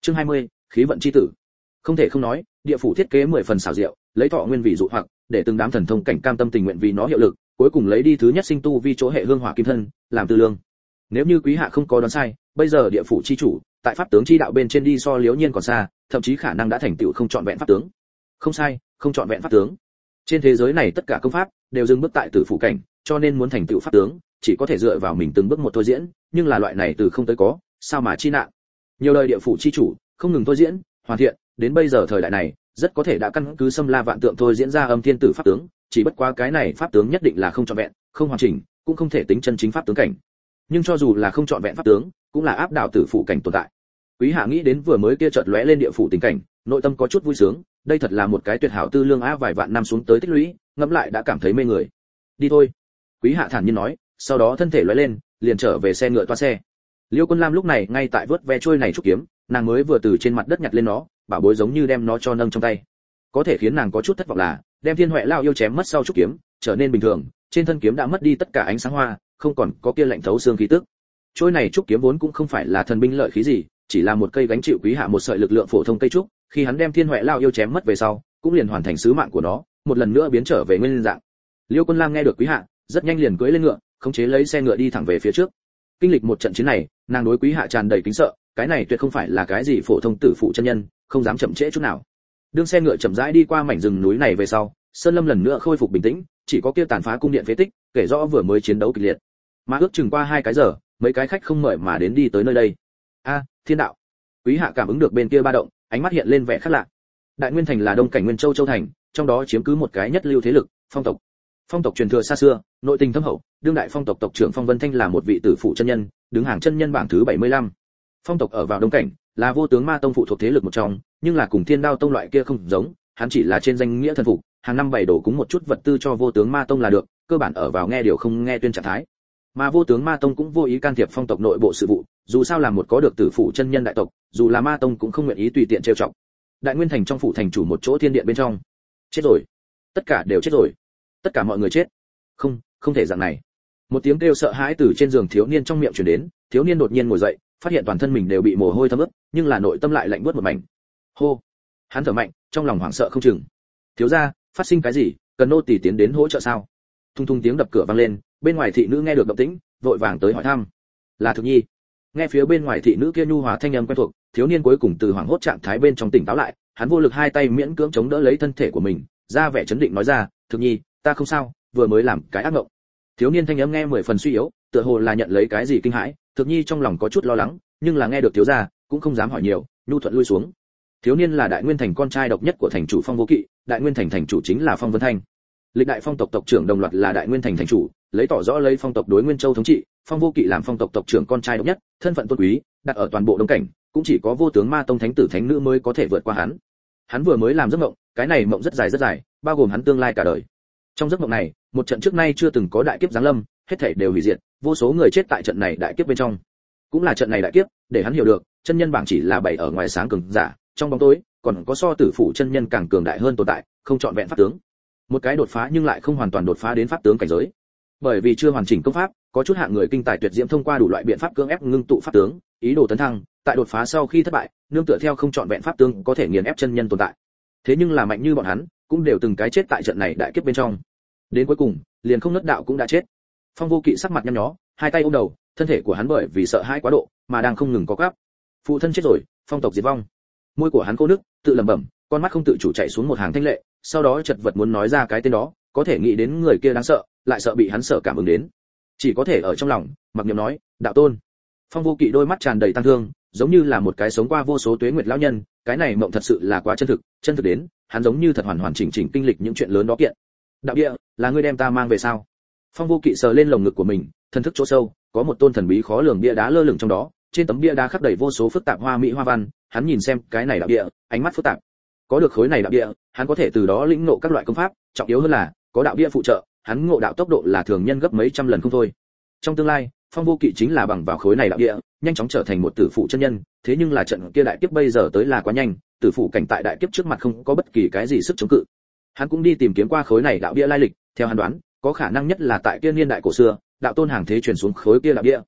Chương 20, khí vận chi tử. Không thể không nói, địa phủ thiết kế 10 phần xảo diệu, lấy thọ nguyên vị dụ hoặc, để từng đám thần thông cảnh cam tâm tình nguyện vì nó hiệu lực, cuối cùng lấy đi thứ nhất sinh tu vi chỗ hệ hương hỏa kim thân, làm tư lương. Nếu như quý hạ không có đoán sai, bây giờ địa phủ chi chủ, tại pháp tướng chi đạo bên trên đi so Liễu Nhiên còn xa, thậm chí khả năng đã thành tựu không chọn vẹn pháp tướng. Không sai, không chọn vẹn pháp tướng. Trên thế giới này tất cả công pháp đều dừng bước tại tử phủ cảnh, cho nên muốn thành tựu pháp tướng, chỉ có thể dựa vào mình từng bước một thôi diễn, nhưng là loại này từ không tới có, sao mà chi nạn. Nhiều đời địa phủ chi chủ, không ngừng thôi diễn, hoàn thiện, đến bây giờ thời đại này, rất có thể đã căn cứ xâm la vạn tượng thôi diễn ra âm thiên tử pháp tướng, chỉ bất quá cái này pháp tướng nhất định là không trọn vẹn, không hoàn chỉnh, cũng không thể tính chân chính pháp tướng cảnh. Nhưng cho dù là không trọn vẹn pháp tướng, cũng là áp đảo tử phụ cảnh tồn tại. Quý hạ nghĩ đến vừa mới kia chợt lóe lên địa phủ tình cảnh, nội tâm có chút vui sướng, đây thật là một cái tuyệt hảo tư lương á, vài vạn năm xuống tới tích lũy, ngẫm lại đã cảm thấy mê người. Đi thôi. Quý hạ thản nhiên nói, sau đó thân thể lóe lên, liền trở về xe ngựa toa xe. Liêu Quân Lam lúc này ngay tại vớt ve trôi này trúc kiếm, nàng mới vừa từ trên mặt đất nhặt lên nó, bảo bối giống như đem nó cho nâng trong tay. Có thể khiến nàng có chút thất vọng là, đem Thiên Huệ Lao yêu chém mất sau trúc kiếm, trở nên bình thường, trên thân kiếm đã mất đi tất cả ánh sáng hoa, không còn có kia lạnh thấu xương khí tức. Trôi này trúc kiếm vốn cũng không phải là thần binh lợi khí gì, chỉ là một cây gánh chịu quý hạ một sợi lực lượng phổ thông cây trúc, khi hắn đem Thiên Huệ Lao yêu chém mất về sau, cũng liền hoàn thành sứ mạng của nó, một lần nữa biến trở về nguyên dạng. Liêu Quân Lam nghe được quý hạ, rất nhanh liền cưỡi lên ngựa, khống chế lấy xe ngựa đi thẳng về phía trước. Kinh lịch một trận chiến này, nàng đối quý hạ tràn đầy kính sợ, cái này tuyệt không phải là cái gì phổ thông tử phụ chân nhân, không dám chậm trễ chút nào. Đương xe ngựa chậm rãi đi qua mảnh rừng núi này về sau, Sơn Lâm lần nữa khôi phục bình tĩnh, chỉ có kia tàn phá cung điện phế tích, kể rõ vừa mới chiến đấu kịch liệt. Mà ước chừng qua 2 cái giờ, mấy cái khách không mời mà đến đi tới nơi đây. A, thiên đạo. Quý hạ cảm ứng được bên kia ba động, ánh mắt hiện lên vẻ khác lạ. Đại Nguyên thành là đông cảnh Nguyên Châu châu thành, trong đó chiếm cứ một cái nhất lưu thế lực, Phong tộc. Phong tộc truyền thừa xa xưa, nội tình thâm hậu, đương đại Phong tộc tộc trưởng Phong Vân Thanh là một vị tử phụ chân nhân, đứng hàng chân nhân bảng thứ 75. Phong tộc ở vào đông cảnh, là vô tướng ma tông phụ thuộc thế lực một trong, nhưng là cùng Thiên Đao tông loại kia không giống, hắn chỉ là trên danh nghĩa thần phục, hàng năm bày đổ cúng một chút vật tư cho vô tướng ma tông là được, cơ bản ở vào nghe điều không nghe tuyên trạng thái. Mà vô tướng ma tông cũng vô ý can thiệp Phong tộc nội bộ sự vụ, dù sao là một có được tử phụ chân nhân đại tộc, dù là ma tông cũng không nguyện ý tùy tiện trêu chọc. Đại Nguyên thành trong phủ thành chủ một chỗ thiên điện bên trong. Chết rồi, tất cả đều chết rồi, tất cả mọi người chết. Không, không thể dạng này. Một tiếng kêu sợ hãi từ trên giường thiếu niên trong miệng truyền đến, thiếu niên đột nhiên ngồi dậy, phát hiện toàn thân mình đều bị mồ hôi thấm ướt, nhưng là nội tâm lại lạnh buốt một mảnh. Hô, hắn thở mạnh, trong lòng hoảng sợ không chừng. Thiếu gia, phát sinh cái gì, cần nô tỳ tiến đến hỗ trợ sao? Thung thung tiếng đập cửa vang lên, bên ngoài thị nữ nghe được động tĩnh, vội vàng tới hỏi thăm. Là Thực Nhi. Nghe phía bên ngoài thị nữ kia nhu hòa thanh âm quen thuộc, thiếu niên cuối cùng từ hoảng hốt trạng thái bên trong tỉnh táo lại, hắn vô lực hai tay miễn cưỡng chống đỡ lấy thân thể của mình, ra vẻ chấn định nói ra, Thực Nhi, ta không sao, vừa mới làm cái ác mộng. Thiếu niên thanh âm nghe 10 phần suy yếu, tựa hồ là nhận lấy cái gì kinh hãi, Thực Nhi trong lòng có chút lo lắng, nhưng là nghe được thiếu gia, cũng không dám hỏi nhiều, nhu thuận lui xuống. Thiếu niên là Đại Nguyên thành con trai độc nhất của thành chủ Phong Vô Kỵ, Đại Nguyên thành thành chủ chính là Phong Vân Thanh. Lịch đại Phong tộc tộc trưởng đồng loạt là Đại Nguyên thành thành chủ, lấy tỏ rõ lấy Phong tộc đối Nguyên Châu thống trị, Phong Vô Kỵ làm Phong tộc tộc trưởng con trai độc nhất, thân phận tôn quý, đặt ở toàn bộ đông cảnh, cũng chỉ có vô tướng ma tông thánh tử thánh nữ mới có thể vượt qua hắn. Hắn vừa mới làm giấc mộng, cái này mộng rất dài, bao gồm hắn tương lai cả đời. Trong giấc mộng này, một trận trước nay chưa từng có đại kiếp giáng lâm, hết thảy đều hủy diệt, vô số người chết tại trận này đại kiếp bên trong. Cũng là trận này đại kiếp, để hắn hiểu được, chân nhân bảng chỉ là bày ở ngoài sáng cường giả, trong bóng tối, còn có so tử phụ chân nhân càng cường đại hơn tồn tại, không chọn vẹn pháp tướng. Một cái đột phá nhưng lại không hoàn toàn đột phá đến pháp tướng cảnh giới. Bởi vì chưa hoàn chỉnh công pháp, có chút hạng người kinh tài tuyệt diễm thông qua đủ loại biện pháp cưỡng ép ngưng tụ pháp tướng, ý đồ tấn thăng, tại đột phá sau khi thất bại, nương tựa theo không chọn vẹn pháp tướng có thể nghiền ép chân nhân tồn tại. Thế nhưng là mạnh như bọn hắn, cũng đều từng cái chết tại trận này đại kiếp bên trong. Đến cuối cùng, liền không nứt đạo cũng đã chết. Phong Vô Kỵ sắc mặt nhăn nhó, hai tay ôm đầu, thân thể của hắn bởi vì sợ hãi quá độ, mà đang không ngừng co quắp. Phụ thân chết rồi, Phong tộc diệt vong. Môi của hắn khô nước, tự lẩm bẩm, con mắt không tự chủ chảy xuống một hàng thanh lệ, sau đó chật vật muốn nói ra cái tên đó, có thể nghĩ đến người kia đáng sợ, lại sợ bị hắn sợ cảm ứng đến. Chỉ có thể ở trong lòng, mặc niệm nói, đạo tôn. Phong Vô Kỵ đôi mắt tràn đầy tang thương, giống như là một cái sống qua vô số tuế nguyệt lão nhân, cái này mộng thật sự là quá chân thực đến, hắn giống như thật hoàn hoàn chỉnh chỉnh kinh lịch những chuyện lớn đó kiện. Đạo địa, là ngươi đem ta mang về sao? Phong Vô Kỵ sờ lên lồng ngực của mình, thân thức chỗ sâu, có một tôn thần bí khó lường bia đá lơ lửng trong đó, trên tấm bia đá khắc đầy vô số phức tạp hoa mỹ hoa văn, hắn nhìn xem cái này đạo địa, ánh mắt phức tạp. Có được khối này đạo địa, hắn có thể từ đó lĩnh ngộ các loại công pháp, trọng yếu hơn là có đạo địa phụ trợ, hắn ngộ đạo tốc độ là thường nhân gấp mấy trăm lần không thôi. Trong tương lai, Phong Vô Kỵ chính là bằng vào khối này đạo địa, nhanh chóng trở thành một tử phụ chân nhân, thế nhưng là trận kia đại kiếp bây giờ tới là quá nhanh, tử phụ cảnh tại đại kiếp trước mặt không có bất kỳ cái gì sức chống cự. Hắn cũng đi tìm kiếm qua khối này đạo địa lai lịch, theo hắn đoán, có khả năng nhất là tại kia niên đại cổ xưa, đạo tôn hàng thế truyền xuống khối kia đạo địa.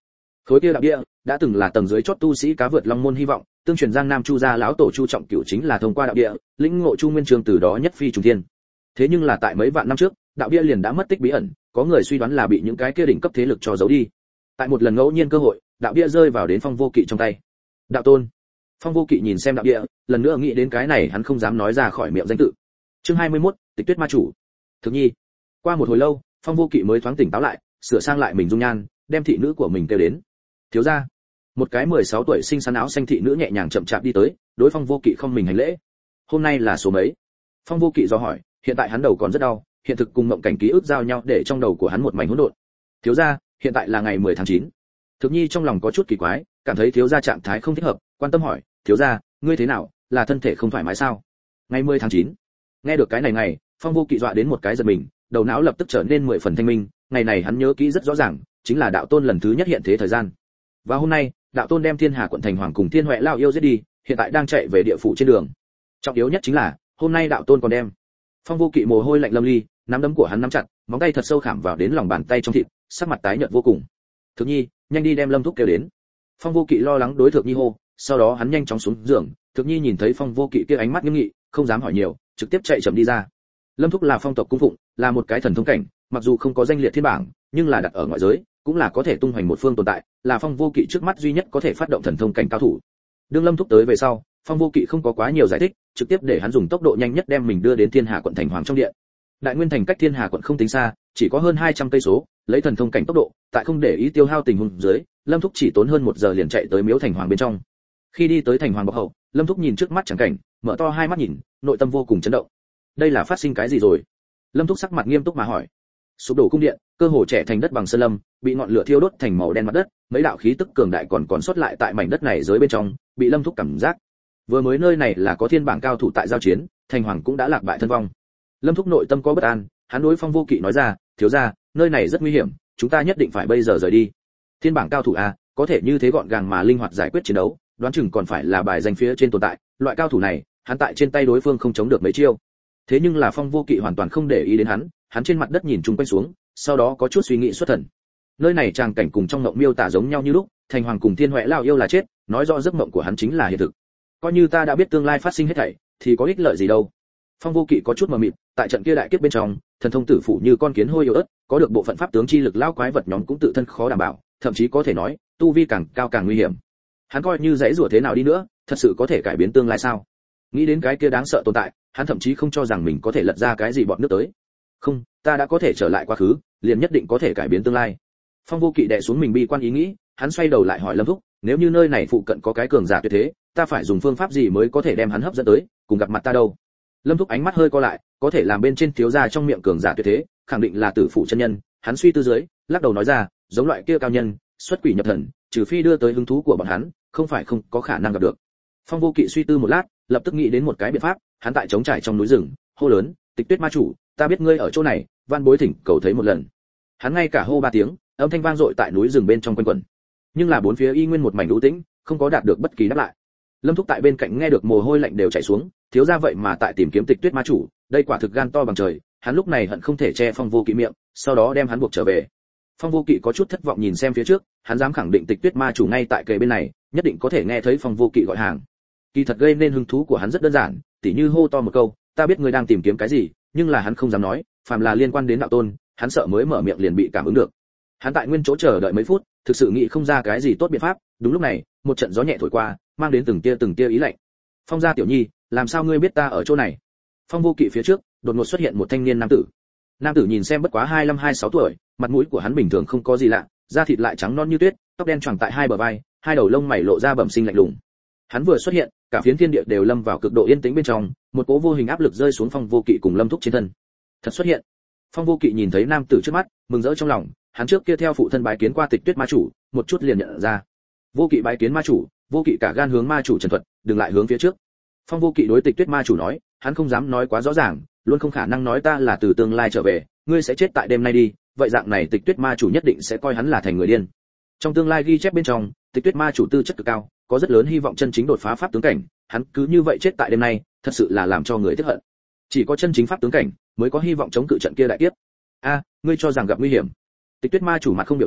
Khối kia đạo địa đã từng là tầng dưới chót tu sĩ cá vượt long môn hy vọng, tương truyền Giang Nam Chu gia lão tổ Chu Trọng Cửu chính là thông qua đạo địa, lĩnh ngộ Chu Nguyên Chương từ đó nhất phi trùng thiên. Thế nhưng là tại mấy vạn năm trước, đạo địa liền đã mất tích bí ẩn, có người suy đoán là bị những cái kia đỉnh cấp thế lực cho giấu đi. Tại một lần ngẫu nhiên cơ hội, đạo địa rơi vào đến Phong Vô Kỵ trong tay. Đạo tôn. Phong Vô Kỵ nhìn xem đạo địa, lần nữa nghĩ đến cái này hắn không dám nói ra khỏi miệng danh tự. Chương 21, Tịch Tuyết Ma chủ. Thực nhi. Qua một hồi lâu, Phong Vô Kỵ mới thoáng tỉnh táo lại, sửa sang lại mình dung nhan, đem thị nữ của mình kêu đến. Thiếu gia. Một cái 16 tuổi xinh xắn áo xanh thị nữ nhẹ nhàng chậm chạp đi tới, đối Phong Vô Kỵ không mình hành lễ. Hôm nay là số mấy? Phong Vô Kỵ do hỏi, hiện tại hắn đầu còn rất đau, hiện thực cùng mộng cảnh ký ức giao nhau để trong đầu của hắn một mảnh hỗn độn. Thiếu gia, hiện tại là ngày 10 tháng 9. Thực nhi trong lòng có chút kỳ quái, cảm thấy thiếu gia trạng thái không thích hợp, quan tâm hỏi, thiếu gia, ngươi thế nào, là thân thể không thoải mái sao? Ngày 10 tháng 9. Nghe được cái này ngày, Phong Vô Kỵ dọa đến một cái giật mình, đầu não lập tức trở nên 10 phần thanh minh, ngày này hắn nhớ kỹ rất rõ ràng, chính là đạo tôn lần thứ nhất hiện thế thời gian. Và hôm nay, đạo tôn đem Thiên Hà quận thành hoàng cùng Thiên Huệ lao yêu giết đi, hiện tại đang chạy về địa phủ trên đường. Trọng yếu nhất chính là, hôm nay đạo tôn còn đem. Phong Vô Kỵ mồ hôi lạnh lâm ly, nắm đấm của hắn nắm chặt, móng tay thật sâu khảm vào đến lòng bàn tay trong thịt, sắc mặt tái nhợt vô cùng. Thực nhi, nhanh đi đem Lâm Thúc kêu đến. Phong Vô Kỵ lo lắng đối Thực nhi hô, sau đó hắn nhanh chóng xuống giường. Thực nhi nhìn thấy Phong Vô Kỵ kia ánh mắt nghiêm nghị, không dám hỏi nhiều, trực tiếp chạy chậm đi ra. Lâm Thúc là phong tộc cung phụng, là một cái thần thông cảnh, mặc dù không có danh liệt thiên bảng, nhưng là đặt ở ngoại giới, cũng là có thể tung hoành một phương tồn tại, là Phong Vô Kỵ trước mắt duy nhất có thể phát động thần thông cảnh cao thủ. Đương Lâm Thúc tới về sau, Phong Vô Kỵ không có quá nhiều giải thích, trực tiếp để hắn dùng tốc độ nhanh nhất đem mình đưa đến Thiên Hà quận thành hoàng trong điện. Đại Nguyên thành cách Thiên Hà quận không tính xa, chỉ có hơn 200 cây số, lấy thần thông cảnh tốc độ, tại không để ý tiêu hao tình huống dưới, Lâm Thúc chỉ tốn hơn 1 giờ liền chạy tới miếu thành hoàng bên trong. Khi đi tới thành hoàng bọc hậu, Lâm Thúc nhìn trước mắt chẳng cảnh, mở to hai mắt nhìn, nội tâm vô cùng chấn động. Đây là phát sinh cái gì rồi? Lâm Thúc sắc mặt nghiêm túc mà hỏi. Sụp đổ cung điện, cơ hồ trẻ thành đất bằng sơn lâm, bị ngọn lửa thiêu đốt thành màu đen mặt đất, mấy đạo khí tức cường đại còn sót lại tại mảnh đất này dưới bên trong, bị Lâm Thúc cảm giác. Vừa mới nơi này là có thiên bảng cao thủ tại giao chiến, thành hoàng cũng đã lạc bại thân vong. Lâm Thúc nội tâm có bất an, hắn đối Phong Vô Kỵ nói ra, thiếu gia, nơi này rất nguy hiểm, chúng ta nhất định phải bây giờ rời đi. Thiên bảng cao thủ a, có thể như thế gọn gàng mà linh hoạt giải quyết chiến đấu, đoán chừng còn phải là bài danh phía trên tồn tại, loại cao thủ này, hắn tại trên tay đối phương không chống được mấy chiêu. Thế nhưng là Phong Vô Kỵ hoàn toàn không để ý đến hắn trên mặt đất nhìn chung quanh xuống, sau đó có chút suy nghĩ xuất thần. Nơi này tràng cảnh cùng trong mộng miêu tả giống nhau như lúc, thành hoàng cùng Thiên Huệ lao yêu là chết, nói rõ giấc mộng của hắn chính là hiện thực. Coi như ta đã biết tương lai phát sinh hết thảy, thì có ích lợi gì đâu. Phong Vô Kỵ có chút mờ mịt, tại trận kia đại kiếp bên trong, thần thông tử phụ như con kiến hôi yếu ớt, có được bộ phận pháp tướng chi lực lao quái vật nhóm cũng tự thân khó đảm bảo, thậm chí có thể nói, tu vi càng cao càng nguy hiểm. Hắn coi như dãy rủa thế nào đi nữa, thật sự có thể cải biến tương lai sao? Nghĩ đến cái kia đáng sợ tồn tại, hắn thậm chí không cho rằng mình có thể lật ra cái gì bọt nước tới. Không, ta đã có thể trở lại quá khứ, liền nhất định có thể cải biến tương lai. Phong Vô Kỵ đè xuống mình bi quan ý nghĩ, hắn xoay đầu lại hỏi Lâm Thúc, nếu như nơi này phụ cận có cái cường giả tuyệt thế, ta phải dùng phương pháp gì mới có thể đem hắn hấp dẫn tới, cùng gặp mặt ta đâu? Lâm Thúc ánh mắt hơi co lại, có thể làm bên trên thiếu gia trong miệng cường giả tuyệt thế, khẳng định là tử phụ chân nhân, hắn suy tư dưới, lắc đầu nói ra, giống loại kia cao nhân, xuất quỷ nhập thần, trừ phi đưa tới hứng thú của bọn hắn, không phải không có khả năng gặp được. Phong Vô Kỵ suy tư một lát, lập tức nghĩ đến một cái biện pháp, hắn tại trống trải trong núi rừng, hô lớn, Tịch Tuyết ma chủ, ta biết ngươi ở chỗ này, van bối thỉnh cầu thấy một lần. Hắn ngay cả hô 3 tiếng, âm thanh vang dội tại núi rừng bên trong quanh quẩn. Nhưng là bốn phía y nguyên một mảnh u tĩnh, không có đạt được bất kỳ đáp lại. Lâm Thúc tại bên cạnh nghe được mồ hôi lạnh đều chảy xuống, thiếu gia vậy mà tại tìm kiếm Tịch Tuyết ma chủ, đây quả thực gan to bằng trời, hắn lúc này hận không thể che Phong Vô Kỵ miệng, sau đó đem hắn buộc trở về. Phong Vô Kỵ có chút thất vọng nhìn xem phía trước, hắn dám khẳng định Tịch Tuyết ma chủ ngay tại kề bên này, nhất định có thể nghe thấy Phong Vô Kỵ gọi hàng. Kỳ thật gây nên hứng thú của hắn rất đơn giản, tỉ như hô to một câu, ta biết ngươi đang tìm kiếm cái gì, nhưng là hắn không dám nói, phàm là liên quan đến đạo tôn, hắn sợ mới mở miệng liền bị cảm ứng được. Hắn tại nguyên chỗ chờ đợi mấy phút, thực sự nghĩ không ra cái gì tốt biện pháp, đúng lúc này, một trận gió nhẹ thổi qua, mang đến từng tia ý lạnh. Phong gia tiểu nhi, làm sao ngươi biết ta ở chỗ này? Phong Vô Kỵ phía trước, đột ngột xuất hiện một thanh niên nam tử. Nam tử nhìn xem bất quá 25-26 tuổi, mặt mũi của hắn bình thường không có gì lạ, da thịt lại trắng non như tuyết, tóc đen choàng tại hai bờ vai, hai đầu lông mày lộ ra bẩm sinh lạnh lùng. Hắn vừa xuất hiện, cả phiến thiên địa đều lâm vào cực độ yên tĩnh bên trong, một cỗ vô hình áp lực rơi xuống Phong Vô Kỵ cùng Lâm Thúc trên thân. Thật xuất hiện. Phong Vô Kỵ nhìn thấy nam tử trước mắt, mừng rỡ trong lòng, hắn trước kia theo phụ thân bái kiến qua Tịch Tuyết ma chủ, một chút liền nhận ra. Vô Kỵ bái kiến ma chủ, Vô Kỵ cả gan hướng ma chủ trần thuật, đừng lại hướng phía trước. Phong Vô Kỵ đối Tịch Tuyết ma chủ nói, hắn không dám nói quá rõ ràng, luôn không khả năng nói ta là từ tương lai trở về, ngươi sẽ chết tại đêm nay đi, vậy dạng này Tịch Tuyết ma chủ nhất định sẽ coi hắn là thành người điên. Trong tương lai ghi chép bên trong, Tịch Tuyết ma chủ tư chất cực cao, có rất lớn hy vọng chân chính đột phá pháp tướng cảnh, hắn cứ như vậy chết tại đêm nay, thật sự là làm cho người tiếc hận. Chỉ có chân chính pháp tướng cảnh mới có hy vọng chống cự trận kia đại kiếp. A, ngươi cho rằng gặp nguy hiểm? Tịch Tuyết ma chủ mặt không biểu tình,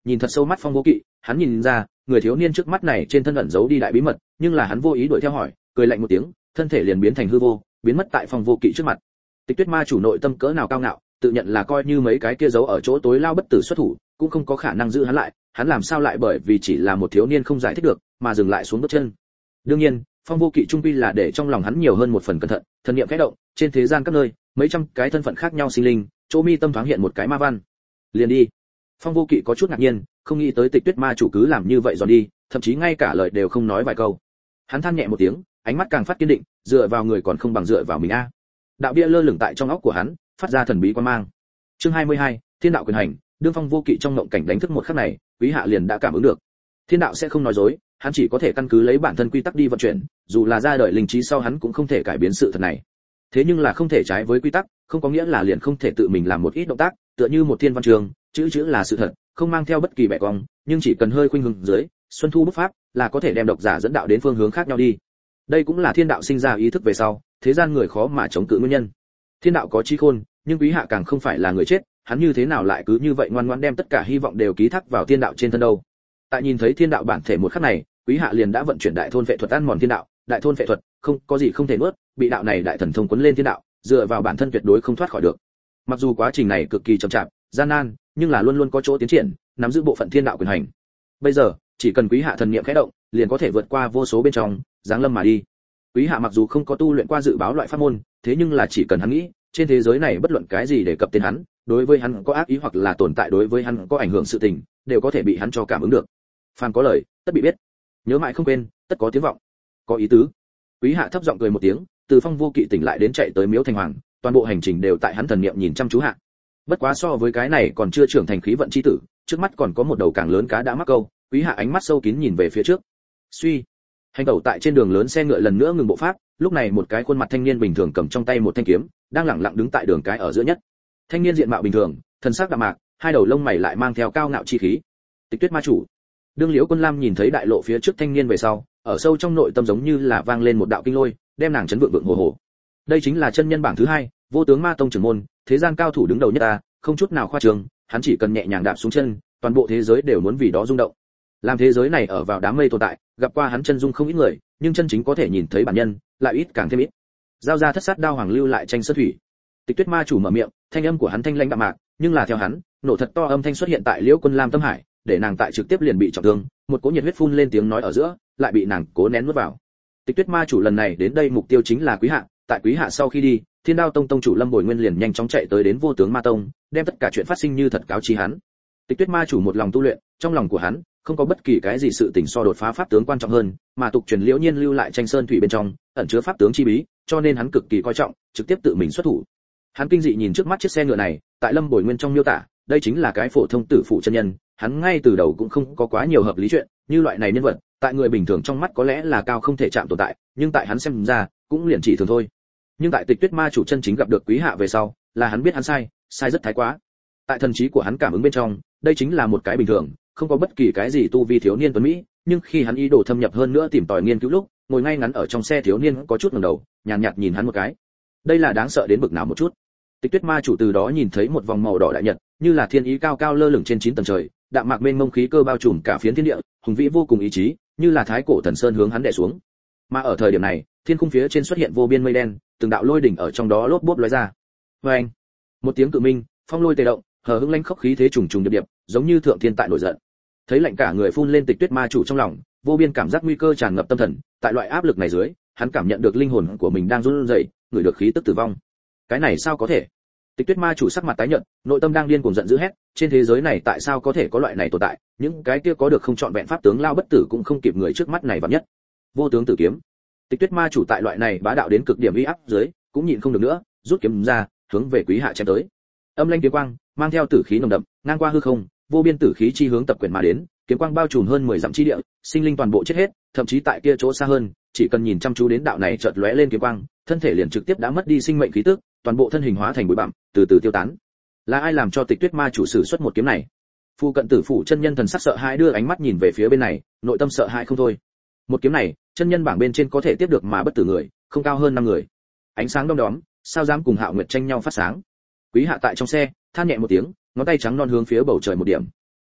nhìn thật sâu mắt Phong Vô Kỵ, hắn nhìn ra, người thiếu niên trước mắt này trên thân ẩn giấu đi đại bí mật, nhưng là hắn vô ý đuổi theo hỏi, cười lạnh một tiếng, thân thể liền biến thành hư vô, biến mất tại Phong Vô Kỵ trước mặt. Tịch Tuyết ma chủ nội tâm cỡ nào cao ngạo, tự nhận là coi như mấy cái kia giấu ở chỗ tối lao bất tử xuất thủ, cũng không có khả năng giữ hắn lại, hắn làm sao lại bởi vì chỉ là một thiếu niên không giải thích được, mà dừng lại xuống bước chân. Đương nhiên, Phong Vô Kỵ trung quy là để trong lòng hắn nhiều hơn một phần cẩn thận, thần niệm khẽ động, trên thế gian các nơi, mấy trăm cái thân phận khác nhau sinh linh, chỗ mi tâm thoáng hiện một cái ma văn. Liền đi. Phong Vô Kỵ có chút ngạc nhiên, không nghĩ tới Tịch Tuyết ma chủ cứ làm như vậy rồi đi, thậm chí ngay cả lời đều không nói vài câu. Hắn than nhẹ một tiếng, ánh mắt càng phát kiên định, dựa vào người còn không bằng dựa vào mình a. Đạo bia lơ lửng tại trong óc của hắn, phát ra thần bí quan mang. Chương 22, Thiên đạo quyền hành, đương Phong Vô Kỵ trong ngộng cảnh đánh thức một khắc này, Quý Hạ liền đã cảm ứng được. Thiên đạo sẽ không nói dối, hắn chỉ có thể căn cứ lấy bản thân quy tắc đi vận chuyển, dù là ra đời linh trí sau hắn cũng không thể cải biến sự thật này. Thế nhưng là không thể trái với quy tắc, không có nghĩa là liền không thể tự mình làm một ít động tác, tựa như một thiên văn trường, chữ là sự thật, không mang theo bất kỳ bẻ cong, nhưng chỉ cần hơi khuynh hướng dưới, xuân thu bút pháp, là có thể đem độc giả dẫn đạo đến phương hướng khác nhau đi. Đây cũng là thiên đạo sinh ra ý thức về sau, thế gian người khó mà chống cự nguyên nhân. Thiên đạo có trí khôn, nhưng Quý Hạ càng không phải là người chết, hắn như thế nào lại cứ như vậy ngoan ngoãn đem tất cả hy vọng đều ký thác vào thiên đạo trên thân đâu. Tại nhìn thấy thiên đạo bản thể một khắc này, Quý Hạ liền đã vận chuyển đại thôn vệ thuật ăn mòn thiên đạo, đại thôn vệ thuật, không có gì không thể nuốt, bị đạo này đại thần thông quấn lên thiên đạo, dựa vào bản thân tuyệt đối không thoát khỏi được. Mặc dù quá trình này cực kỳ chậm chạp, gian nan, nhưng là luôn luôn có chỗ tiến triển, nắm giữ bộ phận thiên đạo quyền hành. Bây giờ, chỉ cần Quý Hạ thần niệm khẽ động, liền có thể vượt qua vô số bên trong, giáng lâm mà đi. Quý Hạ mặc dù không có tu luyện qua dự báo loại pháp môn, thế nhưng là chỉ cần hắn nghĩ, trên thế giới này bất luận cái gì để cập tên hắn, đối với hắn có ác ý hoặc là tồn tại đối với hắn có ảnh hưởng sự tình, đều có thể bị hắn cho cảm ứng được. Phàm có lời, tất bị biết. Nhớ mãi không quên, tất có tiếng vọng. Có ý tứ. Quý Hạ thấp giọng cười một tiếng, từ Phong Vô Kỵ tỉnh lại đến chạy tới Miếu Thành Hoàng, toàn bộ hành trình đều tại hắn thần niệm nhìn chăm chú hạ. Bất quá so với cái này còn chưa trưởng thành khí vận chi tử, trước mắt còn có một đầu càng lớn cá đã mắc câu, Quý Hạ ánh mắt sâu kín nhìn về phía trước. Suy, hành tẩu tại trên đường lớn xe ngựa lần nữa ngừng bộ pháp, lúc này một cái khuôn mặt thanh niên bình thường cầm trong tay một thanh kiếm, đang lẳng lặng đứng tại đường cái ở giữa nhất. Thanh niên diện mạo bình thường, thân sắc đạm mạc, hai đầu lông mày lại mang theo cao ngạo chi khí. Tịch Tuyết ma chủ. Đương Liễu Quân Lam nhìn thấy đại lộ phía trước thanh niên về sau, ở sâu trong nội tâm giống như là vang lên một đạo kinh lôi, đem nàng chấn vượng vượng hồ hồ. Đây chính là chân nhân bảng thứ hai, Vô Tướng Ma Tông trưởng môn, thế gian cao thủ đứng đầu nhất ta, không chút nào khoa trương, hắn chỉ cần nhẹ nhàng đạp xuống chân, toàn bộ thế giới đều muốn vì đó rung động. Làm thế giới này ở vào đám mây tồn tại, gặp qua hắn chân dung không ít người, nhưng chân chính có thể nhìn thấy bản nhân, lại ít càng thêm ít. Giao ra thất sát đao hoàng lưu lại tranh sơn thủy. Tịch Tuyết ma chủ mở miệng, thanh âm của hắn thanh lãnh đạm mạc, nhưng là theo hắn, nổ thật to âm thanh xuất hiện tại Liễu Quân Lam tâm hải, để nàng tại trực tiếp liền bị trọng thương, một cỗ nhiệt huyết phun lên tiếng nói ở giữa, lại bị nàng cố nén nuốt vào. Tịch Tuyết ma chủ lần này đến đây mục tiêu chính là Quý Hạ, tại Quý Hạ sau khi đi, Thiên Đao Tông tông chủ Lâm Bồi Nguyên liền nhanh chóng chạy tới đến Vô Tướng Ma Tông, đem tất cả chuyện phát sinh như thật cáo chi hắn. Tịch Tuyết ma chủ một lòng tu luyện, trong lòng của hắn không có bất kỳ cái gì sự tình so đột phá pháp tướng quan trọng hơn, mà tục truyền Liễu Nhiên lưu lại tranh sơn thủy bên trong, ẩn chứa pháp tướng chi bí, cho nên hắn cực kỳ coi trọng, trực tiếp tự mình xuất thủ. Hắn kinh dị nhìn trước mắt chiếc xe ngựa này, tại Lâm Bồi Nguyên trong miêu tả, đây chính là cái phổ thông tử phụ chân nhân, hắn ngay từ đầu cũng không có quá nhiều hợp lý chuyện, như loại này nhân vật, tại người bình thường trong mắt có lẽ là cao không thể chạm tồn tại, nhưng tại hắn xem ra, cũng liền chỉ thường thôi. Nhưng tại Tịch Tuyết ma chủ chân chính gặp được Quý Hạ về sau, là hắn biết hắn sai rất thái quá. Tại thần trí của hắn cảm ứng bên trong, đây chính là một cái bình thường, không có bất kỳ cái gì tu vi thiếu niên tuấn mỹ, nhưng khi hắn ý đồ thâm nhập hơn nữa tìm tòi nghiên cứu lúc, ngồi ngay ngắn ở trong xe thiếu niên có chút ngẩng đầu, nhàn nhạt nhìn hắn một cái. Đây là đáng sợ đến bực nào một chút. Tịch Tuyết ma chủ từ đó nhìn thấy một vòng màu đỏ đại nhật, như là thiên ý cao cao lơ lửng trên 9 tầng trời, đạm mạc mênh mông khí cơ bao trùm cả phiến thiên địa, hùng vĩ vô cùng ý chí, như là thái cổ thần sơn hướng hắn đè xuống. Mà ở thời điểm này, thiên khung phía trên xuất hiện vô biên mây đen, từng đạo lôi đỉnh ở trong đó lốp bốp lóe ra. Oeng! Một tiếng cự minh, phong lôi tê động, hờ hững lãnh khốc khí thế trùng trùng điệp điệp, giống như thượng thiên tại nổi giận. Thấy lạnh cả người phun lên Tịch Tuyết ma chủ trong lòng, vô biên cảm giác nguy cơ tràn ngập tâm thần, tại loại áp lực này dưới, hắn cảm nhận được linh hồn của mình đang run rẩy, ngửi được khí tức tử vong. Cái này sao có thể? Tịch Tuyết ma chủ sắc mặt tái nhợt, nội tâm đang điên cuồng giận dữ hét, trên thế giới này tại sao có thể có loại này tồn tại, những cái kia có được không chọn vẹn pháp tướng lao bất tử cũng không kịp người trước mắt này vạn nhất. Vô tướng tử kiếm. Tịch Tuyết ma chủ tại loại này bá đạo đến cực điểm uy áp dưới, cũng nhịn không được nữa, rút kiếm ra, hướng về Quý Hạ chém tới. Âm lanh kiếm quang, mang theo tử khí nồng đậm, ngang qua hư không, vô biên tử khí chi hướng tập quyền mà đến, kiếm quang bao trùm hơn 10 dặm chi địa, sinh linh toàn bộ chết hết, thậm chí tại kia chỗ xa hơn, chỉ cần nhìn chăm chú đến đạo này chợt lóe lên kiếm quang, thân thể liền trực tiếp đã mất đi sinh mệnh khí tức, toàn bộ thân hình hóa thành bụi bặm, từ từ tiêu tán. Là ai làm cho Tịch Tuyết ma chủ sử xuất một kiếm này? Phu cận tử phụ chân nhân thần sắc sợ hãi đưa ánh mắt nhìn về phía bên này, nội tâm sợ hãi không thôi. Một kiếm này, chân nhân bảng bên trên có thể tiếp được mà bất tử người, không cao hơn 5 người. Ánh sáng đom đóm, sao dám cùng Hạo Nguyệt tranh nhau phát sáng. Quý Hạ tại trong xe, than nhẹ một tiếng, ngón tay trắng non hướng phía bầu trời một điểm.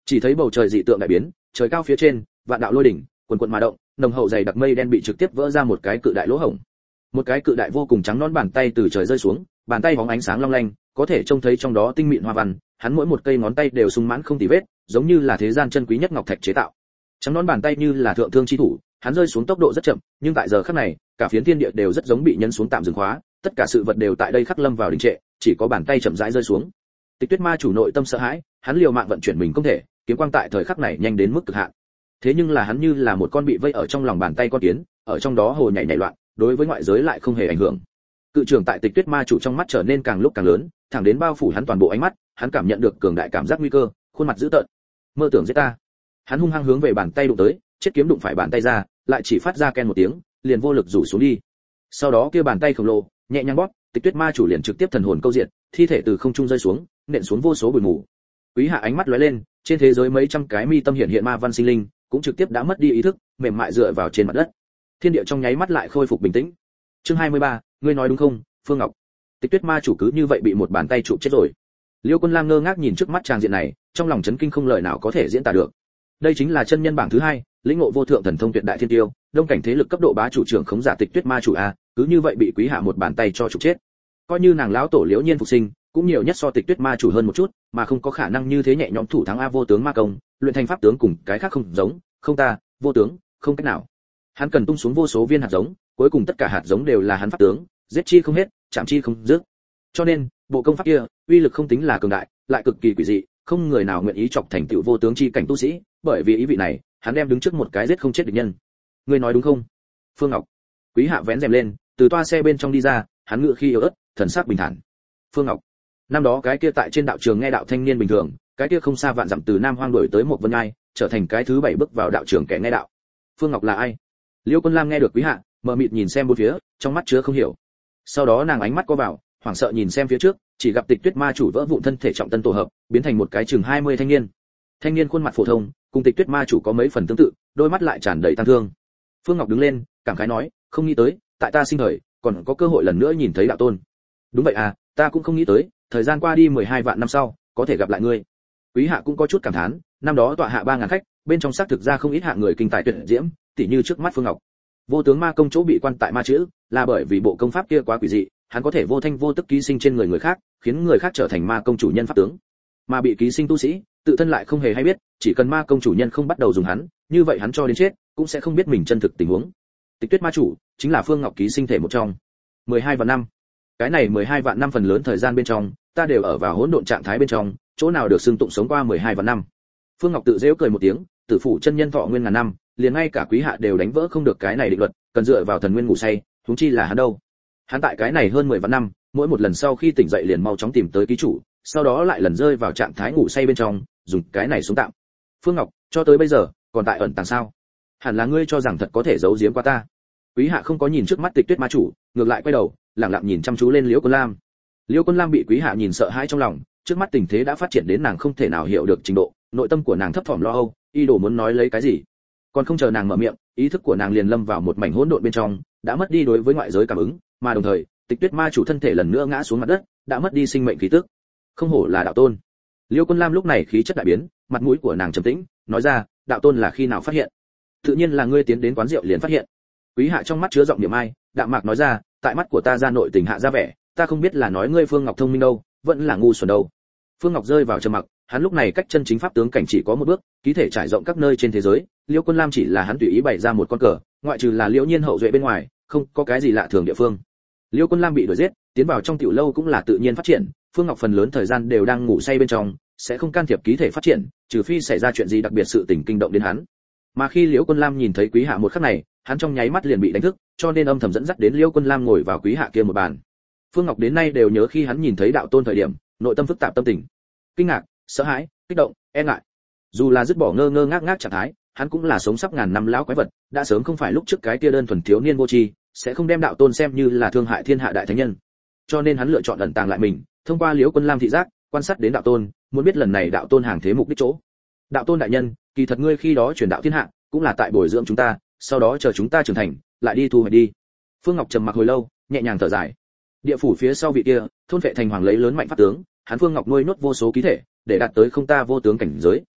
Chỉ thấy bầu trời dị tượng đại biến, trời cao phía trên, vạn đạo lôi đỉnh, quần quần mà động, nồng hậu dày đặc mây đen bị trực tiếp vỡ ra một cái cự đại lỗ hổng. Một cái cự đại vô cùng trắng nõn bàn tay từ trời rơi xuống, bàn tay bóng ánh sáng long lanh, có thể trông thấy trong đó tinh mịn hoa văn, hắn mỗi một cây ngón tay đều sung mãn không tì vết, giống như là thế gian chân quý nhất ngọc thạch chế tạo. Trắng nõn bàn tay như là thượng thương chi thủ, hắn rơi xuống tốc độ rất chậm, nhưng tại giờ khắc này, cả phiến thiên địa đều rất giống bị nhấn xuống tạm dừng khóa, tất cả sự vật đều tại đây khắc lâm vào đình trệ, chỉ có bàn tay chậm rãi rơi xuống. Tịch Tuyết Ma chủ nội tâm sợ hãi, hắn liều mạng vận chuyển mình không thể, kiếm quang tại thời khắc này nhanh đến mức cực hạn. Thế nhưng là hắn như là một con bị vây ở trong lòng bàn tay con kiến, ở trong đó hồ nhảy nhảy loạn, đối với ngoại giới lại không hề ảnh hưởng. Cự trưởng tại Tịch Tuyết Ma chủ trong mắt trở nên càng lúc càng lớn, thẳng đến bao phủ hắn toàn bộ ánh mắt, hắn cảm nhận được cường đại cảm giác nguy cơ, khuôn mặt dữ tợn. Mơ tưởng giết ta. Hắn hung hăng hướng về bàn tay đụng tới, chết kiếm đụng phải bàn tay ra, lại chỉ phát ra ken một tiếng, liền vô lực rủ xuống đi. Sau đó kia bàn tay khổng lồ, nhẹ nhàng bóp, Tịch Tuyết Ma chủ liền trực tiếp thần hồn câu diệt, thi thể từ không trung rơi xuống, nện xuống vô số bụi mù. Quý Hạ ánh mắt lóe lên, trên thế giới mấy trăm cái mi tâm hiện hiện ma văn sinh linh, cũng trực tiếp đã mất đi ý thức, mềm mại dựa vào trên mặt đất. Thiên địa trong nháy mắt lại khôi phục bình tĩnh. Chương 23, ngươi nói đúng không, Phương Ngọc? Tịch Tuyết Ma chủ cứ như vậy bị một bàn tay chụp chết rồi. Liêu Quân Lam ngơ ngác nhìn trước mắt tràng diện này, trong lòng chấn kinh không lời nào có thể diễn tả được. Đây chính là chân nhân bảng thứ 2, lĩnh ngộ vô thượng thần thông tuyệt đại thiên tiêu, đông cảnh thế lực cấp độ bá chủ trưởng khống giả Tịch Tuyết Ma chủ a, cứ như vậy bị Quý Hạ một bàn tay cho chụp chết. Coi như nàng lão tổ Liễu Nhiên phục sinh, cũng nhiều nhất so Tịch Tuyết Ma chủ hơn một chút, mà không có khả năng như thế nhẹ nhõm thủ thắng a vô tướng ma công, luyện thành pháp tướng cùng cái khác không giống, không ta, vô tướng, không cách nào. Hắn cần tung xuống vô số viên hạt giống, cuối cùng tất cả hạt giống đều là hắn pháp tướng, giết chi không hết, chạm chi không dứt. Cho nên, bộ công pháp kia, uy lực không tính là cường đại, lại cực kỳ quỷ dị, không người nào nguyện ý chọc thành tựu vô tướng chi cảnh tu sĩ, bởi vì ý vị này, hắn đem đứng trước một cái giết không chết địch nhân. Ngươi nói đúng không? Phương Ngọc. Quý Hạ vén rèm lên, từ toa xe bên trong đi ra, hắn ngựa khi yếu ớt, thần sắc bình thản. Phương Ngọc. Năm đó cái kia tại trên đạo trường nghe đạo thanh niên bình thường, cái kia không xa vạn dặm từ Nam Hoang đuổi tới một Vân Ngai, trở thành cái thứ 7 bước vào đạo trường kẻ nghe đạo. Phương Ngọc là ai? Liêu Quân Lam nghe được Quý Hạ, mờ mịt nhìn xem bốn phía, trong mắt chứa không hiểu. Sau đó nàng ánh mắt co vào, hoảng sợ nhìn xem phía trước, chỉ gặp Tịch Tuyết Ma chủ vỡ vụn thân thể trọng tân tổ hợp, biến thành một cái chừng 20 thanh niên. Thanh niên khuôn mặt phổ thông, cùng Tịch Tuyết Ma chủ có mấy phần tương tự, đôi mắt lại tràn đầy tang thương. Phương Ngọc đứng lên, cảm khái nói, không nghĩ tới, tại ta sinh thời, còn có cơ hội lần nữa nhìn thấy đạo tôn. Đúng vậy à, ta cũng không nghĩ tới, thời gian qua đi 12 vạn năm sau, có thể gặp lại ngươi. Quý Hạ cũng có chút cảm thán, năm đó tọa hạ 3000 khách, bên trong xác thực ra không ít hạng người kinh tài tuyệt diễm, tỉ như trước mắt Phương Ngọc. Vô tướng ma công chỗ bị quan tại ma chữ, là bởi vì bộ công pháp kia quá quỷ dị, hắn có thể vô thanh vô tức ký sinh trên người khác, khiến người khác trở thành ma công chủ nhân pháp tướng. Mà bị ký sinh tu sĩ, tự thân lại không hề hay biết, chỉ cần ma công chủ nhân không bắt đầu dùng hắn, như vậy hắn cho đến chết, cũng sẽ không biết mình chân thực tình huống. Tịch Tuyết Ma chủ chính là Phương Ngọc ký sinh thể một trong. 12 vạn năm. Cái này 12 vạn năm phần lớn thời gian bên trong, ta đều ở vào hỗn độn trạng thái bên trong, chỗ nào được xưng tụng sống qua 12 vạn năm. Phương Ngọc tự giễu cười một tiếng, tử phủ chân nhân thọ nguyên ngàn năm, liền ngay cả Quý Hạ đều đánh vỡ không được cái này định luật, cần dựa vào thần nguyên ngủ say, huống chi là hắn đâu. Hắn tại cái này hơn 10 vạn năm, mỗi một lần sau khi tỉnh dậy liền mau chóng tìm tới ký chủ, sau đó lại lần rơi vào trạng thái ngủ say bên trong, dùng cái này xuống tạm. Phương Ngọc, cho tới bây giờ, còn tại ẩn tàng sao? Hẳn là ngươi cho rằng thật có thể giấu giếm qua ta. Quý Hạ không có nhìn trước mắt Tịch Tuyết Ma chủ, ngược lại quay đầu, lặng lặng nhìn chăm chú lên Liễu Quân Lam. Liễu Quân Lam bị Quý Hạ nhìn sợ hãi trong lòng, trước mắt tình thế đã phát triển đến nàng không thể nào hiểu được trình độ, nội tâm của nàng thấp thỏm lo âu, y đồ muốn nói lấy cái gì. Còn không chờ nàng mở miệng, ý thức của nàng liền lâm vào một mảnh hỗn độn bên trong, đã mất đi đối với ngoại giới cảm ứng, mà đồng thời, Tịch Tuyết Ma chủ thân thể lần nữa ngã xuống mặt đất, đã mất đi sinh mệnh khí tức. Không hổ là đạo tôn. Liễu Quân Lam lúc này khí chất đại biến, mặt mũi của nàng trầm tĩnh, nói ra, đạo tôn là khi nào phát hiện? Tự nhiên là ngươi tiến đến quán rượu liền phát hiện. Quý Hạ trong mắt chứa giọng niệm ai, đạm mạc nói ra, tại mắt của ta ra nội tình hạ ra vẻ, ta không biết là nói ngươi Phương Ngọc thông minh đâu, vẫn là ngu xuẩn đâu. Phương Ngọc rơi vào trầm mặc, hắn lúc này cách chân chính pháp tướng cảnh chỉ có một bước, ký thể trải rộng các nơi trên thế giới, Liễu Quân Lam chỉ là hắn tùy ý bày ra một con cờ, ngoại trừ là Liễu Nhiên hậu duệ bên ngoài, không có cái gì lạ thường địa phương. Liễu Quân Lam bị đuổi giết, tiến vào trong tiểu lâu cũng là tự nhiên phát triển, Phương Ngọc phần lớn thời gian đều đang ngủ say bên trong, sẽ không can thiệp ký thể phát triển, trừ phi xảy ra chuyện gì đặc biệt sự tình kinh động đến hắn. Mà khi Liễu Quân Lam nhìn thấy Quý Hạ một khắc này, hắn trong nháy mắt liền bị đánh thức, cho nên âm thầm dẫn dắt đến Liễu Quân Lam ngồi vào Quý Hạ kia một bàn. Phương Ngọc đến nay đều nhớ khi hắn nhìn thấy đạo tôn thời điểm, nội tâm phức tạp tâm tình, kinh ngạc, sợ hãi, kích động, e ngại. Dù là dứt bỏ ngơ ngơ ngác ngác trạng thái, hắn cũng là sống sắp ngàn năm lão quái vật, đã sớm không phải lúc trước cái kia đơn thuần thiếu niên vô tri, sẽ không đem đạo tôn xem như là thương hại thiên hạ đại thánh nhân. Cho nên hắn lựa chọn ẩn tàng lại mình, thông qua Liễu Quân Lam thị giác, quan sát đến đạo tôn, muốn biết lần này đạo tôn hàng thế mục đích chỗ. Đạo tôn đại nhân, kỳ thật ngươi khi đó truyền đạo thiên hạ, cũng là tại bồi dưỡng chúng ta, sau đó chờ chúng ta trưởng thành, lại đi thu hồi đi. Phương Ngọc trầm mặc hồi lâu, nhẹ nhàng thở dài. Địa phủ phía sau vị kia, thôn vệ thành hoàng lấy lớn mạnh pháp tướng, hắn Phương Ngọc nuôi nốt vô số ký thể, để đạt tới không ta vô tướng cảnh giới,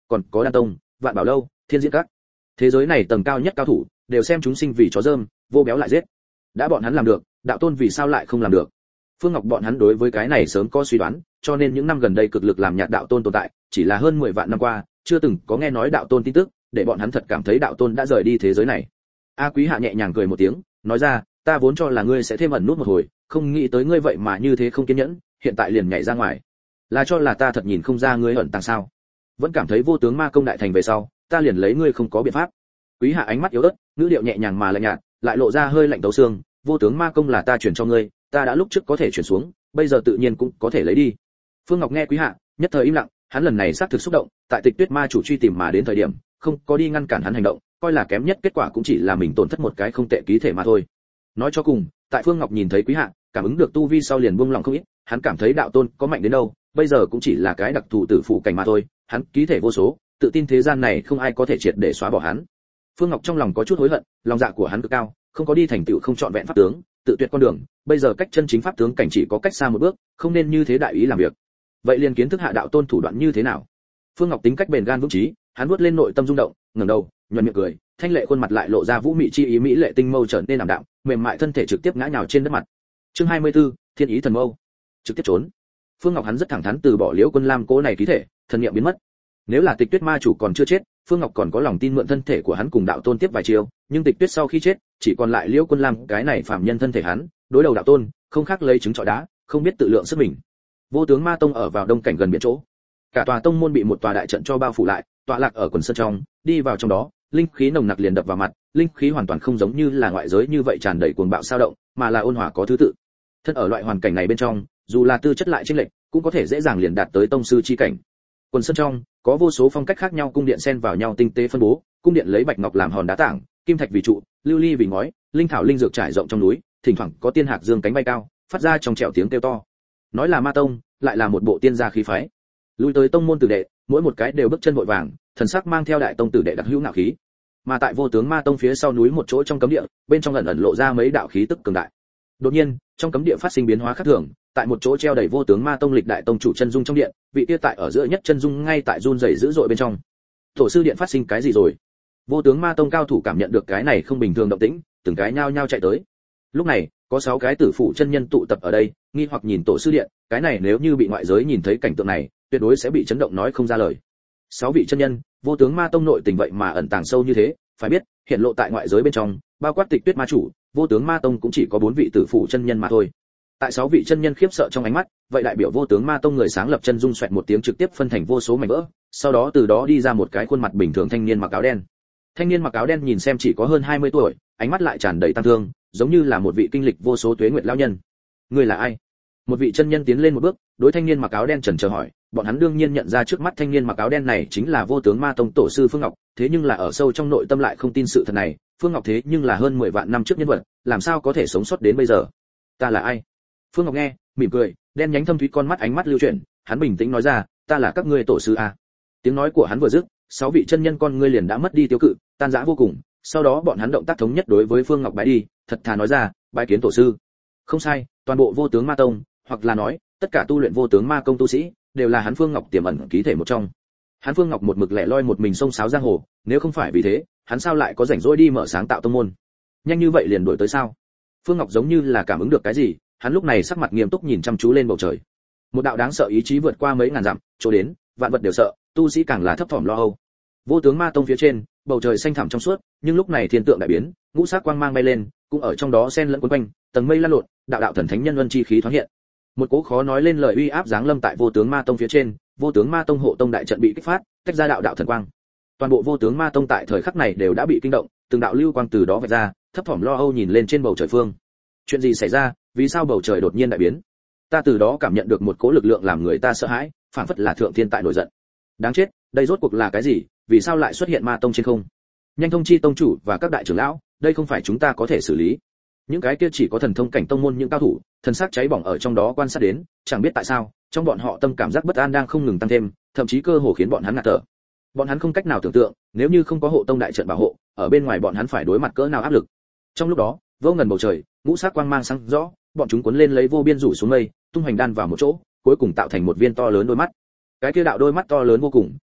còn có Đan Tông, Vạn Bảo lâu, Thiên Diễn các. Thế giới này tầng cao nhất cao thủ đều xem chúng sinh vì chó dơm, vô béo lại giết. Đã bọn hắn làm được, đạo tôn vì sao lại không làm được? Phương Ngọc bọn hắn đối với cái này sớm có suy đoán, cho nên những năm gần đây cực lực làm nhạt đạo tôn tồn tại, chỉ là hơn 10 vạn năm qua, chưa từng có nghe nói đạo tôn tin tức, để bọn hắn thật cảm thấy đạo tôn đã rời đi thế giới này. A Quý Hạ nhẹ nhàng cười một tiếng, nói ra, ta vốn cho là ngươi sẽ thêm ẩn nút một hồi, không nghĩ tới ngươi vậy mà như thế không kiên nhẫn, hiện tại liền nhảy ra ngoài. Là cho là ta thật nhìn không ra ngươi ẩn tàng sao? Vẫn cảm thấy vô tướng ma công đại thành về sau, ta liền lấy ngươi không có biện pháp. Quý Hạ ánh mắt yếu ớt, ngữ điệu nhẹ nhàng mà lạnh nhạt, lại lộ ra hơi lạnh tấu xương, vô tướng ma công là ta chuyển cho ngươi, ta đã lúc trước có thể chuyển xuống, bây giờ tự nhiên cũng có thể lấy đi. Phương Ngọc nghe Quý Hạ, nhất thời im lặng, hắn lần này xác thực xúc động, tại Tịch Tuyết ma chủ truy tìm mà đến thời điểm, không có đi ngăn cản hắn hành động, coi là kém nhất kết quả cũng chỉ là mình tổn thất một cái không tệ ký thể mà thôi. Nói cho cùng, tại Phương Ngọc nhìn thấy Quý Hạ, cảm ứng được tu vi sau liền buông lòng không ít, hắn cảm thấy đạo tôn có mạnh đến đâu, bây giờ cũng chỉ là cái đặc thù tử phụ cảnh mà thôi, hắn ký thể vô số, tự tin thế gian này không ai có thể triệt để xóa bỏ hắn. Phương Ngọc trong lòng có chút hối hận, lòng dạ của hắn cực cao, không có đi thành tựu không chọn vẹn pháp tướng, tự tuyệt con đường, bây giờ cách chân chính pháp tướng cảnh chỉ có cách xa một bước, không nên như thế đại ý làm việc. Vậy liền kiến thức hạ đạo tôn thủ đoạn như thế nào? Phương Ngọc tính cách bền gan vững chí, hắn vuốt lên nội tâm rung động, ngẩng đầu, nhuận miệng cười, thanh lệ khuôn mặt lại lộ ra vũ mị chi ý, mỹ lệ tinh mâu trở nên ảm đạm, mềm mại thân thể trực tiếp ngã nhào trên đất mặt. Chương 24, Thiên ý thần mâu. Trực tiếp trốn. Phương Ngọc hắn rất thẳng thắn từ bỏ Liễu Quân Lam cố này ký thể, thần niệm biến mất. Nếu là Tịch Tuyết ma chủ còn chưa chết, Phương Ngọc còn có lòng tin mượn thân thể của hắn cùng đạo tôn tiếp vài chiêu, nhưng Tịch Tuyết sau khi chết, chỉ còn lại Liễu Quân Lam cái này phàm nhân thân thể hắn, đối đầu đạo tôn, không khác lấy trứng trọi đá, không biết tự lượng sức mình. Vô tướng ma tông ở vào đông cảnh gần biển chỗ, cả tòa tông môn bị một tòa đại trận cho bao phủ lại, tọa lạc ở quần sơn trong, đi vào trong đó, linh khí nồng nặc liền đập vào mặt, linh khí hoàn toàn không giống như là ngoại giới như vậy tràn đầy cuồng bạo sao động, mà là ôn hòa có thứ tự. Thân ở loại hoàn cảnh này bên trong, dù là tư chất lại chênh lệch, cũng có thể dễ dàng liền đạt tới tông sư chi cảnh. Quần sơn trong, có vô số phong cách khác nhau cung điện xen vào nhau tinh tế phân bố, cung điện lấy bạch ngọc làm hòn đá tảng, kim thạch vì trụ, lưu ly vì ngói, linh thảo linh dược trải rộng trong núi, thỉnh thoảng có tiên hạc dương cánh bay cao, phát ra trong trẻo tiếng kêu to. Nói là ma tông, lại là một bộ tiên gia khí phái. Lui tới tông môn tử đệ, mỗi một cái đều bước chân vội vàng, thần sắc mang theo đại tông tử đệ đặc hữu ngạo khí. Mà tại vô tướng ma tông phía sau núi một chỗ trong cấm địa, bên trong ẩn ẩn lộ ra mấy đạo khí tức cường đại. Đột nhiên, trong cấm địa phát sinh biến hóa khác thường, tại một chỗ treo đầy vô tướng ma tông lịch đại tông chủ chân dung trong điện, vị kia tại ở giữa nhất chân dung ngay tại run rẩy dữ dội bên trong. Tổ sư điện phát sinh cái gì rồi? Vô tướng ma tông cao thủ cảm nhận được cái này không bình thường động tĩnh, từng cái nhao nhao chạy tới. Lúc này, có 6 cái tử phụ chân nhân tụ tập ở đây, nghi hoặc nhìn tổ sư điện, cái này nếu như bị ngoại giới nhìn thấy cảnh tượng này, tuyệt đối sẽ bị chấn động nói không ra lời. 6 vị chân nhân, vô tướng ma tông nội tình vậy mà ẩn tàng sâu như thế, phải biết, hiện lộ tại ngoại giới bên trong, bao quát Tịch Tuyết ma chủ, vô tướng ma tông cũng chỉ có 4 vị tử phụ chân nhân mà thôi. Tại 6 vị chân nhân khiếp sợ trong ánh mắt, vậy đại biểu vô tướng ma tông người sáng lập chân dung xoẹt một tiếng trực tiếp phân thành vô số mảnh vỡ, sau đó từ đó đi ra một cái khuôn mặt bình thường thanh niên mặc áo đen. Thanh niên mặc áo đen nhìn xem chỉ có hơn 20 tuổi, ánh mắt lại tràn đầy tăng thương, giống như là một vị kinh lịch vô số tuế nguyệt lão nhân. Ngươi là ai? Một vị chân nhân tiến lên một bước, đối thanh niên mặc áo đen chần chờ hỏi, bọn hắn đương nhiên nhận ra trước mắt thanh niên mặc áo đen này chính là vô tướng ma tông tổ sư Phương Ngọc, thế nhưng là ở sâu trong nội tâm lại không tin sự thật này, Phương Ngọc thế nhưng là hơn 10 vạn năm trước nhân vật, làm sao có thể sống sót đến bây giờ? Ta là ai? Phương Ngọc nghe, mỉm cười, đen nhánh thâm thúy con mắt ánh mắt lưu chuyển, hắn bình tĩnh nói ra, ta là các ngươi tổ sư a. Tiếng nói của hắn vừa dứt, 6 vị chân nhân con ngươi liền đã mất đi tiêu cự, tan rã vô cùng, sau đó bọn hắn động tác thống nhất đối với Phương Ngọc bái đi, thật thà nói ra, bái kiến tổ sư. Không sai, toàn bộ vô tướng ma tông, hoặc là nói, tất cả tu luyện vô tướng ma công tu sĩ, đều là hắn Phương Ngọc tiềm ẩn ký thể một trong. Hắn Phương Ngọc một mực lẻ loi một mình xông xáo giang hồ, nếu không phải vì thế, hắn sao lại có rảnh rỗi đi mở sáng tạo tông môn? Nhanh như vậy liền đuổi tới sao? Phương Ngọc giống như là cảm ứng được cái gì, hắn lúc này sắc mặt nghiêm túc nhìn chăm chú lên bầu trời. Một đạo đáng sợ ý chí vượt qua mấy ngàn dặm, chỗ đến, vạn vật đều sợ, tu sĩ càng là thấp thỏm lo âu. Vô tướng ma tông phía trên, bầu trời xanh thẳm trong suốt, nhưng lúc này thiên tượng đại biến, ngũ sắc quang mang bay lên, cũng ở trong đó xen lẫn quấn quanh, tầng mây lan lộn, đạo đạo thần thánh nhân luân chi khí thoáng hiện. Một cỗ khó nói lên lời uy áp giáng lâm tại vô tướng ma tông phía trên, vô tướng ma tông hộ tông đại trận bị kích phát, tách ra đạo đạo thần quang. Toàn bộ vô tướng ma tông tại thời khắc này đều đã bị kinh động, từng đạo lưu quang từ đó vạch ra, thấp thỏm lo âu nhìn lên trên bầu trời phương. Chuyện gì xảy ra, vì sao bầu trời đột nhiên đại biến? Ta từ đó cảm nhận được một cỗ lực lượng làm người ta sợ hãi, phảng phất là thượng thiên tại nổi giận. Đáng chết, đây rốt cuộc là cái gì, vì sao lại xuất hiện ma tông trên không? Nhanh thông chi tông chủ và các đại trưởng lão, đây không phải chúng ta có thể xử lý. Những cái kia chỉ có thần thông cảnh tông môn những cao thủ, thần sắc cháy bỏng ở trong đó quan sát đến, chẳng biết tại sao, trong bọn họ tâm cảm giác bất an đang không ngừng tăng thêm, thậm chí cơ hồ khiến bọn hắn ngạt thở. Bọn hắn không cách nào tưởng tượng, nếu như không có hộ tông đại trận bảo hộ, ở bên ngoài bọn hắn phải đối mặt cỡ nào áp lực. Trong lúc đó, vô ngần bầu trời, ngũ sắc quang mang sáng rõ, bọn chúng cuốn lên lấy vô biên rủ xuống mây, tung hoành đan vào một chỗ, cuối cùng tạo thành một viên to lớn đôi mắt. Cái kia đạo đôi mắt to lớn vô cùng,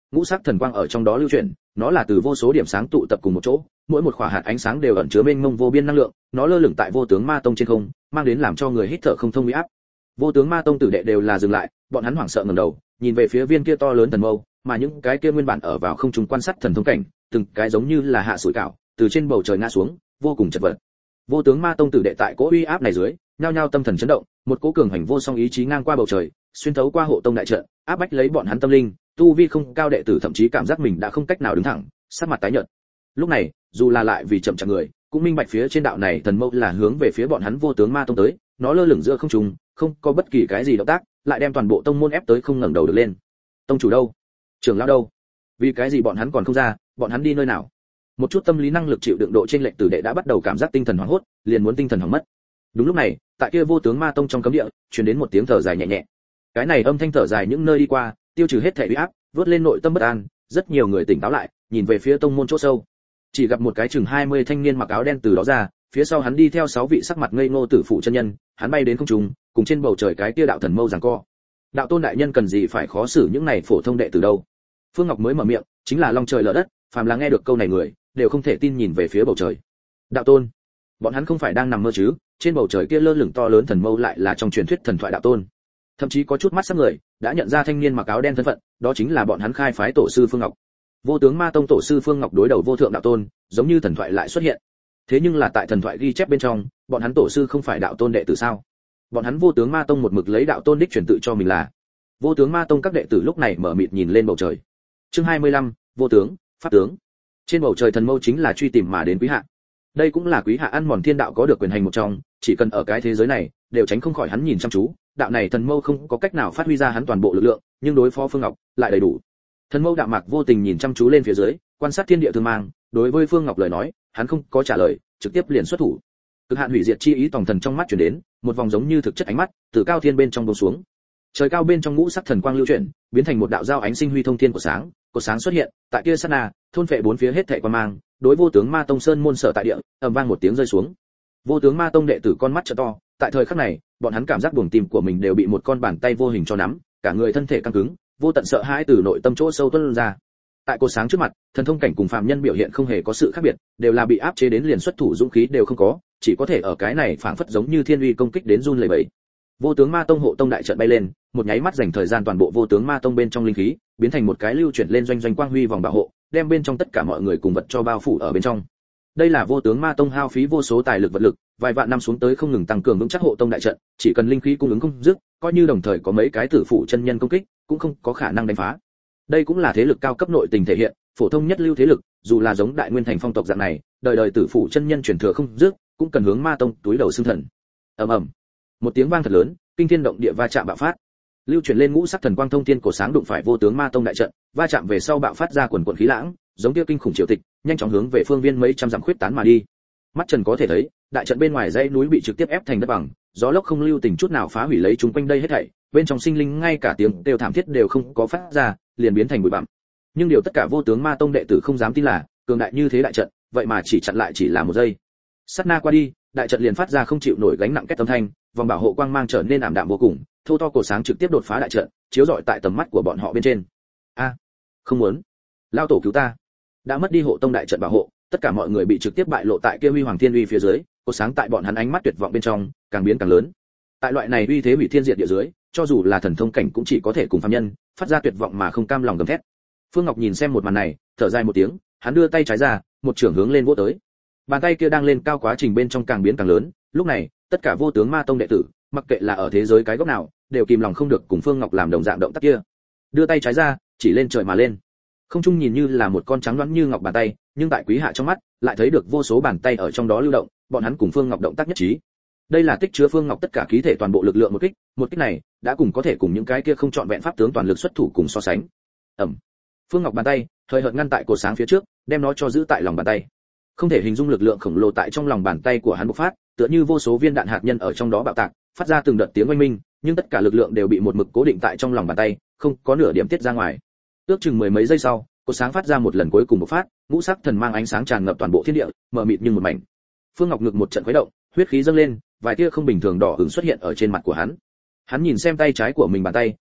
ngũ sắc thần quang ở trong đó lưu chuyển, nó là từ vô số điểm sáng tụ tập cùng một chỗ, mỗi một khỏa hạt ánh sáng đều ẩn chứa mênh mông vô biên năng lượng, nó lơ lửng tại Vô Tướng Ma Tông trên không, mang đến làm cho người hít thở không thông uy áp. Vô Tướng Ma Tông tử đệ đều là dừng lại, bọn hắn hoảng sợ ngẩng đầu, nhìn về phía viên kia to lớn thần mâu, mà những cái kia nguyên bản ở vào không trung quan sát thần thông cảnh, từng cái giống như là hạ sủi cảo, từ trên bầu trời ngã xuống, vô cùng chật vật. Vô Tướng Ma Tông tử đệ tại cỗ uy áp này dưới, nhao nhao tâm thần chấn động, một cỗ cường hành vô song ý chí ngang qua bầu trời, xuyên thấu qua hộ tông đại trận, áp bách lấy bọn hắn tâm linh, tu vi không cao đệ tử thậm chí cảm giác mình đã không cách nào đứng thẳng, sắc mặt tái nhợt. Lúc này, dù là lại vì chậm chạp người, cũng minh bạch phía trên đạo này thần mâu là hướng về phía bọn hắn Vô Tướng Ma Tông tới, nó lơ lửng giữa không trung, không có bất kỳ cái gì động tác, lại đem toàn bộ tông môn ép tới không ngẩng đầu được lên. Tông chủ đâu? Trưởng lão đâu? Vì cái gì bọn hắn còn không ra, bọn hắn đi nơi nào? Một chút tâm lý năng lực chịu đựng độ trên lệnh tử đệ đã bắt đầu cảm giác tinh thần hoảng hốt, liền muốn tinh thần hỏng mất. Đúng lúc này, tại kia Vô Tướng Ma Tông trong cấm địa, truyền đến một tiếng thở dài nhẹ nhẹ. Cái này âm thanh thở dài những nơi đi qua, tiêu trừ hết thể uy áp, vớt lên nội tâm bất an, rất nhiều người tỉnh táo lại, nhìn về phía tông môn chỗ sâu. Chỉ gặp một cái chừng 20 thanh niên mặc áo đen từ đó ra, phía sau hắn đi theo 6 vị sắc mặt ngây ngô tử phụ chân nhân, hắn bay đến không trung, cùng trên bầu trời cái kia đạo thần mâu giằng co. Đạo tôn đại nhân cần gì phải khó xử những này phổ thông đệ tử đâu? Phương Ngọc mới mở miệng, chính là long trời lở đất, phàm là nghe được câu này người, đều không thể tin nhìn về phía bầu trời. Đạo tôn, bọn hắn không phải đang nằm mơ chứ? Trên bầu trời kia lơ lửng to lớn thần mâu lại là trong truyền thuyết thần thoại đạo tôn. Thậm chí có chút mắt sắc người đã nhận ra thanh niên mặc áo đen thân phận, đó chính là bọn hắn khai phái tổ sư Phương Ngọc. Vô Tướng Ma Tông tổ sư Phương Ngọc đối đầu vô thượng đạo tôn, giống như thần thoại lại xuất hiện. Thế nhưng là tại thần thoại ghi chép bên trong, bọn hắn tổ sư không phải đạo tôn đệ tử sao? Bọn hắn Vô Tướng Ma Tông một mực lấy đạo tôn đích truyền tự cho mình là. Vô Tướng Ma Tông các đệ tử lúc này mở mịt nhìn lên bầu trời. Chương 25, Vô Tướng, Pháp tướng. Trên bầu trời thần mâu chính là truy tìm mà đến Quý Hạ. Đây cũng là Quý Hạ ăn mòn thiên đạo có được quyền hành một trong, chỉ cần ở cái thế giới này, đều tránh không khỏi hắn nhìn chăm chú, đạo này thần mâu không có cách nào phát huy ra hắn toàn bộ lực lượng, nhưng đối phó Phương Ngọc lại đầy đủ. Thần mâu đạm mạc vô tình nhìn chăm chú lên phía dưới, quan sát thiên địa thương mang, đối với Phương Ngọc lời nói, hắn không có trả lời, trực tiếp liền xuất thủ. Cực hạn hủy diệt chi ý tòng thần trong mắt truyền đến, một vòng giống như thực chất ánh mắt, từ cao thiên bên trong buông xuống. Trời cao bên trong ngũ sắc thần quang lưu chuyển, biến thành một đạo giao ánh sinh huy thông thiên của sáng xuất hiện, tại kia sát na, thôn phệ bốn phía hết thảy quan mang, đối Vô Tướng Ma Tông sơn môn sở tại địa, ầm vang một tiếng rơi xuống. Vô Tướng Ma Tông đệ tử con mắt trợ to, tại thời khắc này, bọn hắn cảm giác buồng tim của mình đều bị một con bàn tay vô hình cho nắm, cả người thân thể căng cứng, vô tận sợ hãi từ nội tâm chỗ sâu tuôn ra. Tại cột sáng trước mặt, thần thông cảnh cùng phàm nhân biểu hiện không hề có sự khác biệt, đều là bị áp chế đến liền xuất thủ dũng khí đều không có, chỉ có thể ở cái này phảng phất giống như thiên uy công kích đến run lẩy bẩy. Vô Tướng Ma Tông hộ tông đại trận bay lên, một nháy mắt dành thời gian toàn bộ Vô Tướng Ma Tông bên trong linh khí, biến thành một cái lưu chuyển lên doanh doanh quang huy vòng bảo hộ, đem bên trong tất cả mọi người cùng vật cho bao phủ ở bên trong. Đây là Vô Tướng Ma Tông hao phí vô số tài lực vật lực, vài vạn năm xuống tới không ngừng tăng cường vững chắc hộ tông đại trận, chỉ cần linh khí cung ứng không dứt, coi như đồng thời có mấy cái tử phụ chân nhân công kích, cũng không có khả năng đánh phá. Đây cũng là thế lực cao cấp nội tình thể hiện, phổ thông nhất lưu thế lực, dù là giống Đại Nguyên Thành phong tộc dạng này, đời đời tử phụ chân nhân truyền thừa không dứt, cũng cần hướng Ma Tông túi đầu xương thần. Ầm ầm. Một tiếng vang thật lớn, kinh thiên động địa va chạm bạo phát. Lưu chuyển lên ngũ sắc thần quang thông thiên cổ sáng đụng phải Vô Tướng Ma Tông đại trận, va chạm về sau bạo phát ra quần quần khí lãng, giống kia kinh khủng triều tịch, nhanh chóng hướng về phương viên mấy trăm dặm khuyết tán mà đi. Mắt Trần có thể thấy, đại trận bên ngoài dãy núi bị trực tiếp ép thành đất bằng, gió lốc không lưu tình chút nào phá hủy lấy chúng quanh đây hết thảy, bên trong sinh linh ngay cả tiếng kêu thảm thiết đều không có phát ra, liền biến thành bụi bặm. Nhưng điều tất cả Vô Tướng Ma Tông đệ tử không dám tin là, cường đại như thế đại trận, vậy mà chỉ chặn lại chỉ là một giây. Sát na qua đi, đại trận liền phát ra không chịu nổi gánh nặng két âm thanh, vòng bảo hộ quang mang trở nên ảm đạm vô cùng, thô to cổ sáng trực tiếp đột phá đại trận, chiếu rọi tại tầm mắt của bọn họ bên trên. A, không muốn, lao tổ cứu ta! Đã mất đi hộ tông đại trận bảo hộ, tất cả mọi người bị trực tiếp bại lộ tại kia huy hoàng thiên uy phía dưới, cổ sáng tại bọn hắn ánh mắt tuyệt vọng bên trong, càng biến càng lớn. Tại loại này uy thế hủy thiên diệt địa dưới, cho dù là thần thông cảnh cũng chỉ có thể cùng phàm nhân, phát ra tuyệt vọng mà không cam lòng gầm thét. Phương Ngọc nhìn xem một màn này, thở dài một tiếng, hắn đưa tay trái ra, một chưởng hướng lên vỗ tới. Bàn tay kia đang lên cao quá trình bên trong càng biến càng lớn, lúc này, tất cả Vô Tướng Ma Tông đệ tử, mặc kệ là ở thế giới cái góc nào, đều kìm lòng không được cùng Phương Ngọc làm đồng dạng động tác kia. Đưa tay trái ra, chỉ lên trời mà lên. Không trung nhìn như là một con trắng loáng như ngọc bàn tay, nhưng tại Quý Hạ trong mắt, lại thấy được vô số bàn tay ở trong đó lưu động, bọn hắn cùng Phương Ngọc động tác nhất trí. Đây là tích chứa Phương Ngọc tất cả khí thể toàn bộ lực lượng một kích này, đã cùng có thể cùng những cái kia không chọn vẹn pháp tướng toàn lực xuất thủ cùng so sánh. Ầm. Phương Ngọc bàn tay, hơi hợt ngăn tại cột sáng phía trước, đem nó cho giữ tại lòng bàn tay. Không thể hình dung lực lượng khổng lồ tại trong lòng bàn tay của hắn bộc phát, tựa như vô số viên đạn hạt nhân ở trong đó bạo tạc, phát ra từng đợt tiếng oanh minh, nhưng tất cả lực lượng đều bị một mực cố định tại trong lòng bàn tay, không có nửa điểm tiết ra ngoài. Ước chừng mười mấy giây sau, cột sáng phát ra một lần cuối cùng bộc phát, ngũ sắc thần mang ánh sáng tràn ngập toàn bộ thiên địa, mờ mịt như một mảnh. Phương Ngọc ngực một trận khuấy động, huyết khí dâng lên, vài tia không bình thường đỏ ửng xuất hiện ở trên mặt của hắn. Hắn nhìn xem tay trái của mình bàn tay,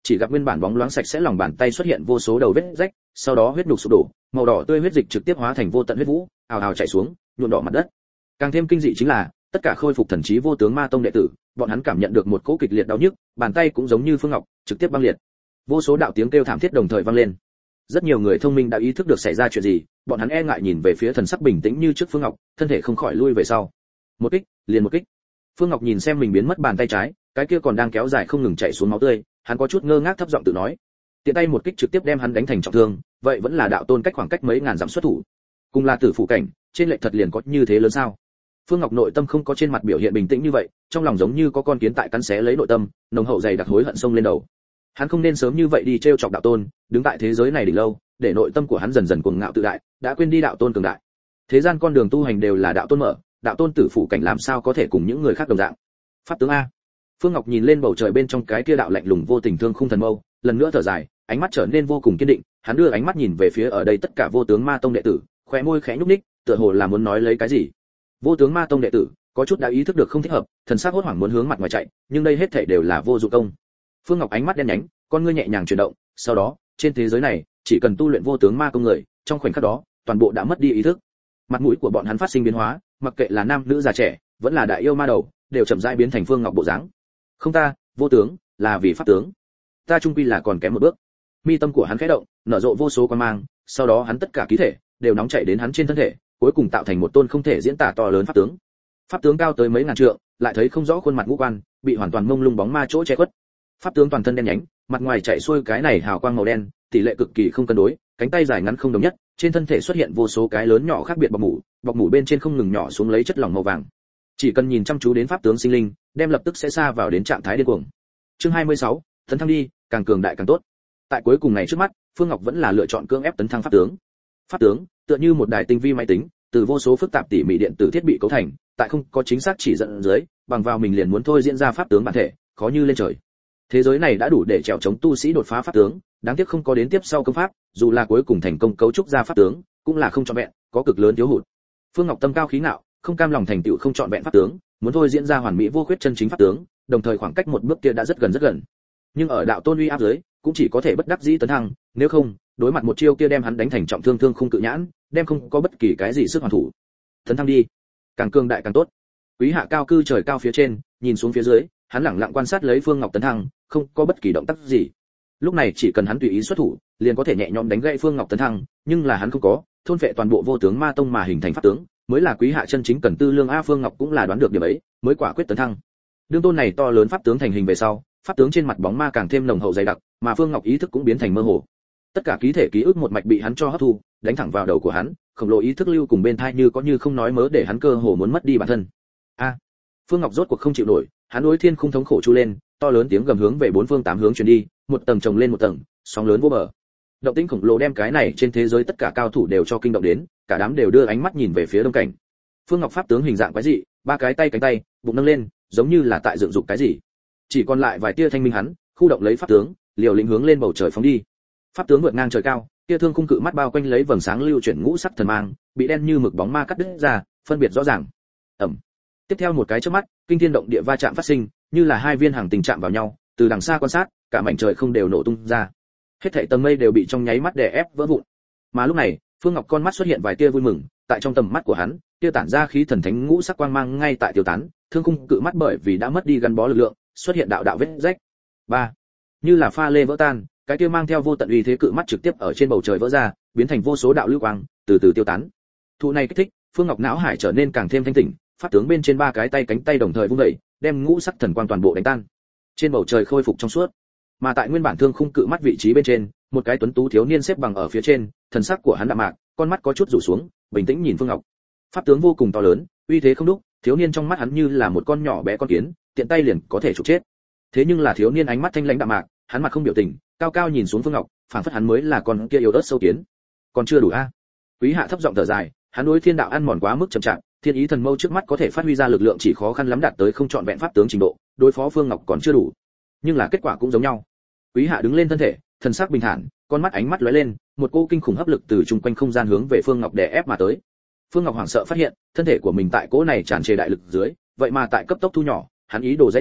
chỉ gặp nguyên bản bóng loáng sạch sẽ lòng bàn tay xuất hiện vô số đầu vết rách, sau đó huyết nhục sụp đổ, màu đỏ tươi huyết dịch trực tiếp hóa thành vô tận huyết vũ, ào ào chảy xuống, nhuộm đỏ mặt đất. Càng thêm kinh dị chính là, tất cả khôi phục thần trí vô tướng ma tông đệ tử, bọn hắn cảm nhận được một cỗ kịch liệt đau nhức, bàn tay cũng giống như Phương Ngọc, trực tiếp băng liệt. Vô số đạo tiếng kêu thảm thiết đồng thời vang lên. Rất nhiều người thông minh đã ý thức được xảy ra chuyện gì, bọn hắn e ngại nhìn về phía thần sắc bình tĩnh như trước Phương Ngọc, thân thể không khỏi lui về sau. Một kích, liền một kích. Phương Ngọc nhìn xem mình biến mất bàn tay trái, cái kia còn đang kéo dài không ngừng chảy xuống máu tươi, hắn có chút ngơ ngác thấp giọng tự nói. Tiện tay một kích trực tiếp đem hắn đánh thành trọng thương, vậy vẫn là đạo tôn cách khoảng cách mấy ngàn dặm xuất thủ. Cùng là tử phụ cảnh, trên lệch thật liền có như thế lớn sao? Phương Ngọc nội tâm không có trên mặt biểu hiện bình tĩnh như vậy, trong lòng giống như có con kiến tại cắn xé lấy nội tâm, nồng hậu dày đặc hối hận xông lên đầu. Hắn không nên sớm như vậy đi trêu chọc đạo tôn, đứng tại thế giới này đỉnh lâu, để nội tâm của hắn dần dần cuồng ngạo tự đại, đã quên đi đạo tôn cường đại. Thế gian con đường tu hành đều là đạo tôn mở, đạo tôn tử phụ cảnh làm sao có thể cùng những người khác đồng dạng. Pháp tướng a. Phương Ngọc nhìn lên bầu trời bên trong cái kia đạo lạnh lùng vô tình thương khung thần mâu, lần nữa thở dài, ánh mắt trở nên vô cùng kiên định, hắn đưa ánh mắt nhìn về phía ở đây tất cả vô tướng ma tông đệ tử, khóe môi khẽ nhúc nhích, tựa hồ là muốn nói lấy cái gì. Vô tướng ma tông đệ tử có chút đã ý thức được không thích hợp, thần sắc hốt hoảng muốn hướng mặt ngoài chạy, nhưng đây hết thảy đều là vô dụng công. Phương Ngọc ánh mắt đen nhánh, con ngươi nhẹ nhàng chuyển động, sau đó, trên thế giới này, chỉ cần tu luyện vô tướng ma công người, trong khoảnh khắc đó, toàn bộ đã mất đi ý thức. Mặt mũi của bọn hắn phát sinh biến hóa, mặc kệ là nam nữ già trẻ, vẫn là đại yêu ma đầu, đều chậm rãi biến thành Phương Ngọc bộ dáng. Không ta, vô tướng, là vì pháp tướng. Ta trung quy là còn kém một bước. Mi tâm của hắn khẽ động, nở rộ vô số quang mang, sau đó hắn tất cả ký thể đều nóng chảy đến hắn trên thân thể, cuối cùng tạo thành một tôn không thể diễn tả to lớn pháp tướng. Pháp tướng cao tới mấy ngàn trượng, lại thấy không rõ khuôn mặt ngũ quan, bị hoàn toàn mông lung bóng ma chỗ che khuất. Pháp tướng toàn thân đen nhánh, mặt ngoài chảy xuôi cái này hào quang màu đen, tỷ lệ cực kỳ không cân đối, cánh tay dài ngắn không đồng nhất, trên thân thể xuất hiện vô số cái lớn nhỏ khác biệt bọc mủ bên trên không ngừng nhỏ xuống lấy chất lỏng màu vàng. Chỉ cần nhìn chăm chú đến pháp tướng sinh linh, đem lập tức sẽ xa vào đến trạng thái điên cuồng. Chương 26, tấn thăng đi, càng cường đại càng tốt. Tại cuối cùng này trước mắt, Phương Ngọc vẫn là lựa chọn cưỡng ép tấn thăng pháp tướng. Pháp tướng tựa như một đài tinh vi máy tính, từ vô số phức tạp tỉ mỉ điện tử thiết bị cấu thành, tại không có chính xác chỉ dẫn dưới, bằng vào mình liền muốn thôi diễn ra pháp tướng bản thể, khó như lên trời. Thế giới này đã đủ để trèo chống tu sĩ đột phá pháp tướng, đáng tiếc không có đến tiếp sau công pháp, dù là cuối cùng thành công cấu trúc ra pháp tướng, cũng là không trọn vẹn, có cực lớn thiếu hụt. Phương Ngọc tâm cao khí ngạo, không cam lòng thành tựu không trọn vẹn pháp tướng, muốn thôi diễn ra hoàn mỹ vô khuyết chân chính pháp tướng, đồng thời khoảng cách một bước kia đã rất gần. Nhưng ở đạo tôn uy áp dưới, cũng chỉ có thể bất đắc dĩ tấn thăng, nếu không, đối mặt một chiêu kia đem hắn đánh thành trọng thương không cự nhãn, đem không có bất kỳ cái gì sức hoàn thủ. Tấn thăng đi, càng cường đại càng tốt. Quý Hạ cao cư trời cao phía trên, nhìn xuống phía dưới, hắn lẳng lặng quan sát lấy Phương Ngọc tấn thăng, không có bất kỳ động tác gì. Lúc này chỉ cần hắn tùy ý xuất thủ, liền có thể nhẹ nhõm đánh gãy Phương Ngọc tấn thăng, nhưng là hắn không có, thôn phệ toàn bộ vô tướng ma tông mà hình thành pháp tướng, mới là Quý Hạ chân chính cần tư lương a. Phương Ngọc cũng là đoán được điểm ấy, mới quả quyết tấn thăng. Đương tôn này to lớn pháp tướng thành hình về sau, pháp tướng trên mặt bóng ma càng thêm nồng hậu dày đặc, mà Phương Ngọc ý thức cũng biến thành mơ hồ. Tất cả ký thể ký ức một mạch bị hắn cho hấp thu, đánh thẳng vào đầu của hắn, khổng lồ ý thức lưu cùng bên thai như có như không nói mớ để hắn cơ hồ muốn mất đi bản thân. A! Phương Ngọc rốt cuộc không chịu nổi, hắn đối thiên khung thống khổ chu lên, to lớn tiếng gầm hướng về bốn phương tám hướng truyền đi, một tầng chồng lên một tầng, sóng lớn vô bờ. Động tĩnh khổng lồ đem cái này trên thế giới tất cả cao thủ đều cho kinh động đến, cả đám đều đưa ánh mắt nhìn về phía đông cảnh. Phương Ngọc pháp tướng hình dạng quái dị, ba cái tay cánh tay, bụng nâng lên, giống như là tại dựng dục cái gì. Chỉ còn lại vài tia thanh minh hắn, khu động lấy pháp tướng, liều lĩnh hướng lên bầu trời phóng đi. Pháp tướng vượt ngang trời cao, tia thương khung cự mắt bao quanh lấy vầng sáng lưu chuyển ngũ sắc thần mang, bị đen như mực bóng ma cắt đứt ra, phân biệt rõ ràng. Ầm. Tiếp theo một cái chớp mắt, kinh thiên động địa va chạm phát sinh, như là hai viên hàng tình chạm vào nhau, từ đằng xa quan sát, cả mảnh trời không đều nổ tung ra. Hết thảy tầng mây đều bị trong nháy mắt đè ép vỡ vụn. Mà lúc này, Phương Ngọc con mắt xuất hiện vài tia vui mừng, tại trong tầm mắt của hắn, tia tản ra khí thần thánh ngũ sắc quang mang ngay tại tiêu tán, thương khung cự mắt bởi vì đã mất đi gắn bó lực lượng, xuất hiện đạo đạo vết rách. Ba, như là pha lê vỡ tan, cái kia mang theo vô tận uy thế cự mắt trực tiếp ở trên bầu trời vỡ ra, biến thành vô số đạo lưu quang, từ từ tiêu tán. Thụ này kích thích, Phương Ngọc não hải trở nên càng thêm thanh tỉnh, pháp tướng bên trên ba cái tay cánh tay đồng thời vung dậy, đem ngũ sắc thần quang toàn bộ đánh tan. Trên bầu trời khôi phục trong suốt, mà tại nguyên bản thương khung cự mắt vị trí bên trên, một cái tuấn tú thiếu niên xếp bằng ở phía trên, thần sắc của hắn đạm mạc, con mắt có chút rủ xuống, bình tĩnh nhìn Phương Ngọc. Pháp tướng vô cùng to lớn, uy thế không đúc, thiếu niên trong mắt hắn như là một con nhỏ bé con kiến, tiện tay liền có thể trục chết. Thế nhưng là thiếu niên ánh mắt thanh lãnh đạm mạc, hắn mặt không biểu tình, cao cao nhìn xuống Phương Ngọc, phảng phất hắn mới là con kia yếu ớt sâu kiến. Còn chưa đủ a. Quý Hạ thấp giọng thở dài, hắn đối thiên đạo ăn mòn quá mức chậm chạp, thiên ý thần mâu trước mắt có thể phát huy ra lực lượng chỉ khó khăn lắm đạt tới không trọn vẹn pháp tướng trình độ, đối phó Phương Ngọc còn chưa đủ. Nhưng là kết quả cũng giống nhau. Quý Hạ đứng lên thân thể, thần sắc bình thản, con mắt ánh mắt lóe lên, một cô kinh khủng hấp lực từ chung quanh không gian hướng về Phương Ngọc đè ép mà tới. Phương Ngọc hoảng sợ phát hiện, thân thể của mình tại cỗ này tràn trề đại lực dưới, vậy mà tại cấp tốc thu nhỏ, hắn ý đồ dãy rủa,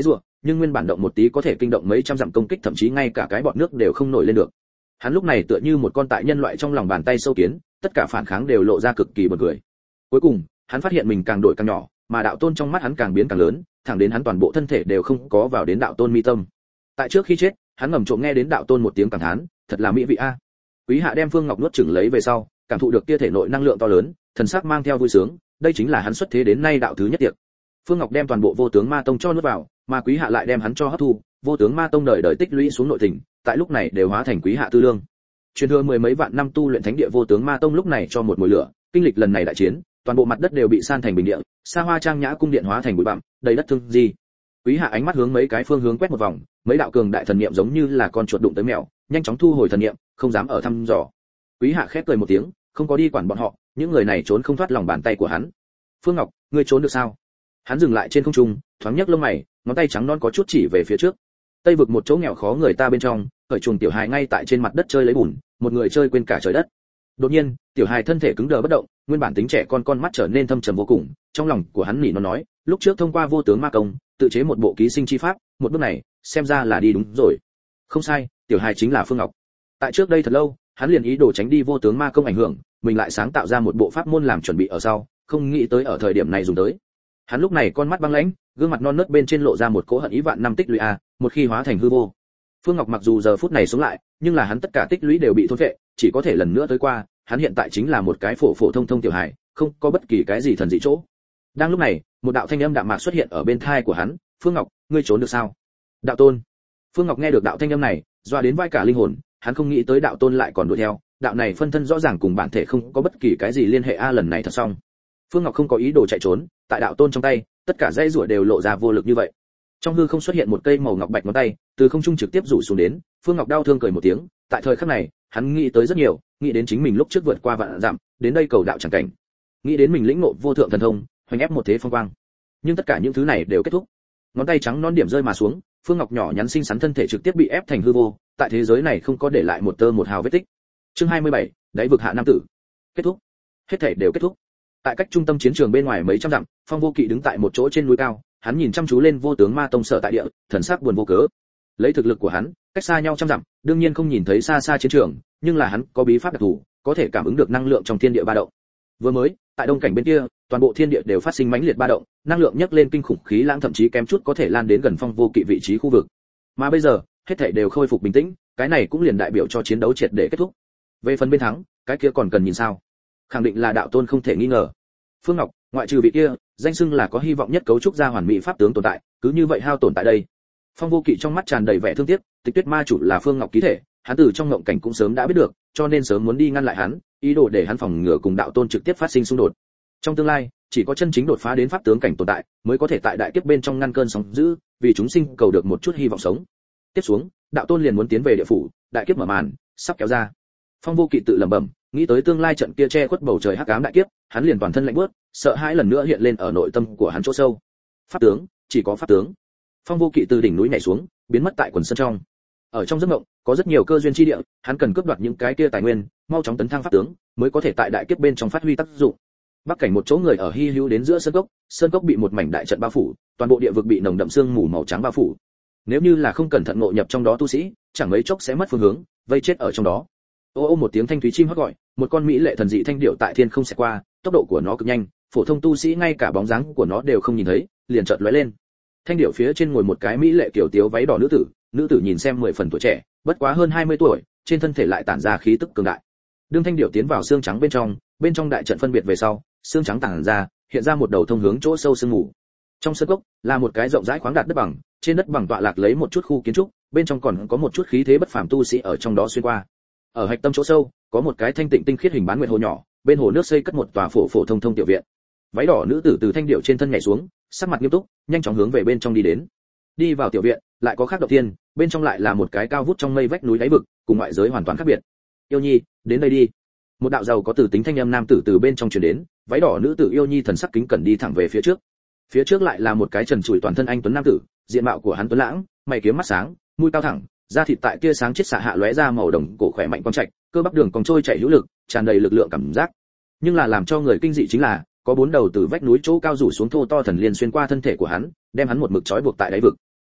nhưng nguyên bản động một tí có thể kinh động mấy trăm dặm công kích, thậm chí ngay cả cái bọt nước đều không nổi lên được. Hắn lúc này tựa như một con tại nhân loại trong lòng bàn tay sâu kiến, tất cả phản kháng đều lộ ra cực kỳ buồn cười. Cuối cùng, hắn phát hiện mình càng đổi càng nhỏ, mà đạo tôn trong mắt hắn càng biến càng lớn, thẳng đến hắn toàn bộ thân thể đều không có vào đến đạo tôn mi tâm. Tại trước khi chết, hắn ngầm trộm nghe đến đạo tôn một tiếng cảm thán, thật là mỹ vị a. Quý Hạ đem Phương Ngọc nuốt chửng lấy về sau, cảm thụ được kia thể nội năng lượng to lớn, thần sắc mang theo vui sướng, đây chính là hắn xuất thế đến nay đạo thứ nhất tiệc. Phương Ngọc đem toàn bộ Vô Tướng Ma Tông cho nuốt vào, mà Quý Hạ lại đem hắn cho hấp thu, Vô Tướng Ma Tông đời đời tích lũy xuống nội tình, tại lúc này đều hóa thành Quý Hạ tư lương. Truyền thừa mười mấy vạn năm tu luyện thánh địa Vô Tướng Ma Tông lúc này cho một mùi lửa, kinh lịch lần này đại chiến, toàn bộ mặt đất đều bị san thành bình địa, xa hoa trang nhã cung điện hóa thành bụi bặm, đầy đất thương gì. Quý Hạ ánh mắt hướng mấy cái phương hướng quét một vòng, mấy đạo cường đại thần niệm giống như là con chuột đụng tới mèo, nhanh chóng thu hồi thần niệm, không dám ở thăm dò. Quý Hạ khép cười một tiếng, không có đi quản bọn họ, những người này trốn không thoát lòng bàn tay của hắn. Phương Ngọc, ngươi trốn được sao? Hắn dừng lại trên không trung, thoáng nhấc lông mày, ngón tay trắng non có chút chỉ về phía trước. Tây vực một chỗ nghèo khó người ta bên trong, khởi chuồng tiểu hài ngay tại trên mặt đất chơi lấy bùn, một người chơi quên cả trời đất. Đột nhiên, tiểu hài thân thể cứng đờ bất động, nguyên bản tính trẻ con mắt trở nên thâm trầm vô cùng, trong lòng của hắn nỉ nó nói, lúc trước thông qua Vô Tướng Ma Công, tự chế một bộ ký sinh chi pháp, một bước này, xem ra là đi đúng rồi. Không sai, tiểu hài chính là Phương Ngọc. Tại trước đây thật lâu, hắn liền ý đồ tránh đi Vô Tướng Ma Công ảnh hưởng, mình lại sáng tạo ra một bộ pháp môn làm chuẩn bị ở sau, không nghĩ tới ở thời điểm này dùng tới. Hắn lúc này con mắt băng lãnh, gương mặt non nớt bên trên lộ ra một cỗ hận ý vạn năm tích lũy một khi hóa thành hư vô. Phương Ngọc mặc dù giờ phút này sống lại, nhưng là hắn tất cả tích lũy đều bị thôn phệ, chỉ có thể lần nữa tới qua, hắn hiện tại chính là một cái phổ phổ thông thông tiểu hài, không có bất kỳ cái gì thần dị chỗ. Đang lúc này, một đạo thanh âm đạm mạc xuất hiện ở bên tai của hắn, "Phương Ngọc, ngươi trốn được sao?" "Đạo tôn." Phương Ngọc nghe được đạo thanh âm này, doa đến vai cả linh hồn, hắn không nghĩ tới đạo tôn lại còn đuổi theo, đạo này phân thân rõ ràng cùng bản thể không có bất kỳ cái gì liên hệ lần này thật xong. Phương Ngọc không có ý đồ chạy trốn, tại đạo tôn trong tay, tất cả dây rủa đều lộ ra vô lực như vậy. Trong hư không xuất hiện một cây màu ngọc bạch ngón tay, từ không trung trực tiếp rủ xuống đến, Phương Ngọc đau thương cười một tiếng, tại thời khắc này, hắn nghĩ tới rất nhiều, nghĩ đến chính mình lúc trước vượt qua vạn dặm, đến đây cầu đạo chẳng cảnh, nghĩ đến mình lĩnh ngộ vô thượng thần thông, hoành ép một thế phong quang. Nhưng tất cả những thứ này đều kết thúc. Ngón tay trắng non điểm rơi mà xuống, Phương Ngọc nhỏ nhắn xinh xắn thân thể trực tiếp bị ép thành hư vô, tại thế giới này không có để lại một tơ một hào vết tích. Chương 27, đáy vực hạ nam tử. Kết thúc. Hết thảy đều kết thúc. Tại cách trung tâm chiến trường bên ngoài mấy trăm dặm, Phong Vô Kỵ đứng tại một chỗ trên núi cao, hắn nhìn chăm chú lên Vô Tướng Ma Tông sở tại địa, thần sắc buồn vô cớ. Lấy thực lực của hắn, cách xa nhau trăm dặm, đương nhiên không nhìn thấy xa xa chiến trường, nhưng là hắn có bí pháp đặc thù, có thể cảm ứng được năng lượng trong thiên địa ba động. Vừa mới, tại đông cảnh bên kia, toàn bộ thiên địa đều phát sinh mãnh liệt ba động, năng lượng nhấc lên kinh khủng khí lãng, thậm chí kém chút có thể lan đến gần Phong Vô Kỵ vị trí khu vực. Mà bây giờ, hết thảy đều khôi phục bình tĩnh, cái này cũng liền đại biểu cho chiến đấu triệt để kết thúc. Về phần bên thắng, cái kia còn cần nhìn sao? Khẳng định là đạo tôn không thể nghi ngờ. Phương Ngọc, ngoại trừ vị kia, danh xưng là có hy vọng nhất cấu trúc ra hoàn mỹ pháp tướng tồn tại, cứ như vậy hao tổn tại đây. Phong Vô Kỵ trong mắt tràn đầy vẻ thương tiếc, Tịch Tuyết Ma chủ là Phương Ngọc ký thể, hắn từ trong ngộng cảnh cũng sớm đã biết được, cho nên sớm muốn đi ngăn lại hắn, ý đồ để hắn phòng ngừa cùng đạo tôn trực tiếp phát sinh xung đột. Trong tương lai, chỉ có chân chính đột phá đến pháp tướng cảnh tồn tại, mới có thể tại đại kiếp bên trong ngăn cơn sóng dữ, vì chúng sinh cầu được một chút hy vọng sống. Tiếp xuống, đạo tôn liền muốn tiến về địa phủ, đại kiếp mở màn, sắp kéo ra. Phong Vô Kỵ tự lẩm bẩm, nghĩ tới tương lai trận kia che khuất bầu trời hắc ám đại kiếp, hắn liền toàn thân lạnh buốt, sợ hãi lần nữa hiện lên ở nội tâm của hắn chỗ sâu. Pháp tướng, chỉ có pháp tướng. Phong Vô Kỵ từ đỉnh núi nhảy xuống, biến mất tại quần sơn trong. Ở trong giấc mộng, có rất nhiều cơ duyên chi địa, hắn cần cướp đoạt những cái kia tài nguyên, mau chóng tấn thăng pháp tướng, mới có thể tại đại kiếp bên trong phát huy tác dụng. Bắc cảnh một chỗ người ở hy hữu đến giữa sơn cốc bị một mảnh đại trận bao phủ, toàn bộ địa vực bị nồng đậm sương mù màu trắng bao phủ. Nếu như là không cẩn thận ngộ nhập trong đó tu sĩ, chẳng mấy chốc sẽ mất phương hướng, vây chết ở trong đó. Ô ô một tiếng thanh thúy chim hót gọi, một con mỹ lệ thần dị thanh điệu tại thiên không sẽ qua, tốc độ của nó cực nhanh, phổ thông tu sĩ ngay cả bóng dáng của nó đều không nhìn thấy, liền chợt lóe lên. Thanh điệu phía trên ngồi một cái mỹ lệ kiểu tiếu váy đỏ nữ tử nhìn xem 10 phần tuổi trẻ, bất quá hơn 20 tuổi, trên thân thể lại tản ra khí tức cường đại. Đương thanh điệu tiến vào xương trắng bên trong đại trận phân biệt về sau, xương trắng tản ra, hiện ra một đầu thông hướng chỗ sâu sương mù. Trong sơn cốc là một cái rộng rãi khoáng đạt đất bằng, trên đất bằng tọa lạc lấy một chút khu kiến trúc, bên trong còn có một chút khí thế bất phàm tu sĩ ở trong đó xuyên qua. Ở hạch tâm chỗ sâu, có một cái thanh tịnh tinh khiết hình bán nguyệt hồ nhỏ, bên hồ nước xây cất một tòa phổ thông tiểu viện. Váy đỏ nữ tử từ thanh điệu trên thân nhảy xuống, sắc mặt nghiêm túc, nhanh chóng hướng về bên trong đi đến. Đi vào tiểu viện, lại có khác động thiên, bên trong lại là một cái cao vút trong mây vách núi đáy vực, cùng ngoại giới hoàn toàn khác biệt. Yêu Nhi, đến đây đi. Một đạo giàu có từ tính thanh âm nam tử từ bên trong truyền đến, váy đỏ nữ tử Yêu Nhi thần sắc kính cẩn đi thẳng về phía trước. Phía trước lại là một cái trần trụi toàn thân anh tuấn nam tử, diện mạo của hắn tuấn lãng, mày kiếm mắt sáng, mũi cao thẳng, da thịt tại tia sáng chết xạ hạ lóe ra màu đồng cổ khỏe mạnh quang trạch, cơ bắp đường cong trôi chảy hữu lực, tràn đầy lực lượng cảm giác. Nhưng là làm cho người kinh dị chính là, có 4 đầu từ vách núi chỗ cao rủ xuống thô to thần liên xuyên qua thân thể của hắn, đem hắn một mực trói buộc tại đáy vực.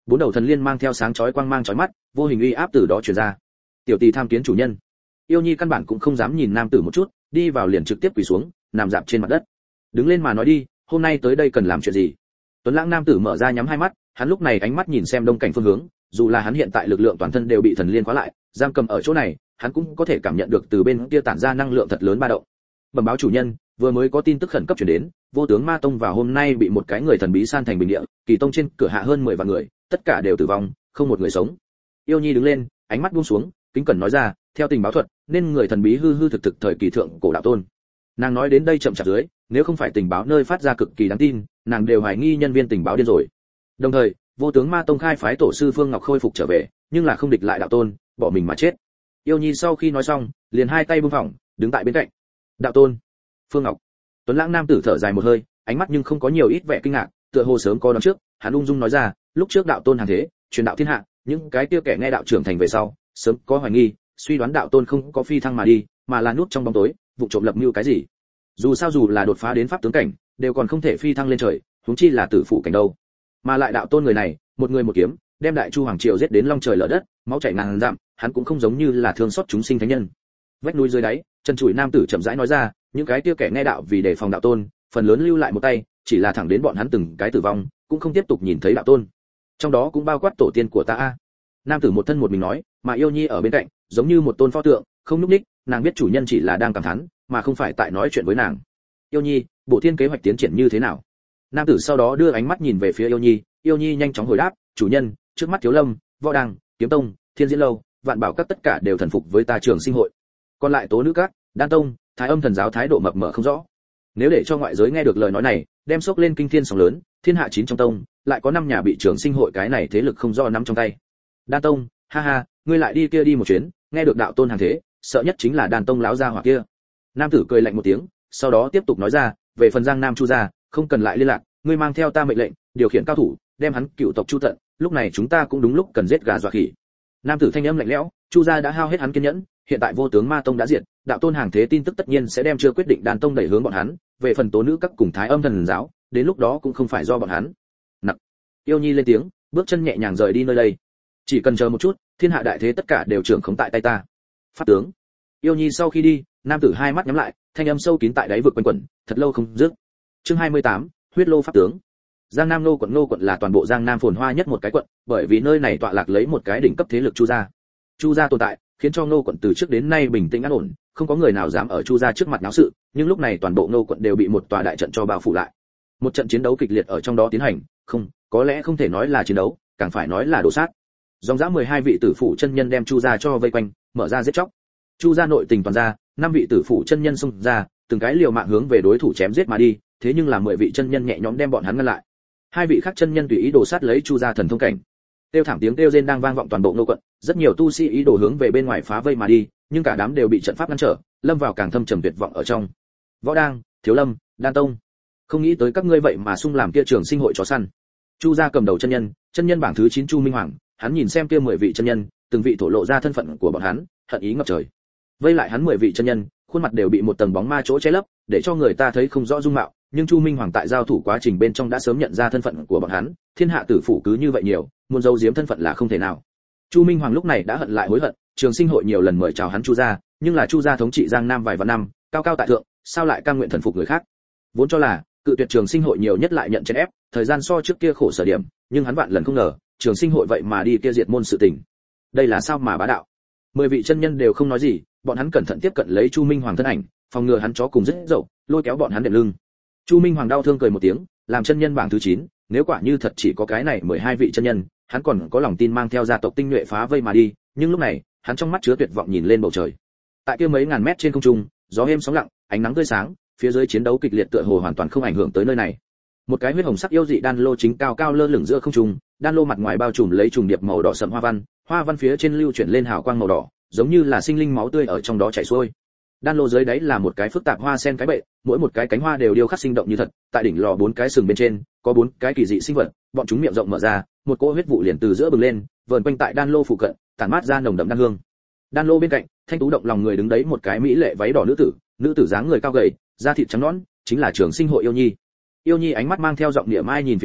Bốn đầu thần liên mang theo sáng chói quang mang chói mắt, vô hình uy áp từ đó truyền ra. Tiểu tỷ tham kiến chủ nhân. Yêu Nhi căn bản cũng không dám nhìn nam tử một chút, đi vào liền trực tiếp quỳ xuống, nằm dạp trên mặt đất. Đứng lên mà nói đi, hôm nay tới đây cần làm chuyện gì? Tuấn lãng nam tử mở ra nhắm hai mắt, hắn lúc này ánh mắt nhìn xem đông cảnh phương hướng, dù là hắn hiện tại lực lượng toàn thân đều bị thần liên khóa lại, giam cầm ở chỗ này, hắn cũng có thể cảm nhận được từ bên kia tản ra năng lượng thật lớn ba động. Bẩm báo chủ nhân, vừa mới có tin tức khẩn cấp truyền đến, Vô Tướng Ma Tông vào hôm nay bị một cái người thần bí san thành bình địa, Kỳ Tông trên cửa hạ hơn 10 vạn người, tất cả đều tử vong, không một người sống. Yêu Nhi đứng lên, ánh mắt buông xuống, kính cẩn nói ra, theo tình báo thuật, nên người thần bí hư hư thực thực thời kỳ thượng cổ đạo tôn. Nàng nói đến đây chậm chạp dưới, nếu không phải tình báo nơi phát ra cực kỳ đáng tin, nàng đều hoài nghi nhân viên tình báo điên rồi. Đồng thời, Vô Tướng Ma Tông khai phái tổ sư Phương Ngọc khôi phục trở về, nhưng là không địch lại đạo tôn, bỏ mình mà chết. Yêu Nhi sau khi nói xong, liền hai tay buông phỏng, đứng tại bên cạnh. Đạo tôn, Phương Ngọc. Tuấn lãng nam tử thở dài một hơi, ánh mắt nhưng không có nhiều ít vẻ kinh ngạc, tựa hồ sớm có đoán trước, hắn ung dung nói ra, lúc trước đạo tôn hàng thế, truyền đạo thiên hạ, những cái kia kẻ nghe đạo trưởng thành về sau, sớm có hoài nghi, suy đoán đạo tôn không có phi thăng mà đi, mà là núp trong bóng tối, vụ trộm lập mưu cái gì. Dù sao dù là đột phá đến pháp tướng cảnh, đều còn không thể phi thăng lên trời, huống chi là tử phụ cảnh đâu. Mà lại đạo tôn người này, một người một kiếm, đem đại chu hoàng triều giết đến long trời lở đất, máu chảy ngàn dặm, hắn cũng không giống như là thương xót chúng sinh thánh nhân. Vách núi dưới đáy, chân chùi nam tử chậm rãi nói ra, những cái kia kẻ nghe đạo vì đề phòng đạo tôn, phần lớn lưu lại một tay, chỉ là thẳng đến bọn hắn từng cái tử vong, cũng không tiếp tục nhìn thấy đạo tôn. Trong đó cũng bao quát tổ tiên của ta a. Nam tử một thân một mình nói, mà Yêu Nhi ở bên cạnh, giống như một tôn pho tượng, không nhúc nhích, nàng biết chủ nhân chỉ là đang cảm thán, mà không phải tại nói chuyện với nàng. Yêu Nhi, bộ thiên kế hoạch tiến triển như thế nào? Nam tử sau đó đưa ánh mắt nhìn về phía Yêu Nhi nhanh chóng hồi đáp, chủ nhân, trước mắt Thiếu Lâm, Võ Đăng, Kiếm Tông, Thiên Diễn Lâu, Vạn Bảo các tất cả đều thần phục với ta Trường Sinh hội. Còn lại Tố Nữ các, Đan Tông, Thái Âm thần giáo thái độ mập mờ không rõ. Nếu để cho ngoại giới nghe được lời nói này, đem sốc lên kinh thiên sóng lớn, thiên hạ chín trong tông, lại có 5 nhà bị Trường Sinh hội cái này thế lực không do nắm trong tay. Đan Tông, ha ha, ngươi lại đi kia đi một chuyến, nghe được đạo tôn hàng thế, sợ nhất chính là Đan Tông láo gia hỏa kia. Nam tử cười lạnh một tiếng, sau đó tiếp tục nói ra, về phần Giang Nam Chu gia, không cần lại liên lạc, ngươi mang theo ta mệnh lệnh, điều khiển cao thủ, đem hắn cựu tộc chu tận, lúc này chúng ta cũng đúng lúc cần giết gà dọa khỉ. Nam tử thanh âm lạnh lẽo, Chu gia đã hao hết hắn kiên nhẫn, hiện tại Vô Tướng Ma Tông đã diệt, đạo tôn hàng thế tin tức tất nhiên sẽ đem chưa quyết định Đan Tông đẩy hướng bọn hắn, về phần Tố Nữ các cùng Thái Âm thần giáo, đến lúc đó cũng không phải do bọn hắn. Nặc. Yêu Nhi lên tiếng, bước chân nhẹ nhàng rời đi nơi đây. Chỉ cần chờ một chút, thiên hạ đại thế tất cả đều trưởng khống tại tay ta. Pháp tướng. Yêu Nhi sau khi đi, nam tử hai mắt nhắm lại, thanh âm sâu kín tại đáy vực quanh quẩn, thật lâu không dứt. Chương 28, huyết lô pháp tướng. Giang Nam Nô quận là toàn bộ Giang Nam phồn hoa nhất một cái quận, bởi vì nơi này tọa lạc lấy một cái đỉnh cấp thế lực Chu gia. Chu gia tồn tại, khiến cho Nô quận từ trước đến nay bình tĩnh an ổn, không có người nào dám ở Chu gia trước mặt náo sự, nhưng lúc này toàn bộ Nô quận đều bị một tòa đại trận cho bao phủ lại. Một trận chiến đấu kịch liệt ở trong đó tiến hành, có lẽ không thể nói là chiến đấu, càng phải nói là đổ sát. Dòng dã 12 vị tử phụ chân nhân đem Chu gia cho vây quanh, mở ra giết chóc. Chu gia nội tình toàn ra, 5 vị tử phụ chân nhân xông ra, từng cái liều mạng hướng về đối thủ chém giết mà đi, thế nhưng là 10 vị chân nhân nhẹ nhõm đem bọn hắn ngăn lại. 2 vị khác chân nhân tùy ý đổ sát lấy Chu gia thần thông cảnh. Tiêu thảm tiếng kêu rên đang vang vọng toàn bộ Nô quận, rất nhiều tu sĩ ý đồ hướng về bên ngoài phá vây mà đi, nhưng cả đám đều bị trận pháp ngăn trở, lâm vào càng thâm trầm tuyệt vọng ở trong. Võ Đăng, Thiếu Lâm, Đan Tông, không nghĩ tới các ngươi vậy mà xung làm kia Trường Sinh hội chó săn. Chu gia cầm đầu chân nhân bảng thứ 9 Chu Minh Hoàng, hắn nhìn xem kia 10 vị chân nhân, từng vị thổ lộ ra thân phận của bọn hắn, hận ý ngập trời. Vây lại hắn 10 vị chân nhân, khuôn mặt đều bị một tầng bóng ma chỗ che lấp, để cho người ta thấy không rõ dung mạo, nhưng Chu Minh Hoàng tại giao thủ quá trình bên trong đã sớm nhận ra thân phận của bọn hắn, thiên hạ tử phủ cứ như vậy nhiều, muốn giấu giếm thân phận là không thể nào. Chu Minh Hoàng lúc này đã hận lại hối hận, Trường Sinh hội nhiều lần mời chào hắn Chu gia, nhưng là Chu gia thống trị Giang Nam vài vạn năm, cao cao tại thượng, sao lại cam nguyện thần phục người khác? Vốn cho là cự tuyệt Trường Sinh hội nhiều nhất lại nhận chèn ép, thời gian so trước kia khổ sở điểm, nhưng hắn vạn lần không ngờ, Trường Sinh hội vậy mà đi kia diệt môn sự tình. Đây là sao mà bá đạo? 10 vị chân nhân đều không nói gì, bọn hắn cẩn thận tiếp cận lấy Chu Minh Hoàng thân ảnh, phòng ngừa hắn chó cùng rất dậu, lôi kéo bọn hắn đệm lưng. Chu Minh Hoàng đau thương cười một tiếng, làm chân nhân bảng thứ 9, nếu quả như thật chỉ có cái này 12 vị chân nhân, hắn còn có lòng tin mang theo gia tộc tinh nhuệ phá vây mà đi, nhưng lúc này, hắn trong mắt chứa tuyệt vọng nhìn lên bầu trời. Tại kia mấy ngàn mét trên không trung, gió êm sóng lặng, ánh nắng tươi sáng, phía dưới chiến đấu kịch liệt tựa hồ hoàn toàn không ảnh hưởng tới nơi này. Một cái huyết hồng sắc yêu dị đan lô chính cao cao lơ lửng giữa không trung, đan lô mặt ngoài bao trùm lấy trùng điệp màu đỏ sẫm hoa văn phía trên lưu chuyển lên hào quang màu đỏ, giống như là sinh linh máu tươi ở trong đó chảy xuôi. Đan lô dưới đáy là một cái phức tạp hoa sen cái bệ, mỗi một cái cánh hoa đều điêu khắc sinh động như thật, tại đỉnh lò 4 cái sừng bên trên, có 4 cái kỳ dị sinh vật, bọn chúng miệng rộng mở ra, một cỗ huyết vụ liền từ giữa bừng lên, vờn quanh tại đan lô phụ cận, tản mát ra nồng đậm đan hương. Đan lô bên cạnh, thanh tú động lòng người đứng đấy một cái mỹ lệ váy đỏ nữ tử dáng người cao gầy, da thịt trắng nõn, chính là Trường Sinh hội Yêu Nhi. Yêu Nhi ánh mắt mang theo giọng địa mai nhìn phía dưới,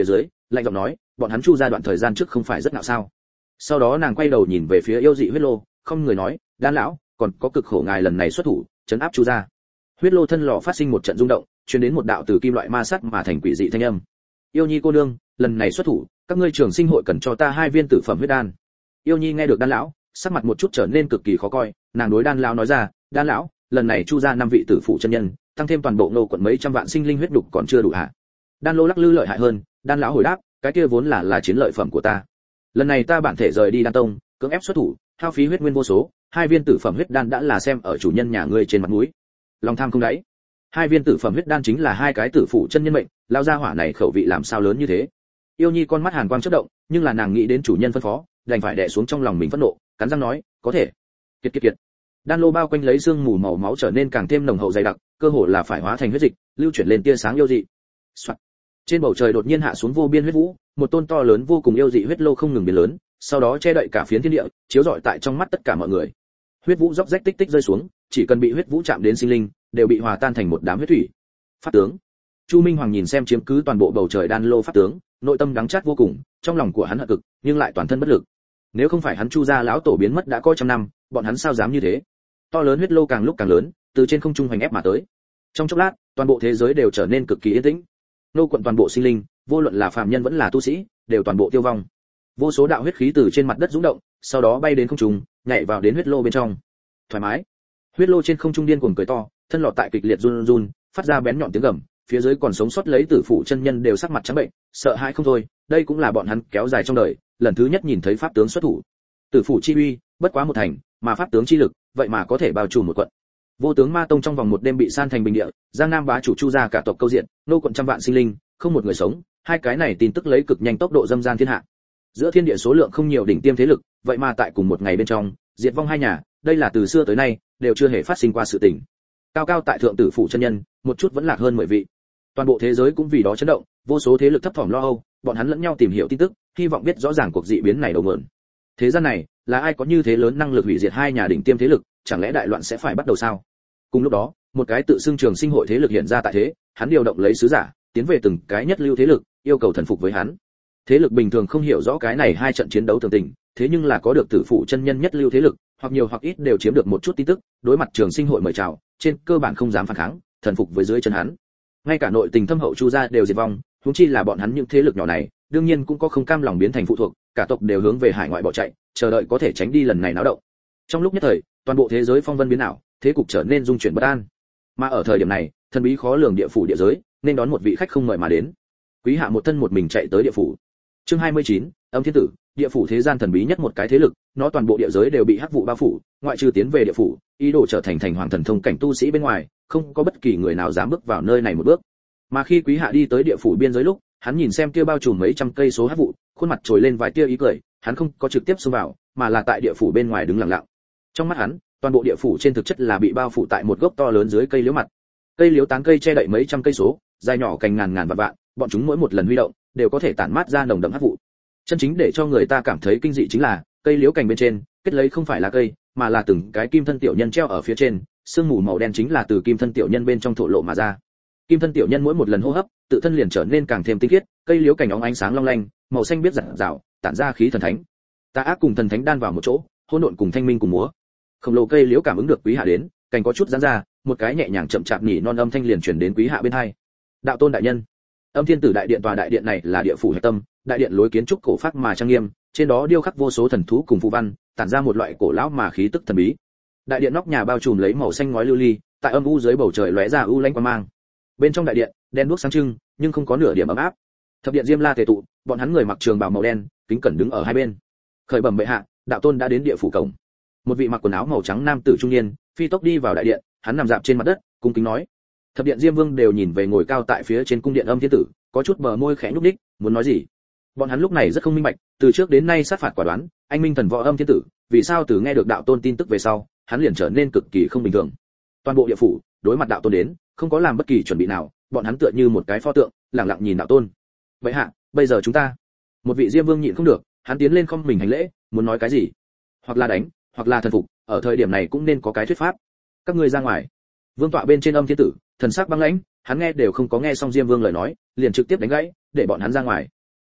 lạnh giọng nói, bọn hắn Chu gia đoạn thời gian trước không phải rất nạo sao? Sau đó nàng quay đầu nhìn về phía yêu dị huyết lô, không người nói, đan lão, còn có cực khổ ngài lần này xuất thủ, trấn áp Chu gia. Huyết lô thân lò phát sinh một trận rung động, truyền đến một đạo từ kim loại ma sắt mà thành quỷ dị thanh âm. Yêu nhi cô nương, lần này xuất thủ, các ngươi trường sinh hội cần cho ta 2 viên tử phẩm huyết đan. Yêu nhi nghe được đan lão, sắc mặt một chút trở nên cực kỳ khó coi, nàng đối đan lão nói ra, đan lão, lần này Chu gia 5 vị tử phụ chân nhân, tăng thêm toàn bộ nô quận mấy trăm vạn sinh linh huyết đục còn chưa đủ hả? Đan lô lắc lư lợi hại hơn, đan lão hồi đáp, cái kia vốn là chiến lợi phẩm của ta. Lần này ta bản thể rời đi đan tông, cưỡng ép xuất thủ, hao phí huyết nguyên vô số, 2 viên tử phẩm huyết đan đã là xem ở chủ nhân nhà ngươi trên mặt mũi. Lòng tham không đáy. 2 viên tử phẩm huyết đan chính là 2 cái tử phụ chân nhân mệnh, lao ra hỏa này khẩu vị làm sao lớn như thế? Yêu nhi con mắt hàn quang chớp động, nhưng là nàng nghĩ đến chủ nhân phân phó, đành phải đè xuống trong lòng mình phẫn nộ, cắn răng nói, có thể. Kiệt kiệt kiệt. Đan lô bao quanh lấy xương mù màu máu trở nên càng thêm nồng hậu dày đặc, cơ hồ là phải hóa thành huyết dịch, lưu chuyển lên tia sáng yêu dị. Soạn. Trên bầu trời đột nhiên hạ xuống vô biên huyết vũ, một tôn to lớn vô cùng yêu dị huyết lô không ngừng biến lớn, sau đó che đậy cả phiến thiên địa, chiếu rọi tại trong mắt tất cả mọi người. Huyết vũ róc rách tích tích rơi xuống, chỉ cần bị huyết vũ chạm đến sinh linh, đều bị hòa tan thành một đám huyết thủy. Pháp tướng. Chu Minh Hoàng nhìn xem chiếm cứ toàn bộ bầu trời đan lô pháp tướng, nội tâm đắng chát vô cùng, trong lòng của hắn hận cực, nhưng lại toàn thân bất lực. Nếu không phải hắn Chu gia lão tổ biến mất đã có trăm năm, bọn hắn sao dám như thế? To lớn huyết lô càng lúc càng lớn, từ trên không trung hoành ép mà tới. Trong chốc lát, toàn bộ thế giới đều trở nên cực kỳ yên tĩnh. Nô quận toàn bộ sinh linh, vô luận là phàm nhân vẫn là tu sĩ, đều toàn bộ tiêu vong. Vô số đạo huyết khí từ trên mặt đất dũng động, sau đó bay đến không trung, nhảy vào đến huyết lô bên trong. Thoải mái. Huyết lô trên không trung điên cuồng cười to, thân lọt tại kịch liệt run run, phát ra bén nhọn tiếng gầm, phía dưới còn sống sót lấy tử phụ chân nhân đều sắc mặt trắng bệnh, sợ hãi không thôi, đây cũng là bọn hắn kéo dài trong đời, lần thứ nhất nhìn thấy pháp tướng xuất thủ. Tử phụ chi uy, bất quá một thành, mà pháp tướng chi lực, vậy mà có thể bao trùm một quận. Vô tướng ma tông trong vòng một đêm bị san thành bình địa, Giang Nam bá chủ Chu gia cả tộc câu diện, nô quận trăm vạn sinh linh, không một người sống, 2 cái này tin tức lấy cực nhanh tốc độ dâm gian thiên hạ. Giữa thiên địa số lượng không nhiều đỉnh tiêm thế lực, vậy mà tại cùng một ngày bên trong, diệt vong 2 nhà, đây là từ xưa tới nay đều chưa hề phát sinh qua sự tình. Cao cao tại thượng tử phụ chân nhân, một chút vẫn lạc hơn 10 vị. Toàn bộ thế giới cũng vì đó chấn động, vô số thế lực thấp thỏm lo âu, bọn hắn lẫn nhau tìm hiểu tin tức, hy vọng biết rõ ràng cuộc dị biến này đầu nguồn. Thế gian này, là ai có như thế lớn năng lực hủy diệt 2 nhà đỉnh tiêm thế lực, chẳng lẽ đại loạn sẽ phải bắt đầu sao? Cùng lúc đó, một cái tự xưng trường sinh hội thế lực hiện ra tại thế, hắn điều động lấy sứ giả, tiến về từng cái nhất lưu thế lực, yêu cầu thần phục với hắn. Thế lực bình thường không hiểu rõ cái này 2 trận chiến đấu thường tình, thế nhưng là có được tử phụ chân nhân nhất lưu thế lực, hoặc nhiều hoặc ít đều chiếm được một chút tin tức, đối mặt trường sinh hội mời chào, trên cơ bản không dám phản kháng, thần phục với dưới chân hắn. Ngay cả nội tình thâm hậu Chu gia đều diệt vong, huống chi là bọn hắn những thế lực nhỏ này, đương nhiên cũng có không cam lòng biến thành phụ thuộc, cả tộc đều hướng về hải ngoại bỏ chạy, chờ đợi có thể tránh đi lần này náo động. Trong lúc nhất thời, toàn bộ thế giới phong vân biến ảo, thế cục trở nên dung chuyển bất an. Mà ở thời điểm này, thần bí khó lường địa phủ địa giới, nên đón một vị khách không mời mà đến. Quý hạ một thân một mình chạy tới địa phủ. Chương 29, Âm Thiên Tử, địa phủ thế gian thần bí nhất một cái thế lực, nó toàn bộ địa giới đều bị hắc vụ bao phủ, ngoại trừ tiến về địa phủ, ý đồ trở thành thành hoàng thần thông cảnh tu sĩ bên ngoài, không có bất kỳ người nào dám bước vào nơi này một bước. Mà khi Quý hạ đi tới địa phủ biên giới lúc, hắn nhìn xem kia bao trùm mấy trăm cây số hắc vụ, khuôn mặt trồi lên vài tia ý cười, hắn không có trực tiếp xông vào, mà là tại địa phủ bên ngoài đứng lặng lặng. Trong mắt hắn, toàn bộ địa phủ trên thực chất là bị bao phủ tại một gốc to lớn dưới cây liễu mặt. Cây liễu tán cây che đậy mấy trăm cây số, dài nhỏ cành ngàn ngàn vạn vạn, bọn chúng mỗi một lần huy động đều có thể tản mát ra nồng đậm hắc vụ. Chân chính để cho người ta cảm thấy kinh dị chính là, cây liễu cành bên trên kết lấy không phải là cây, mà là từng cái kim thân tiểu nhân treo ở phía trên, sương mù màu đen chính là từ kim thân tiểu nhân bên trong thổ lộ mà ra. Kim thân tiểu nhân mỗi một lần hô hấp, tự thân liền trở nên càng thêm tinh khiết, cây liễu cành óng ánh sáng long lanh, màu xanh biết rạng rào, tản ra khí thần thánh. Tà ác cùng thần thánh đan vào một chỗ, hỗn độn cùng thanh minh cùng múa. Khổng lồ cây liễu cảm ứng được Quý hạ đến, cành có chút giãn ra, một cái nhẹ nhàng chậm chạp nhỉ non âm thanh liền truyền đến Quý hạ bên hai. Đạo tôn đại nhân, Âm Thiên Tử đại điện, tòa đại điện này là địa phủ hệ tâm, đại điện lối kiến trúc cổ phác mà trang nghiêm, trên đó điêu khắc vô số thần thú cùng phù văn, tản ra một loại cổ lão mà khí tức thần bí. Đại điện nóc nhà bao trùm lấy màu xanh ngói lưu ly, tại âm u dưới bầu trời lóe ra u lanh quang mang. Bên trong đại điện, đèn đuốc sáng trưng, nhưng không có nửa điểm ấm áp. Thập điện Diêm La tề tụ, bọn hắn người mặc trường bào màu đen, kính cẩn đứng ở hai bên. Khởi bẩm bệ hạ, đạo tôn đã đến địa phủ cổng. Một vị mặc quần áo màu trắng nam tử trung niên, phi tốc đi vào đại điện, hắn nằm dạp trên mặt đất, cung kính nói. Thập điện Diêm Vương đều nhìn về ngồi cao tại phía trên cung điện Âm Thiên Tử, có chút bờ môi khẽ nhúc nhích, muốn nói gì. Bọn hắn lúc này rất không minh bạch, từ trước đến nay sát phạt quả đoán, anh minh thần võ Âm Thiên Tử, vì sao từ nghe được đạo tôn tin tức về sau, hắn liền trở nên cực kỳ không bình thường. Toàn bộ địa phủ, đối mặt đạo tôn đến, không có làm bất kỳ chuẩn bị nào, bọn hắn tựa như một cái pho tượng, lặng lặng nhìn đạo tôn. Vậy hạ, bây giờ chúng ta. Một vị Diêm Vương nhịn không được, hắn tiến lên không mình hành lễ, muốn nói cái gì? Hoặc là đánh, hoặc là thần phục, ở thời điểm này cũng nên có cái thuyết pháp. Các ngươi ra ngoài. Vương tọa bên trên Âm Thiên Tử, thần sắc băng lãnh, hắn nghe đều không có nghe xong Diêm Vương lời nói, liền trực tiếp đánh gãy, để bọn hắn ra ngoài.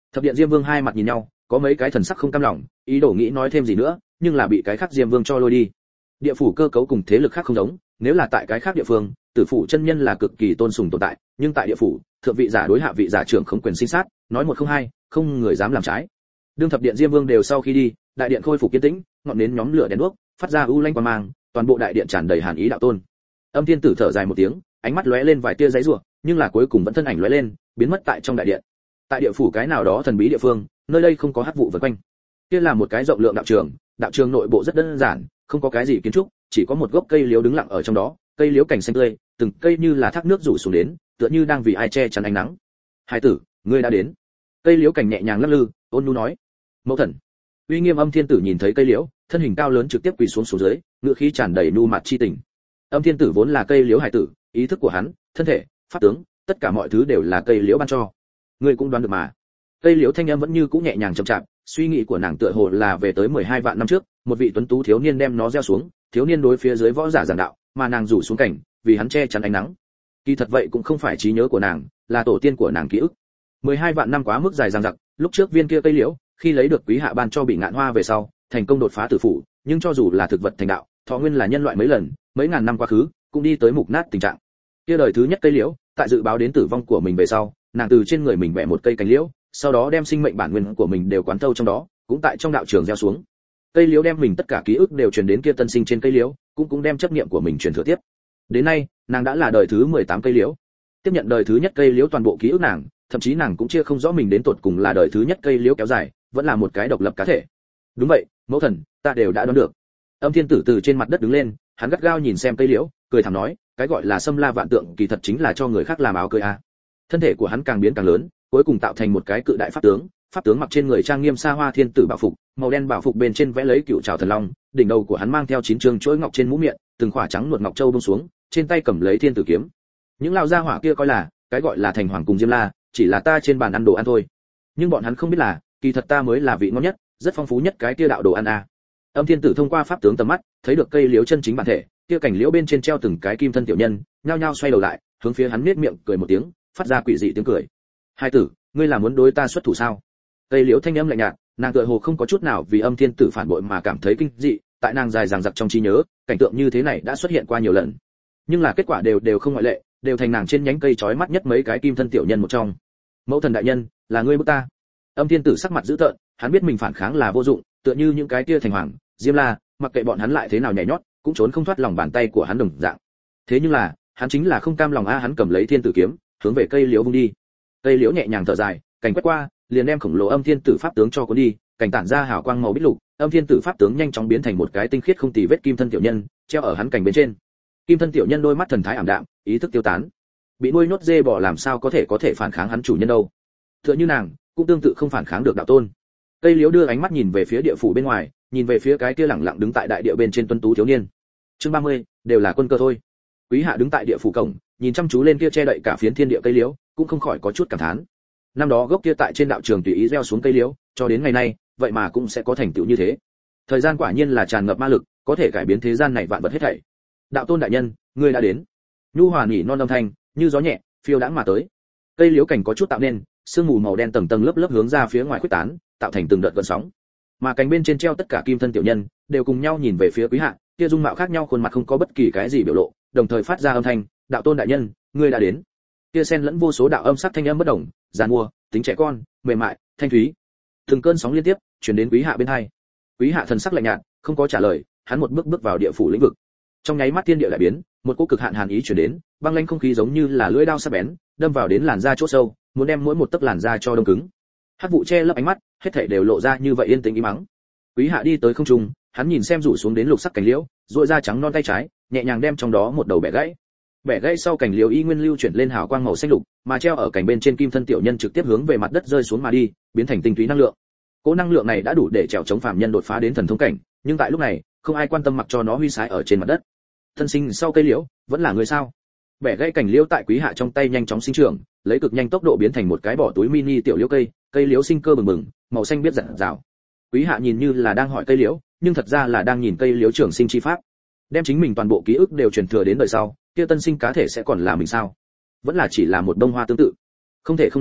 Thập điện Diêm Vương hai mặt nhìn nhau, có mấy cái thần sắc không cam lòng, ý đồ nghĩ nói thêm gì nữa, nhưng là bị cái khác Diêm Vương cho lôi đi. Địa phủ cơ cấu cùng thế lực khác không giống, nếu là tại cái khác địa phương, tử phủ chân nhân là cực kỳ tôn sùng tồn tại, nhưng tại địa phủ, thượng vị giả đối hạ vị giả trưởng không quyền sinh sát, nói một không hai, không người dám làm trái. Đương thập điện Diêm Vương đều sau khi đi, đại điện khôi phục yên tĩnh, ngọn nến nhóm lửa đèn đuốc, phát ra u lanh quang mang, toàn bộ đại điện tràn đầy hàn ý đạo tôn. Âm Thiên Tử thở dài một tiếng, ánh mắt lóe lên vài tia giấy rủa, nhưng là cuối cùng vẫn thân ảnh lóe lên, biến mất tại trong đại điện. Tại địa phủ cái nào đó thần bí địa phương, nơi đây không có hắc vụ vần quanh. Kia là một cái rộng lượng đạo trường nội bộ rất đơn giản, không có cái gì kiến trúc, chỉ có một gốc cây liễu đứng lặng ở trong đó, cây liễu cảnh xanh tươi, từng cây như là thác nước rủ xuống đến, tựa như đang vì ai che chắn ánh nắng. Hải tử, ngươi đã đến. Cây liễu cảnh nhẹ nhàng lắc lư, ôn nhu nói. Mẫu thần. Uy nghiêm Âm Thiên Tử nhìn thấy cây liễu, thân hình cao lớn trực tiếp quỳ xuống dưới, ngữ khí tràn đầy nu mạt chi tình. Âm Thiên Tử vốn là cây liễu hải tử, ý thức của hắn, thân thể, pháp tướng, tất cả mọi thứ đều là cây liễu ban cho. Ngươi cũng đoán được mà. Cây liễu thanh âm vẫn như cũ nhẹ nhàng chậm chạp, suy nghĩ của nàng tựa hồ là về tới 12 vạn năm trước, một vị tuấn tú thiếu niên đem nó gieo xuống, thiếu niên đối phía dưới võ giả giảng đạo, mà nàng rủ xuống cảnh, vì hắn che chắn ánh nắng. Kỳ thật vậy cũng không phải trí nhớ của nàng, là tổ tiên của nàng ký ức. 12 vạn năm quá mức dài dằng dặc, lúc trước viên kia cây liễu, khi lấy được quý hạ ban cho bị ngạn hoa về sau, thành công đột phá tử phủ, nhưng cho dù là thực vật thành đạo, thọ nguyên là nhân loại mấy lần, mấy ngàn năm quá khứ, cũng đi tới mục nát tình trạng. Kia đời thứ nhất cây liễu, tại dự báo đến tử vong của mình về sau, nàng từ trên người mình bẻ một cây cành liễu, sau đó đem sinh mệnh bản nguyên của mình đều quán thâu trong đó, cũng tại trong đạo trường gieo xuống. Cây liễu đem mình tất cả ký ức đều truyền đến kia tân sinh trên cây liễu, cũng đem chấp niệm của mình truyền thừa tiếp. Đến nay, nàng đã là đời thứ 18 cây liễu. Tiếp nhận đời thứ nhất cây liễu toàn bộ ký ức nàng, thậm chí nàng cũng chia không rõ mình đến tột cùng là đời thứ nhất cây liễu kéo dài, vẫn là một cái độc lập cá thể. Đúng vậy, mẫu thần, ta đều đã đoán được. Âm Thiên Tử từ trên mặt đất đứng lên, hắn gắt gao nhìn xem cây liễu, cười thầm nói, cái gọi là xâm la vạn tượng kỳ thật chính là cho người khác làm áo cưới a. Thân thể của hắn càng biến càng lớn, cuối cùng tạo thành một cái cự đại pháp tướng mặc trên người trang nghiêm xa hoa thiên tử bảo phục, màu đen bảo phục bên trên vẽ lấy cựu trảo thần long, đỉnh đầu của hắn mang theo 9 trường chuỗi ngọc trên mũ miệng, từng khỏa trắng nuột ngọc châu buông xuống, trên tay cầm lấy thiên tử kiếm. Những lao gia hỏa kia coi là cái gọi là thành hoàng cùng Diêm La, chỉ là ta trên bàn ăn đồ ăn thôi. Nhưng bọn hắn không biết là, kỳ thật ta mới là vị ngon nhất, rất phong phú nhất cái kia đạo đồ ăn a. Âm Thiên Tử thông qua pháp tướng tầm mắt, thấy được cây liễu chân chính bản thể, kia cảnh liễu bên trên treo từng cái kim thân tiểu nhân, nhao nhao xoay đầu lại, hướng phía hắn nhếch miệng cười một tiếng, phát ra quỷ dị tiếng cười. Hai tử, ngươi là muốn đối ta xuất thủ sao? Cây liễu thanh âm lạnh nhạt, nàng tựa hồ không có chút nào vì Âm Thiên Tử phản bội mà cảm thấy kinh dị, tại nàng dài dằng dặc trong trí nhớ, cảnh tượng như thế này đã xuất hiện qua nhiều lần. Nhưng là kết quả đều không ngoại lệ, đều thành nàng trên nhánh cây chói mắt nhất mấy cái kim thân tiểu nhân một trong. Mẫu thần đại nhân, là ngươi bức ta. Âm Thiên Tử sắc mặt dữ tợn, hắn biết mình phản kháng là vô dụng, tựa như những cái kia thành hoàng, Diêm La, mặc kệ bọn hắn lại thế nào nhảy nhót, cũng trốn không thoát lòng bàn tay của hắn đồng dạng. Thế nhưng là, hắn chính là không cam lòng hắn cầm lấy thiên tử kiếm, hướng về cây liễu vung đi. Cây liễu nhẹ nhàng thở dài, cành quét qua, liền đem khổng lồ Âm Thiên Tử pháp tướng cho cuốn đi, cảnh tản ra hào quang màu bích lục, Âm Thiên Tử pháp tướng nhanh chóng biến thành một cái tinh khiết không tì vết kim thân tiểu nhân, treo ở hắn cành bên trên. Kim thân tiểu nhân đôi mắt thần thái ảm đạm, ý thức tiêu tán. Bị nuôi nhốt dê bò làm sao có thể phản kháng hắn chủ nhân đâu? Tựa như nàng, cũng tương tự không phản kháng được đạo tôn. Cây liễu đưa ánh mắt nhìn về phía địa phủ bên ngoài, nhìn về phía cái kia lẳng lặng đứng tại đại địa bên trên tuấn tú thiếu niên. Chương 30, đều là quân cơ thôi. Quý hạ đứng tại địa phủ cổng, nhìn chăm chú lên kia che đậy cả phiến thiên địa cây liễu, cũng không khỏi có chút cảm thán. Năm đó gốc kia tại trên đạo trường tùy ý gieo xuống cây liễu, cho đến ngày nay, vậy mà cũng sẽ có thành tựu như thế. Thời gian quả nhiên là tràn ngập ma lực, có thể cải biến thế gian này vạn vật hết thảy. Đạo tôn đại nhân, ngươi đã đến. Nhu hòa nỉ non âm thanh, như gió nhẹ, phiêu đãng mà tới. Cây liễu cảnh có chút tạo nên, sương mù màu đen tầng tầng lớp lớp hướng ra phía ngoài khuếch tán, tạo thành từng đợt gợn sóng. Mà cánh bên trên treo tất cả kim thân tiểu nhân, đều cùng nhau nhìn về phía Quý hạ, kia dung mạo khác nhau, khuôn mặt không có bất kỳ cái gì biểu lộ, đồng thời phát ra âm thanh, đạo tôn đại nhân, ngươi đã đến. Kia xen lẫn vô số đạo âm sắc thanh âm bất đồng, giàn mua, tính trẻ con, mềm mại, thanh thúy. Từng cơn sóng liên tiếp truyền đến Quý hạ bên hai. Quý hạ thần sắc lạnh nhạt, không có trả lời, hắn một bước bước vào địa phủ lĩnh vực. Trong nháy mắt thiên địa đại biến, một cỗ cực hạn hàn ý truyền đến, băng lãnh không khí giống như là lưỡi dao sắc bén, đâm vào đến làn da chỗ sâu, muốn đem mỗi một tấc làn da cho đông cứng. Hắc vụ che lấp ánh mắt, hết thảy đều lộ ra như vậy yên tĩnh im mắng. Quý hạ đi tới không trung, hắn nhìn xem rủ xuống đến lục sắc cành liễu, duỗi ra trắng non tay trái, nhẹ nhàng đem trong đó một đầu bẻ gãy. Bẻ gãy sau cành liễu y nguyên lưu chuyển lên hào quang màu xanh lục, mà treo ở cành bên trên kim thân tiểu nhân trực tiếp hướng về mặt đất rơi xuống mà đi, biến thành tinh túy năng lượng. Cỗ năng lượng này đã đủ để trèo chống phàm nhân đột phá đến thần thông cảnh, nhưng tại lúc này, không ai quan tâm mặc cho nó huy sái ở trên mặt đất. Thân sinh sau cây liễu, vẫn là người sao? Bẻ gãy cành liễu tại Quý hạ trong tay nhanh chóng sinh trưởng, lấy cực nhanh tốc độ biến thành một cái bỏ túi mini tiểu liễu cây, cây liễu sinh cơ bừng bừng, màu xanh biết rạng rào. Quý hạ nhìn như là đang hỏi cây liễu, nhưng thật ra là đang nhìn cây liễu trưởng sinh chi pháp. Đem chính mình toàn bộ ký ức đều truyền thừa đến đời sau, kia tân sinh cá thể sẽ còn là mình sao? Vẫn là chỉ là một bông hoa tương tự. Không thể không nói,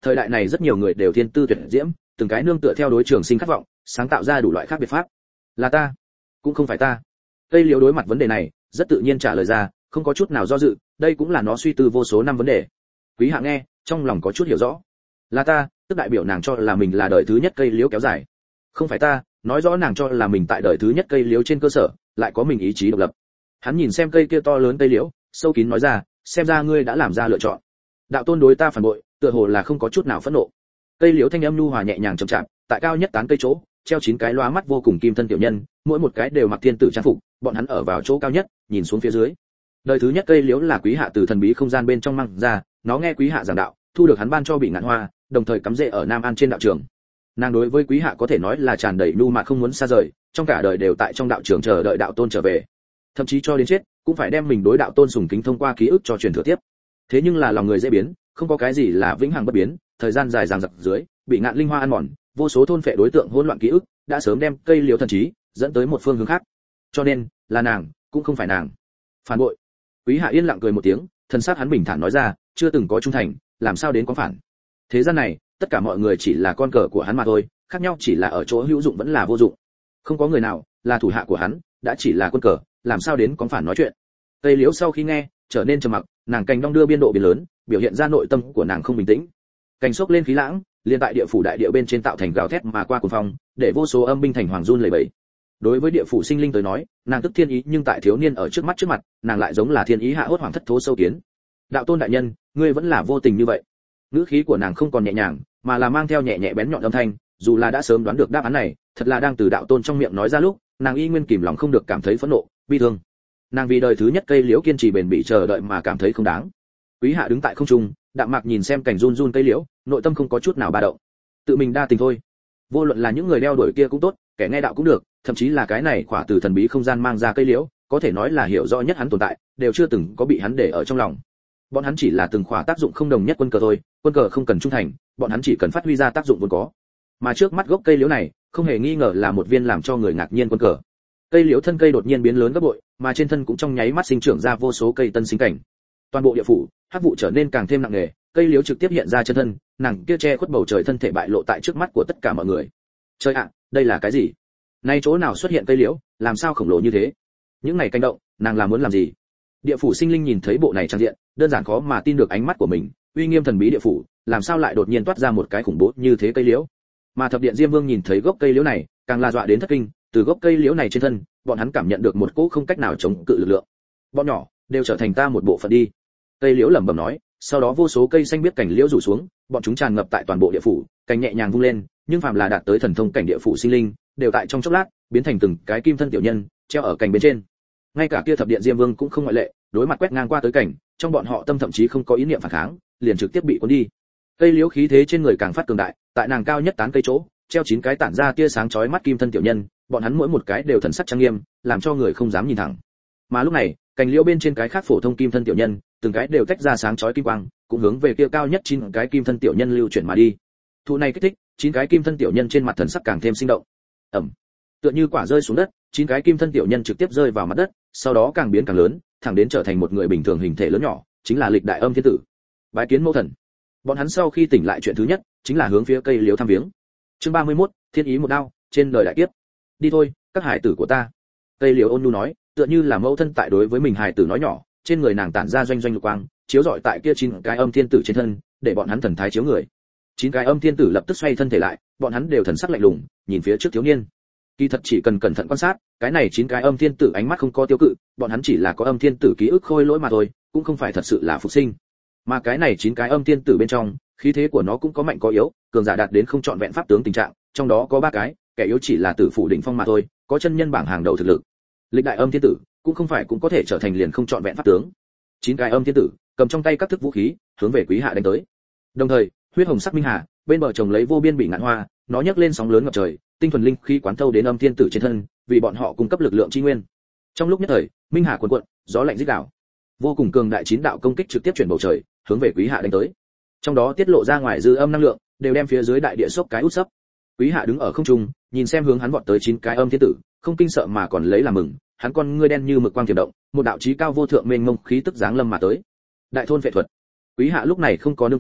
thời đại này rất nhiều người đều thiên tư tuyệt diễm, từng cái nương tựa theo đối trường sinh khát vọng, sáng tạo ra đủ loại khác biệt pháp. Là ta, cũng không phải ta. Cây liễu đối mặt vấn đề này, rất tự nhiên trả lời ra, không có chút nào do dự, đây cũng là nó suy tư vô số năm vấn đề. Quý Hạ nghe, trong lòng có chút hiểu rõ. Là ta, tức đại biểu nàng cho là mình là đời thứ nhất cây liễu kéo dài. Không phải ta, nói rõ nàng cho là mình tại đời thứ nhất cây liễu trên cơ sở, lại có mình ý chí độc lập. Hắn nhìn xem cây kia to lớn cây liễu, sâu kín nói ra, xem ra ngươi đã làm ra lựa chọn. Đạo tôn đối ta phản bội, tựa hồ là không có chút nào phẫn nộ. Cây liễu thanh âm nhu hòa nhẹ nhàng chậm chạp, tại cao nhất tán cây chỗ, treo 9 cái lóa mắt vô cùng kim thân tiểu nhân, mỗi một cái đều mặc thiên tử trang phục, bọn hắn ở vào chỗ cao nhất, nhìn xuống phía dưới. Đời thứ nhất cây liễu là Quý Hạ từ thần bí không gian bên trong mang ra, nó nghe Quý Hạ giảng đạo, thu được hắn ban cho bị ngạn hoa, đồng thời cắm rễ ở Nam An trên đạo trường. Nàng đối với Quý Hạ có thể nói là tràn đầy nhu mà không muốn xa rời, trong cả đời đều tại trong đạo trường chờ đợi đạo tôn trở về. Thậm chí cho đến chết, cũng phải đem mình đối đạo tôn sùng kính thông qua ký ức cho truyền thừa tiếp. Thế nhưng là lòng người dễ biến, không có cái gì là vĩnh hằng bất biến, thời gian dài dằng dặc dưới, bị ngạn linh hoa ăn mòn, vô số thôn phệ đối tượng hỗn loạn ký ức, đã sớm đem cây liễu thần trí dẫn tới một phương hướng khác. Cho nên, là nàng, cũng không phải nàng. Phản bội. Quý Hạ yên lặng cười một tiếng, thần sắc hắn bình thản nói ra, chưa từng có trung thành, làm sao đến có phản. Thế gian này, tất cả mọi người chỉ là con cờ của hắn mà thôi, khác nhau chỉ là ở chỗ hữu dụng vẫn là vô dụng. Không có người nào là thủ hạ của hắn, đã chỉ là quân cờ, làm sao đến có phản nói chuyện. Cây liễu sau khi nghe, trở nên trầm mặc, nàng cành đong đưa biên độ biến lớn, biểu hiện ra nội tâm của nàng không bình tĩnh. Cành xốc lên khí lãng, liên tại địa phủ đại địa bên trên tạo thành gào thét mà qua cuồng phong, để vô số âm binh thành hoàng run lẩy bẩy. Đối với địa phủ sinh linh tới nói, nàng tức thiên ý, nhưng tại thiếu niên ở trước mặt, nàng lại giống là thiên ý hạ hốt hoàng thất thố sâu kiến. Đạo tôn đại nhân, ngươi vẫn là vô tình như vậy. Ngữ khí của nàng không còn nhẹ nhàng, mà là mang theo nhẹ nhẹ bén nhọn âm thanh, dù là đã sớm đoán được đáp án này, thật là đang từ đạo tôn trong miệng nói ra lúc, nàng y nguyên kìm lòng không được cảm thấy phẫn nộ, bi thương. Nàng vì đời thứ nhất cây liễu kiên trì bền bỉ chờ đợi mà cảm thấy không đáng. Quý Hạ đứng tại không trung, đạm mạc nhìn xem cảnh run run cây liễu, nội tâm không có chút nào ba động. Tự mình đa tình thôi. Vô luận là những người đeo đuổi kia cũng tốt, kẻ nghe đạo cũng được, thậm chí là cái này khỏa từ thần bí không gian mang ra cây liễu, có thể nói là hiểu rõ nhất hắn tồn tại, đều chưa từng có bị hắn để ở trong lòng. Bọn hắn chỉ là từng khỏa tác dụng không đồng nhất quân cờ thôi, quân cờ không cần trung thành, bọn hắn chỉ cần phát huy ra tác dụng vốn có. Mà trước mắt gốc cây liễu này, không hề nghi ngờ là một viên làm cho người ngạc nhiên quân cờ. Cây liễu thân cây đột nhiên biến lớn gấp bội, mà trên thân cũng trong nháy mắt sinh trưởng ra vô số cây tân sinh cảnh. Toàn bộ địa phủ, hắc vụ trở nên càng thêm nặng nề, cây liễu trực tiếp hiện ra chân thân, nàng kia che khuất bầu trời thân thể bại lộ tại trước mắt của tất cả mọi người. Trời ạ, đây là cái gì? Nay chỗ nào xuất hiện cây liễu, làm sao khổng lồ như thế? Những này canh động, nàng là muốn làm gì? Địa phủ sinh linh nhìn thấy bộ này trang diện, đơn giản khó mà tin được ánh mắt của mình, uy nghiêm thần bí địa phủ, làm sao lại đột nhiên toát ra một cái khủng bố như thế cây liễu? Mà thập điện diêm vương nhìn thấy gốc cây liễu này, càng là dọa đến thất kinh, từ gốc cây liễu này trên thân, bọn hắn cảm nhận được một cỗ không cách nào chống cự lực lượng. Bọn nhỏ, đều trở thành ta một bộ phận đi. Cây liễu lẩm bẩm nói, sau đó vô số cây xanh biết cảnh liễu rủ xuống, bọn chúng tràn ngập tại toàn bộ địa phủ, cành nhẹ nhàng vung lên, nhưng phàm là đạt tới thần thông cảnh địa phủ sinh linh, đều tại trong chốc lát biến thành từng cái kim thân tiểu nhân, treo ở cành bên trên. Ngay cả kia thập điện diêm vương cũng không ngoại lệ, đối mặt quét ngang qua tới cảnh, trong bọn họ tâm thậm chí không có ý niệm phản kháng, liền trực tiếp bị cuốn đi. Cây liễu khí thế trên người càng phát cường đại, tại nàng cao nhất tán cây chỗ, treo 9 cái tản ra tia sáng chói mắt kim thân tiểu nhân, bọn hắn mỗi một cái đều thần sắc trang nghiêm, làm cho người không dám nhìn thẳng. Mà lúc này, cành liễu bên trên cái khác phổ thông kim thân tiểu nhân, từng cái đều tách ra sáng chói kim quang, cũng hướng về kia cao nhất 9 cái kim thân tiểu nhân lưu chuyển mà đi. Thụ này kích thích, 9 cái kim thân tiểu nhân trên mặt thần sắc càng thêm sinh động. Ầm. Tựa như quả rơi xuống đất, 9 cái kim thân tiểu nhân trực tiếp rơi vào mặt đất, sau đó càng biến càng lớn, thẳng đến trở thành một người bình thường hình thể lớn nhỏ, chính là Lịch Đại Âm Thiên Tử. Bái kiến mẫu thần. Bọn hắn sau khi tỉnh lại chuyện thứ nhất, chính là hướng phía cây liễu thăm viếng. Chương 31, Thiên ý một đao, trên đời đại kiếp. Đi thôi, các hải tử của ta. Cây liễu ôn nhu nói, tựa như là mẫu thân tại đối với mình hải tử nói nhỏ, trên người nàng tản ra doanh doanh lục quang, chiếu rọi tại kia 9 cái âm thiên tử trên thân, để bọn hắn thần thái chiếu người. 9 cái âm thiên tử lập tức xoay thân thể lại, bọn hắn đều thần sắc lạnh lùng, nhìn phía trước thiếu niên. Kỳ thật chỉ cần cẩn thận quan sát, cái này 9 cái âm thiên tử ánh mắt không có tiêu cự, bọn hắn chỉ là có âm thiên tử ký ức khôi lỗi mà thôi, cũng không phải thật sự là phục sinh. Mà cái này 9 cái âm thiên tử bên trong, khí thế của nó cũng có mạnh có yếu, cường giả đạt đến không chọn vẹn pháp tướng tình trạng, trong đó có 3 cái, kẻ yếu chỉ là tử phủ đỉnh phong mà thôi, có chân nhân bảng hàng đầu thực lực. Lịch Đại Âm Thiên Tử cũng không phải cũng có thể trở thành liền không chọn vẹn pháp tướng. 9 cái âm thiên tử cầm trong tay các thức vũ khí, hướng về Quý Hạ đánh tới. Đồng thời, huyết hồng sắc minh hà, bên bờ trồng lấy vô biên bị ngạn hoa, nó nhấc lên sóng lớn ngập trời, tinh thuần linh khí quán thâu đến âm thiên tử trên thân, vì bọn họ cung cấp lực lượng chi nguyên. Trong lúc nhất thời, minh hà cuồn cuộn, gió lạnh rít gào. Vô cùng cường đại 9 đạo công kích trực tiếp chuyển bầu trời, hướng về Quý Hạ đánh tới. Trong đó tiết lộ ra ngoài dư âm năng lượng, đều đem phía dưới đại địa sốc cái út sấp. Quý Hạ đứng ở không trung, nhìn xem hướng hắn vọt tới 9 cái âm thiên tử, không kinh sợ mà còn lấy làm mừng, hắn con ngươi đen như mực quang tiềm động, một đạo chí cao vô thượng mênh mông khí tức giáng lâm mà tới. Đại thôn phệ thuật. Quý Hạ lúc này không có nương tay,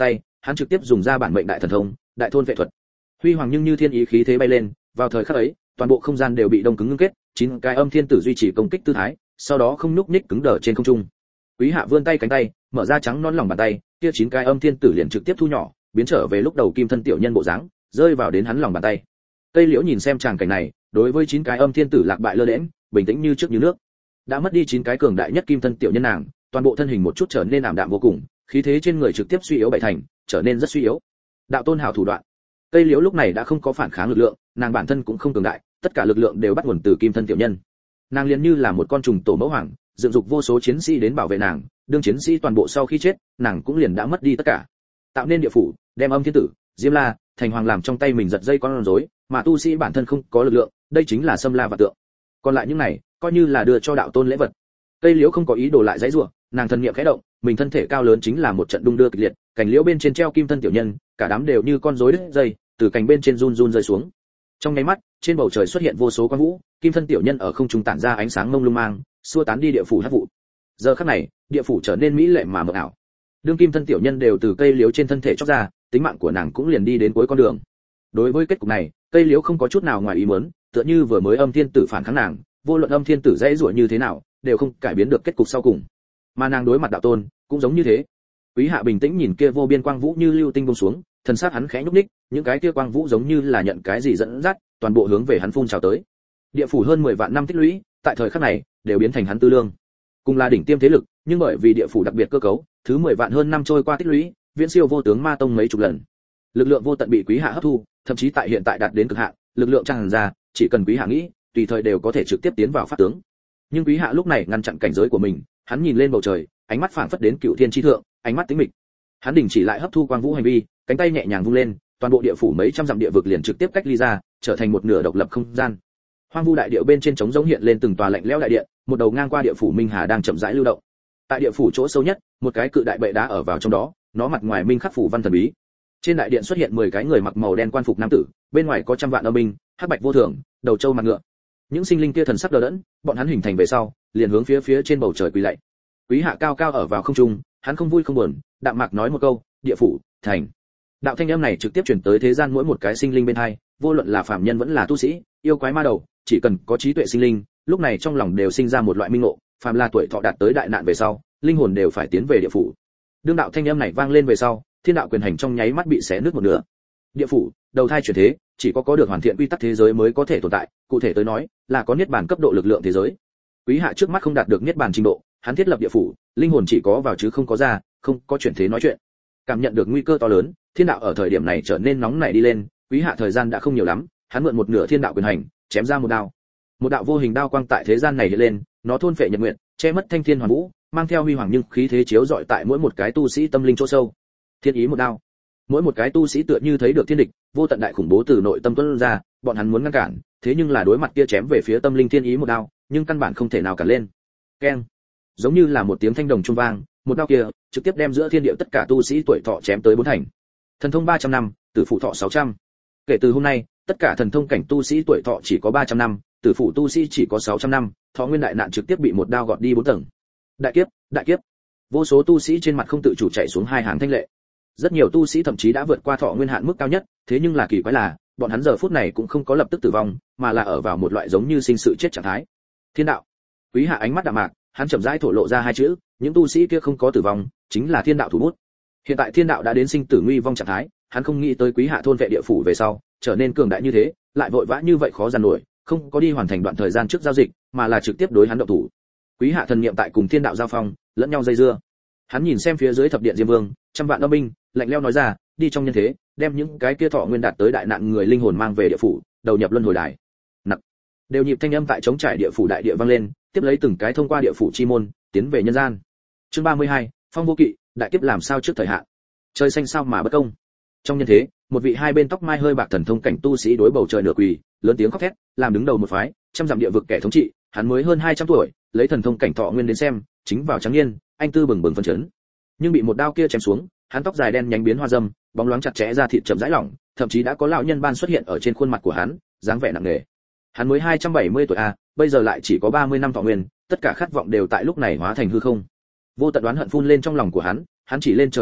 hắn trực tiếp dùng ra bản mệnh đại thần thông, đại thôn vệ thuật. Huy hoàng nhưng như thiên ý khí thế bay lên, vào thời khắc ấy, toàn bộ không gian đều bị đông cứng ngưng kết, 9 cái âm thiên tử duy trì công kích tư thái, sau đó không nhúc nhích cứng đờ trên không trung. Quý Hạ vươn tay cánh tay, mở ra trắng non lòng bàn tay, kia 9 cái âm thiên tử liền trực tiếp thu nhỏ, biến trở về lúc đầu kim thân tiểu nhân bộ dáng, rơi vào đến hắn lòng bàn tay. Cây Liễu nhìn xem tràng cảnh này, đối với 9 cái âm thiên tử lạc bại lơ đễnh, bình tĩnh như trước như nước. Đã mất đi 9 cái cường đại nhất kim thân tiểu nhân nàng, toàn bộ thân hình một chút trở nên ảm đạm vô cùng, khí thế trên người trực tiếp suy yếu bảy thành, trở nên rất suy yếu. Đạo tôn hảo thủ đoạn. Cây Liễu lúc này đã không có phản kháng lực lượng, nàng bản thân cũng không cường đại, tất cả lực lượng đều bắt nguồn từ kim thân tiểu nhân. Nàng liền như là một con trùng tổ mẫu hoàng, dựng dục vô số chiến sĩ đến bảo vệ nàng, đương chiến sĩ toàn bộ sau khi chết, nàng cũng liền đã mất đi tất cả. Tạo nên địa phủ, đem âm thiên tử, Diêm La, thành hoàng làm trong tay mình giật dây con rối, mà tu sĩ bản thân không có lực lượng, đây chính là xâm la và tượng. Còn lại những này, coi như là đưa cho đạo tôn lễ vật. Cây Liễu không có ý đồ lại dãy rủa, nàng thân niệm khẽ động, mình thân thể cao lớn chính là một trận đung đưa kịch liệt, cành liễu bên trên treo kim thân tiểu nhân, cả đám đều như con rối đứt dây, từ cành bên trên run run rơi xuống. Trong nháy mắt, trên bầu trời xuất hiện vô số quang vũ, kim thân tiểu nhân ở không trung tản ra ánh sáng mông lung mang, xua tán đi địa phủ hắc vụ. Giờ khắc này, địa phủ trở nên mỹ lệ mà mờ ảo. Đương kim thân tiểu nhân đều từ cây liễu trên thân thể chóc ra, tính mạng của nàng cũng liền đi đến cuối con đường. Đối với kết cục này, cây liễu không có chút nào ngoài ý muốn, tựa như vừa mới âm thiên tử phản kháng nàng, vô luận âm thiên tử dãy rủa như thế nào, đều không cải biến được kết cục sau cùng. Mà nàng đối mặt đạo tôn, cũng giống như thế. Quý Hạ bình tĩnh nhìn kia vô biên quang vũ như lưu tinh buông xuống, thần sắc hắn khẽ nhúc nhích, những cái kia quang vũ giống như là nhận cái gì dẫn dắt, toàn bộ hướng về hắn phun trào tới. Địa phủ hơn 10 vạn năm tích lũy, tại thời khắc này, đều biến thành hắn tư lương. Cùng là đỉnh tiêm thế lực, nhưng bởi vì địa phủ đặc biệt cơ cấu, thứ 10 vạn hơn năm trôi qua tích lũy, viễn siêu vô tướng ma tông mấy chục lần. Lực lượng vô tận bị Quý Hạ hấp thu, thậm chí tại hiện tại đạt đến cực hạn, lực lượng tràn ra, chỉ cần Quý Hạ nghĩ, tùy thời đều có thể trực tiếp tiến vào pháp tướng. Nhưng Quý Hạ lúc này ngăn chặn cảnh giới của mình, hắn nhìn lên bầu trời, ánh mắt phảng phất đến cựu thiên chi thượng, ánh mắt tĩnh mịch. Hắn đình chỉ lại hấp thu quang vũ hành vi, cánh tay nhẹ nhàng vung lên, toàn bộ địa phủ mấy trăm dặm địa vực liền trực tiếp cách ly ra, trở thành một nửa độc lập không gian. Hoang vu đại địa bên trên trống rỗng hiện lên từng tòa lạnh lẽo đại điện, một đầu ngang qua địa phủ minh hà đang chậm rãi lưu động. Tại địa phủ chỗ sâu nhất, một cái cự đại bệ đá ở vào trong đó, nó mặt ngoài minh khắc phủ văn thần bí. Trên đại điện xuất hiện 10 cái người mặc màu đen quan phục nam tử, bên ngoài có trăm vạn âm binh, hắc bạch vô thường, đầu trâu mặt ngựa. Những sinh linh kia thần sắc đờ đẫn, bọn hắn hình thành về sau, liền hướng phía trên bầu trời quỳ lạy. Quý Hạ cao cao ở vào không trung, hắn không vui không buồn, đạm mạc nói một câu, địa phủ, thành. Đạo thanh âm này trực tiếp truyền tới thế gian mỗi một cái sinh linh bên hai, vô luận là phàm nhân vẫn là tu sĩ, yêu quái ma đầu, chỉ cần có trí tuệ sinh linh, lúc này trong lòng đều sinh ra một loại minh ngộ, phàm là tuổi thọ đạt tới đại nạn về sau, linh hồn đều phải tiến về địa phủ. Đương đạo thanh âm này vang lên về sau, thiên đạo quyền hành trong nháy mắt bị xé nứt một nửa. Địa phủ, đầu thai chuyển thế, chỉ có được hoàn thiện quy tắc thế giới mới có thể tồn tại, cụ thể tới nói, là có niết bàn cấp độ lực lượng thế giới. Quý Hạ trước mắt không đạt được niết bàn trình độ, hắn thiết lập địa phủ, linh hồn chỉ có vào chứ không có ra, không có chuyển thế nói chuyện. Cảm nhận được nguy cơ to lớn, thiên đạo ở thời điểm này trở nên nóng nảy đi lên, Quý Hạ thời gian đã không nhiều lắm, hắn mượn một nửa thiên đạo quyền hành, chém ra một đao. Một đạo vô hình đao quang tại thế gian này hiện lên, nó thôn phệ nhật nguyện, che mất thanh thiên hoàn vũ, mang theo huy hoàng nhưng khí thế chiếu rọi tại mỗi một cái tu sĩ tâm linh chỗ sâu. Thiên ý một đao. Mỗi một cái tu sĩ tựa như thấy được thiên địch, vô tận đại khủng bố từ nội tâm tuôn ra, bọn hắn muốn ngăn cản, thế nhưng là đối mặt kia chém về phía tâm linh thiên ý một đao, nhưng căn bản không thể nào cản lên. Keng. Giống như là một tiếng thanh đồng trung vang, một đao kia trực tiếp đem giữa thiên địa tất cả tu sĩ tuổi thọ chém tới 4 thành. Thần thông 300 năm, tử phụ thọ 600. Kể từ hôm nay, tất cả thần thông cảnh tu sĩ tuổi thọ chỉ có 300 năm, tử phụ tu sĩ chỉ có 600 năm, thọ nguyên đại nạn trực tiếp bị một đao gọt đi 4 tầng. Đại kiếp, đại kiếp. Vô số tu sĩ trên mặt không tự chủ chạy xuống hai hàng thanh lệ. Rất nhiều tu sĩ thậm chí đã vượt qua thọ nguyên hạn mức cao nhất, thế nhưng là kỳ quái là, bọn hắn giờ phút này cũng không có lập tức tử vong, mà là ở vào một loại giống như sinh sự chết trạng thái. Thiên đạo. Quý Hạ ánh mắt đạm mạc, hắn chậm rãi thổ lộ ra hai chữ, những tu sĩ kia không có tử vong, chính là thiên đạo thủ bút. Hiện tại thiên đạo đã đến sinh tử nguy vong trạng thái, hắn không nghĩ tới Quý Hạ thôn vệ địa phủ về sau, trở nên cường đại như thế, lại vội vã như vậy khó giàn nổi, không có đi hoàn thành đoạn thời gian trước giao dịch, mà là trực tiếp đối hắn động thủ. Quý Hạ thần niệm tại cùng thiên đạo giao phong, lẫn nhau dây dưa. Hắn nhìn xem phía dưới thập điện Diêm Vương, trăm vạn âm binh, lạnh lẽo nói ra, đi trong nhân thế, đem những cái kia thọ nguyên đạt tới đại nạn người linh hồn mang về địa phủ, đầu nhập luân hồi đài. Nặc. Đều nhịp thanh âm tại chống trải địa phủ đại địa vang lên, tiếp lấy từng cái thông qua địa phủ chi môn, tiến về nhân gian. Chương 32, Phong vô kỵ, đại kiếp làm sao trước thời hạn. Trời xanh sao mà bất công. Trong nhân thế, một vị hai bên tóc mai hơi bạc thần thông cảnh tu sĩ đối bầu trời nửa quỳ, lớn tiếng khóc thét, làm đứng đầu một phái, trăm dặm địa vực kẻ thống trị, hắn mới hơn 200 tuổi, lấy thần thông cảnh thọ nguyên đến xem, chính vào trắng niên, anh tư bừng bừng phấn chấn. Nhưng bị một đao kia chém xuống, hắn tóc dài đen nhánh biến hoa râm, bóng loáng chặt chẽ ra thịt chậm rãi lỏng, thậm chí đã có lão nhân ban xuất hiện ở trên khuôn mặt của hắn, dáng vẻ nặng nề. Hắn mới 270 tuổi bây giờ lại chỉ có 30 năm thọ nguyên, tất cả khát vọng đều tại lúc này hóa thành hư không. Vô tận đoán hận phun lên trong lòng của hắn chỉ lên trời gầm thét,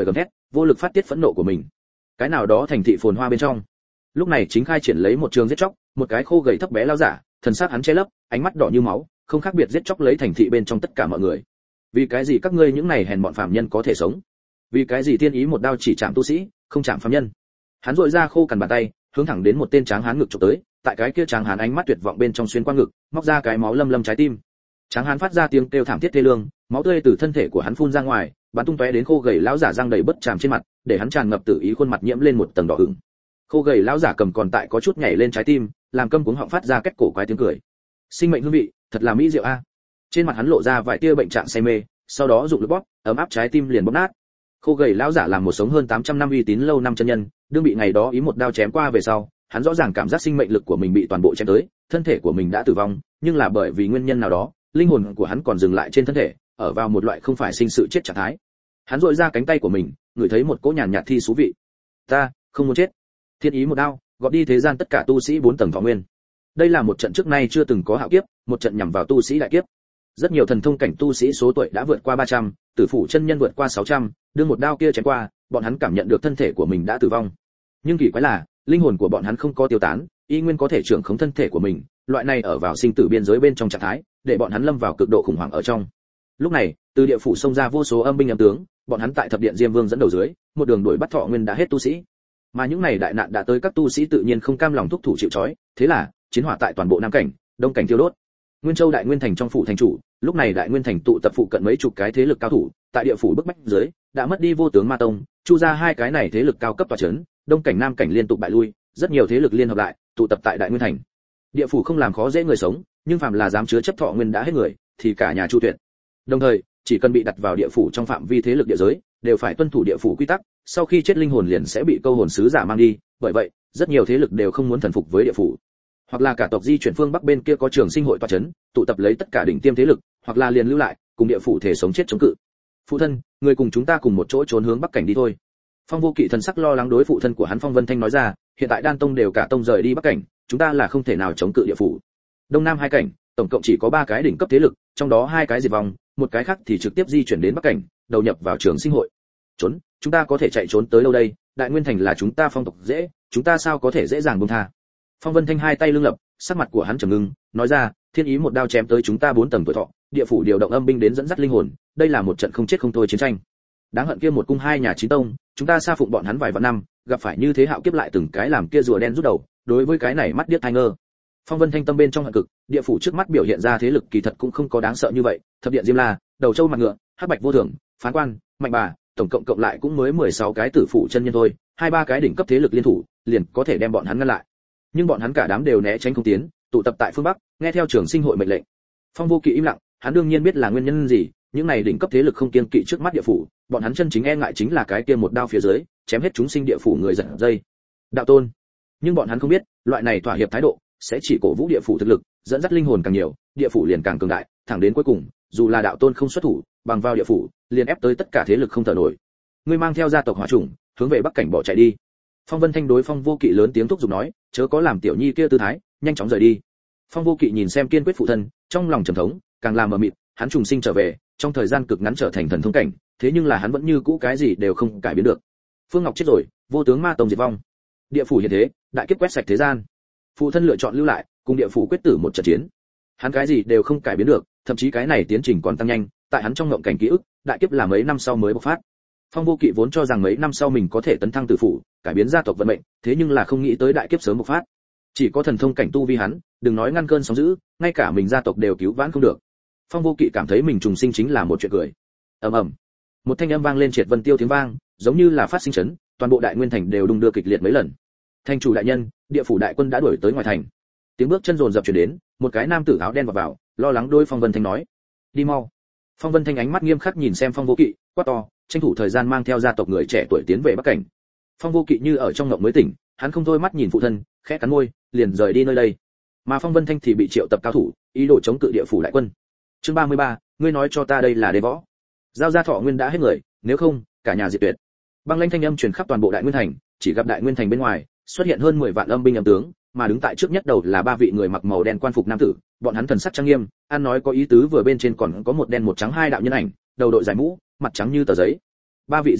vô lực phát tiết phẫn nộ của mình. Cái nào đó thành thị phồn hoa bên trong, lúc này chính khai triển lấy một trường giết chóc, một cái khô gầy thấp bé lão giả, thần sắc hắn che lấp, ánh mắt đỏ như máu, không khác biệt giết chóc lấy thành thị bên trong tất cả mọi người. Vì cái gì các ngươi những này hèn mọn phàm nhân có thể sống? Vì cái gì thiên ý một đao chỉ chạm tu sĩ, không chạm phàm nhân? Hắn rũi ra khô cằn bàn tay, hướng thẳng đến một tên tráng hán ngực chụp tới, tại cái kia tráng hán ánh mắt tuyệt vọng bên trong xuyên qua ngực, móc ra cái máu lâm lâm trái tim. Tráng hán phát ra tiếng kêu thảm thiết thê lương, máu tươi từ thân thể của hắn phun ra ngoài, bắn tung tóe đến khô gầy lão giả răng đầy bất tràm trên mặt, để hắn tràn ngập tử ý khuôn mặt nhiễm lên một tầng đỏ ửng. Khô gầy lão giả cầm còn tại có chút nhảy lên trái tim, làm câm cuống họng phát ra cách cổ quái tiếng cười. Sinh mệnh hương vị, thật là mỹ diệu a. Trên mặt hắn lộ ra vài tia bệnh trạng say mê, sau đó dụng lực bóp, ấm áp trái tim liền bóp nát. Khô gầy lão giả làm một sống hơn 800 năm uy tín lâu năm chân nhân, đương bị ngày đó ý một đao chém qua về sau, hắn rõ ràng cảm giác sinh mệnh lực của mình bị toàn bộ chém tới, thân thể của mình đã tử vong, nhưng là bởi vì nguyên nhân nào đó, linh hồn của hắn còn dừng lại trên thân thể, ở vào một loại không phải sinh sự chết trạng thái. Hắn duỗi ra cánh tay của mình, ngửi thấy một cỗ nhàn nhạt thi thú vị. Ta không muốn chết. Thiên ý một đao, gọt đi thế gian tất cả tu sĩ 4 tầng thọ nguyên. Đây là một trận trước nay chưa từng có hạo kiếp, một trận nhằm vào tu sĩ đại kiếp. Rất nhiều thần thông cảnh tu sĩ số tuổi đã vượt qua 300, tử phủ chân nhân vượt qua 600, đương một đao kia chém qua, bọn hắn cảm nhận được thân thể của mình đã tử vong. Nhưng kỳ quái là, linh hồn của bọn hắn không có tiêu tán, y nguyên có thể trưởng khống thân thể của mình, loại này ở vào sinh tử biên giới bên trong trạng thái, để bọn hắn lâm vào cực độ khủng hoảng ở trong. Lúc này, từ địa phủ xông ra vô số âm binh âm tướng, bọn hắn tại thập điện diêm vương dẫn đầu dưới, một đường đuổi bắt thọ nguyên đã hết tu sĩ. Mà những này đại nạn đã tới, các tu sĩ tự nhiên không cam lòng thúc thủ chịu trói, thế là chiến hỏa tại toàn bộ nam cảnh, đông cảnh thiêu đốt. Nguyên Châu Đại Nguyên Thành trong phủ thành chủ, lúc này Đại Nguyên Thành tụ tập phụ cận mấy chục cái thế lực cao thủ, tại địa phủ bức bách dưới, đã mất đi Vô Tướng Ma Tông, Chu ra hai cái này thế lực cao cấp tọa chấn, đông cảnh nam cảnh liên tục bại lui, rất nhiều thế lực liên hợp lại, tụ tập tại Đại Nguyên Thành. Địa phủ không làm khó dễ người sống, nhưng phàm là dám chứa chấp thọ nguyên đã hết người, thì cả nhà chu tuyệt. Đồng thời, chỉ cần bị đặt vào địa phủ trong phạm vi thế lực địa giới, đều phải tuân thủ địa phủ quy tắc, sau khi chết linh hồn liền sẽ bị câu hồn sứ giả mang đi, bởi vậy, rất nhiều thế lực đều không muốn thần phục với địa phủ. Hoặc là cả tộc di chuyển phương bắc bên kia có trường sinh hội tọa chấn, tụ tập lấy tất cả đỉnh tiêm thế lực, hoặc là liền lưu lại, cùng địa phủ thể sống chết chống cự. Phụ thân, người cùng chúng ta cùng một chỗ trốn hướng bắc cảnh đi thôi. Phong Vô Kỵ thần sắc lo lắng đối phụ thân của hắn Phong Vân Thanh nói ra, hiện tại Đan Tông đều cả tông rời đi bắc cảnh, chúng ta là không thể nào chống cự địa phủ. Đông Nam hai cảnh, tổng cộng chỉ có 3 cái đỉnh cấp thế lực, trong đó 2 cái diệt vong, một cái khác thì trực tiếp di chuyển đến bắc cảnh, đầu nhập vào trường sinh hội. Trốn, chúng ta có thể chạy trốn tới đâu đây? Đại Nguyên Thành là chúng ta phong tộc dễ, chúng ta sao có thể dễ dàng buông tha? Phong Vân Thanh hai tay lưng lập, sắc mặt của hắn trầm ngưng, nói ra, thiên ý một đao chém tới chúng ta 4 tầng tuổi thọ, địa phủ điều động âm binh đến dẫn dắt linh hồn, đây là một trận không chết không thôi chiến tranh. Đáng hận kia một cung hai nhà chín tông, chúng ta sa phụng bọn hắn vài vạn năm, gặp phải như thế hạo kiếp lại từng cái làm kia rùa đen rút đầu, đối với cái này mắt điếc tai ngơ. Phong Vân Thanh tâm bên trong hận cực, địa phủ trước mắt biểu hiện ra thế lực kỳ thật cũng không có đáng sợ như vậy, thập điện Diêm La, Đầu Châu Mặt Ngựa, Hắc Bạch Vô Thường, Phán Quan, Mạnh Bà, tổng cộng lại cũng mới 16 cái tử phủ chân nhân thôi, 2-3 cái đỉnh cấp thế lực liên thủ, liền có thể đem bọn hắn ngăn lại. Nhưng bọn hắn cả đám đều né tránh không tiến, tụ tập tại phương Bắc, nghe theo trường sinh hội mệnh lệnh. Phong Vô Kỵ im lặng, hắn đương nhiên biết là nguyên nhân gì, những này đỉnh cấp thế lực không kiêng kỵ trước mắt địa phủ, bọn hắn chân chính e ngại chính là cái kia một đao phía dưới, chém hết chúng sinh địa phủ người giật dây. Đạo tôn. Nhưng bọn hắn không biết, loại này thỏa hiệp thái độ sẽ chỉ cổ vũ địa phủ thực lực, dẫn dắt linh hồn càng nhiều, địa phủ liền càng cường đại, thẳng đến cuối cùng, dù là đạo tôn không xuất thủ, bằng vào địa phủ, liền ép tới tất cả thế lực không thở nổi. Ngươi mang theo gia tộc hỏa chủng, hướng về bắc cảnh bỏ chạy đi. Phong Vân Thanh đối Phong Vô Kỵ lớn tiếng thúc giục nói, chớ có làm tiểu nhi kia tư thái, nhanh chóng rời đi. Phong Vô Kỵ nhìn xem kiên quyết phụ thân, trong lòng trầm thống, càng làm mờ mịt, hắn trùng sinh trở về, trong thời gian cực ngắn trở thành thần thông cảnh, thế nhưng là hắn vẫn như cũ cái gì đều không cải biến được. Phương Ngọc chết rồi, Vô Tướng Ma Tông diệt vong, địa phủ hiện thế, đại kiếp quét sạch thế gian. Phụ thân lựa chọn lưu lại, cùng địa phủ quyết tử một trận chiến. Hắn cái gì đều không cải biến được, thậm chí cái này tiến trình còn tăng nhanh, tại hắn trong ngộng cảnh ký ức, đại kiếp là mấy năm sau mới bộc phát. Phong Vô Kỵ vốn cho rằng mấy năm sau mình có thể tấn thăng tử phủ, cải biến gia tộc vận mệnh, thế nhưng là không nghĩ tới đại kiếp sớm bộc phát. Chỉ có thần thông cảnh tu vi hắn, đừng nói ngăn cơn sóng dữ, ngay cả mình gia tộc đều cứu vãn không được. Phong Vô Kỵ cảm thấy mình trùng sinh chính là một chuyện cười. Ầm ầm, một thanh âm vang lên triệt vân tiêu tiếng vang, giống như là phát sinh chấn, toàn bộ Đại Nguyên Thành đều đung đưa kịch liệt mấy lần. Thành chủ đại nhân, địa phủ đại quân đã đuổi tới ngoài thành. Tiếng bước chân rồn rập truyền đến, một cái nam tử áo đen vào, lo lắng đối Phong Vân Thanh nói: "Đi mau." Phong Vân Thanh ánh mắt nghiêm khắc nhìn xem Phong Vô Kỵ, quát to, tranh thủ thời gian mang theo gia tộc người trẻ tuổi tiến về Bắc Cảnh. Phong Vô Kỵ như ở trong ngộng mới tỉnh, hắn không thôi mắt nhìn phụ thân, khẽ cắn môi, liền rời đi nơi đây. Mà Phong Vân Thanh thì bị triệu tập cao thủ, ý đồ chống cự địa phủ đại quân. Chương 33, ngươi nói cho ta đây là đế võ. Giao ra thọ nguyên đã hết người, nếu không, cả nhà diệt tuyệt. Băng lãnh thanh âm truyền khắp toàn bộ Đại Nguyên Thành, chỉ gặp Đại Nguyên Thành bên ngoài xuất hiện hơn 10 vạn âm binh âm tướng, mà đứng tại trước nhất đầu là 3 vị người mặc màu đen quan phục nam tử, bọn hắn thần sắc trang nghiêm, ăn nói có ý tứ, vừa bên trên còn có một đen một trắng hai đạo nhân ảnh, đầu đội dài mũ, mặt trắng như tờ giấy. 3 vị Diêm Vương,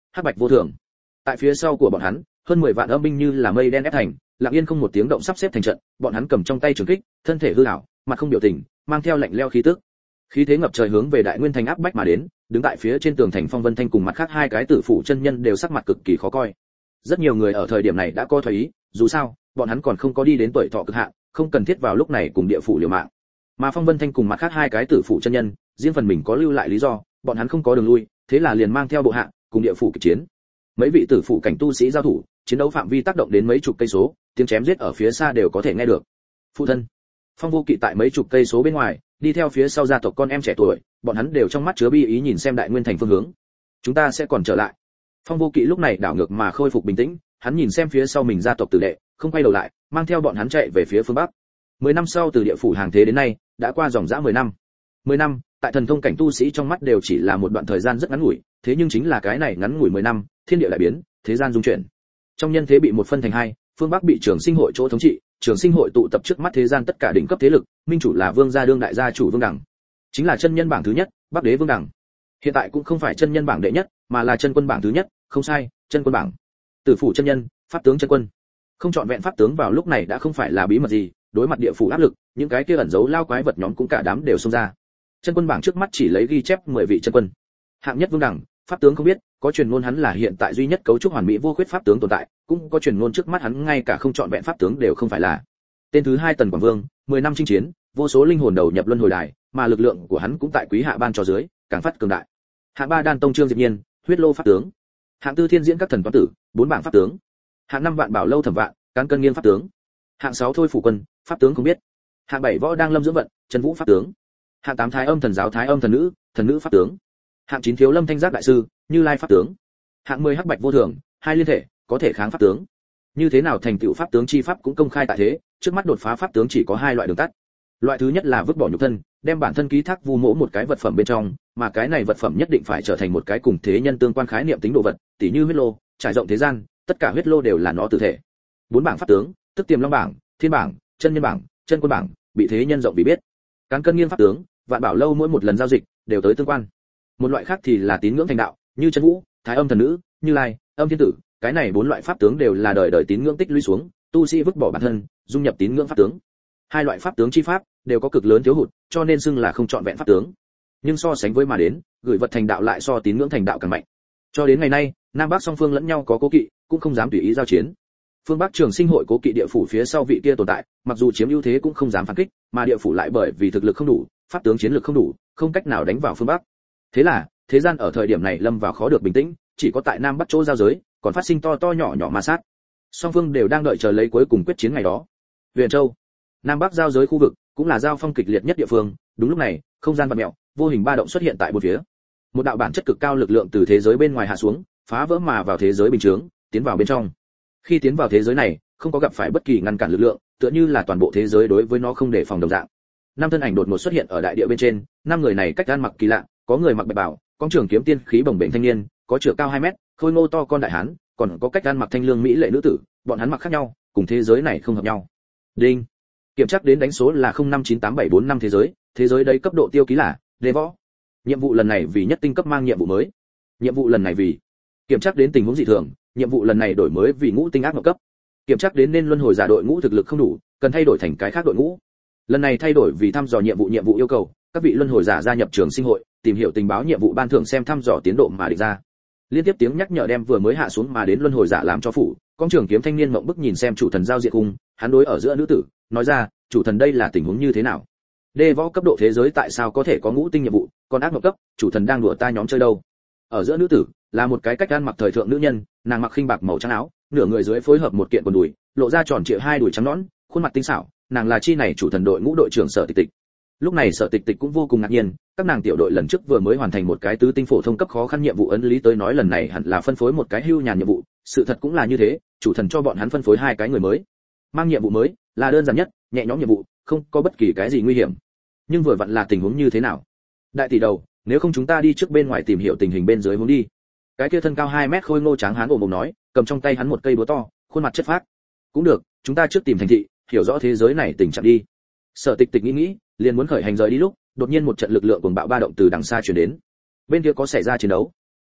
hắc bạch vô thường. Tại phía sau của bọn hắn, hơn 10 vạn âm binh như là mây đen ép thành, lặng yên không một tiếng động sắp xếp thành trận, bọn hắn cầm trong tay trường kích, thân thể hư ảo, mặt không biểu tình, mang theo lạnh lẽo khí tức. Khí thế ngập trời hướng về Đại Nguyên thành áp bách mà đến, đứng tại phía trên tường thành Phong Vân Thanh cùng mặt khác hai cái tử phủ chân nhân đều sắc mặt cực kỳ khó coi. Rất nhiều người ở thời điểm này đã có thoái ý, dù sao, bọn hắn còn không có đi đến tuổi thọ cực hạn, không cần thiết vào lúc này cùng địa phủ liều mạng. Mà Phong Vân Thanh cùng mặt khác hai cái tử phủ chân nhân, riêng phần mình có lưu lại lý do, bọn hắn không có đường lui, thế là liền mang theo bộ hạ, cùng địa phủ kịch chiến. Mấy vị tử phủ cảnh tu sĩ giao thủ, chiến đấu phạm vi tác động đến mấy chục cây số, tiếng chém giết ở phía xa đều có thể nghe được. Phụ thân, Phong Vô Kỵ tại mấy chục cây số bên ngoài, đi theo phía sau gia tộc con em trẻ tuổi, bọn hắn đều trong mắt chứa bi ý nhìn xem Đại Nguyên thành phương hướng. Chúng ta sẽ còn trở lại. Phong Vô Kỵ lúc này đảo ngược mà khôi phục bình tĩnh, hắn nhìn xem phía sau mình gia tộc tử đệ, không quay đầu lại, mang theo bọn hắn chạy về phía phương bắc. 10 năm sau từ địa phủ hàng thế đến nay, đã qua dòng dã 10 năm. 10 năm, tại thần thông cảnh tu sĩ trong mắt đều chỉ là một đoạn thời gian rất ngắn ngủi, thế nhưng chính là cái này ngắn ngủi 10 năm, thiên địa đại biến, thế gian dung chuyển. Trong nhân thế bị một phân thành hai, phương bắc bị Trường Sinh hội chỗ thống trị, Trường Sinh hội tụ tập trước mắt thế gian tất cả đỉnh cấp thế lực, minh chủ là Vương gia đương đại gia chủ Vương Đẳng, chính là chân nhân bảng thứ nhất, Bắc Đế Vương Đẳng. Hiện tại cũng không phải chân nhân bảng đệ nhất, mà là chân quân bảng thứ nhất, không sai, chân quân bảng. Tử phủ chân nhân, pháp tướng chân quân. Không chọn vẹn pháp tướng vào lúc này đã không phải là bí mật gì, đối mặt địa phủ áp lực, những cái kia ẩn giấu lao quái vật nhóm cũng cả đám đều xông ra. Chân quân bảng trước mắt chỉ lấy ghi chép 10 vị chân quân. Hạng nhất Vương Đẳng, pháp tướng không biết, có truyền ngôn hắn là hiện tại duy nhất cấu trúc hoàn mỹ vô khuyết pháp tướng tồn tại, cũng có truyền ngôn trước mắt hắn ngay cả không chọn vẹn pháp tướng đều không phải là. Tên thứ hai Tần Quảng Vương, 10 năm chinh chiến, vô số linh hồn đầu nhập luân hồi đài, mà lực lượng của hắn cũng tại Quý Hạ ban cho dưới, càng phát cường đại. Hạng ba Đan Tông Trương Diệp Nhiên, huyết lô pháp tướng. Hạng tư Thiên Diễn các thần toán tử, 4 bảng pháp tướng. Hạng năm Vạn Bảo Lâu Thẩm Vạn, cán cân nghiêng pháp tướng. Hạng 6 Thôi Phủ Quân, pháp tướng không biết. Hạng 7 Võ Đang Lâm Dưỡng Vận, Chân Vũ pháp tướng. Hạng 8 Thái Âm Thần Giáo Thái Âm thần nữ pháp tướng. Hạng 9 Thiếu Lâm Thanh Giác đại sư, Như Lai pháp tướng. Hạng 10 Hắc Bạch Vô Thường, hai liên thể, có thể kháng pháp tướng. Như thế nào thành tựu pháp tướng chi pháp cũng công khai tại thế, trước mắt đột phá pháp tướng chỉ có hai loại đường tắt. Loại thứ nhất là vứt bỏ nhục thân, đem bản thân ký thác vu mỗ một cái vật phẩm bên trong, mà cái này vật phẩm nhất định phải trở thành một cái cùng thế nhân tương quan khái niệm tính đồ vật, tỉ như huyết lô, trải rộng thế gian, tất cả huyết lô đều là nó tự thể. 4 bảng pháp tướng, tức Tiềm Long bảng, Thiên bảng, Chân Nhân bảng, Chân Quân bảng, bị thế nhân rộng vì biết. Cán cân nghiêng pháp tướng, Vạn Bảo Lâu mỗi một lần giao dịch đều tới tương quan. Một loại khác thì là tín ngưỡng thành đạo, như Chân Vũ, Thái Âm thần nữ, Như Lai, Âm Thiên tử, cái này 4 loại pháp tướng đều là đời đời tín ngưỡng tích lũy xuống, tu sĩ vứt bỏ bản thân, dung nhập tín ngưỡng pháp tướng. Hai loại pháp tướng chi pháp đều có cực lớn thiếu hụt, cho nên xưng là không chọn vẹn pháp tướng. Nhưng so sánh với mà đến, gửi vật thành đạo lại so tín ngưỡng thành đạo càng mạnh. Cho đến ngày nay, Nam Bắc song phương lẫn nhau có cố kỵ, cũng không dám tùy ý giao chiến. Phương Bắc Trường Sinh hội cố kỵ địa phủ phía sau vị kia tồn tại, mặc dù chiếm ưu thế cũng không dám phản kích, mà địa phủ lại bởi vì thực lực không đủ, pháp tướng chiến lược không đủ, không cách nào đánh vào phương Bắc. Thế là, thế gian ở thời điểm này lâm vào khó được bình tĩnh, chỉ có tại Nam Bắc chỗ giao giới, còn phát sinh to to nhỏ nhỏ ma sát. Song phương đều đang đợi chờ lấy cuối cùng quyết chiến ngày đó. Huyền Châu, Nam Bắc giao giới khu vực, cũng là giao phong kịch liệt nhất địa phương. Đúng lúc này, không gian vặn mèo, vô hình ba động xuất hiện tại bốn phía. Một đạo bản chất cực cao lực lượng từ thế giới bên ngoài hạ xuống, phá vỡ mà vào thế giới bình thường, tiến vào bên trong. Khi tiến vào thế giới này, không có gặp phải bất kỳ ngăn cản lực lượng, tựa như là toàn bộ thế giới đối với nó không để phòng đồng dạng. Năm thân ảnh đột ngột xuất hiện ở đại địa bên trên, năm người này cách ăn mặc kỳ lạ, có người mặc bạch bào, có trường kiếm tiên khí bồng bềnh thanh niên, có chửa cao 2 mét, khôi ngô to con đại hán, còn có cách ăn mặc thanh lương mỹ lệ nữ tử, bọn hắn mặc khác nhau, cùng thế giới này không hợp nhau. Đinh. Kiểm tra đến đánh số là 059874 thế giới đây cấp độ tiêu ký là Đế Võ. Nhiệm vụ lần này vì nhất tinh cấp mang nhiệm vụ mới. Nhiệm vụ lần này vì kiểm tra đến tình huống dị thường, nhiệm vụ lần này đổi mới vì ngũ tinh ác ngộ cấp. Kiểm tra đến nên luân hồi giả đội ngũ thực lực không đủ, cần thay đổi thành cái khác đội ngũ. Lần này thay đổi vì thăm dò nhiệm vụ yêu cầu, các vị luân hồi giả gia nhập Trường Sinh hội, tìm hiểu tình báo nhiệm vụ ban thưởng xem thăm dò tiến độ mà định ra. Liên tiếp tiếng nhắc nhở đem vừa mới hạ xuống mà đến luân hồi giả làm cho phủ, con trưởng kiếm thanh niên mộng bức nhìn xem chủ thần giao diện cung, hắn đối ở giữa nữ tử, nói ra, chủ thần đây là tình huống như thế nào? Đê võ cấp độ thế giới tại sao có thể có ngũ tinh nhiệm vụ, còn ác ngộ cấp, chủ thần đang đùa ta nhóm chơi đâu? Ở giữa nữ tử, là một cái cách ăn mặc thời thượng nữ nhân, nàng mặc khinh bạc màu trắng áo, nửa người dưới phối hợp một kiện quần đùi, lộ ra tròn trịa hai đùi trắng nõn, khuôn mặt tinh xảo, nàng là chi này chủ thần đội ngũ đội trưởng Sở Tịch Tịch. Lúc này Sở Tịch Tịch cũng vô cùng ngạc nhiên, các nàng tiểu đội lần trước vừa mới hoàn thành một cái tứ tinh phổ thông cấp khó khăn nhiệm vụ, ấn lý tới nói lần này hẳn là phân phối một cái hưu nhàn nhiệm vụ, sự thật cũng là như thế, chủ thần cho bọn hắn phân phối hai cái người mới. Mang nhiệm vụ mới là đơn giản nhất, nhẹ nhõm nhiệm vụ, không có bất kỳ cái gì nguy hiểm. Nhưng vừa vặn là tình huống như thế nào? Đại tỷ đầu, nếu không chúng ta đi trước bên ngoài tìm hiểu tình hình bên dưới hướng đi. Cái kia thân cao 2 mét khôi ngô tráng hán ồm ồm nói, cầm trong tay hắn một cây búa to, khuôn mặt chất phác. Cũng được, chúng ta trước tìm thành thị, hiểu rõ thế giới này tình trạng đi. Sở Tịch Tịch nghĩ, liền muốn khởi hành rời đi lúc, đột nhiên một trận lực lượng cuồng bạo ba động từ đằng xa truyền đến. Bên kia có xảy ra chiến đấu.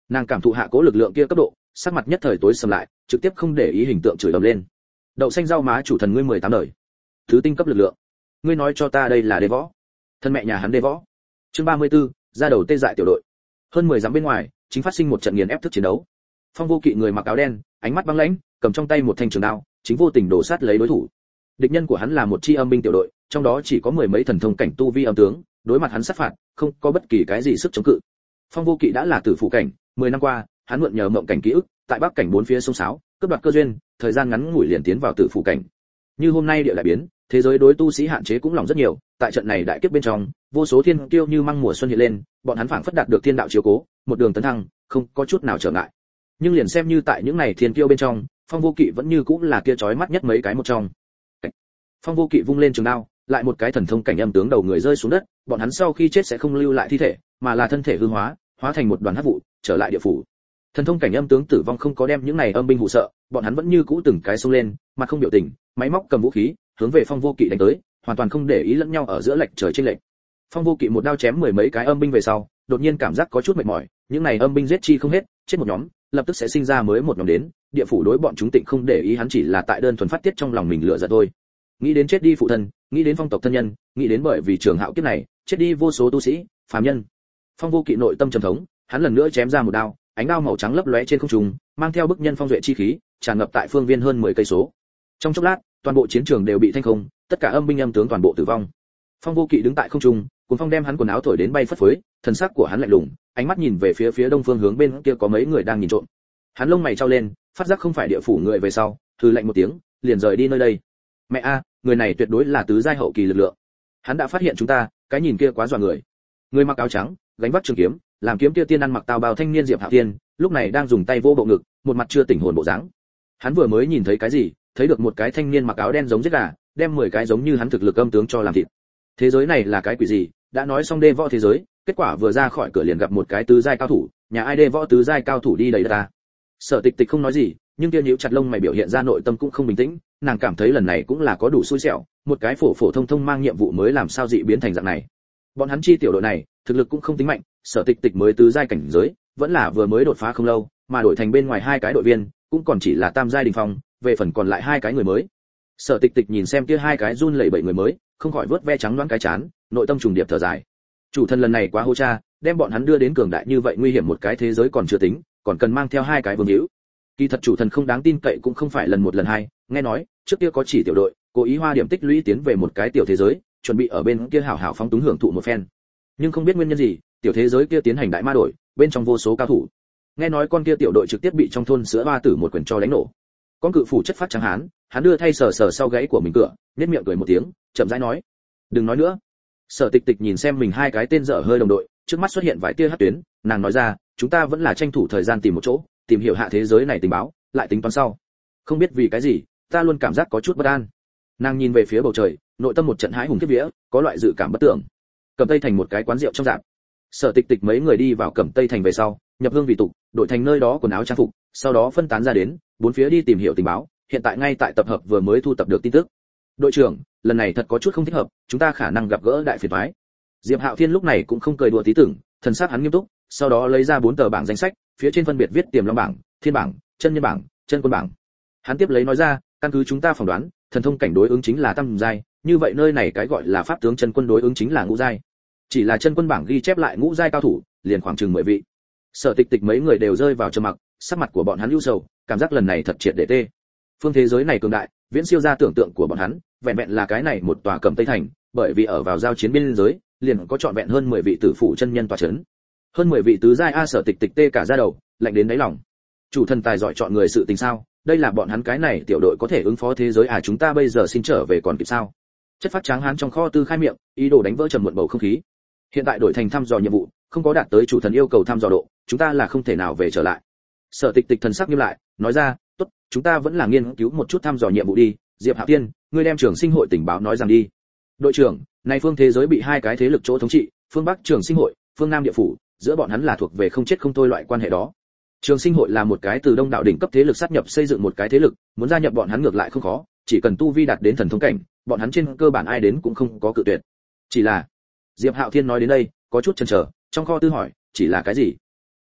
Nàng cảm thụ hạ cố lực lượng kia cấp độ, sắc mặt nhất thời tối sầm lại, trực tiếp không để ý hình tượng chửi ầm lên. Đậu xanh rau má chủ thần ngươi 18 đời, thứ tinh cấp lực lượng, ngươi nói cho ta đây là đế võ? Thân mẹ nhà hắn đế võ. Chương 34, ra đầu tê dại tiểu đội. Hơn 10 dặm bên ngoài, chính phát sinh một trận nghiền ép thức chiến đấu. Phong Vô Kỵ người mặc áo đen, ánh mắt băng lãnh, cầm trong tay một thanh trường đao, chính vô tình đổ sát lấy đối thủ. Địch nhân của hắn là một chi âm binh tiểu đội, trong đó chỉ có mười mấy thần thông cảnh tu vi âm tướng, đối mặt hắn sát phạt, không có bất kỳ cái gì sức chống cự. Phong Vô Kỵ đã là tử phụ cảnh, 10 năm qua, hắn mượn nhờ mộng cảnh ký ức, tại bắc cảnh bốn phía sông sáo, cướp đoạt cơ duyên, thời gian ngắn ngủi liền tiến vào tử phụ cảnh. Như hôm nay địa đại biến, thế giới đối tu sĩ hạn chế cũng lỏng rất nhiều, tại trận này đại kiếp bên trong, vô số thiên kiêu như măng mùa xuân hiện lên, bọn hắn phảng phất đạt được thiên đạo chiếu cố, một đường tấn thăng, không có chút nào trở ngại. Nhưng liền xem như tại những này thiên kiêu bên trong, Phong Vô Kỵ vẫn như cũng là kia chói mắt nhất mấy cái một trong. Phong Vô Kỵ vung lên trường đao, lại một cái thần thông cảnh âm tướng đầu người rơi xuống đất, bọn hắn sau khi chết sẽ không lưu lại thi thể, mà là thân thể hư hóa, hóa thành một đoàn hắc vụ, trở lại địa phủ. Thần thông cảnh âm tướng tử vong không có đem những này âm binh hù sợ, bọn hắn vẫn như cũ từng cái xông lên, mặt không biểu tình, máy móc cầm vũ khí, hướng về Phong Vô Kỵ đánh tới, hoàn toàn không để ý lẫn nhau ở giữa lệch trời chênh lệch. Phong Vô Kỵ một đao chém mười mấy cái âm binh về sau, đột nhiên cảm giác có chút mệt mỏi, những này âm binh giết chi không hết, chết một nhóm, lập tức sẽ sinh ra mới một nhóm đến, địa phủ đối bọn chúng tịnh không để ý, hắn chỉ là tại đơn thuần phát tiết trong lòng mình lửa giận thôi. Nghĩ đến chết đi phụ thân, nghĩ đến phong tộc thân nhân, nghĩ đến bởi vì trường hạo kiếp này, chết đi vô số tu sĩ, phàm nhân. Phong Vô Kỵ nội tâm trầm thống, hắn lần nữa chém ra một đao, ánh đao màu trắng lấp lóe trên không trung, mang theo bức nhân phong duệ chi khí, tràn ngập tại phương viên hơn 10 cây số. Trong chốc lát, toàn bộ chiến trường đều bị thanh không, tất cả âm binh âm tướng toàn bộ tử vong. Phong Vô Kỵ đứng tại không trung, cuồng phong đem hắn quần áo thổi đến bay phất phới, thần sắc của hắn lạnh lùng, ánh mắt nhìn về phía đông phương hướng bên kia có mấy người đang nhìn trộm. Hắn lông mày trao lên, phát giác không phải địa phủ người về sau, hừ lạnh một tiếng, liền rời đi nơi đây. Mẹ a, người này tuyệt đối là tứ giai hậu kỳ lực lượng. Hắn đã phát hiện chúng ta, cái nhìn kia quá dọa người. Người mặc áo trắng, gánh vác trường kiếm, làm kiếm kia tiên ăn mặc tao bào thanh niên Diệp Hạo Thiên, lúc này đang dùng tay vô bộ ngực, một mặt chưa tỉnh hồn bộ dáng. Hắn vừa mới nhìn thấy cái gì, thấy được một cái thanh niên mặc áo đen giống giết gà, đem 10 cái giống như hắn thực lực âm tướng cho làm thịt. Thế giới này là cái quỷ gì? Đã nói xong đê võ thế giới, kết quả vừa ra khỏi cửa liền gặp một cái tứ giai cao thủ, nhà ai đê võ tứ giai cao thủ đi đầy đất ta. Sở Tịch Tịch không nói gì, nhưng kia nhíu chặt lông mày biểu hiện ra nội tâm cũng không bình tĩnh, nàng cảm thấy lần này cũng là có đủ xui xẻo, một cái phổ phổ thông thông mang nhiệm vụ mới làm sao dị biến thành dạng này. Bọn hắn chi tiểu đội này, thực lực cũng không tính mạnh, Sở Tịch Tịch mới tứ giai cảnh giới, vẫn là vừa mới đột phá không lâu, mà đổi thành bên ngoài hai cái đội viên, cũng còn chỉ là tam giai đỉnh phong, về phần còn lại hai cái người mới. Sở Tịch Tịch nhìn xem kia hai cái run lẩy bẩy người mới, không khỏi vớt ve trắng loáng cái chán, nội tâm trùng điệp thở dài. Chủ thân lần này quá hô cha, đem bọn hắn đưa đến cường đại như vậy nguy hiểm một cái thế giới còn chưa tính, còn cần mang theo hai cái vương hữu. Kỳ thật chủ thần không đáng tin cậy cũng không phải lần một lần hai, nghe nói, trước kia có chỉ tiểu đội, cố ý hoa điểm tích lũy tiến về một cái tiểu thế giới, chuẩn bị ở bên kia hảo hảo phóng túng hưởng thụ một phen. Nhưng không biết nguyên nhân gì, tiểu thế giới kia tiến hành đại ma đổi, bên trong vô số cao thủ. Nghe nói con kia tiểu đội trực tiếp bị trong thôn sữa hoa tử một quyền cho đánh nổ. Con cự phủ chất phát trắng hán, hắn đưa thay sờ sờ sau gáy của mình cửa, nhếch miệng cười một tiếng, chậm rãi nói: "Đừng nói nữa." Sở Tịch Tịch nhìn xem mình hai cái tên dở hơi đồng đội, trước mắt xuất hiện vài tia hắc tuyến, nàng nói ra: "Chúng ta vẫn là tranh thủ thời gian tìm một chỗ, tìm hiểu hạ thế giới này tình báo, lại tính toán sau." Không biết vì cái gì, ta luôn cảm giác có chút bất an. Nàng nhìn về phía bầu trời, nội tâm một trận hãi hùng kiếp vía, có loại dự cảm bất tưởng. Cẩm Tây thành một cái quán rượu trong rạp. Sở Tịch Tịch mấy người đi vào Cẩm Tây thành về sau, nhập hương vị tục, đổi thành nơi đó quần áo trang phục, sau đó phân tán ra đến, bốn phía đi tìm hiểu tình báo, hiện tại ngay tại tập hợp vừa mới thu tập được tin tức. Đội trưởng, lần này thật có chút không thích hợp, chúng ta khả năng gặp gỡ đại phiền toái. Diệp Hạo Thiên lúc này cũng không cười đùa tí tưởng, thần sắc hắn nghiêm túc, sau đó lấy ra 4 tờ bảng danh sách, phía trên phân biệt viết Tiềm Long bảng, Thiên bảng, Chân Nhân bảng, Chân Quân bảng. Hắn tiếp lấy nói ra, căn cứ chúng ta phỏng đoán, thần thông cảnh đối ứng chính là tam giai, như vậy nơi này cái gọi là pháp tướng chân quân đối ứng chính là ngũ giai. Chỉ là Chân Quân bảng ghi chép lại ngũ giai cao thủ, liền khoảng chừng 10 vị. Sở Tịch Tịch mấy người đều rơi vào trầm mặc, sắc mặt của bọn hắn ưu sầu, cảm giác lần này thật triệt để tê. Phương thế giới này cường đại, viễn siêu ra tưởng tượng của bọn hắn, vẹn vẹn là cái này một tòa Cẩm Tây thành, bởi vì ở vào giao chiến biên giới, liền có trọn vẹn hơn 10 vị tử phụ chân nhân tọa chấn. Hơn 10 vị tứ giai a. Sở Tịch Tịch tê cả da đầu, lạnh đến đáy lòng. Chủ thần tài giỏi chọn người sự tình sao? Đây là bọn hắn cái này tiểu đội có thể ứng phó thế giới à, chúng ta bây giờ xin trở về còn kịp sao? Chất phát tráng hán trong kho tư khai miệng, ý đồ đánh vỡ trầm muộn bầu không khí. Hiện tại đổi thành thăm dò nhiệm vụ, không có đạt tới chủ thần yêu cầu thăm dò độ, chúng ta là không thể nào về trở lại. Sở Tịch Tịch thần sắc nghiêm lại, nói ra, tốt, chúng ta vẫn là nghiên cứu một chút thăm dò nhiệm vụ đi. Diệp Hạo Tiên, ngươi đem trường sinh hội tình báo nói rằng đi. Đội trưởng, này phương thế giới bị hai cái thế lực chỗ thống trị, phương Bắc Trường Sinh hội, phương Nam địa phủ, giữa bọn hắn là thuộc về không chết không thôi loại quan hệ đó. Trường Sinh hội là một cái từ đông đạo đỉnh cấp thế lực sát nhập xây dựng một cái thế lực, muốn gia nhập bọn hắn ngược lại không khó, chỉ cần tu vi đạt đến thần thông cảnh, bọn hắn trên cơ bản ai đến cũng không có cự tuyệt. Chỉ là, Diệp Hạo Thiên nói đến đây, có chút chần chờ, trong kho tư hỏi, chỉ là cái gì?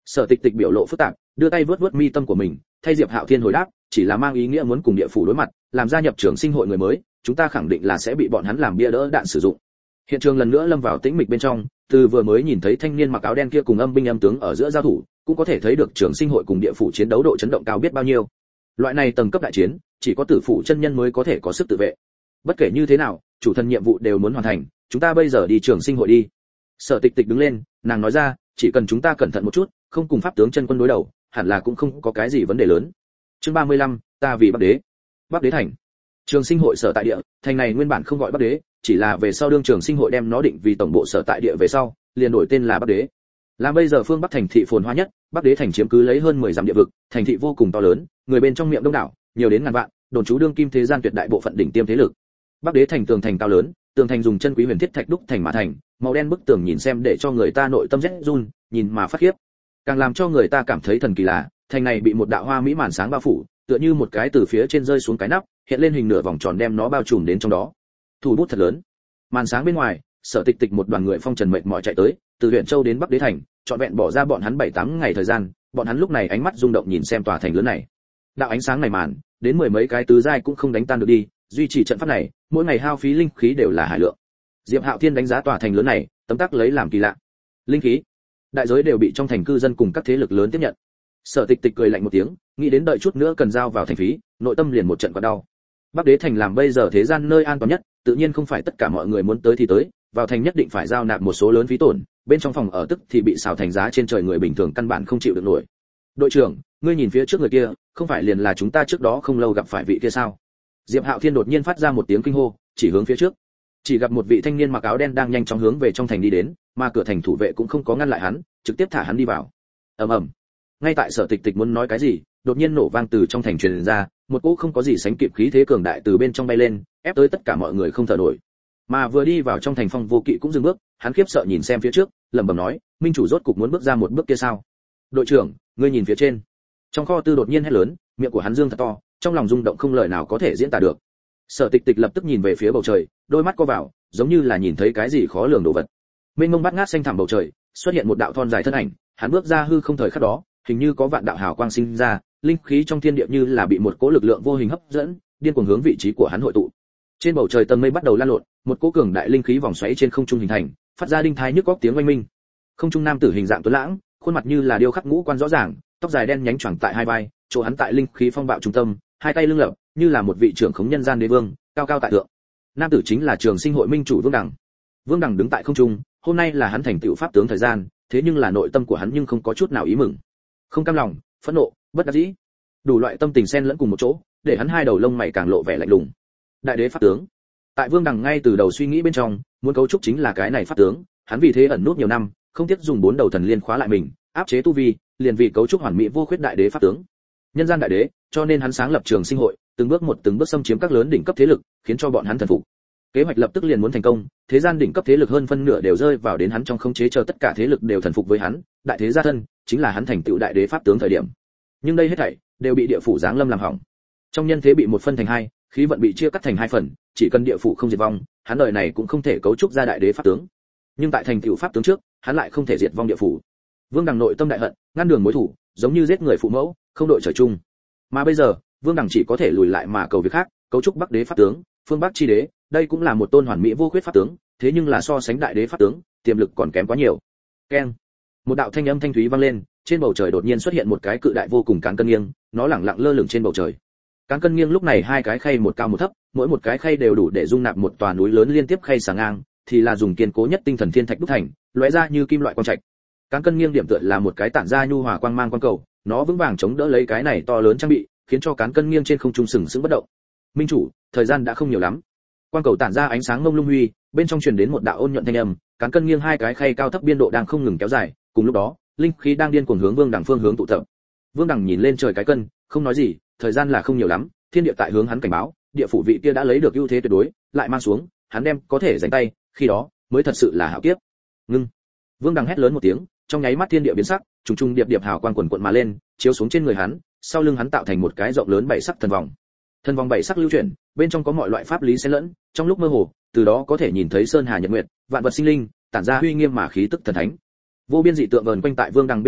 Sở Tịch Tịch biểu lộ phức tạp, đưa tay vớt vớt mi tâm của mình, thay Diệp Hạo Thiên hồi đáp, chỉ là mang ý nghĩa muốn cùng địa phủ đối mặt, làm gia nhập trường sinh hội người mới, chúng ta khẳng định là sẽ bị bọn hắn làm bia đỡ đạn sử dụng. Hiện trường lần nữa lâm vào tĩnh mịch bên trong, từ vừa mới nhìn thấy thanh niên mặc áo đen kia cùng âm binh âm tướng ở giữa giao thủ, cũng có thể thấy được trường sinh hội cùng địa phủ chiến đấu độ chấn động cao biết bao nhiêu. Loại này tầng cấp đại chiến, chỉ có tử phụ chân nhân mới có thể có sức tự vệ. Bất kể như thế nào, chủ thần nhiệm vụ đều muốn hoàn thành, chúng ta bây giờ đi trường sinh hội đi. Sở Tịch Tịch đứng lên, nàng nói ra, chỉ cần chúng ta cẩn thận một chút, không cùng pháp tướng chân quân đối đầu, hẳn là cũng không có cái gì vấn đề lớn. Chương 35, ta vì Bắc Đế. Bắc Đế thành. Trường sinh hội sở tại địa, thành này nguyên bản không gọi Bắc Đế, chỉ là về sau đương trường sinh hội đem nó định vì tổng bộ sở tại địa về sau, liền đổi tên là Bắc Đế. Là bây giờ phương Bắc thành thị phồn hoa nhất, Bắc Đế thành chiếm cứ lấy hơn 10 dặm địa vực, thành thị vô cùng to lớn, người bên trong miệng đông đảo, nhiều đến ngàn vạn, đồn trú đương kim thế gian tuyệt đại bộ phận đỉnh tiêm thế lực. Bắc Đế thành tường thành cao lớn, tường thành dùng chân quý huyền thiết thạch đúc thành mà thành, màu đen bức tường nhìn xem để cho người ta nội tâm rét run, nhìn mà phát khiếp. Càng làm cho người ta cảm thấy thần kỳ là, thành này bị một đạo hoa mỹ màn sáng bao phủ, tựa như một cái từ phía trên rơi xuống cái nắp, hiện lên hình nửa vòng tròn đem nó bao trùm đến trong đó. Thủ bút thật lớn. Màn sáng bên ngoài, Sở Tịch Tịch một đoàn người phong trần mệt mỏi chạy tới, từ huyện châu đến Bắc Đế thành, trọn vẹn bỏ ra bọn hắn 7-8 ngày thời gian, bọn hắn lúc này ánh mắt rung động nhìn xem tòa thành lớn này. Đạo ánh sáng này màn, đến mười mấy cái tứ giai cũng không đánh tan được đi, duy trì trận pháp này, mỗi ngày hao phí linh khí đều là hải lượng. Diệp Hạo Thiên đánh giá tòa thành lớn này, tấm tắc lấy làm kỳ lạ. Linh khí, đại giới đều bị trong thành cư dân cùng các thế lực lớn tiếp nhận. Sở Tịch Tịch cười lạnh một tiếng, nghĩ đến đợi chút nữa cần giao vào thành phí, nội tâm liền một trận quặn đau. Bắc Đế thành làm bây giờ thế gian nơi an toàn nhất, tự nhiên không phải tất cả mọi người muốn tới thì tới, vào thành nhất định phải giao nạp một số lớn phí tổn, bên trong phòng ở tức thì bị xào thành giá trên trời, người bình thường căn bản không chịu được nổi. Đội trưởng, ngươi nhìn phía trước người kia, không phải liền là chúng ta trước đó không lâu gặp phải vị kia sao? Diệp Hạo Thiên đột nhiên phát ra một tiếng kinh hô, chỉ hướng phía trước. Chỉ gặp một vị thanh niên mặc áo đen đang nhanh chóng hướng về trong thành đi đến, mà cửa thành thủ vệ cũng không có ngăn lại hắn, trực tiếp thả hắn đi vào. Ầm ầm. Ngay tại Sở Tịch Tịch muốn nói cái gì, đột nhiên nổ vang từ trong thành truyền ra, một cỗ không có gì sánh kịp khí thế cường đại từ bên trong bay lên, ép tới tất cả mọi người không thở nổi. Mà vừa đi vào trong thành, Phong Vô Kỵ cũng dừng bước, hắn khiếp sợ nhìn xem phía trước, lẩm bẩm nói, minh chủ rốt cục muốn bước ra một bước kia sao? Đội trưởng, ngươi nhìn phía trên. Trong kho tư đột nhiên hét lớn, miệng của hắn dương thật to, trong lòng rung động không lời nào có thể diễn tả được. Sở Tịch Tịch lập tức nhìn về phía bầu trời, đôi mắt co vào, giống như là nhìn thấy cái gì khó lường đồ vật. Mênh mông bát ngát xanh thẳm bầu trời, xuất hiện một đạo thon dài thân ảnh, hắn bước ra hư không thời khắc đó, hình như có vạn đạo hào quang sinh ra, linh khí trong thiên địa như là bị một cỗ lực lượng vô hình hấp dẫn, điên cuồng hướng vị trí của hắn hội tụ. Trên bầu trời tầng mây bắt đầu lan lộn, một cỗ cường đại linh khí vòng xoáy trên không trung hình thành, phát ra đinh thai nhức óc tiếng oanh minh. Không trung nam tử hình dạng tuấn lãng, khuôn mặt như là điêu khắc ngũ quan rõ ràng, tóc dài đen nhánh choàng tại hai vai, chỗ hắn tại linh khí phong bạo trung tâm, hai tay lưng lập, như là một vị trưởng khống nhân gian đế vương, cao cao tại thượng. Nam tử chính là Trường Sinh hội minh chủ Vương Đằng. Vương Đằng đứng tại không trung, hôm nay là hắn thành tựu pháp tướng thời gian, thế nhưng là nội tâm của hắn nhưng không có chút nào ý mừng. Không cam lòng, phẫn nộ, bất đắc dĩ, đủ loại tâm tình xen lẫn cùng một chỗ, để hắn hai đầu lông mày càng lộ vẻ lạnh lùng. Đại đế pháp tướng. Tại Vương Đằng ngay từ đầu suy nghĩ bên trong, muốn cấu trúc chính là cái này pháp tướng, hắn vì thế ẩn nút nhiều năm, không tiếc dùng 4 đầu thần liên khóa lại mình, áp chế tu vi, liền vì cấu trúc hoàn mỹ vô khuyết đại đế pháp tướng. Nhân gian đại đế, cho nên hắn sáng lập Trường Sinh hội, từng bước xâm chiếm các lớn đỉnh cấp thế lực, khiến cho bọn hắn thần phục. Kế hoạch lập tức liền muốn thành công, thế gian đỉnh cấp thế lực hơn phân nửa đều rơi vào đến hắn trong khống chế, chờ tất cả thế lực đều thần phục với hắn, đại thế gia thân, chính là hắn thành tựu đại đế pháp tướng thời điểm. Nhưng đây hết thảy đều bị địa phủ giáng lâm làm hỏng. Trong nhân thế bị một phân thành hai, khí vận bị chia cắt thành hai phần, chỉ cần địa phủ không diệt vong, hắn đời này cũng không thể cấu trúc ra đại đế pháp tướng. Nhưng tại thành tựu pháp tướng trước, hắn lại không thể diệt vong địa phủ. Vương Đằng nội tâm đại hận, ngăn đường mối thủ, giống như giết người phụ mẫu, không đội trời chung. Mà bây giờ, Vương Đằng chỉ có thể lùi lại mà cầu việc khác, cấu trúc Bắc đế pháp tướng, phương Bắc chi đế, đây cũng là một tôn hoàn mỹ vô khuyết pháp tướng, thế nhưng là so sánh đại đế pháp tướng, tiềm lực còn kém quá nhiều. Keng. Một đạo thanh âm thanh thúy vang lên, trên bầu trời đột nhiên xuất hiện một cái cự đại vô cùng cán cân nghiêng, nó lẳng lặng lơ lửng trên bầu trời. Cán cân nghiêng lúc này hai cái khay một cao một thấp, mỗi một cái khay đều đủ để dung nạp một tòa núi lớn liên tiếp khay sáng ngang, thì là dùng kiên cố nhất tinh thần thiên thạch đúc thành, lóe ra như kim loại quang trạch. Cán cân nghiêng điểm tựa là một cái tản ra nhu hòa quang mang quang cầu, nó vững vàng chống đỡ lấy cái này to lớn trang bị, khiến cho cán cân nghiêng trên không trung sừng sững bất động. Minh chủ, thời gian đã không nhiều lắm. Quang cầu tản ra ánh sáng mông lung huy, bên trong truyền đến một đạo ôn nhuận thanh âm, cán cân nghiêng hai cái khay cao thấp biên độ đang không ngừng kéo dài, cùng lúc đó, linh khí đang điên cuồng hướng Vương Đằng phương hướng tụ tập. Vương Đằng nhìn lên trời cái cân, không nói gì, thời gian là không nhiều lắm, thiên địa tại hướng hắn cảnh báo, địa phủ vị kia đã lấy được ưu thế tuyệt đối, lại mang xuống, hắn đem có thể giành tay, khi đó mới thật sự là hạo kiếp. Ngưng. Vương Đằng hét lớn một tiếng, trong nháy mắt thiên địa biến sắc, trùng trùng điệp điệp hào quang quần quần mà lên, chiếu xuống trên người hắn, sau lưng hắn tạo thành một cái rộng lớn bảy sắc thần vòng. Thần vòng bảy sắc lưu chuyển, bên trong có mọi loại pháp lý xen lẫn, trong lúc mơ hồ, từ đó có thể nhìn thấy sơn hà nhật nguyệt, vạn vật sinh linh, tản ra uy nghiêm mà khí tức thần thánh. Vô biên dị tượng vờn quanh tại Vương Đằng bên người,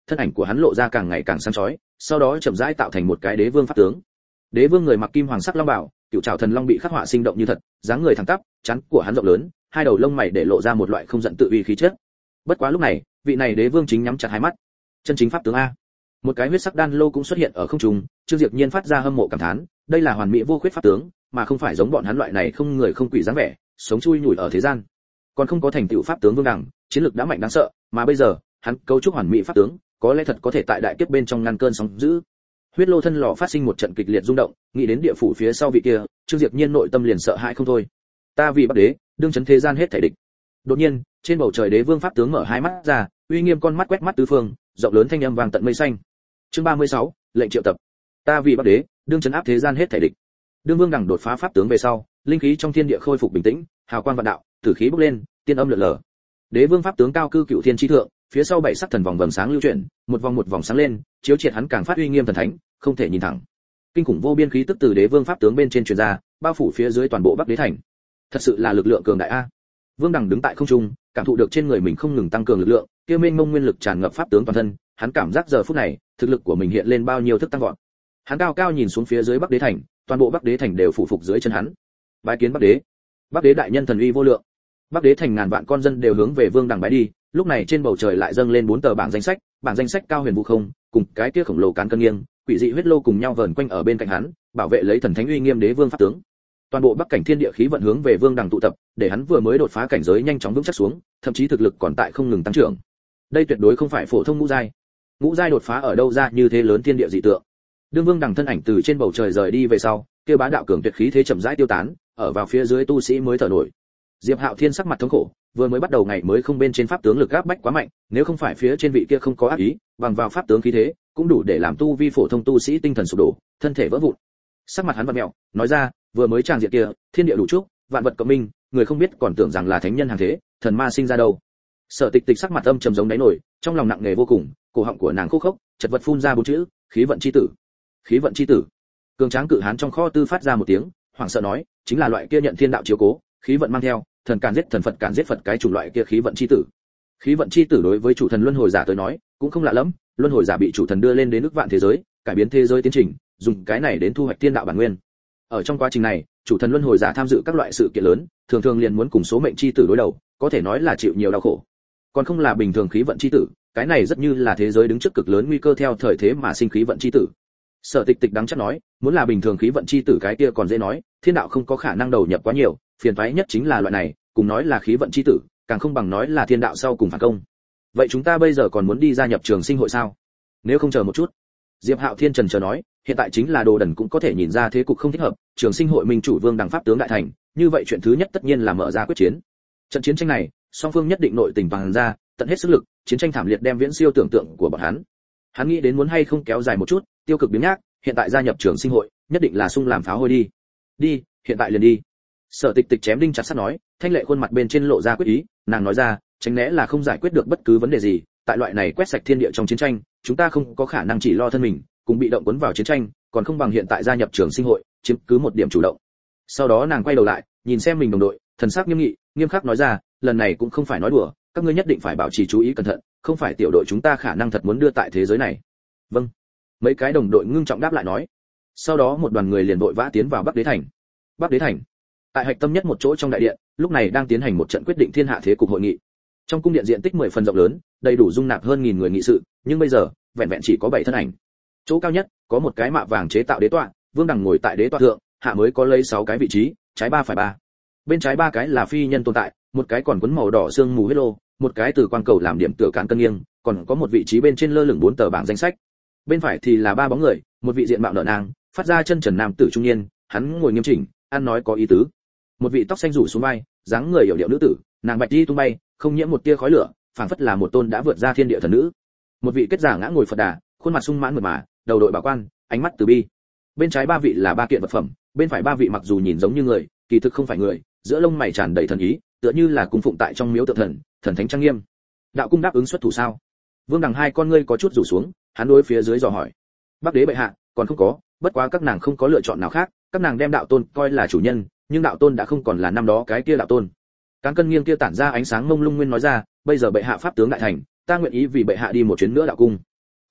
thân ảnh của hắn lộ ra càng ngày càng sáng chói, sau đó chậm rãi tạo thành một cái đế vương pháp tướng. Đế vương người mặc kim hoàng sắc long bào, cựu trảo thần long bị khắc họa sinh động như thật, dáng người thẳng tắp, trán của hắn rộng lớn, hai đầu lông mày để lộ ra một loại không giận tự uy khí chất. Bất quá lúc này, vị này đế vương chính nhắm chặt hai mắt. Chân chính pháp tướng a. Một cái huyết sắc đan lô cũng xuất hiện ở không trung, Trương Diệp Nhiên phát ra hâm mộ cảm thán, đây là hoàn mỹ vô khuyết pháp tướng, mà không phải giống bọn hắn loại này không người không quỷ dáng vẻ, sống chui nhủi ở thế gian. Còn không có thành tựu pháp tướng vương đẳng, chiến lực đã mạnh đáng sợ, mà bây giờ, hắn cấu trúc hoàn mỹ pháp tướng, có lẽ thật có thể tại đại kiếp bên trong ngăn cơn sóng dữ. Huyết lô thân lò phát sinh một trận kịch liệt rung động, nghĩ đến địa phủ phía sau vị kia, Trương Diệp Nhiên nội tâm liền sợ hãi không thôi. Ta vì Bắc Đế, đương chấn thế gian hết thảy địch. Đột nhiên, trên bầu trời đế vương pháp tướng mở hai mắt ra, uy nghiêm con mắt quét mắt tứ phương, rộng lớn thanh âm vang tận mây xanh. Chương 36, lệnh triệu tập. Ta vì Bắc Đế, đương chấn áp thế gian hết thảy địch. Đương Vương đẳng đột phá pháp tướng về sau, linh khí trong thiên địa khôi phục bình tĩnh, hào quang vạn đạo, tử khí bốc lên, tiên âm lượn lờ. Đế vương pháp tướng cao cư cựu thiên chi thượng, phía sau bảy sắc thần vòng vầng sáng lưu chuyển, một vòng sáng lên, chiếu triệt hắn càng phát uy nghiêm thần thánh, không thể nhìn thẳng. Kinh khủng vô biên khí tức từ đế vương pháp tướng bên trên truyền ra, bao phủ phía dưới toàn bộ Bắc Đế thành. Thật sự là lực lượng cường đại a. Vương đẳng đứng tại không trung, cảm thụ được trên người mình không ngừng tăng cường lực lượng, kia mênh mông nguyên lực tràn ngập pháp tướng toàn thân, hắn cảm giác giờ phút này, thực lực của mình hiện lên bao nhiêu thức tăng vọt. Hắn cao cao nhìn xuống phía dưới Bắc Đế thành, toàn bộ Bắc Đế thành đều phủ phục dưới chân hắn. Bái kiến Bắc Đế. Bắc Đế đại nhân thần uy vô lượng. Bắc Đế thành ngàn vạn con dân đều hướng về Vương đẳng bái đi, lúc này trên bầu trời lại dâng lên 4 tờ bảng danh sách cao huyền vũ không, cùng cái kia khổng lồ cán cân nghiêng, quỷ dị huyết lô cùng nhau vờn quanh ở bên cạnh hắn, bảo vệ lấy thần thánh uy nghiêm đế vương pháp tướng. Toàn bộ Bắc cảnh thiên địa khí vận hướng về Vương đẳng tụ tập, để hắn vừa mới đột phá cảnh giới nhanh chóng vững chắc xuống, thậm chí thực lực còn tại không ngừng tăng trưởng. Đây tuyệt đối không phải phổ thông ngũ giai. Ngũ giai đột phá ở đâu ra như thế lớn thiên địa dị tượng. Đương Vương đẳng thân ảnh từ trên bầu trời rời đi về sau, kia bá đạo cường tuyệt khí thế chậm rãi tiêu tán, ở vào phía dưới tu sĩ mới thở nổi. Diệp Hạo Thiên sắc mặt thống khổ, vừa mới bắt đầu ngày mới không bên trên pháp tướng lực áp bách quá mạnh, nếu không phải phía trên vị kia không có ác ý, bằng vào pháp tướng khí thế, cũng đủ để làm tu vi phổ thông tu sĩ tinh thần sụp đổ, thân thể vỡ vụn. Sắc mặt hắn vặn mèo, nói ra, vừa mới tràng diện kia, thiên địa đủ trúc, vạn vật cộng minh, người không biết còn tưởng rằng là thánh nhân hàng thế, thần ma sinh ra đâu. Sở Tịch Tịch sắc mặt âm trầm giống đáy nổi, trong lòng nặng nề vô cùng, cổ họng của nàng khô khốc, chật vật phun ra bốn chữ, khí vận chi tử. Khí vận chi tử. Cường tráng cự hán trong kho tư phát ra một tiếng, hoảng sợ nói, chính là loại kia nhận thiên đạo chiếu cố, khí vận mang theo, thần càn giết thần, Phật càn giết Phật, cái chủng loại kia khí vận chi tử. Khí vận chi tử đối với chủ thần luân hồi giả tới nói, cũng không lạ lắm, luân hồi giả bị chủ thần đưa lên đến nước vạn thế giới, cải biến thế giới tiến trình, dùng cái này đến thu hoạch thiên đạo bản nguyên. Ở trong quá trình này, chủ thần luân hồi giả tham dự các loại sự kiện lớn, thường thường liền muốn cùng số mệnh chi tử đối đầu, có thể nói là chịu nhiều đau khổ. Còn không là bình thường khí vận chi tử, cái này rất như là thế giới đứng trước cực lớn nguy cơ theo thời thế mà sinh khí vận chi tử. Sở Tịch Tịch đắng chắc nói, muốn là bình thường khí vận chi tử cái kia còn dễ nói, thiên đạo không có khả năng đầu nhập quá nhiều, phiền toái nhất chính là loại này, cùng nói là khí vận chi tử, càng không bằng nói là thiên đạo sau cùng phản công. Vậy chúng ta bây giờ còn muốn đi gia nhập trường sinh hội sao? Nếu không chờ một chút. Diệp Hạo Thiên trần chờ nói, hiện tại chính là Đồ Đần cũng có thể nhìn ra thế cục không thích hợp, trường sinh hội minh chủ Vương đẳng pháp tướng đại thành, như vậy chuyện thứ nhất tất nhiên là mở ra quyết chiến. Trận chiến tranh này, song phương nhất định nội tình bằng ra, tận hết sức lực, chiến tranh thảm liệt đem viễn siêu tưởng tượng của bọn hắn. Hắn nghĩ đến muốn hay không kéo dài một chút, tiêu cực biến nhác, hiện tại gia nhập trường sinh hội, nhất định là sung làm pháo hôi đi. Đi, hiện tại liền đi. Sở Tịch Tịch chém đinh chặt sắt nói, thanh lệ khuôn mặt bên trên lộ ra quyết ý, nàng nói ra, tránh né là không giải quyết được bất cứ vấn đề gì, tại loại này quét sạch thiên địa trong chiến tranh, chúng ta không có khả năng chỉ lo thân mình, cùng bị động cuốn vào chiến tranh, còn không bằng hiện tại gia nhập trường sinh hội, chiếm cứ một điểm chủ động. Sau đó nàng quay đầu lại, nhìn xem mình đồng đội, thần sắc nghiêm nghị, nghiêm khắc nói ra, lần này cũng không phải nói đùa, các ngươi nhất định phải bảo trì chú ý cẩn thận, không phải tiểu đội chúng ta khả năng thật muốn đưa tại thế giới này. Vâng. Mấy cái đồng đội ngưng trọng đáp lại nói. Sau đó một đoàn người liền vội vã tiến vào Bắc Đế thành. Bắc Đế thành, tại hạch tâm nhất một chỗ trong đại điện, lúc này đang tiến hành một trận quyết định thiên hạ thế cục hội nghị. Trong cung điện diện tích 10 phần rộng lớn, đầy đủ dung nạp hơn 1000 người nghị sự, nhưng bây giờ, vẹn vẹn chỉ có 7 thân ảnh. Chỗ cao nhất, có một cái mạ vàng chế tạo đế tọa, Vương đẳng ngồi tại đế tọa thượng, hạ mới có lấy 6 cái vị trí, trái 3 phải 3. Bên trái 3 cái là phi nhân tồn tại, một cái còn quấn màu đỏ xương mù huyết lô, một cái từ quang cầu làm điểm tựa cán cân nghiêng, còn có một vị trí bên trên lơ lửng 4 tờ bảng danh sách. Bên phải thì là 3 bóng người, một vị diện mạo nở nang, phát ra chân trần nam tử trung niên, hắn ngồi nghiêm chỉnh, ăn nói có ý tứ. Một vị tóc xanh rủ xuống vai, dáng người hiểu điệu nữ tử, nàng bạch đi tung bay, không nhiễm một tia khói lửa, phảng phất là một tôn đã vượt ra thiên địa thần nữ. Một vị kết giả ngã ngồi Phật đà, khuôn mặt sung mãn mượt mà, đầu đội bảo quan, ánh mắt từ bi. Bên trái 3 vị là 3 kiện vật phẩm, bên phải 3 vị mặc dù nhìn giống như người, kỳ thực không phải người, giữa lông mày tràn đầy thần ý, tựa như là cung phụng tại trong miếu tượng thần, thần thánh trang nghiêm. Đạo cung đáp ứng xuất thủ sao? Vương đẳng hai con ngươi có chút rủ xuống, hắn đối phía dưới dò hỏi. Bắc Đế bệ hạ, còn không có, bất quá các nàng không có lựa chọn nào khác, các nàng đem đạo tôn coi là chủ nhân, nhưng đạo tôn đã không còn là năm đó cái kia đạo tôn. Cán cân nghiêng kia tản ra ánh sáng mông lung nguyên nói ra, bây giờ bệ hạ pháp tướng đại thành, ta nguyện ý vì bệ hạ đi một chuyến nữa đạo cung.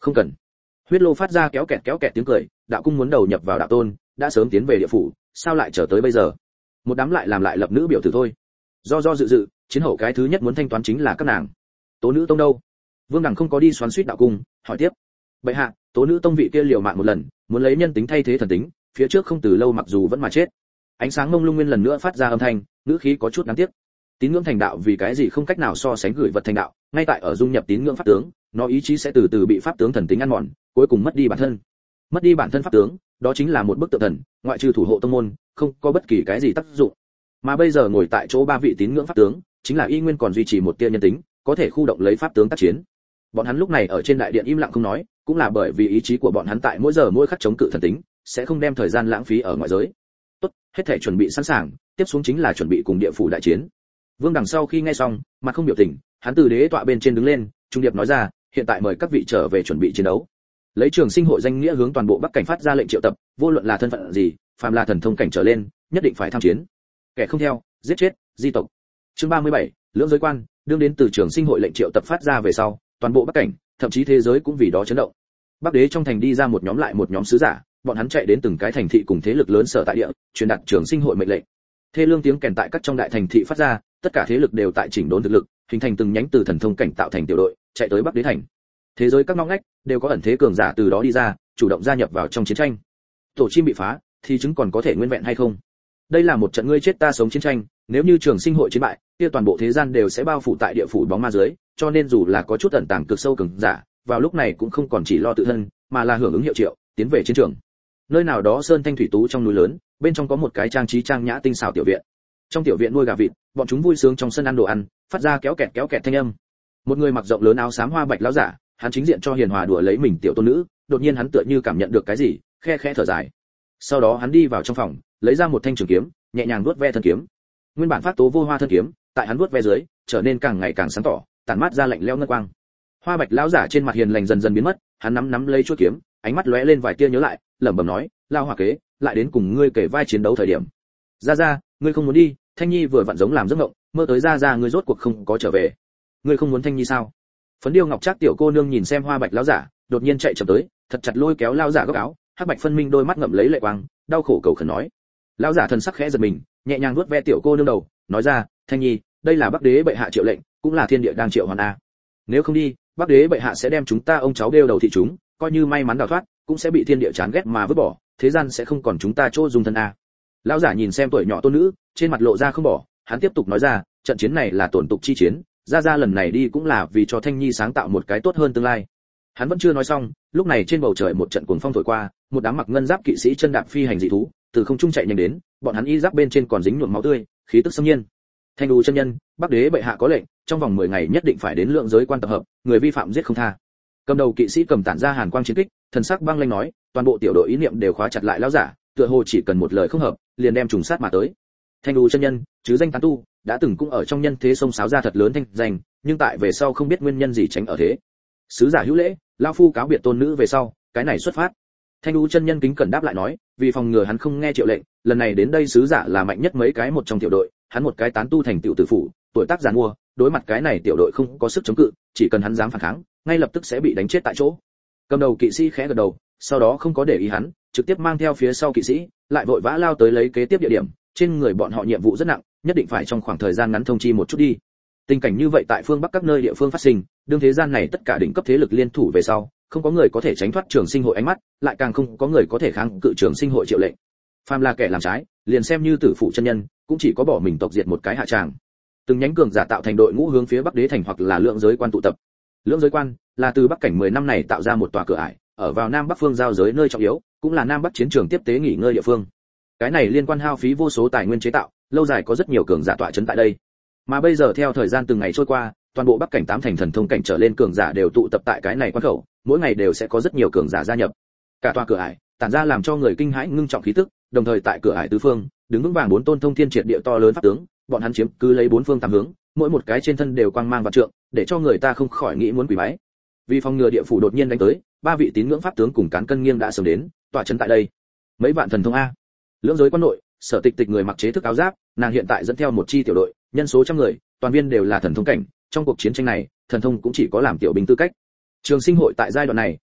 Không cần. Huyết lô phát ra kéo kẹt tiếng cười, đạo cung muốn đầu nhập vào đạo tôn, đã sớm tiến về địa phủ, sao lại chờ tới bây giờ? Một đám lại làm lại lập nữ biểu tử thôi. Do dự, chiến hậu cái thứ nhất muốn thanh toán chính là các nàng. Tố nữ tông đâu? Vương Đằng không có đi xoắn xuýt đạo cung, hỏi tiếp. Bệ hạ, tố nữ tông vị kia liều mạng một lần, muốn lấy nhân tính thay thế thần tính, phía trước không từ lâu mặc dù vẫn mà chết. Ánh sáng mông lung nguyên lần nữa phát ra âm thanh, ngữ khí có chút đáng tiếc. Tín ngưỡng thành đạo vì cái gì không cách nào so sánh gửi vật thành đạo, ngay tại ở dung nhập tín ngưỡng pháp tướng, nó ý chí sẽ từ từ bị pháp tướng thần tính ăn mòn, cuối cùng mất đi bản thân. Mất đi bản thân pháp tướng, đó chính là một bức tượng thần, ngoại trừ thủ hộ tông môn, không có bất kỳ cái gì tác dụng. Mà bây giờ ngồi tại chỗ ba vị tín ngưỡng pháp tướng, chính là y nguyên còn duy trì một tia nhân tính, có thể khu động lấy pháp tướng tác chiến. Bọn hắn lúc này ở trên đại điện im lặng không nói, cũng là bởi vì ý chí của bọn hắn tại mỗi giờ mỗi khắc chống cự thần tính, sẽ không đem thời gian lãng phí ở ngoại giới. Tốt, hết thể chuẩn bị sẵn sàng, tiếp xuống chính là chuẩn bị cùng địa phủ đại chiến. Vương Đằng sau khi nghe xong, mặt không biểu tình, hắn từ đế tọa bên trên đứng lên, trung điệp nói ra, hiện tại mời các vị trở về chuẩn bị chiến đấu. Lấy Trường Sinh hội danh nghĩa hướng toàn bộ Bắc cảnh phát ra lệnh triệu tập, vô luận là thân phận gì, phàm là thần thông cảnh trở lên, nhất định phải tham chiến. Kẻ không theo, giết chết, di tộc. Chương 37, lưỡng giới quan, đương đến từ Trường Sinh hội lệnh triệu tập phát ra về sau, toàn bộ Bắc cảnh, thậm chí thế giới cũng vì đó chấn động. Bắc đế trong thành đi ra một nhóm lại một nhóm sứ giả, bọn hắn chạy đến từng cái thành thị cùng thế lực lớn sở tại địa, truyền đạt Trường Sinh hội mệnh lệnh. Thê lương tiếng kèn tại các trong đại thành thị phát ra, tất cả thế lực đều tại chỉnh đốn thực lực, hình thành từng nhánh từ thần thông cảnh tạo thành tiểu đội, chạy tới Bắc đế thành. Thế giới các ngóc ngách đều có ẩn thế cường giả từ đó đi ra, chủ động gia nhập vào trong chiến tranh. Tổ chim bị phá, thì chứng còn có thể nguyên vẹn hay không? Đây là một trận ngươi chết ta sống chiến tranh, nếu như Trường Sinh hội chiến bại, kia toàn bộ thế gian đều sẽ bao phủ tại địa phủ bóng ma dưới, cho nên dù là có chút ẩn tàng cực sâu cường giả, vào lúc này cũng không còn chỉ lo tự thân, mà là hưởng ứng hiệu triệu, tiến về chiến trường. Nơi nào đó sơn thanh thủy tú trong núi lớn, bên trong có một cái trang trí trang nhã tinh xảo tiểu viện. Trong tiểu viện nuôi gà vịt, bọn chúng vui sướng trong sân ăn đồ ăn, phát ra kéo kẹt thanh âm. Một người mặc rộng lớn áo xám hoa bạch lão giả, hắn chính diện cho hiền hòa đùa lấy mình tiểu tôn nữ, đột nhiên hắn tựa như cảm nhận được cái gì, khe khẽ thở dài. Sau đó hắn đi vào trong phòng, lấy ra một thanh trường kiếm, nhẹ nhàng vuốt ve thân kiếm. Nguyên bản phát tố vô hoa thân kiếm, tại hắn vuốt ve dưới, trở nên càng ngày càng sáng tỏ, tản mát ra lạnh lẽo ngân quang. Hoa bạch lão giả trên mặt hiền lành dần dần biến mất, hắn nắm lấy chuôi kiếm, ánh mắt lóe lên vài tia nhớ lại, lẩm bẩm nói, lao hỏa kế, lại đến cùng ngươi kể vai chiến đấu thời điểm. Ra, ngươi không muốn đi? Thanh Nhi vừa vặn giống làm giấc mộng, mơ tới ra ngươi rốt cuộc không có trở về. Ngươi không muốn Thanh Nhi sao? Phấn điêu ngọc trác tiểu cô nương nhìn xem hoa bạch lão giả, đột nhiên chạy chậm tới, thật chặt lôi kéo lão giả góc áo, hắc bạch phân minh đôi mắt ngậm lấy lệ quang, đau khổ cầu khẩn nói. Lão giả thần sắc khẽ giật mình, nhẹ nhàng vuốt ve tiểu cô nương đầu, nói ra, Thanh Nhi, đây là Bắc đế bệ hạ triệu lệnh, cũng là thiên địa đang triệu hoàn a. Nếu không đi, Bắc đế bệ hạ sẽ đem chúng ta ông cháu đeo đầu thị chúng, coi như may mắn đào thoát, cũng sẽ bị thiên địa chán ghét mà vứt bỏ, thế gian sẽ không còn chúng ta chỗ dung thân a. Lão giả nhìn xem tuổi nhỏ tôn nữ, trên mặt lộ ra không bỏ, hắn tiếp tục nói ra, trận chiến này là tổn tục chi chiến, ra lần này đi cũng là vì cho Thanh Nhi sáng tạo một cái tốt hơn tương lai. Hắn vẫn chưa nói xong, lúc này trên bầu trời một trận cuồng phong thổi qua, một đám mặc ngân giáp kỵ sĩ chân đạp phi hành dị thú, từ không trung chạy nhanh đến, bọn hắn y giáp bên trên còn dính nhuộm máu tươi, khí tức xâm nhiên. Thanh đù chân nhân, Bắc đế bệ hạ có lệnh, trong vòng 10 ngày nhất định phải đến lượng giới quan tập hợp, người vi phạm giết không tha. Cầm đầu kỵ sĩ cầm tản ra hàn quang chiến kích, thần sắc băng lãnh nói, toàn bộ tiểu đội ý niệm đều khóa chặt lại lão giả, tựa hồ chỉ cần một lời không hợp, liền đem trùng sát mà tới. Thanh đù chân nhân, chứ danh tán tu, đã từng cũng ở trong nhân thế sông sáo ra thật lớn thanh danh, nhưng tại về sau không biết nguyên nhân gì tránh ở thế. Sứ giả hữu lễ, lão phu cáo biệt tôn nữ về sau, cái này xuất phát. Thanh đu chân nhân kính cẩn đáp lại nói, vì phòng ngừa hắn không nghe triệu lệnh, lần này đến đây sứ giả là mạnh nhất mấy cái một trong tiểu đội, hắn một cái tán tu thành tiểu tử phủ, tuổi tác giàn mua, đối mặt cái này tiểu đội không có sức chống cự, chỉ cần hắn dám phản kháng, ngay lập tức sẽ bị đánh chết tại chỗ. Cầm đầu kỵ sĩ khẽ gật đầu, sau đó không có để ý hắn, trực tiếp mang theo phía sau kỵ sĩ, lại vội vã lao tới lấy kế tiếp địa điểm, trên người bọn họ nhiệm vụ rất nặng, nhất định phải trong khoảng thời gian ngắn thông chi một chút đi. Tình cảnh như vậy tại phương Bắc các nơi địa phương phát sinh, đương thế gian này tất cả đỉnh cấp thế lực liên thủ về sau, không có người có thể tránh thoát Trường Sinh hội ánh mắt, lại càng không có người có thể kháng cự Trường Sinh hội triệu lệnh. Phàm là kẻ làm trái, liền xem như tử phụ chân nhân, cũng chỉ có bỏ mình tộc diệt một cái hạ tràng. Từng nhánh cường giả tạo thành đội ngũ hướng phía Bắc đế thành hoặc là lượng giới quan tụ tập. Lượng giới quan là từ Bắc cảnh 10 năm này tạo ra một tòa cửa ải, ở vào Nam Bắc phương giao giới nơi trọng yếu, cũng là Nam Bắc chiến trường tiếp tế nghỉ ngơi địa phương. Cái này liên quan hao phí vô số tài nguyên chế tạo, lâu dài có rất nhiều cường giả tọa trấn tại đây. Mà bây giờ theo thời gian từng ngày trôi qua, toàn bộ Bắc cảnh 8 thành thần thông cảnh trở lên cường giả đều tụ tập tại cái này quan khẩu, mỗi ngày đều sẽ có rất nhiều cường giả gia nhập. Cả tòa cửa ải tản ra làm cho người kinh hãi ngưng trọng khí tức, đồng thời tại cửa ải tứ phương, đứng vững vàng 4 tôn thông thiên triệt địa to lớn pháp tướng, bọn hắn chiếm cứ lấy 4 phương 8 hướng, mỗi một cái trên thân đều quang mang vạn trượng, để cho người ta không khỏi nghĩ muốn quỳ bái. Vì phòng ngừa địa phủ đột nhiên đánh tới, 3 vị tín ngưỡng pháp tướng cùng cán cân nghiêng đã sớm đến, tọa trấn tại đây. Mấy vạn thần thông a. Lưỡng giới quan nội, Sở Tịch Tịch người mặc chế thức áo giáp, nàng hiện tại dẫn theo một chi tiểu đội, nhân số trăm người, toàn viên đều là thần thông cảnh, trong cuộc chiến tranh này, thần thông cũng chỉ có làm tiểu binh tư cách. Trường Sinh hội tại giai đoạn này,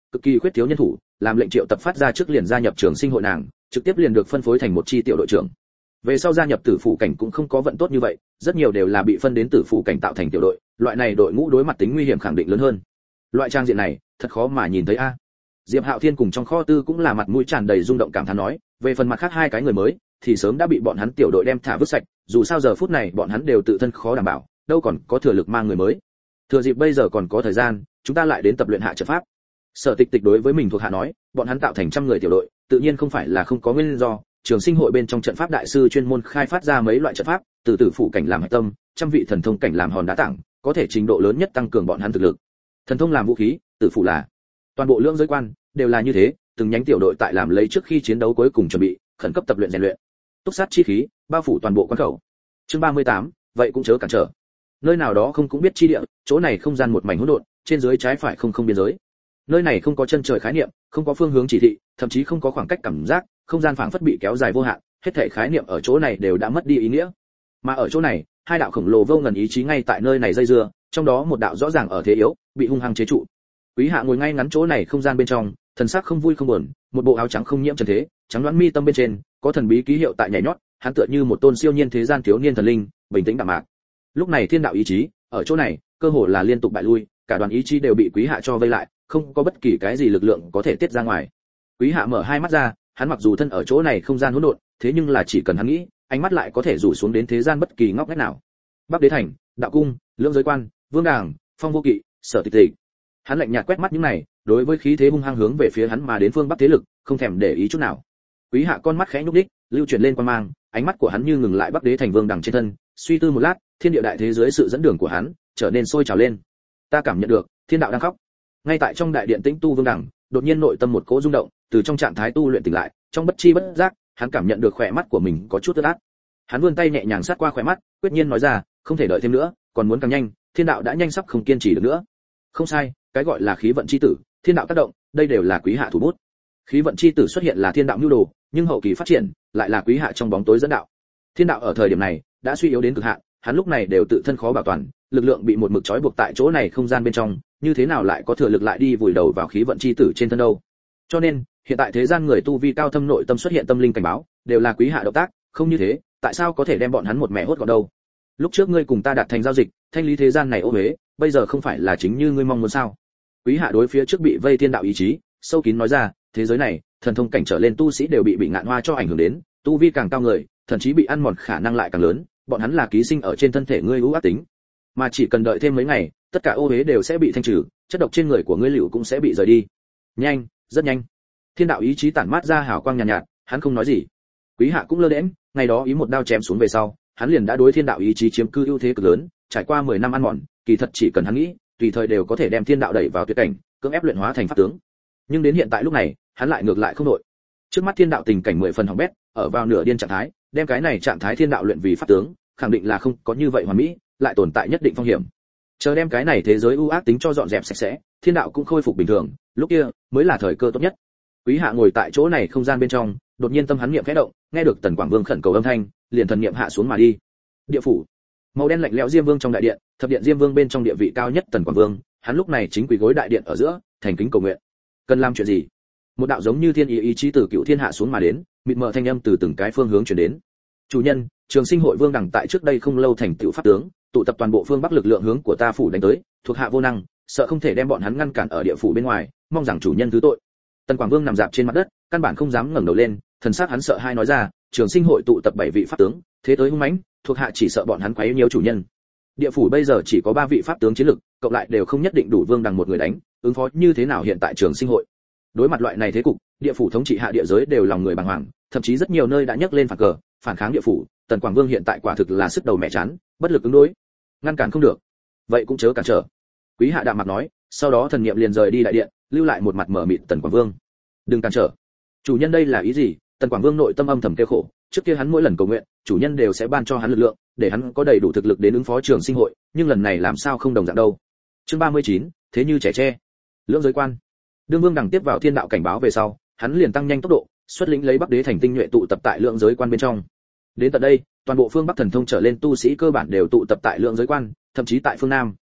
cực kỳ khuyết thiếu nhân thủ, làm lệnh triệu tập phát ra trước liền gia nhập trường sinh hội nàng, trực tiếp liền được phân phối thành một chi tiểu đội trưởng. Về sau gia nhập tử phủ cảnh cũng không có vận tốt như vậy, rất nhiều đều là bị phân đến tử phủ cảnh tạo thành tiểu đội, loại này đội ngũ đối mặt tính nguy hiểm khẳng định lớn hơn. Loại trang diện này, thật khó mà nhìn thấy a. Diệp Hạo Thiên cùng trong kho tư cũng là mặt mũi tràn đầy rung động cảm thán nói, về phần mặt khác hai cái người mới thì sớm đã bị bọn hắn tiểu đội đem thả vứt sạch, dù sao giờ phút này bọn hắn đều tự thân khó đảm bảo, đâu còn có thừa lực mang người mới. Thừa dịp bây giờ còn có thời gian, chúng ta lại đến tập luyện hạ trận pháp. Sở Tịch Tịch đối với mình thuộc hạ nói, bọn hắn tạo thành trăm người tiểu đội, tự nhiên không phải là không có nguyên do, trường sinh hội bên trong trận pháp đại sư chuyên môn khai phát ra mấy loại trận pháp, từ tử phủ cảnh làm hạch tâm, trăm vị thần thông cảnh làm hòn đá tảng, có thể trình độ lớn nhất tăng cường bọn hắn thực lực. Thần thông làm vũ khí, tử phủ là toàn bộ lưỡng giới quan đều là như thế, từng nhánh tiểu đội tại làm lấy trước khi chiến đấu cuối cùng chuẩn bị, khẩn cấp tập luyện rèn luyện. Túc sát chi khí bao phủ toàn bộ quan khẩu. Chương 38, vậy cũng chớ cản trở. Nơi nào đó không cũng biết chi địa, chỗ này không gian một mảnh hỗn độn, trên dưới trái phải không biên giới. Nơi này không có chân trời khái niệm, không có phương hướng chỉ thị, thậm chí không có khoảng cách cảm giác, không gian phảng phất bị kéo dài vô hạn, hết thảy khái niệm ở chỗ này đều đã mất đi ý nghĩa. Mà ở chỗ này, hai đạo khổng lồ vô ngần ý chí ngay tại nơi này dây dưa, trong đó một đạo rõ ràng ở thế yếu, bị hung hăng chế trụ. Quý Hạ ngồi ngay ngắn chỗ này không gian bên trong, thần sắc không vui không buồn, một bộ áo trắng không nhiễm trần thế, trắng đoán mi tâm bên trên có thần bí ký hiệu tại nhảy nhót, hắn tựa như một tôn siêu nhiên thế gian thiếu niên thần linh, bình tĩnh đạm mạc. Lúc này thiên đạo ý chí ở chỗ này, cơ hồ là liên tục bại lui, cả đoàn ý chí đều bị Quý Hạ cho vây lại, không có bất kỳ cái gì lực lượng có thể tiết ra ngoài. Quý Hạ mở hai mắt ra, hắn mặc dù thân ở chỗ này không gian hỗn độn, thế nhưng là chỉ cần hắn nghĩ, ánh mắt lại có thể rủ xuống đến thế gian bất kỳ ngóc ngách nào. Bắc Đế Thành, Đạo Cung, Lưỡng Giới Quan, Vương Đàng, Phong Vô Kỵ, Sở Tịch Tịch. Hắn lạnh nhạt quét mắt những này, đối với khí thế hung hăng hướng về phía hắn mà đến phương Bắc thế lực, không thèm để ý chút nào. Quý Hạ con mắt khẽ nhúc nhích, lưu chuyển lên quan mang, ánh mắt của hắn như ngừng lại Bắc Đế Thành Vương Đằng trên thân, suy tư một lát, thiên địa đại thế giới sự dẫn đường của hắn trở nên sôi trào lên. Ta cảm nhận được, thiên đạo đang khóc. Ngay tại trong đại điện tĩnh tu Vương Đằng, đột nhiên nội tâm một cỗ rung động, từ trong trạng thái tu luyện tỉnh lại, trong bất chi bất giác, hắn cảm nhận được khỏe mắt của mình có chút ướt át. Hắn vươn tay nhẹ nhàng sát qua khỏe mắt, quyết nhiên nói ra, không thể đợi thêm nữa, còn muốn càng nhanh, thiên đạo đã nhanh sắp không kiên trì được nữa. Không sai, cái gọi là khí vận chi tử, thiên đạo tác động, đây đều là Quý Hạ thủ bút. Khí vận chi tử xuất hiện là thiên đạo nhu đồ, nhưng hậu kỳ phát triển lại là Quý Hạ trong bóng tối dẫn đạo. Thiên đạo ở thời điểm này đã suy yếu đến cực hạn, hắn lúc này đều tự thân khó bảo toàn, lực lượng bị một mực trói buộc tại chỗ này không gian bên trong, như thế nào lại có thừa lực lại đi vùi đầu vào khí vận chi tử trên thân đâu. Cho nên, hiện tại thế gian người tu vi cao thâm nội tâm xuất hiện tâm linh cảnh báo, đều là Quý Hạ động tác, không như thế, tại sao có thể đem bọn hắn một mẹ hốt gọn đâu? Lúc trước ngươi cùng ta đạt thành giao dịch, thanh lý thế gian này ô uế, bây giờ không phải là chính như ngươi mong muốn sao? Quý Hạ đối phía trước bị vây thiên đạo ý chí, sâu kín nói ra, thế giới này, thần thông cảnh trở lên tu sĩ đều bị ngạn hoa cho ảnh hưởng đến, tu vi càng cao người, thậm chí bị ăn mòn khả năng lại càng lớn, bọn hắn là ký sinh ở trên thân thể ngươi ưu ác tính, mà chỉ cần đợi thêm mấy ngày, tất cả ô uế đều sẽ bị thanh trừ, chất độc trên người của ngươi liệu cũng sẽ bị rời đi. Nhanh, rất nhanh. Thiên đạo ý chí tản mát ra hào quang nhàn nhạt, hắn không nói gì. Quý Hạ cũng lơ đễnh, ngày đó ý một đao chém xuống về sau, hắn liền đã đối thiên đạo ý chí chiếm cư ưu thế cực lớn, trải qua 10 năm ăn mòn, kỳ thật chỉ cần hắn nghĩ, tùy thời đều có thể đem thiên đạo đẩy vào tuyệt cảnh, cưỡng ép luyện hóa thành pháp tướng. Nhưng đến hiện tại lúc này, hắn lại ngược lại không đội. Trước mắt thiên đạo tình cảnh 10 phần hỏng bét, ở vào nửa điên trạng thái, đem cái này trạng thái thiên đạo luyện vì pháp tướng, khẳng định là không có như vậy hoàn mỹ, lại tồn tại nhất định phong hiểm. Chờ đem cái này thế giới ưu ác tính cho dọn dẹp sạch sẽ, thiên đạo cũng khôi phục bình thường, lúc kia mới là thời cơ tốt nhất. Quý Hạ ngồi tại chỗ này không gian bên trong, đột nhiên tâm hắn niệm khẽ động, nghe được Tần Quảng Vương khẩn cầu âm thanh, liền thần niệm hạ xuống mà đi. Địa phủ, màu đen lạnh lẽo Diêm Vương trong đại điện, thập điện Diêm Vương bên trong địa vị cao nhất Tần Quảng Vương, hắn lúc này chính quỳ gối đại điện ở giữa, thành kính cầu nguyện. Cần làm chuyện gì? Một đạo giống như thiên ý chí từ cựu thiên hạ xuống mà đến, mịt mờ thanh âm từ từng cái phương hướng truyền đến. Chủ nhân, Trường Sinh hội Vương Đẳng tại trước đây không lâu thành tựu pháp tướng, tụ tập toàn bộ phương bắc lực lượng hướng của ta phủ đánh tới, thuộc hạ vô năng, sợ không thể đem bọn hắn ngăn cản ở địa phủ bên ngoài, mong rằng chủ nhân thứ tội. Tần Quảng Vương nằm dạp trên mặt đất, căn bản không dám ngẩng đầu lên, thần sắc hắn sợ hai nói ra, Trường Sinh hội tụ tập 7 vị pháp tướng, thế tới hung mãnh, thuộc hạ chỉ sợ bọn hắn quấy nhiễu chủ nhân. Địa phủ bây giờ chỉ có 3 vị pháp tướng chiến lực, cộng lại đều không nhất định đủ Vương Đằng một người đánh, ứng phó như thế nào hiện tại Trường Sinh hội. Đối mặt loại này thế cục, địa phủ thống trị hạ địa giới đều lòng người bàng hoàng, thậm chí rất nhiều nơi đã nhấc lên phản cờ, phản kháng địa phủ. Tần Quảng Vương hiện tại quả thực là sức đầu mẹ chán, bất lực ứng đối, ngăn cản không được, vậy cũng chớ cản trở. Quý Hạ đạm mặt nói, sau đó thần niệm liền rời đi đại điện, lưu lại một mặt mở mịt Tần Quảng Vương. Đừng cản trở. Chủ nhân đây là ý gì? Tần Quảng Vương nội tâm âm thầm kêu khổ, trước kia hắn mỗi lần cầu nguyện, chủ nhân đều sẽ ban cho hắn lực lượng, để hắn có đầy đủ thực lực đến ứng phó Trường Sinh hội, nhưng lần này làm sao không đồng dạng đâu. Chương 39, thế như trẻ tre. Lưỡng giới quan. Đương Vương Đằng tiếp vào thiên đạo cảnh báo về sau, hắn liền tăng nhanh tốc độ, xuất lĩnh lấy Bắc Đế thành tinh nhuệ tụ tập tại Lưỡng giới quan bên trong. Đến tận đây, toàn bộ phương Bắc thần thông trở lên tu sĩ cơ bản đều tụ tập tại Lưỡng giới quan, thậm chí tại phương Nam,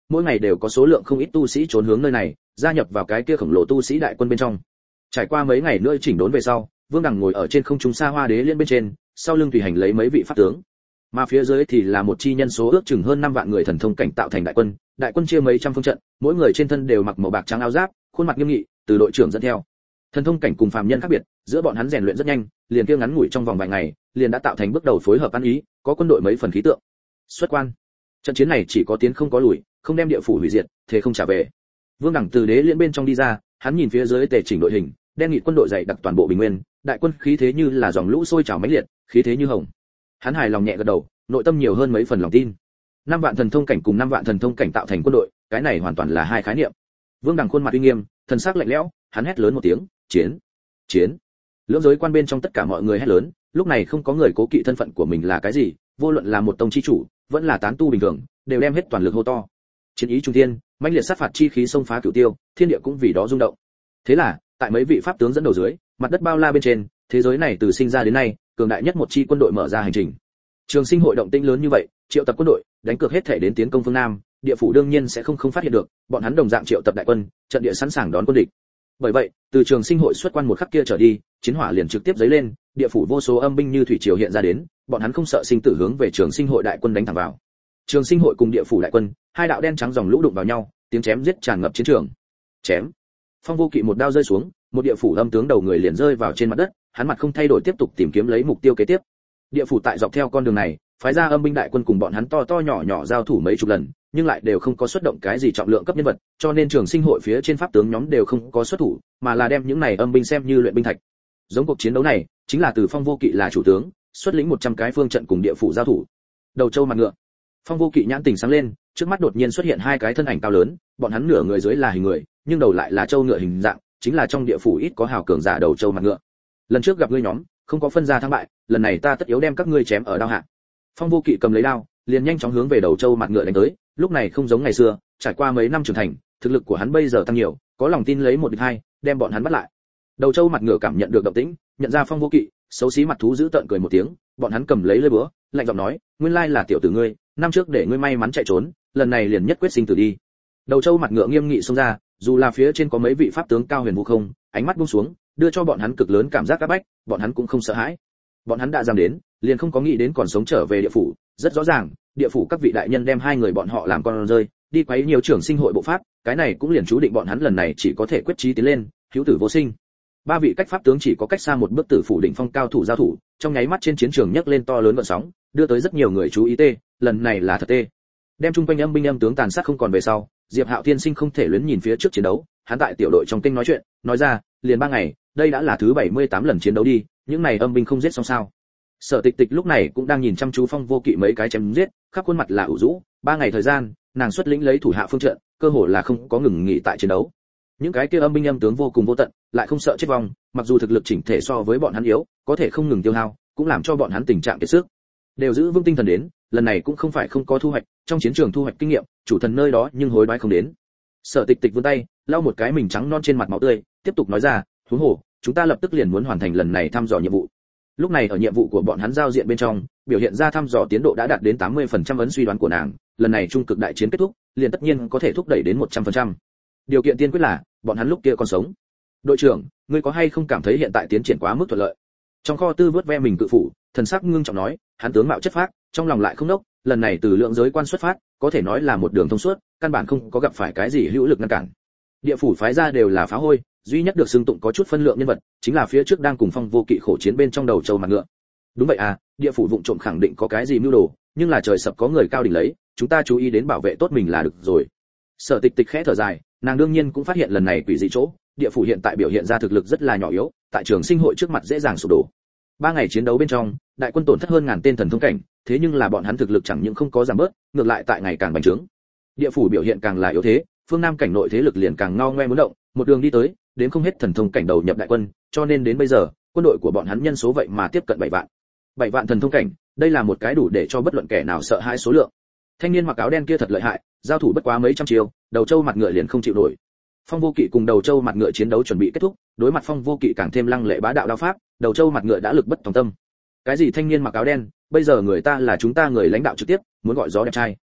mỗi ngày đều có số lượng không ít tu sĩ trốn hướng nơi này, gia nhập vào cái kia khổng lồ tu sĩ đại quân bên trong. Trải qua mấy ngày nữa chỉnh đốn về sau, Vương Đằng ngồi ở trên không trung xa hoa đế liên bên trên, sau lưng tùy hành lấy mấy vị pháp tướng. Mà phía dưới thì là một chi nhân số ước chừng hơn 5 vạn người thần thông cảnh tạo thành đại quân chia mấy trăm phương trận, mỗi người trên thân đều mặc màu bạc trắng áo giáp, khuôn mặt nghiêm nghị, từ đội trưởng dẫn theo. Thần thông cảnh cùng phàm nhân khác biệt, giữa bọn hắn rèn luyện rất nhanh, liền kia ngắn ngủi trong vòng vài ngày, liền đã tạo thành bước đầu phối hợp ăn ý, có quân đội mấy phần khí tượng. Xuất quan. Trận chiến này chỉ có tiến không có lùi, không đem địa phủ hủy diệt, thế không trả về. Vương Đẳng từ đế liên bên trong đi ra, hắn nhìn phía dưới tề chỉnh đội hình, đen nghị quân đội dày đặc toàn bộ bình nguyên, đại quân khí thế như là dòng lũ sôi trào mãnh liệt, khí thế như hồng. Hắn hài lòng nhẹ gật đầu, nội tâm nhiều hơn mấy phần lòng tin. 5 vạn thần thông cảnh cùng 5 vạn thần thông cảnh tạo thành quân đội, cái này hoàn toàn là hai khái niệm. Vương Đằng khuôn mặt uy nghiêm, thần sắc lạnh lẽo, hắn hét lớn một tiếng, "Chiến! Chiến!" Lưỡng giới quan bên trong tất cả mọi người hét lớn, lúc này không có người cố kỵ thân phận của mình là cái gì, vô luận là một tông chi chủ, vẫn là tán tu bình thường, đều đem hết toàn lực hô to. Chiến ý trung thiên, mãnh liệt sát phạt chi khí xông phá cửu tiêu, thiên địa cũng vì đó rung động. Thế là, tại mấy vị pháp tướng dẫn đầu dưới, mặt đất bao la bên trên, thế giới này từ sinh ra đến nay, cường đại nhất một chi quân đội mở ra hành trình. Trường Sinh hội động tĩnh lớn như vậy, triệu tập quân đội, đánh cược hết thể đến tiến công phương Nam, địa phủ đương nhiên sẽ không phát hiện được, bọn hắn đồng dạng triệu tập đại quân, trận địa sẵn sàng đón quân địch. Bởi vậy, từ Trường Sinh hội xuất quan một khắc kia trở đi, chiến hỏa liền trực tiếp dấy lên, địa phủ vô số âm binh như thủy triều hiện ra đến, bọn hắn không sợ sinh tử hướng về Trường Sinh hội đại quân đánh thẳng vào. Trường Sinh hội cùng địa phủ đại quân, hai đạo đen trắng dòng lũ đụng vào nhau, tiếng chém giết tràn ngập chiến trường. Chém. Phong Vô Kỵ một đao rơi xuống, một địa phủ âm tướng đầu người liền rơi vào trên mặt đất, hắn mặt không thay đổi tiếp tục tìm kiếm lấy mục tiêu kế tiếp. Địa phủ tại dọc theo con đường này, phái ra âm binh đại quân cùng bọn hắn to to nhỏ nhỏ giao thủ mấy chục lần, nhưng lại đều không có xuất động cái gì trọng lượng cấp nhân vật, cho nên Trường Sinh hội phía trên pháp tướng nhóm đều không có xuất thủ, mà là đem những này âm binh xem như luyện binh thạch. Giống cuộc chiến đấu này, chính là từ Phong Vô Kỵ là chủ tướng, xuất lĩnh 100 cái phương trận cùng địa phủ giao thủ. Đầu Châu mặt ngựa. Phong Vô Kỵ nhãn tình sáng lên, trước mắt đột nhiên xuất hiện hai cái thân ảnh cao lớn, bọn hắn nửa người dưới là hình người, nhưng đầu lại là châu ngựa hình dạng, chính là trong địa phủ ít có hào cường giả Đầu Châu mặt ngựa. Lần trước gặp ngươi nhóm, không có phân ra thắng bại, lần này ta tất yếu đem các ngươi chém ở đao hạ. Phong Vô Kỵ cầm lấy đao, liền nhanh chóng hướng về Đầu Châu mặt ngựa đánh tới, lúc này không giống ngày xưa, trải qua mấy năm trưởng thành, thực lực của hắn bây giờ tăng nhiều, có lòng tin lấy một địch hai, đem bọn hắn bắt lại. Đầu Châu mặt ngựa cảm nhận được động tĩnh, nhận ra Phong Vô Kỵ, xấu xí mặt thú giữ tợn cười một tiếng, bọn hắn cầm lấy lưỡi búa, lạnh giọng nói, nguyên lai là tiểu tử ngươi, năm trước để ngươi may mắn chạy trốn, lần này liền nhất quyết sinh tử đi. Đầu Châu mặt ngựa nghiêm nghị xông ra, dù là phía trên có mấy vị pháp tướng cao huyền vũ không, ánh mắt buông xuống, đưa cho bọn hắn cực lớn cảm giác áp bách, bọn hắn cũng không sợ hãi. Bọn hắn đã dám đến, liền không có nghĩ đến còn sống trở về địa phủ, rất rõ ràng, địa phủ các vị đại nhân đem hai người bọn họ làm con rơi, đi quấy nhiều Trường Sinh hội bộ pháp, cái này cũng liền chú định bọn hắn lần này chỉ có thể quyết chí tiến lên, hữu tử vô sinh. Ba vị cách pháp tướng chỉ có cách xa một bước tử phủ đỉnh phong cao thủ giao thủ, trong nháy mắt trên chiến trường nhấc lên to lớn gợn sóng, đưa tới rất nhiều người chú ý tê, lần này là thật tê. Đem trung quanh âm binh âm tướng tàn sát không còn về sau, Diệp Hạo Thiên Sinh không thể luyến nhìn phía trước chiến đấu, hắn tại tiểu đội trong kinh nói chuyện, nói ra, liền 3 ngày, đây đã là thứ 78 lần chiến đấu đi, những này âm binh không giết xong sao? Sở Tịch Tịch lúc này cũng đang nhìn chăm chú Phong Vô Kỵ mấy cái chém giết, khắp khuôn mặt là ủ rũ, 3 ngày thời gian, nàng xuất lĩnh lấy thủ hạ phương trận, cơ hồ là không có ngừng nghỉ tại chiến đấu. Những cái kia âm binh âm tướng vô cùng vô tận, lại không sợ chết vong, mặc dù thực lực chỉnh thể so với bọn hắn yếu, có thể không ngừng tiêu hao, cũng làm cho bọn hắn tình trạng kiệt sức. Đều giữ vững tinh thần đến, lần này cũng không phải không có thu hoạch, trong chiến trường thu hoạch kinh nghiệm, chủ thần nơi đó nhưng hối đoái không đến. Sở Tịch Tịch vươn tay, lau một cái mình trắng non trên mặt máu tươi, tiếp tục nói ra, huống hồ, chúng ta lập tức liền muốn hoàn thành lần này thăm dò nhiệm vụ. Lúc này ở nhiệm vụ của bọn hắn giao diện bên trong, biểu hiện ra thăm dò tiến độ đã đạt đến 80% ấn suy đoán của nàng, lần này trung cực đại chiến kết thúc, liền tất nhiên có thể thúc đẩy đến 100%. Điều kiện tiên quyết là, bọn hắn lúc kia còn sống. Đội trưởng, ngươi có hay không cảm thấy hiện tại tiến triển quá mức thuận lợi? Trong kho tư vớt ve mình cự phủ, thần sắc ngưng trọng nói, hắn tướng mạo chất phác, trong lòng lại không đốc, lần này từ lượng giới quan xuất phát, có thể nói là một đường thông suốt, căn bản không có gặp phải cái gì hữu lực ngăn cản. Địa phủ phái ra đều là phá hôi, duy nhất được xưng tụng có chút phân lượng nhân vật, chính là phía trước đang cùng Phong Vô Kỵ khổ chiến bên trong Đầu Châu mặt ngựa. Đúng vậy à, địa phủ vụng trộm khẳng định có cái gì mưu đồ, nhưng là trời sập có người cao đỉnh lấy, chúng ta chú ý đến bảo vệ tốt mình là được rồi. Sở Tịch Tịch khẽ thở dài, nàng đương nhiên cũng phát hiện lần này quỷ dị chỗ, địa phủ hiện tại biểu hiện ra thực lực rất là nhỏ yếu, tại Trường Sinh hội trước mặt dễ dàng sụp đổ. 3 ngày chiến đấu bên trong, đại quân tổn thất hơn ngàn tên thần thông cảnh, thế nhưng là bọn hắn thực lực chẳng những không có giảm bớt, ngược lại tại ngày càng bành trướng. Địa phủ biểu hiện càng là yếu thế, phương Nam cảnh nội thế lực liền càng ngao ngoe muốn động, một đường đi tới, đến không hết thần thông cảnh đầu nhập đại quân, cho nên đến bây giờ, quân đội của bọn hắn nhân số vậy mà tiếp cận 7 vạn. 7 vạn thần thông cảnh, đây là một cái đủ để cho bất luận kẻ nào sợ hãi số lượng. Thanh niên mặc áo đen kia thật lợi hại, giao thủ bất quá mấy trăm chiêu, Đầu Châu mặt ngựa liền không chịu nổi. Phong Vô Kỵ cùng Đầu Châu mặt ngựa chiến đấu chuẩn bị kết thúc, đối mặt Phong Vô Kỵ càng thêm lăng lệ bá đạo đao pháp, Đầu Châu mặt ngựa đã lực bất tòng tâm. Cái gì thanh niên mặc áo đen, bây giờ người ta là chúng ta người lãnh đạo trực tiếp, muốn gọi gió đẹp trai.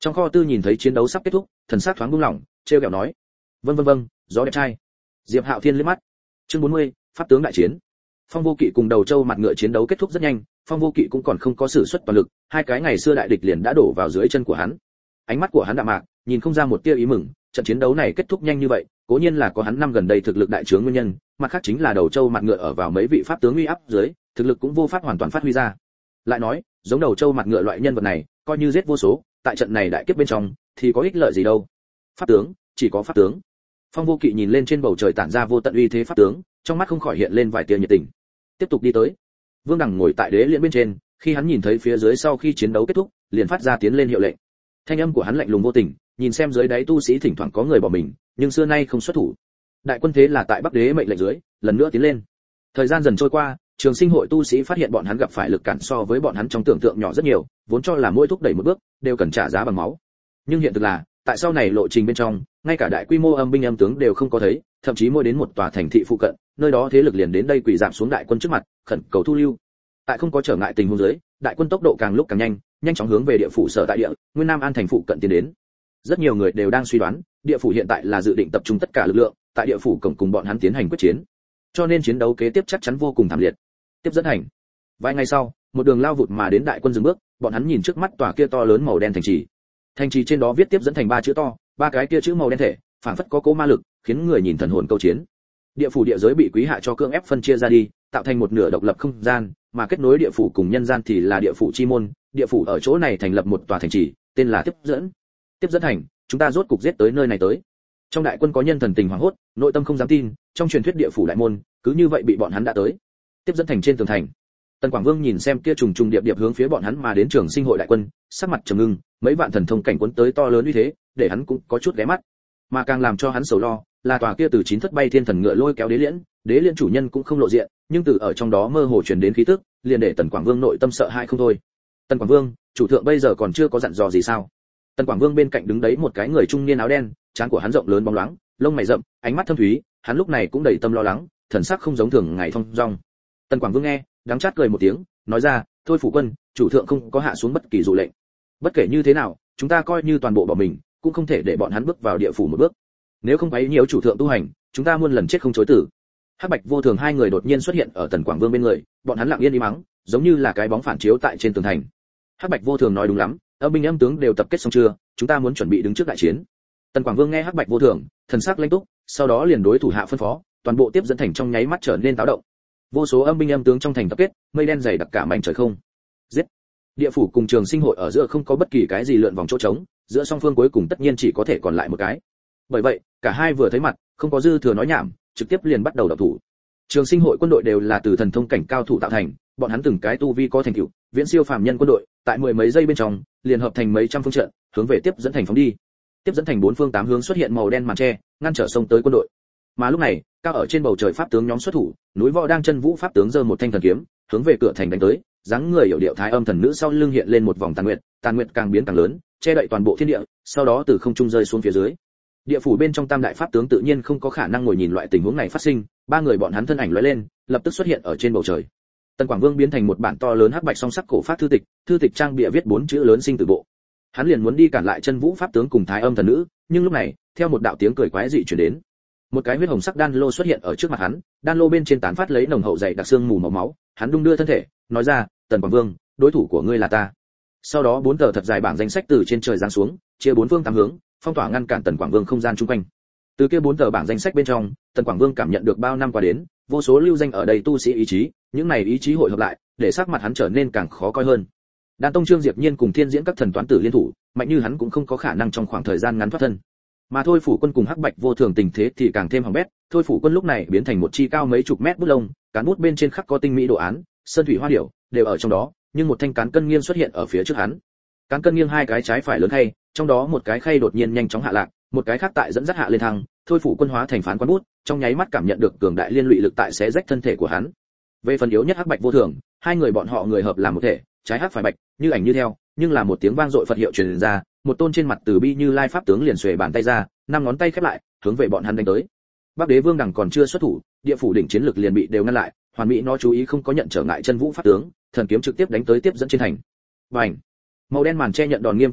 Trong kho tư nhìn thấy chiến đấu sắp kết thúc, thần sắc thoáng buông lỏng, trêu ghẹo nói: vâng, gió đẹp trai. Diệp Hạo Thiên liếc mắt. Chương 40, pháp tướng đại chiến. Phong Vô Kỵ cùng Đầu Châu Mặt Ngựa chiến đấu kết thúc rất nhanh, Phong Vô Kỵ cũng còn không có sử xuất toàn lực, hai cái ngày xưa đại địch liền đã đổ vào dưới chân của hắn. Ánh mắt của hắn đạm mạc, nhìn không ra một tia ý mừng, trận chiến đấu này kết thúc nhanh như vậy, cố nhiên là có hắn năm gần đây thực lực đại trướng nguyên nhân, mặt khác chính là Đầu Châu Mặt Ngựa ở vào mấy vị pháp tướng uy áp dưới, thực lực cũng vô pháp hoàn toàn phát huy ra. Lại nói, giống Đầu Châu Mặt Ngựa loại nhân vật này, coi như giết vô số, tại trận này đại kiếp bên trong thì có ích lợi gì đâu. Pháp tướng, chỉ có pháp tướng. Phong Vô Kỵ nhìn lên trên bầu trời tản ra vô tận uy thế pháp tướng, trong mắt không khỏi hiện lên vài tia nhiệt tình. Tiếp tục đi tới. Vương Đằng ngồi tại đế liễn bên trên, khi hắn nhìn thấy phía dưới sau khi chiến đấu kết thúc, liền phát ra tiến lên hiệu lệnh. Thanh âm của hắn lạnh lùng vô tình, nhìn xem dưới đáy tu sĩ thỉnh thoảng có người bỏ mình, nhưng xưa nay không xuất thủ. Đại quân thế là tại Bắc Đế mệnh lệnh dưới, lần nữa tiến lên. Thời gian dần trôi qua, Trường Sinh hội tu sĩ phát hiện bọn hắn gặp phải lực cản so với bọn hắn trong tưởng tượng nhỏ rất nhiều, vốn cho là mỗi thúc đẩy một bước đều cần trả giá bằng máu. Nhưng hiện thực là, tại sau này lộ trình bên trong, ngay cả đại quy mô âm binh âm tướng đều không có thấy, thậm chí mỗi đến một tòa thành thị phụ cận, nơi đó thế lực liền đến đây quỳ rạp xuống đại quân trước mặt, khẩn cầu thu lưu. Tại không có trở ngại tình huống dưới, đại quân tốc độ càng lúc càng nhanh, nhanh chóng hướng về địa phủ sở tại địa, Nguyên Nam An thành phụ cận tiến đến. Rất nhiều người đều đang suy đoán, địa phủ hiện tại là dự định tập trung tất cả lực lượng, tại địa phủ cổng cùng bọn hắn tiến hành quyết chiến. Cho nên chiến đấu kế tiếp chắc chắn vô cùng thảm liệt. Tiếp dẫn thành. Vài ngày sau, một đường lao vụt mà đến đại quân dừng bước, bọn hắn nhìn trước mắt tòa kia to lớn màu đen thành trì. Thành trì trên đó viết tiếp dẫn thành ba chữ to, ba cái kia chữ màu đen thể, phảng phất có cỗ ma lực, khiến người nhìn thần hồn câu chiến. Địa phủ địa giới bị quý hạ cho cưỡng ép phân chia ra đi, tạo thành một nửa độc lập không gian, mà kết nối địa phủ cùng nhân gian thì là địa phủ chi môn. Địa phủ ở chỗ này thành lập một tòa thành trì, tên là Tiếp dẫn. Tiếp dẫn thành, chúng ta rốt cục giết tới nơi này tới. Trong đại quân có nhân thần tình hoảng hốt, nội tâm không dám tin, trong truyền thuyết địa phủ đại môn, cứ như vậy bị bọn hắn đã tới. Tiếp dẫn thành trên tường thành, Tần Quảng Vương nhìn xem kia trùng trùng điệp điệp hướng phía bọn hắn mà đến Trường Sinh hội đại quân, sắc mặt trầm ngưng, mấy vạn thần thông cảnh cuốn tới to lớn như thế, để hắn cũng có chút ghé mắt. Mà càng làm cho hắn sầu lo, là tòa kia từ chín thất bay thiên thần ngựa lôi kéo đế liễn chủ nhân cũng không lộ diện, nhưng từ ở trong đó mơ hồ truyền đến khí tức, liền để Tần Quảng Vương nội tâm sợ hãi không thôi. Tần Quảng Vương, chủ thượng bây giờ còn chưa có dặn dò gì sao? Tần Quảng Vương bên cạnh đứng đấy một cái người trung niên áo đen, trán của hắn rộng lớn bóng loáng, lông mày rậm, ánh mắt thâm thúy, hắn lúc này cũng đầy tâm lo lắng, thần sắc không giống thường ngày thong dong. Tần Quảng Vương nghe, đắng chát cười một tiếng, nói ra, thôi phủ quân, chủ thượng không có hạ xuống bất kỳ dụ lệnh. Bất kể như thế nào, chúng ta coi như toàn bộ bỏ mình, cũng không thể để bọn hắn bước vào địa phủ một bước. Nếu không quấy nhiễu chủ thượng tu hành, chúng ta muôn lần chết không chối tử. Hắc Bạch Vô Thường hai người đột nhiên xuất hiện ở Tần Quảng Vương bên người, bọn hắn lặng yên im mắng, giống như là cái bóng phản chiếu tại trên tường thành. Hắc Bạch Vô Thường nói đúng lắm, âm binh âm tướng đều tập kết xong chưa, chúng ta muốn chuẩn bị đứng trước đại chiến. Tần Quảng Vương nghe Hắc Bạch Vô Thường, thần sắc lãnh túc, sau đó liền đối thủ hạ phân phó, toàn bộ tiếp dẫn thành trong nháy mắt trở nên táo động. Vô số âm binh âm tướng trong thành tập kết, mây đen dày đặc cả mảnh trời không. Giết. Địa phủ cùng Trường Sinh hội ở giữa không có bất kỳ cái gì lượn vòng chỗ trống, giữa song phương cuối cùng tất nhiên chỉ có thể còn lại một cái. Bởi vậy, cả hai vừa thấy mặt, không có dư thừa nói nhảm, trực tiếp liền bắt đầu động thủ. Trường Sinh hội quân đội đều là từ thần thông cảnh cao thủ tạo thành, bọn hắn từng cái tu vi có thành tựu, viễn siêu phàm nhân quân đội, tại mười mấy giây bên trong, liền hợp thành mấy trăm phương trận, hướng về tiếp dẫn thành phóng đi. Tiếp dẫn thành bốn phương tám hướng xuất hiện màu đen màn che, ngăn trở sông tới quân đội. Mà lúc này, cao ở trên bầu trời pháp tướng nhóm xuất thủ, núi võ đang chân vũ pháp tướng giơ một thanh thần kiếm, hướng về cửa thành đánh tới, dáng người hiểu điệu thái âm thần nữ sau lưng hiện lên một vòng tàn nguyệt càng biến càng lớn, che đậy toàn bộ thiên địa, sau đó từ không trung rơi xuống phía dưới. Địa phủ bên trong tam đại pháp tướng tự nhiên không có khả năng ngồi nhìn loại tình huống này phát sinh, ba người bọn hắn thân ảnh lóe lên, lập tức xuất hiện ở trên bầu trời. Tần Quảng Vương biến thành một bản to lớn hắc bạch song sắc cổ pháp thư tịch trang bìa viết bốn chữ lớn sinh tử bộ. Hắn liền muốn đi cản lại chân vũ pháp tướng cùng thái âm thần nữ, nhưng lúc này, theo một đạo tiếng cười quái dị truyền đến, một cái huyết hồng sắc đan lô xuất hiện ở trước mặt hắn, đan lô bên trên tán phát lấy nồng hậu dày đặc xương mù màu máu, hắn đung đưa thân thể, nói ra, Tần Quảng Vương, đối thủ của ngươi là ta. Sau đó bốn tờ thật dài bảng danh sách từ trên trời giáng xuống, chia bốn phương tám hướng, phong tỏa ngăn cản Tần Quảng Vương không gian chung quanh. Từ kia bốn tờ bảng danh sách bên trong, Tần Quảng Vương cảm nhận được bao năm qua đến, vô số lưu danh ở đây tu sĩ ý chí, những này ý chí hội hợp lại, để sắc mặt hắn trở nên càng khó coi hơn. Đan Tông Trương Diệp Nhiên cùng Thiên Diễn các thần toán tử liên thủ, mạnh như hắn cũng không có khả năng trong khoảng thời gian ngắn thoát thân. Mà Thôi phủ quân cùng Hắc Bạch Vô Thường tình thế thì càng thêm hỏng bét, Thôi phủ quân lúc này biến thành một chi cao mấy chục mét bút lông, cán bút bên trên khắc có tinh mỹ đồ án, sơn thủy hoa điểu đều ở trong đó, nhưng một thanh cán cân nghiêng xuất hiện ở phía trước hắn. Cán cân nghiêng hai cái trái phải lớn khay, trong đó một cái khay đột nhiên nhanh chóng hạ lạc, một cái khác tại dẫn dắt hạ lên thăng, Thôi phủ quân hóa thành phán quan bút, trong nháy mắt cảm nhận được cường đại liên lụy lực tại xé rách thân thể của hắn. Về phần yếu nhất Hắc Bạch Vô Thường, hai người bọn họ người hợp làm một thể, trái hắc phải bạch, như ảnh như theo, nhưng là một tiếng vang dội Phật hiệu truyền ra, một tôn trên mặt từ bi như lai pháp tướng liền xuề bàn tay ra, năm ngón tay khép lại, hướng về bọn hắn đánh tới. Bắc Đế Vương Đằng còn chưa xuất thủ, địa phủ đỉnh chiến lực liền bị đều ngăn lại, hoàn mỹ nó chú ý không có nhận trở ngại chân vũ pháp tướng, thần kiếm trực tiếp đánh tới tiếp dẫn trên thành. Bành! Màu đen màn che nhận đòn nghiêm trọng này,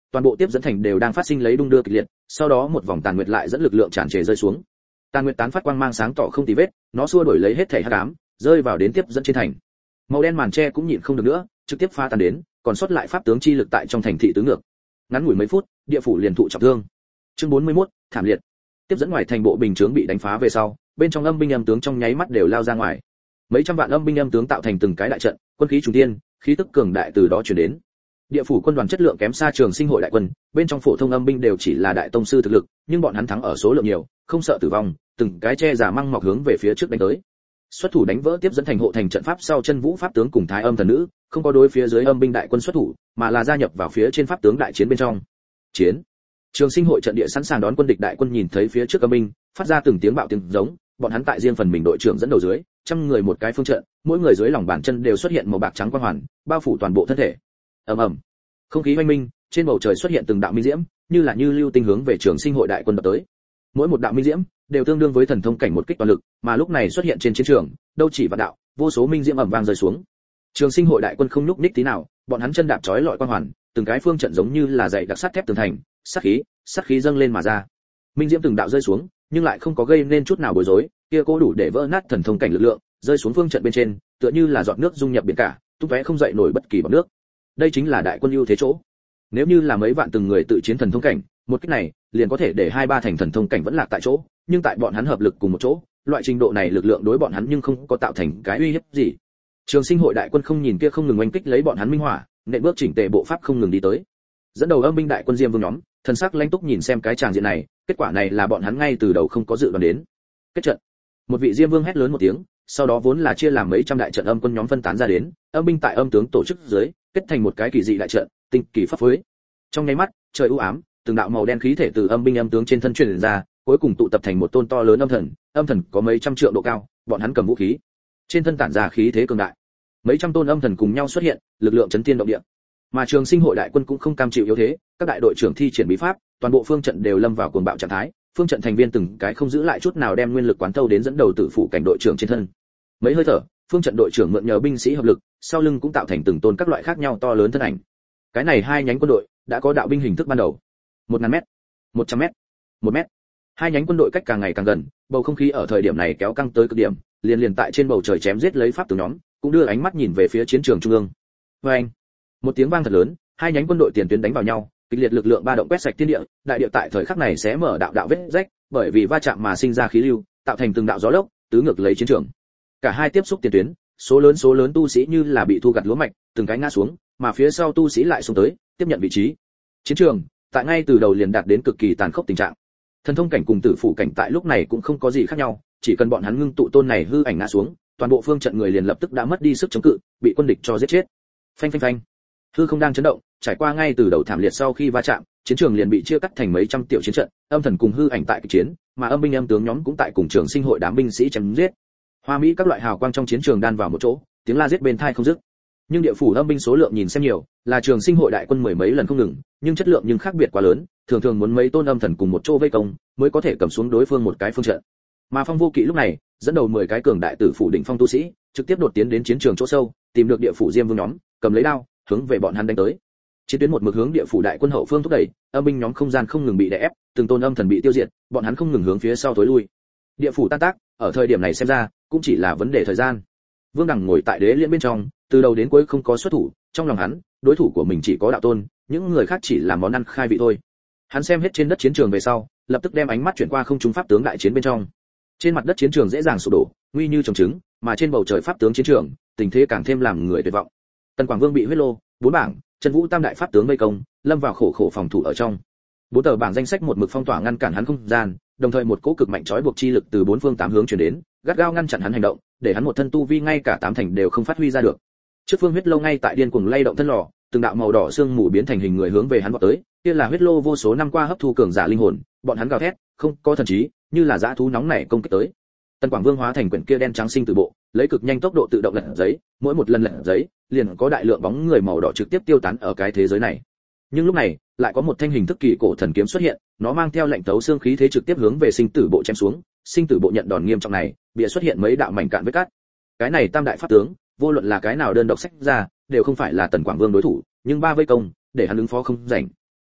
toàn bộ tiếp dẫn thành đều đang phát sinh lấy đung đưa kịch liệt, sau đó một vòng tàn nguyệt lại dẫn lực lượng tràn trề rơi xuống. Tàn nguyệt tán phát quang mang sáng tỏ không tì vết, nó xua đuổi lấy hết thảy hắc ám, rơi vào đến tiếp dẫn trên thành. Màu đen màn che cũng nhịn không được nữa, trực tiếp phá tan đến, còn sót lại pháp tướng chi lực tại trong thành thị tứ ngược. Ngắn ngủi mấy phút, địa phủ liền thụ trọng thương. Chương 41, thảm liệt. Tiếp dẫn ngoài thành bộ bình chướng bị đánh phá về sau, bên trong âm binh âm tướng trong nháy mắt đều lao ra ngoài. Mấy trăm vạn âm binh âm tướng tạo thành từng cái đại trận, quân khí trùng thiên, khí tức cường đại từ đó truyền đến. Địa phủ quân đoàn chất lượng kém xa Trường Sinh hội đại quân, bên trong phổ thông âm binh đều chỉ là đại tông sư thực lực, nhưng bọn hắn thắng ở số lượng nhiều, không sợ tử vong, từng cái che giả măng mọc hướng về phía trước đánh tới. Xuất thủ đánh vỡ tiếp dẫn thành hộ thành trận pháp sau chân vũ pháp tướng cùng thái âm thần nữ, không có đối phía dưới âm binh đại quân xuất thủ, mà là gia nhập vào phía trên pháp tướng đại chiến bên trong. Chiến. Trường Sinh hội trận địa sẵn sàng đón quân địch đại quân nhìn thấy phía trước âm binh, phát ra từng tiếng bạo tiếng giống, bọn hắn tại riêng phần mình đội trưởng dẫn đầu dưới, trăm người một cái phương trận, mỗi người dưới lòng bàn chân đều xuất hiện màu bạc trắng quang hoàn, bao phủ toàn bộ thân thể. Ầm ầm. Không khí oanh minh, trên bầu trời xuất hiện từng đạo minh diễm, như là như lưu tinh hướng về Trường Sinh hội đại quân đập tới. Mỗi một đạo minh diễm đều tương đương với thần thông cảnh một kích toàn lực, mà lúc này xuất hiện trên chiến trường, đâu chỉ vạn đạo, vô số minh diễm ầm vang rơi xuống. Trường Sinh hội đại quân không nhúc nhích tí nào, bọn hắn chân đạp chói lọi quang hoàn, từng cái phương trận giống như là dày đặc sắt thép tường thành, sát khí dâng lên mà ra. Minh diễm từng đạo rơi xuống, nhưng lại không có gây nên chút nào bối rối, kia cố đủ để vỡ nát thần thông cảnh lực lượng, rơi xuống phương trận bên trên, tựa như là giọt nước dung nhập biển cả, tung tóe không dậy nổi bất kỳ bọt nước. Đây chính là đại quân ưu thế chỗ. Nếu như là mấy vạn từng người tự chiến thần thông cảnh, một cách này liền có thể để hai ba thành thần thông cảnh vẫn lạc tại chỗ, nhưng tại bọn hắn hợp lực cùng một chỗ, loại trình độ này lực lượng đối bọn hắn nhưng không có tạo thành cái uy hiếp gì. Trường Sinh hội đại quân không nhìn kia không ngừng oanh kích lấy bọn hắn minh hỏa, nện bước chỉnh tề bộ pháp không ngừng đi tới. Dẫn đầu âm binh đại quân Diêm Vương nhóm, thần sắc lãnh túc nhìn xem cái tràng diện này, kết quả này là bọn hắn ngay từ đầu không có dự đoán đến. Kết trận. Một vị Diêm Vương hét lớn một tiếng, sau đó vốn là chia làm mấy trăm đại trận âm quân nhóm phân tán ra đến, âm binh tại âm tướng tổ chức dưới, kết thành một cái kỳ dị đại trận, tinh kỳ pháp phối. Trong nháy mắt, trời u ám, từng đạo màu đen khí thể từ âm binh âm tướng trên thân truyền ra, cuối cùng tụ tập thành một tôn to lớn âm thần có mấy trăm trượng độ cao, bọn hắn cầm vũ khí, trên thân tản ra khí thế cường đại. Mấy trăm tôn âm thần cùng nhau xuất hiện, lực lượng chấn thiên động địa. Mà Trường Sinh hội đại quân cũng không cam chịu yếu thế, các đại đội trưởng thi triển bí pháp, toàn bộ phương trận đều lâm vào cuồng bạo trạng thái, phương trận thành viên từng cái không giữ lại chút nào đem nguyên lực quán thâu đến dẫn đầu tử phụ cảnh đội trưởng trên thân. Mấy hơi thở, phương trận đội trưởng mượn nhờ binh sĩ hợp lực, sau lưng cũng tạo thành từng tôn các loại khác nhau to lớn thân ảnh. Cái này hai nhánh quân đội đã có đạo binh hình thức ban đầu. 1000m, 100m, 1m. Hai nhánh quân đội cách càng ngày càng gần, bầu không khí ở thời điểm này kéo căng tới cực điểm, liền tại trên bầu trời chém giết lấy pháp tướng nhóm, cũng đưa ánh mắt nhìn về phía chiến trường trung ương. Oeng! Một tiếng vang thật lớn, hai nhánh quân đội tiền tuyến đánh vào nhau, kịch liệt lực lượng ba động quét sạch thiên địa, đại địa tại thời khắc này sẽ mở đạo vết rách, bởi vì va chạm mà sinh ra khí lưu, tạo thành từng đạo gió lốc, tứ ngược lấy chiến trường. Cả hai tiếp xúc tiền tuyến, số lớn tu sĩ như là bị thu gặt lúa mạch, từng cái ngã xuống, mà phía sau tu sĩ lại xông tới, tiếp nhận vị trí. Chiến trường, tại ngay từ đầu liền đạt đến cực kỳ tàn khốc tình trạng. Thần thông cảnh cùng tử phụ cảnh tại lúc này cũng không có gì khác nhau, chỉ cần bọn hắn ngưng tụ tôn này hư ảnh ngã xuống, toàn bộ phương trận người liền lập tức đã mất đi sức chống cự, bị quân địch cho giết chết. Phanh phanh phanh. Hư không đang chấn động, trải qua ngay từ đầu thảm liệt sau khi va chạm, chiến trường liền bị chia cắt thành mấy trăm tiểu chiến trận, âm thần cùng hư ảnh tại kịch chiến, mà âm binh âm tướng nhóm cũng tại cùng Trường Sinh hội đám binh sĩ chém giết. Hoa mỹ các loại hào quang trong chiến trường đan vào một chỗ, tiếng la giết bên tai không dứt. Nhưng địa phủ âm binh số lượng nhìn xem nhiều, là Trường Sinh hội đại quân mười mấy lần không ngừng, nhưng chất lượng nhưng khác biệt quá lớn, thường muốn mấy tôn âm thần cùng một chỗ vây công, mới có thể cầm xuống đối phương một cái phương trận. Mà Phong Vô Kỵ lúc này, dẫn đầu 10 cái cường đại tử phủ đỉnh phong tu sĩ, trực tiếp đột tiến đến chiến trường chỗ sâu, tìm được địa phủ Diêm Vương nhóm, cầm lấy đao, hướng về bọn hắn đánh tới. Chiến tuyến một mực hướng địa phủ đại quân hậu phương thúc đẩy, âm binh nhóm không gian không ngừng bị đè ép, từng tôn âm thần bị tiêu diệt, bọn hắn không ngừng hướng phía sau tối lui. Địa phủ tan tác, ở thời điểm này xem ra, cũng chỉ là vấn đề thời gian. Vương Đằng ngồi tại đế liên bên trong, từ đầu đến cuối không có xuất thủ, trong lòng hắn, đối thủ của mình chỉ có đạo tôn, những người khác chỉ là món ăn khai vị thôi. Hắn xem hết trên đất chiến trường về sau, lập tức đem ánh mắt chuyển qua không trung pháp tướng đại chiến bên trong. Trên mặt đất chiến trường dễ dàng sụp đổ, nguy như trồng trứng, mà trên bầu trời pháp tướng chiến trường, tình thế càng thêm làm người tuyệt vọng. Tần Quảng Vương bị huyết lô, bốn bảng, Trần Vũ tam đại pháp tướng vây công, lâm vào khổ phòng thủ ở trong. Bốn tờ bảng danh sách một mực phong tỏa ngăn cản hắn không gian, đồng thời một cỗ cực mạnh trói buộc chi lực từ bốn phương tám hướng truyền đến, gắt gao ngăn chặn hắn hành động, để hắn một thân tu vi ngay cả tám thành đều không phát huy ra được. Trước phương huyết lô ngay tại điên cuồng lay động thân lò, từng đạo màu đỏ xương mù biến thành hình người hướng về hắn vọt tới, kia là huyết lô vô số năm qua hấp thu cường giả linh hồn, bọn hắn gào thét, không có thần trí, như là dã thú nóng nảy công kích tới. Tần Quảng Vương hóa thành quyển kia đen trắng sinh tử bộ, lấy cực nhanh tốc độ tự động lật giấy, mỗi một lần lật giấy, liền có đại lượng bóng người màu đỏ trực tiếp tiêu tán ở cái thế giới này. Nhưng lúc này, lại có một thanh hình thức kỳ cổ thần kiếm xuất hiện, nó mang theo lệnh tấu xương khí thế trực tiếp hướng về sinh tử bộ chém xuống, sinh tử bộ nhận đòn nghiêm trọng này, bìa xuất hiện mấy đạo mảnh cạn vết cắt. Cái này tam đại pháp tướng, vô luận là cái nào đơn độc sách ra, đều không phải là Tần Quảng Vương đối thủ, nhưng ba vây công, để hắn ứng phó không rảnh.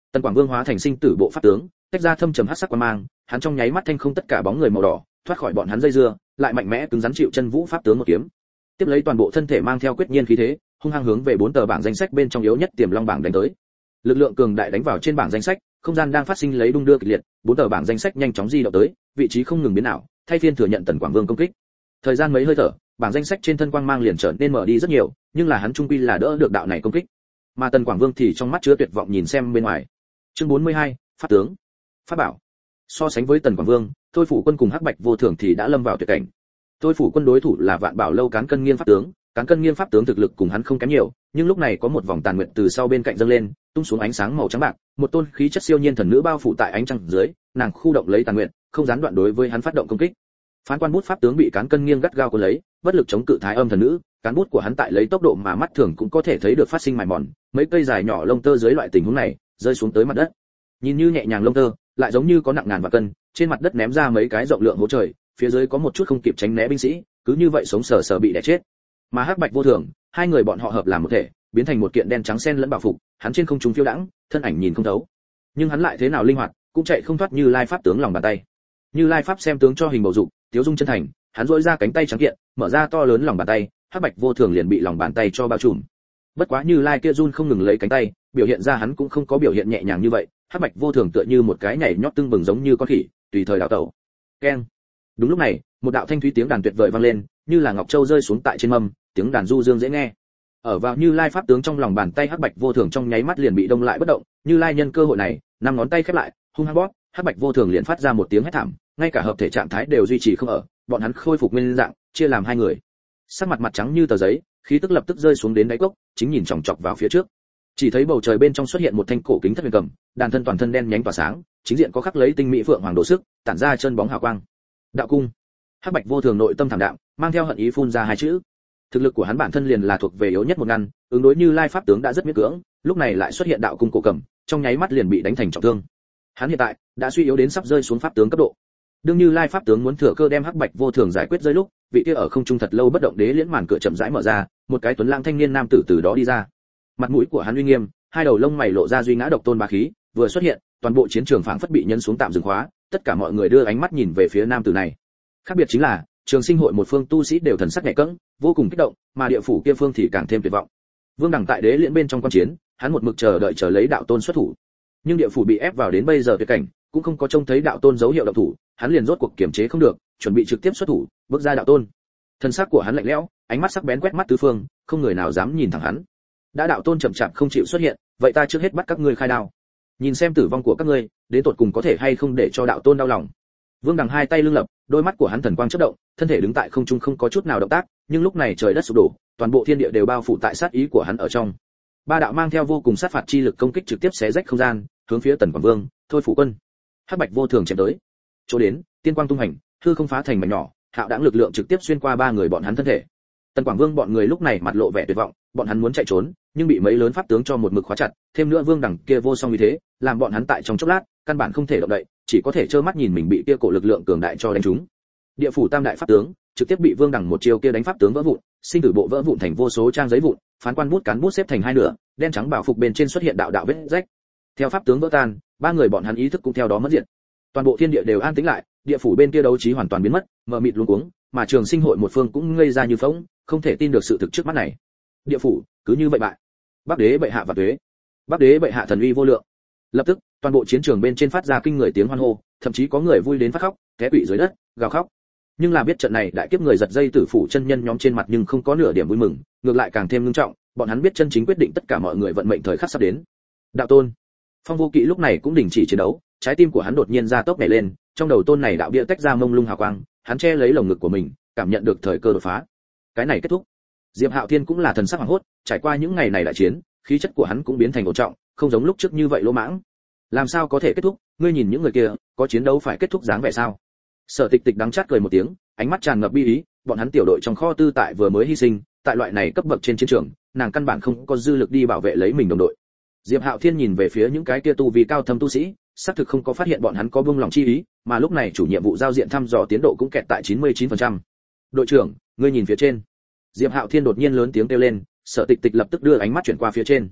Tần Quảng Vương hóa thành sinh tử bộ pháp tướng, tách ra thâm trầm hắc sắc quang mang, hắn trong nháy mắt thanh không tất cả bóng người màu đỏ, thoát khỏi bọn hắn dây dưa, lại mạnh mẽ cứng rắn chịu chân vũ pháp tướng một kiếm. Tiếp lấy toàn bộ thân thể mang theo quyết nhiên khí thế, hung hăng hướng về 4 tờ bảng danh sách bên trong yếu nhất Tiềm Long bảng đánh tới. Lực lượng cường đại đánh vào trên bảng danh sách, không gian đang phát sinh lấy đung đưa kịch liệt, 4 tờ bảng danh sách nhanh chóng di động tới, vị trí không ngừng biến ảo, thay phiên thừa nhận Tần Quảng Vương công kích. Thời gian mấy hơi thở, bảng danh sách trên thân quang mang liền trở nên mở đi rất nhiều, nhưng là hắn trung quy là đỡ được đạo này công kích. Mà Tần Quảng Vương thì trong mắt chứa tuyệt vọng nhìn xem bên ngoài. Chương 42, pháp tướng, pháp bảo. So sánh với Tần Quảng Vương, Thôi Phủ Quân cùng Hắc Bạch Vô Thường thì đã lâm vào tuyệt cảnh. Thôi Phủ Quân đối thủ là Vạn Bảo Lâu Cán Cân Nghiên pháp tướng, Cán Cân Nghiên pháp tướng thực lực cùng hắn không kém nhiều, nhưng lúc này có một vòng tàn nguyện từ sau bên cạnh dâng lên, tung xuống ánh sáng màu trắng bạc, một tôn khí chất siêu nhiên thần nữ bao phủ tại ánh trăng dưới, nàng khu động lấy tàn nguyện, không gián đoạn đối với hắn phát động công kích. Phán Quan Bút pháp tướng bị Cán Cân Nghiên gắt gao cuốn lấy, bất lực chống cự Thái Âm thần nữ, cán bút của hắn tại lấy tốc độ mà mắt thường cũng có thể thấy được phát sinh mài mòn, mấy cây dài nhỏ lông tơ dưới loại tình huống này, rơi xuống tới mặt đất. Nhìn như nhẹ nhàng lông tơ, lại giống như có nặng ngàn vạn cân, trên mặt đất ném ra mấy cái rộng lượng hố trời, phía dưới có một chút không kịp tránh né binh sĩ, cứ như vậy sống sờ sờ bị đè chết. Mà Hắc Bạch Vô Thường, hai người bọn họ hợp làm một thể, biến thành một kiện đen trắng xen lẫn bảo phục, hắn trên không trung phiêu đãng, thân ảnh nhìn không thấu. Nhưng hắn lại thế nào linh hoạt, cũng chạy không thoát Như Lai pháp tướng lòng bàn tay. Như Lai pháp xem tướng cho hình bầu dục, tiếu dung chân thành, hắn duỗi ra cánh tay trắng kiện, mở ra to lớn lòng bàn tay, Hắc Bạch Vô Thường liền bị lòng bàn tay cho bao trùm. Bất quá Như Lai kia run không ngừng lấy cánh tay, biểu hiện ra hắn cũng không có biểu hiện nhẹ nhàng như vậy, Hắc Bạch Vô Thường tựa như một cái nhảy nhót tưng bừng giống như con khỉ, tùy thời đảo tẩu. Keng. Đúng lúc này, một đạo thanh thúy tiếng đàn tuyệt vời vang lên, như là ngọc châu rơi xuống tại trên mâm, tiếng đàn du dương dễ nghe. Ở vào Như Lai pháp tướng trong lòng bàn tay Hắc Bạch Vô Thường trong nháy mắt liền bị đông lại bất động, Như Lai nhân cơ hội này, năm ngón tay khép lại, hung hăng bóp, Hắc Bạch Vô Thường liền phát ra một tiếng hét thảm, ngay cả hợp thể trạng thái đều duy trì không ở, bọn hắn khôi phục nguyên dạng, chia làm hai người. Sắc mặt mặt trắng như tờ giấy, khí tức lập tức rơi xuống đến đáy cốc, chính nhìn chòng chọc vào phía trước. Chỉ thấy bầu trời bên trong xuất hiện một thanh cổ kính thất huyền cầm, đàn thân toàn thân đen nhánh tỏa sáng, chính diện có khắc lấy tinh mỹ phượng hoàng đồ sức, tản ra chân bóng hào quang. Đạo cung. Hắc Bạch Vô Thường nội tâm thảm đạm, mang theo hận ý phun ra hai chữ. Thực lực của hắn bản thân liền là thuộc về yếu nhất một ngăn, ứng đối Như Lai pháp tướng đã rất miễn cưỡng, lúc này lại xuất hiện đạo cung cổ cầm, trong nháy mắt liền bị đánh thành trọng thương. Hắn hiện tại đã suy yếu đến sắp rơi xuống pháp tướng cấp độ. Đương Như Lai pháp tướng muốn thừa cơ đem Hắc Bạch Vô Thường giải quyết rơi lúc, vị kia ở không trung thật lâu bất động đế liễn màn cửa chậm rãi mở ra, một cái tuấn lãng thanh niên nam tử từ đó đi ra. Mặt mũi của hắn uy nghiêm, hai đầu lông mày lộ ra duy ngã độc tôn bá khí, vừa xuất hiện, toàn bộ chiến trường phảng phất bị nhấn xuống tạm dừng khóa, tất cả mọi người đưa ánh mắt nhìn về phía nam tử này. Khác biệt chính là, Trường Sinh hội một phương tu sĩ đều thần sắc nhẹ cẫng, vô cùng kích động, mà địa phủ kia phương thì càng thêm tuyệt vọng. Vương Đẳng tại đế liễn bên trong quan chiến, hắn một mực chờ lấy đạo tôn xuất thủ. Nhưng địa phủ bị ép vào đến bây giờ tuyệt cảnh, cũng không có trông thấy đạo tôn dấu hiệu động thủ, hắn liền rốt cuộc kiềm chế không được, chuẩn bị trực tiếp xuất thủ, bước ra đạo tôn. Thân xác của hắn lạnh lẽo, ánh mắt sắc bén quét mắt tứ phương, không người nào dám nhìn thẳng hắn. Đã đạo tôn chậm chạp không chịu xuất hiện, vậy ta trước hết bắt các ngươi khai đao. Nhìn xem tử vong của các ngươi, đến tột cùng có thể hay không để cho đạo tôn đau lòng. Vương Đằng hai tay lưng lập, đôi mắt của hắn thần quang chớp động, thân thể đứng tại không trung không có chút nào động tác, nhưng lúc này trời đất sụp đổ, toàn bộ thiên địa đều bao phủ tại sát ý của hắn ở trong. Ba đạo mang theo vô cùng sát phạt chi lực công kích trực tiếp xé rách không gian, hướng phía Tần Quảng Vương, Thôi Phủ Quân, Hắc Bạch Vô Thường chém tới. Chỗ đến, tiên quang tung hành, hư không phá thành mảnh nhỏ, hạo đãng lực lượng trực tiếp xuyên qua ba người bọn hắn thân thể. Tần Quảng Vương bọn người lúc này mặt lộ vẻ tuyệt vọng, bọn hắn muốn chạy trốn, nhưng bị mấy lớn pháp tướng cho một mực khóa chặt, thêm nữa Vương Đẳng kia vô song như thế, làm bọn hắn tại trong chốc lát, căn bản không thể động đậy, chỉ có thể trơ mắt nhìn mình bị kia cổ lực lượng cường đại cho đánh trúng. Địa phủ tam đại pháp tướng, trực tiếp bị Vương Đẳng một chiêu kia đánh pháp tướng vỡ vụn, sinh tử bộ vỡ vụn thành vô số trang giấy vụn, phán quan bút cán bút xếp thành hai nửa, đen trắng bảo phục bên trên xuất hiện đạo đạo vết rách. Theo pháp tướng vỡ tan, ba người bọn hắn ý thức cũng theo đó mất diệt. Toàn bộ thiên địa đều an tĩnh lại, địa phủ bên kia đấu trí hoàn toàn biến mất, mờ mịt luống cuống, mà Trường Sinh hội một phương cũng ngây ra như phỗng, không thể tin được sự thực trước mắt này. Địa phủ cứ như vậy bại. Bắc đế bệ hạ và tuế. Bắc đế bệ hạ thần uy vô lượng. Lập tức, toàn bộ chiến trường bên trên phát ra kinh người tiếng hoan hô, thậm chí có người vui đến phát khóc, té quỵ dưới đất, gào khóc. Nhưng là biết trận này đại kiếp người giật dây tử phủ chân nhân nhóm trên mặt nhưng không có nửa điểm vui mừng, ngược lại càng thêm nghiêm trọng, bọn hắn biết chân chính quyết định tất cả mọi người vận mệnh thời khắc sắp đến. Đạo tôn. Phong Vô Kỵ lúc này cũng đình chỉ chiến đấu, trái tim của hắn đột nhiên ra tốc nhảy lên, trong đầu tôn này đạo bia tách ra mông lung hào quang, hắn che lấy lồng ngực của mình, cảm nhận được thời cơ đột phá. Cái này kết thúc. Diệp Hạo Thiên cũng là thần sắc hoảng hốt, trải qua những ngày này đại chiến, khí chất của hắn cũng biến thành ổn trọng, không giống lúc trước như vậy lỗ mãng. Làm sao có thể kết thúc? Ngươi nhìn những người kia, có chiến đấu phải kết thúc dáng vẻ sao? Sở Tịch Tịch đắng chát cười một tiếng, ánh mắt tràn ngập bi ý, bọn hắn tiểu đội trong kho tư tại vừa mới hy sinh, tại loại này cấp bậc trên chiến trường, nàng căn bản không có dư lực đi bảo vệ lấy mình đồng đội. Diệp Hạo Thiên nhìn về phía những cái kia tu vi cao thâm tu sĩ, xác thực không có phát hiện bọn hắn có buông lòng chi ý, mà lúc này chủ nhiệm vụ giao diện thăm dò tiến độ cũng kẹt tại 99%. Đội trưởng, ngươi nhìn phía trên. Diệp Hạo Thiên đột nhiên lớn tiếng kêu lên, Sở Tịch Tịch lập tức đưa ánh mắt chuyển qua phía trên.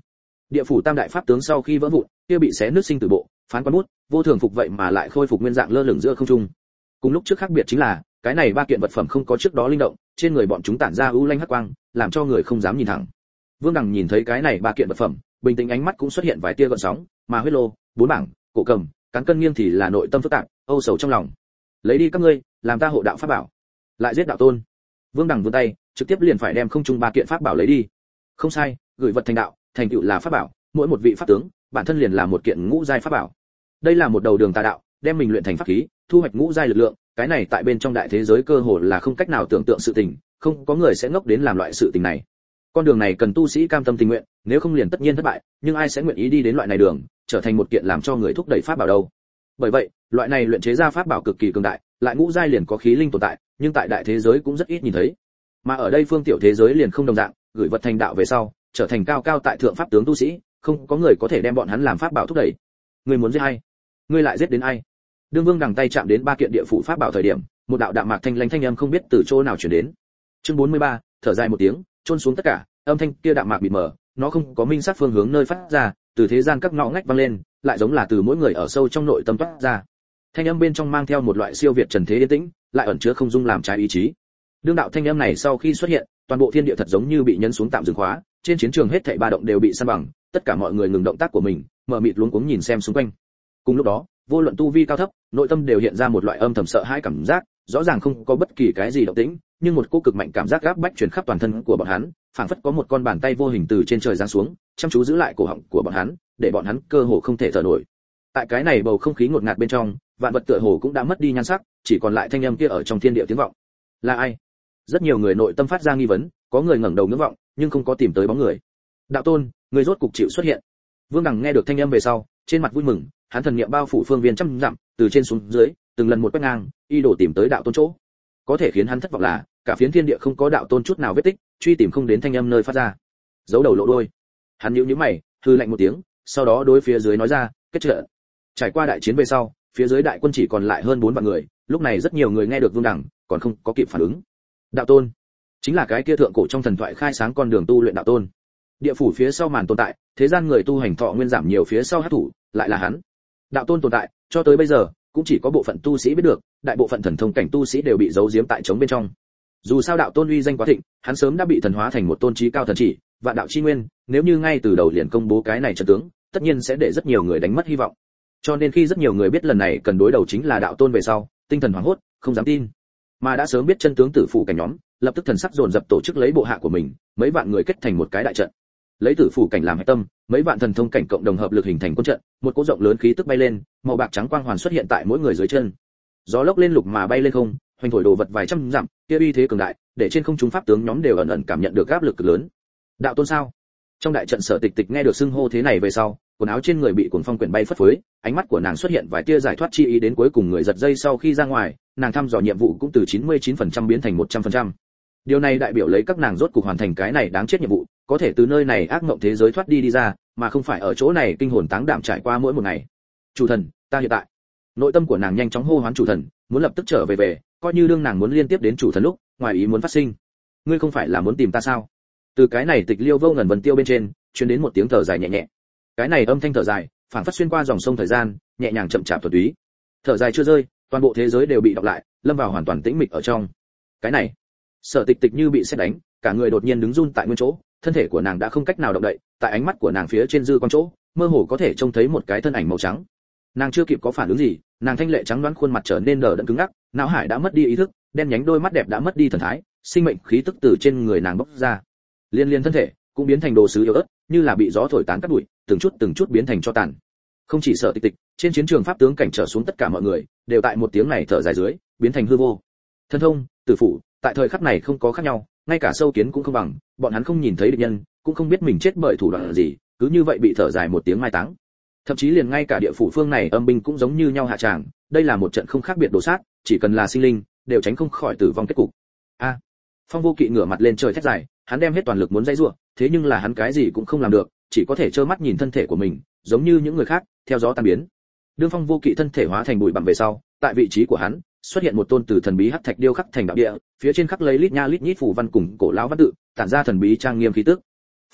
Địa phủ tam đại pháp tướng sau khi vỡ vụn, kia bị xé nứt sinh tử bộ, phán quan bút, vô thường phục vậy mà lại khôi phục nguyên dạng lơ lửng giữa không trung. Cùng lúc trước khác biệt chính là, cái này ba kiện vật phẩm không có trước đó linh động, trên người bọn chúng tản ra u lanh hắc quang, làm cho người không dám nhìn thẳng. Vương Đằng nhìn thấy cái này ba kiện vật phẩm, bình tĩnh ánh mắt cũng xuất hiện vài tia gợn sóng, mà huyết lô, bốn bảng, cổ cầm, cán cân nghiêng thì là nội tâm phức tạp, âu sầu trong lòng. Lấy đi các ngươi, làm ta hộ đạo pháp bảo. Lại giết đạo tôn. Vương Đằng vươn tay, trực tiếp liền phải đem không trung ba kiện pháp bảo lấy đi. Không sai, gửi vật thành đạo, thành tựu là pháp bảo, mỗi một vị pháp tướng, bản thân liền là một kiện ngũ giai pháp bảo. Đây là một đầu đường tà đạo, đem mình luyện thành pháp khí, thu hoạch ngũ giai lực lượng, cái này tại bên trong đại thế giới cơ hồ là không cách nào tưởng tượng sự tình, không có người sẽ ngốc đến làm loại sự tình này. Con đường này cần tu sĩ cam tâm tình nguyện, nếu không liền tất nhiên thất bại, nhưng ai sẽ nguyện ý đi đến loại này đường, trở thành một kiện làm cho người thúc đẩy pháp bảo đâu. Bởi vậy, loại này luyện chế ra pháp bảo cực kỳ cường đại, lại ngũ giai liền có khí linh tồn tại, nhưng tại đại thế giới cũng rất ít nhìn thấy. Mà ở đây phương tiểu thế giới liền không đồng dạng, gửi vật thành đạo về sau, trở thành cao cao tại thượng pháp tướng tu sĩ, không có người có thể đem bọn hắn làm pháp bảo thúc đẩy. Ngươi muốn giết ai? Ngươi lại giết đến ai? Đương Vương Đằng tay chạm đến ba kiện địa phủ pháp bảo thời điểm, một đạo đạm mạc thanh lãnh thanh âm không biết từ chỗ nào truyền đến. Chương 43, thở dài một tiếng, chôn xuống tất cả, âm thanh kia đạm mạc bị mờ, nó không có minh sát phương hướng nơi phát ra, từ thế gian các ngõ ngách vang lên, lại giống là từ mỗi người ở sâu trong nội tâm toát ra. Thanh âm bên trong mang theo một loại siêu việt trần thế yên tĩnh, lại ẩn chứa không dung làm trái ý chí. Đương đạo thanh âm này sau khi xuất hiện, toàn bộ thiên địa thật giống như bị nhấn xuống tạm dừng khóa, trên chiến trường hết thảy ba động đều bị san bằng, tất cả mọi người ngừng động tác của mình, mở mịt luống cuống nhìn xem xung quanh. Cùng lúc đó, vô luận tu vi cao thấp, nội tâm đều hiện ra một loại âm thầm sợ hãi cảm giác, rõ ràng không có bất kỳ cái gì động tĩnh, nhưng một cỗ cực mạnh cảm giác gáp bách truyền khắp toàn thân của bọn hắn, phảng phất có một con bàn tay vô hình từ trên trời giáng xuống, chăm chú giữ lại cổ họng của bọn hắn, để bọn hắn cơ hồ không thể thở nổi. Tại cái này bầu không khí ngột ngạt bên trong, vạn vật tựa hồ cũng đã mất đi nhan sắc, chỉ còn lại thanh âm kia ở trong thiên địa tiếng vọng. Là ai? Rất nhiều người nội tâm phát ra nghi vấn, có người ngẩng đầu ngưỡng vọng, nhưng không có tìm tới bóng người. Đạo tôn, người rốt cục chịu xuất hiện. Vương Đằng nghe được thanh âm về sau, trên mặt vui mừng, hắn thần niệm bao phủ phương viên trăm dặm, từ trên xuống dưới, từng lần một quét ngang, y đổ tìm tới đạo tôn chỗ. Có thể khiến hắn thất vọng là, cả phiến thiên địa không có đạo tôn chút nào vết tích, truy tìm không đến thanh âm nơi phát ra. Giấu đầu lộ đuôi. Hắn nhíu nhíu mày, hừ lạnh một tiếng, sau đó đối phía dưới nói ra, kết trận. Trải qua đại chiến về sau, phía dưới đại quân chỉ còn lại hơn 4 vạn người, lúc này rất nhiều người nghe được Vương Đằng, còn không có kịp phản ứng. Đạo tôn, chính là cái kia thượng cổ trong thần thoại khai sáng con đường tu luyện đạo tôn. Địa phủ phía sau màn tồn tại, thế gian người tu hành thọ nguyên giảm nhiều phía sau hắc thủ, lại là hắn. Đạo tôn tồn tại, cho tới bây giờ, cũng chỉ có bộ phận tu sĩ biết được, đại bộ phận thần thông cảnh tu sĩ đều bị giấu giếm tại trống bên trong. Dù sao đạo tôn uy danh quá thịnh, hắn sớm đã bị thần hóa thành một tôn chí cao thần chỉ, vạn đạo chi nguyên, nếu như ngay từ đầu liền công bố cái này trận tướng, tất nhiên sẽ để rất nhiều người đánh mất hy vọng. Cho nên khi rất nhiều người biết lần này cần đối đầu chính là đạo tôn về sau, tinh thần hoảng hốt, không dám tin. Mà đã sớm biết chân tướng tử phủ cảnh nhóm, lập tức thần sắc dồn dập tổ chức lấy bộ hạ của mình, mấy vạn người kết thành một cái đại trận. Lấy tử phủ cảnh làm hệ tâm, mấy vạn thần thông cảnh cộng đồng hợp lực hình thành quân trận, một cỗ rộng lớn khí tức bay lên, màu bạc trắng quang hoàn xuất hiện tại mỗi người dưới chân. Gió lốc lên lục mà bay lên không, hoành thổi đồ vật vài trăm dặm, kia uy thế cường đại, để trên không trung pháp tướng nhóm đều ẩn ẩn cảm nhận được áp lực cực lớn. Đạo tôn sao? Trong đại trận Sở Tịch Tịch nghe được xưng hô thế này về sau, quần áo trên người bị cuồng phong quyển bay phất phới, ánh mắt của nàng xuất hiện vài tia giải thoát chi ý, đến cuối cùng người giật dây sau khi ra ngoài, nàng thăm dò nhiệm vụ cũng từ 99% biến thành 100%. Điều này đại biểu lấy các nàng rốt cục hoàn thành cái này đáng chết nhiệm vụ, có thể từ nơi này ác mộng thế giới thoát đi ra, mà không phải ở chỗ này kinh hồn táng đảm trải qua mỗi một ngày. Chủ thần, ta hiện tại. Nội tâm của nàng nhanh chóng hô hoán chủ thần, muốn lập tức trở về, coi như đương nàng muốn liên tiếp đến chủ thần lúc, ngoài ý muốn phát sinh. Ngươi không phải là muốn tìm ta sao? Từ cái này Tịch Liêu Vô Ngần vần tiêu bên trên, truyền đến một tiếng thở dài nhẹ nhẹ. Cái này âm thanh thở dài, phảng phất xuyên qua dòng sông thời gian, nhẹ nhàng chậm chạp thuần túy. Thở dài chưa rơi, toàn bộ thế giới đều bị đọc lại, lâm vào hoàn toàn tĩnh mịch ở trong. Cái này, Sở Tịch Tịch như bị sét đánh, cả người đột nhiên đứng run tại nguyên chỗ, thân thể của nàng đã không cách nào động đậy, tại ánh mắt của nàng phía trên dư quan chỗ, mơ hồ có thể trông thấy một cái thân ảnh màu trắng. Nàng chưa kịp có phản ứng gì, nàng thanh lệ trắng đoán khuôn mặt trở nên đờ đẫn cứng ngắc, não hải đã mất đi ý thức, đen nhánh đôi mắt đẹp đã mất đi thần thái, sinh mệnh khí tức từ trên người nàng bốc ra. Liên thân thể cũng biến thành đồ sứ yếu ớt, như là bị gió thổi tán cát bụi, từng chút biến thành tro tàn. Không chỉ Sở Tịch Tịch, trên chiến trường pháp tướng cảnh trở xuống tất cả mọi người, đều tại một tiếng này thở dài dưới, biến thành hư vô. Thân thông, tử phụ, tại thời khắc này không có khác nhau, ngay cả sâu kiến cũng không bằng, bọn hắn không nhìn thấy địch nhân, cũng không biết mình chết bởi thủ đoạn gì, cứ như vậy bị thở dài một tiếng mai táng. Thậm chí liền ngay cả địa phủ phương này âm binh cũng giống như nhau hạ tràng, đây là một trận không khác biệt đồ sát, chỉ cần là sinh linh, đều tránh không khỏi tử vong kết cục. A. Phong Vô Kỵ ngửa mặt lên trời thét dài, hắn đem hết toàn lực muốn dãy rủa, thế nhưng là hắn cái gì cũng không làm được, chỉ có thể trơ mắt nhìn thân thể của mình, giống như những người khác, theo gió tan biến. Đương Phong Vô Kỵ thân thể hóa thành bụi bặm về sau, tại vị trí của hắn, xuất hiện một tôn từ thần bí hắc thạch điêu khắc thành đạo địa, phía trên khắc lấy lít nha lít nhít phù văn cùng cổ lão văn tự, tản ra thần bí trang nghiêm khí tức.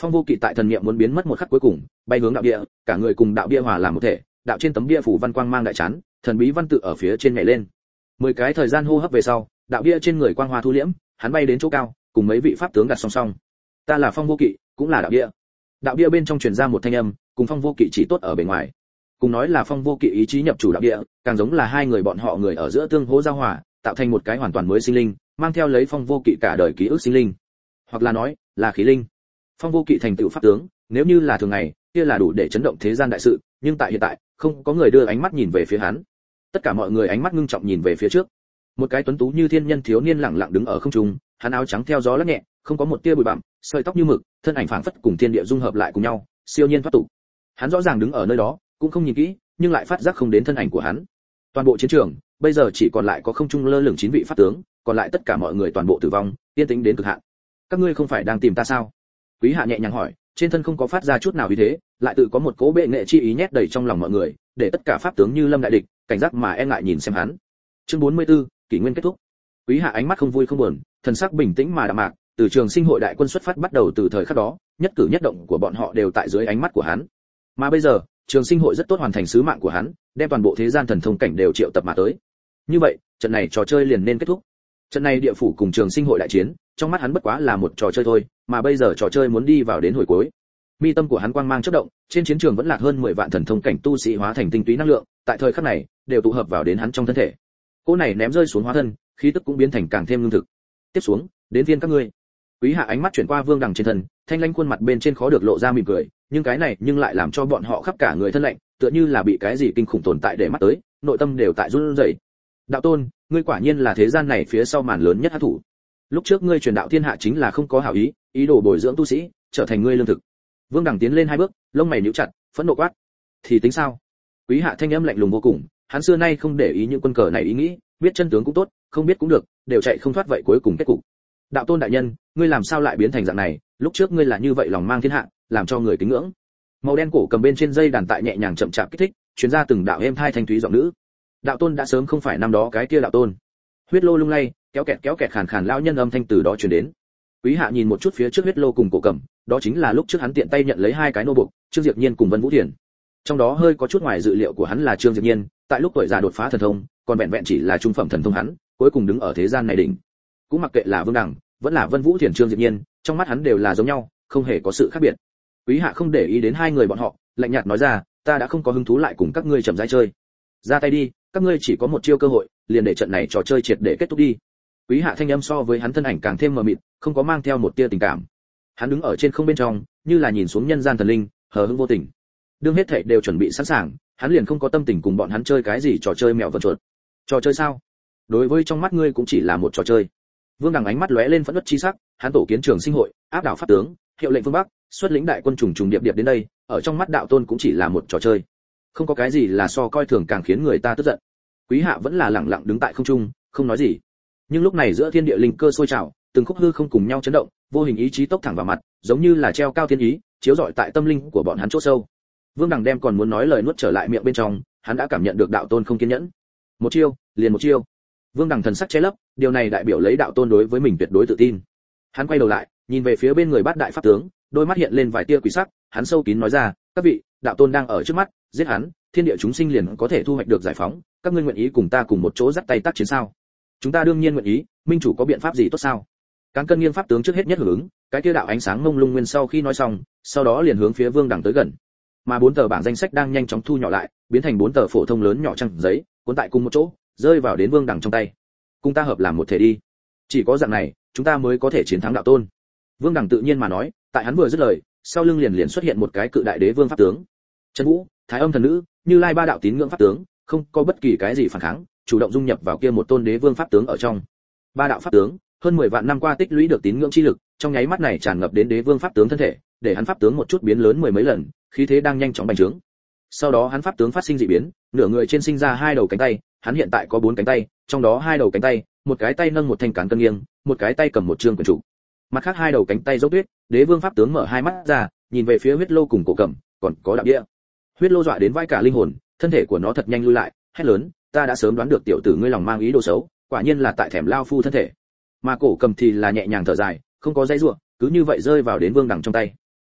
Phong Vô Kỵ tại thần niệm muốn biến mất một khắc cuối cùng, bay hướng đạo bia, cả người cùng đạo bia hòa làm một thể, đạo trên tấm bia phủ văn quang mang đại chán, thần bí văn tự ở phía trên nhảy lên. 10 cái thời gian hô hấp về sau, đạo bia trên người quang hoa thu liễm, hắn bay đến chỗ cao, cùng mấy vị pháp tướng đặt song song. Ta là Phong Vô Kỵ, cũng là đạo bia. Đạo bia bên trong truyền ra một thanh âm, cùng Phong Vô Kỵ chỉ tốt ở bề ngoài. Cùng nói là Phong Vô Kỵ ý chí nhập chủ đạo bia, càng giống là hai người bọn họ người ở giữa tương hỗ giao hòa, tạo thành một cái hoàn toàn mới sinh linh, mang theo lấy Phong Vô Kỵ cả đời ký ức sinh linh, hoặc là nói là khí linh. Phong Vô Kỵ thành tựu pháp tướng, nếu như là thường ngày, kia là đủ để chấn động thế gian đại sự, nhưng tại hiện tại, không có người đưa ánh mắt nhìn về phía hắn. Tất cả mọi người ánh mắt ngưng trọng nhìn về phía trước. Một cái tuấn tú như thiên nhân thiếu niên lặng lặng đứng ở không trung, hắn áo trắng theo gió lắc nhẹ, không có một tia bụi bặm, sợi tóc như mực, thân ảnh phảng phất cùng thiên địa dung hợp lại cùng nhau, siêu nhiên thoát tục. Hắn rõ ràng đứng ở nơi đó, cũng không nhìn kỹ, nhưng lại phát giác không đến thân ảnh của hắn. Toàn bộ chiến trường, bây giờ chỉ còn lại có không trung lơ lửng 9 vị pháp tướng, còn lại tất cả mọi người toàn bộ tử vong, yên tĩnh đến cực hạn. Các ngươi không phải đang tìm ta sao? Quý Hạ nhẹ nhàng hỏi, trên thân không có phát ra chút nào ý thế, lại tự có một cỗ bệ nghệ chi ý nhét đầy trong lòng mọi người, để tất cả pháp tướng như lâm đại địch, cảnh giác mà e ngại nhìn xem hắn. Chương 44, kỷ nguyên kết thúc. Quý Hạ ánh mắt không vui không buồn, thần sắc bình tĩnh mà đạm mạc, từ Trường Sinh hội đại quân xuất phát bắt đầu từ thời khắc đó, nhất cử nhất động của bọn họ đều tại dưới ánh mắt của hắn. Mà bây giờ, Trường Sinh hội rất tốt hoàn thành sứ mạng của hắn, đem toàn bộ thế gian thần thông cảnh đều triệu tập mà tới. Như vậy, trận này trò chơi liền nên kết thúc. Trận này địa phủ cùng Trường Sinh hội đại chiến, trong mắt hắn bất quá là một trò chơi thôi, mà bây giờ trò chơi muốn đi vào đến hồi cuối. Mi tâm của hắn quang mang chớp động, trên chiến trường vẫn lạc hơn 10 vạn thần thông cảnh tu sĩ hóa thành tinh túy năng lượng, tại thời khắc này, đều tụ hợp vào đến hắn trong thân thể. Cỗ này ném rơi xuống hóa thân, khí tức cũng biến thành càng thêm lương thực. Tiếp xuống, đến phiên các ngươi. Quý Hạ ánh mắt chuyển qua Vương Đằng trên thân, thanh lãnh khuôn mặt bên trên khó được lộ ra mỉm cười, nhưng cái này nhưng lại làm cho bọn họ khắp cả người thân lạnh, tựa như là bị cái gì kinh khủng tồn tại để mắt tới, nội tâm đều tại run rẩy. Đạo tôn, ngươi quả nhiên là thế gian này phía sau màn lớn nhất hắc thủ. Lúc trước ngươi truyền đạo thiên hạ chính là không có hảo ý, ý đồ bồi dưỡng tu sĩ, trở thành ngươi lương thực. Vương Đằng tiến lên 2 bước, lông mày nhíu chặt, phẫn nộ quát: "Thì tính sao?" Quý Hạ thanh âm lạnh lùng vô cùng, hắn xưa nay không để ý những quân cờ này ý nghĩ, biết chân tướng cũng tốt, không biết cũng được, đều chạy không thoát vậy cuối cùng kết cục. Đạo tôn đại nhân, ngươi làm sao lại biến thành dạng này, lúc trước ngươi là như vậy lòng mang thiên hạ, làm cho người kính ngưỡng. Màu đen cổ cầm bên trên dây đàn tại nhẹ nhàng chậm chạp kích thích, truyền ra từng đạo êm thai thanh thúy giọng nữ. Đạo tôn đã sớm không phải năm đó cái kia đạo tôn. Huyết lô lung lay, kéo kẹt khàn khàn lão nhân âm thanh từ đó truyền đến. Quý Hạ nhìn một chút phía trước huyết lô cùng cổ cầm, đó chính là lúc trước hắn tiện tay nhận lấy 2 cái nô buộc, Trương Diệp Nhiên cùng Vân Vũ Thiền. Trong đó hơi có chút ngoài dự liệu của hắn là Trương Diệp Nhiên, tại lúc tuổi già đột phá thần thông, còn vẹn vẹn chỉ là trung phẩm thần thông hắn, cuối cùng đứng ở thế gian này đỉnh. Cũng mặc kệ là Vương Đằng, vẫn là Vân Vũ Thiền Trương Diệp Nhiên, trong mắt hắn đều là giống nhau, không hề có sự khác biệt. Quý Hạ không để ý đến 2 người bọn họ, lạnh nhạt nói ra, ta đã không có hứng thú lại cùng các ngươi chậm rãi chơi. Ra tay đi, các ngươi chỉ có một chiêu cơ hội, liền để trận này trò chơi triệt để kết thúc đi. Quý Hạ thanh âm so với hắn thân ảnh càng thêm mờ mịt, không có mang theo một tia tình cảm. Hắn đứng ở trên không bên trong, như là nhìn xuống nhân gian thần linh, hờ hững vô tình. Đương hết thảy đều chuẩn bị sẵn sàng, hắn liền không có tâm tình cùng bọn hắn chơi cái gì trò chơi mèo vần chuột. Trò chơi sao? Đối với trong mắt ngươi cũng chỉ là một trò chơi. Vương Đằng ánh mắt lóe lên phẫn nộ chi sắc, hắn tổ kiến Trường Sinh hội, áp đảo pháp tướng, hiệu lệnh phương Bắc, xuất lĩnh đại quân trùng trùng điệp điệp đến đây, ở trong mắt đạo tôn cũng chỉ là một trò chơi. Không có cái gì là so coi thường càng khiến người ta tức giận. Quý Hạ vẫn là lặng lặng đứng tại không trung, không nói gì. Nhưng lúc này giữa thiên địa linh cơ sôi trào, từng khúc hư không cùng nhau chấn động, vô hình ý chí tốc thẳng vào mặt, giống như là treo cao thiên ý, chiếu rọi tại tâm linh của bọn hắn chỗ sâu. Vương Đằng đem còn muốn nói lời nuốt trở lại miệng bên trong, hắn đã cảm nhận được đạo tôn không kiên nhẫn. Một chiêu, liền một chiêu. Vương Đằng thần sắc che lấp, điều này đại biểu lấy đạo tôn đối với mình tuyệt đối tự tin. Hắn quay đầu lại, nhìn về phía bên người Bát đại pháp tướng, đôi mắt hiện lên vài tia quỷ sắc, hắn sâu kín nói ra, các vị, đạo tôn đang ở trước mắt, giết hắn, thiên địa chúng sinh liền có thể thu hoạch được giải phóng, các ngươi nguyện ý cùng ta cùng một chỗ dắt tay tác chiến sao? Chúng ta đương nhiên nguyện ý, minh chủ có biện pháp gì tốt sao? Cán Cân Nghiêng pháp tướng trước hết nhất hưởng ứng, cái kia đạo ánh sáng mông lung nguyên sau khi nói xong, sau đó liền hướng phía Vương Đằng tới gần. Mà 4 tờ bảng danh sách đang nhanh chóng thu nhỏ lại, biến thành 4 tờ phổ thông lớn nhỏ trang giấy, cuốn tại cùng một chỗ, rơi vào đến Vương Đằng trong tay. Cùng ta hợp làm một thể đi. Chỉ có dạng này, chúng ta mới có thể chiến thắng đạo tôn. Vương Đằng tự nhiên mà nói, tại hắn vừa dứt lời, sau lưng liền xuất hiện một cái cự đại đế vương pháp tướng. Trần Vũ, Thái Âm thần nữ, Như Lai ba đạo tín ngưỡng pháp tướng, không có bất kỳ cái gì phản kháng, chủ động dung nhập vào kia một tôn đế vương pháp tướng ở trong. Ba đạo pháp tướng, hơn 10 vạn năm qua tích lũy được tín ngưỡng chi lực, trong nháy mắt này tràn ngập đến đế vương pháp tướng thân thể, để hắn pháp tướng một chút biến lớn 10 mấy lần, khí thế đang nhanh chóng bành trướng. Sau đó hắn pháp tướng phát sinh dị biến, nửa người trên sinh ra 2 đầu cánh tay, hắn hiện tại có 4 cánh tay, trong đó 2 đầu cánh tay, một cái tay nâng một thanh cán cân nghiêng, một cái tay cầm một trương quyển trục. Mặt khác 2 đầu cánh tay dốc tuyết, đế vương pháp tướng mở 2 mắt ra, nhìn về phía huyết lô cùng cổ cầm, còn có đạo địa. Huyết lô dọa đến vai cả linh hồn, thân thể của nó thật nhanh lui lại, hét lớn, ta đã sớm đoán được tiểu tử ngươi lòng mang ý đồ xấu, quả nhiên là tại thèm lao phu thân thể. Mà cổ cầm thì là nhẹ nhàng thở dài, không có dây rủa, cứ như vậy rơi vào đến Vương Đằng trong tay.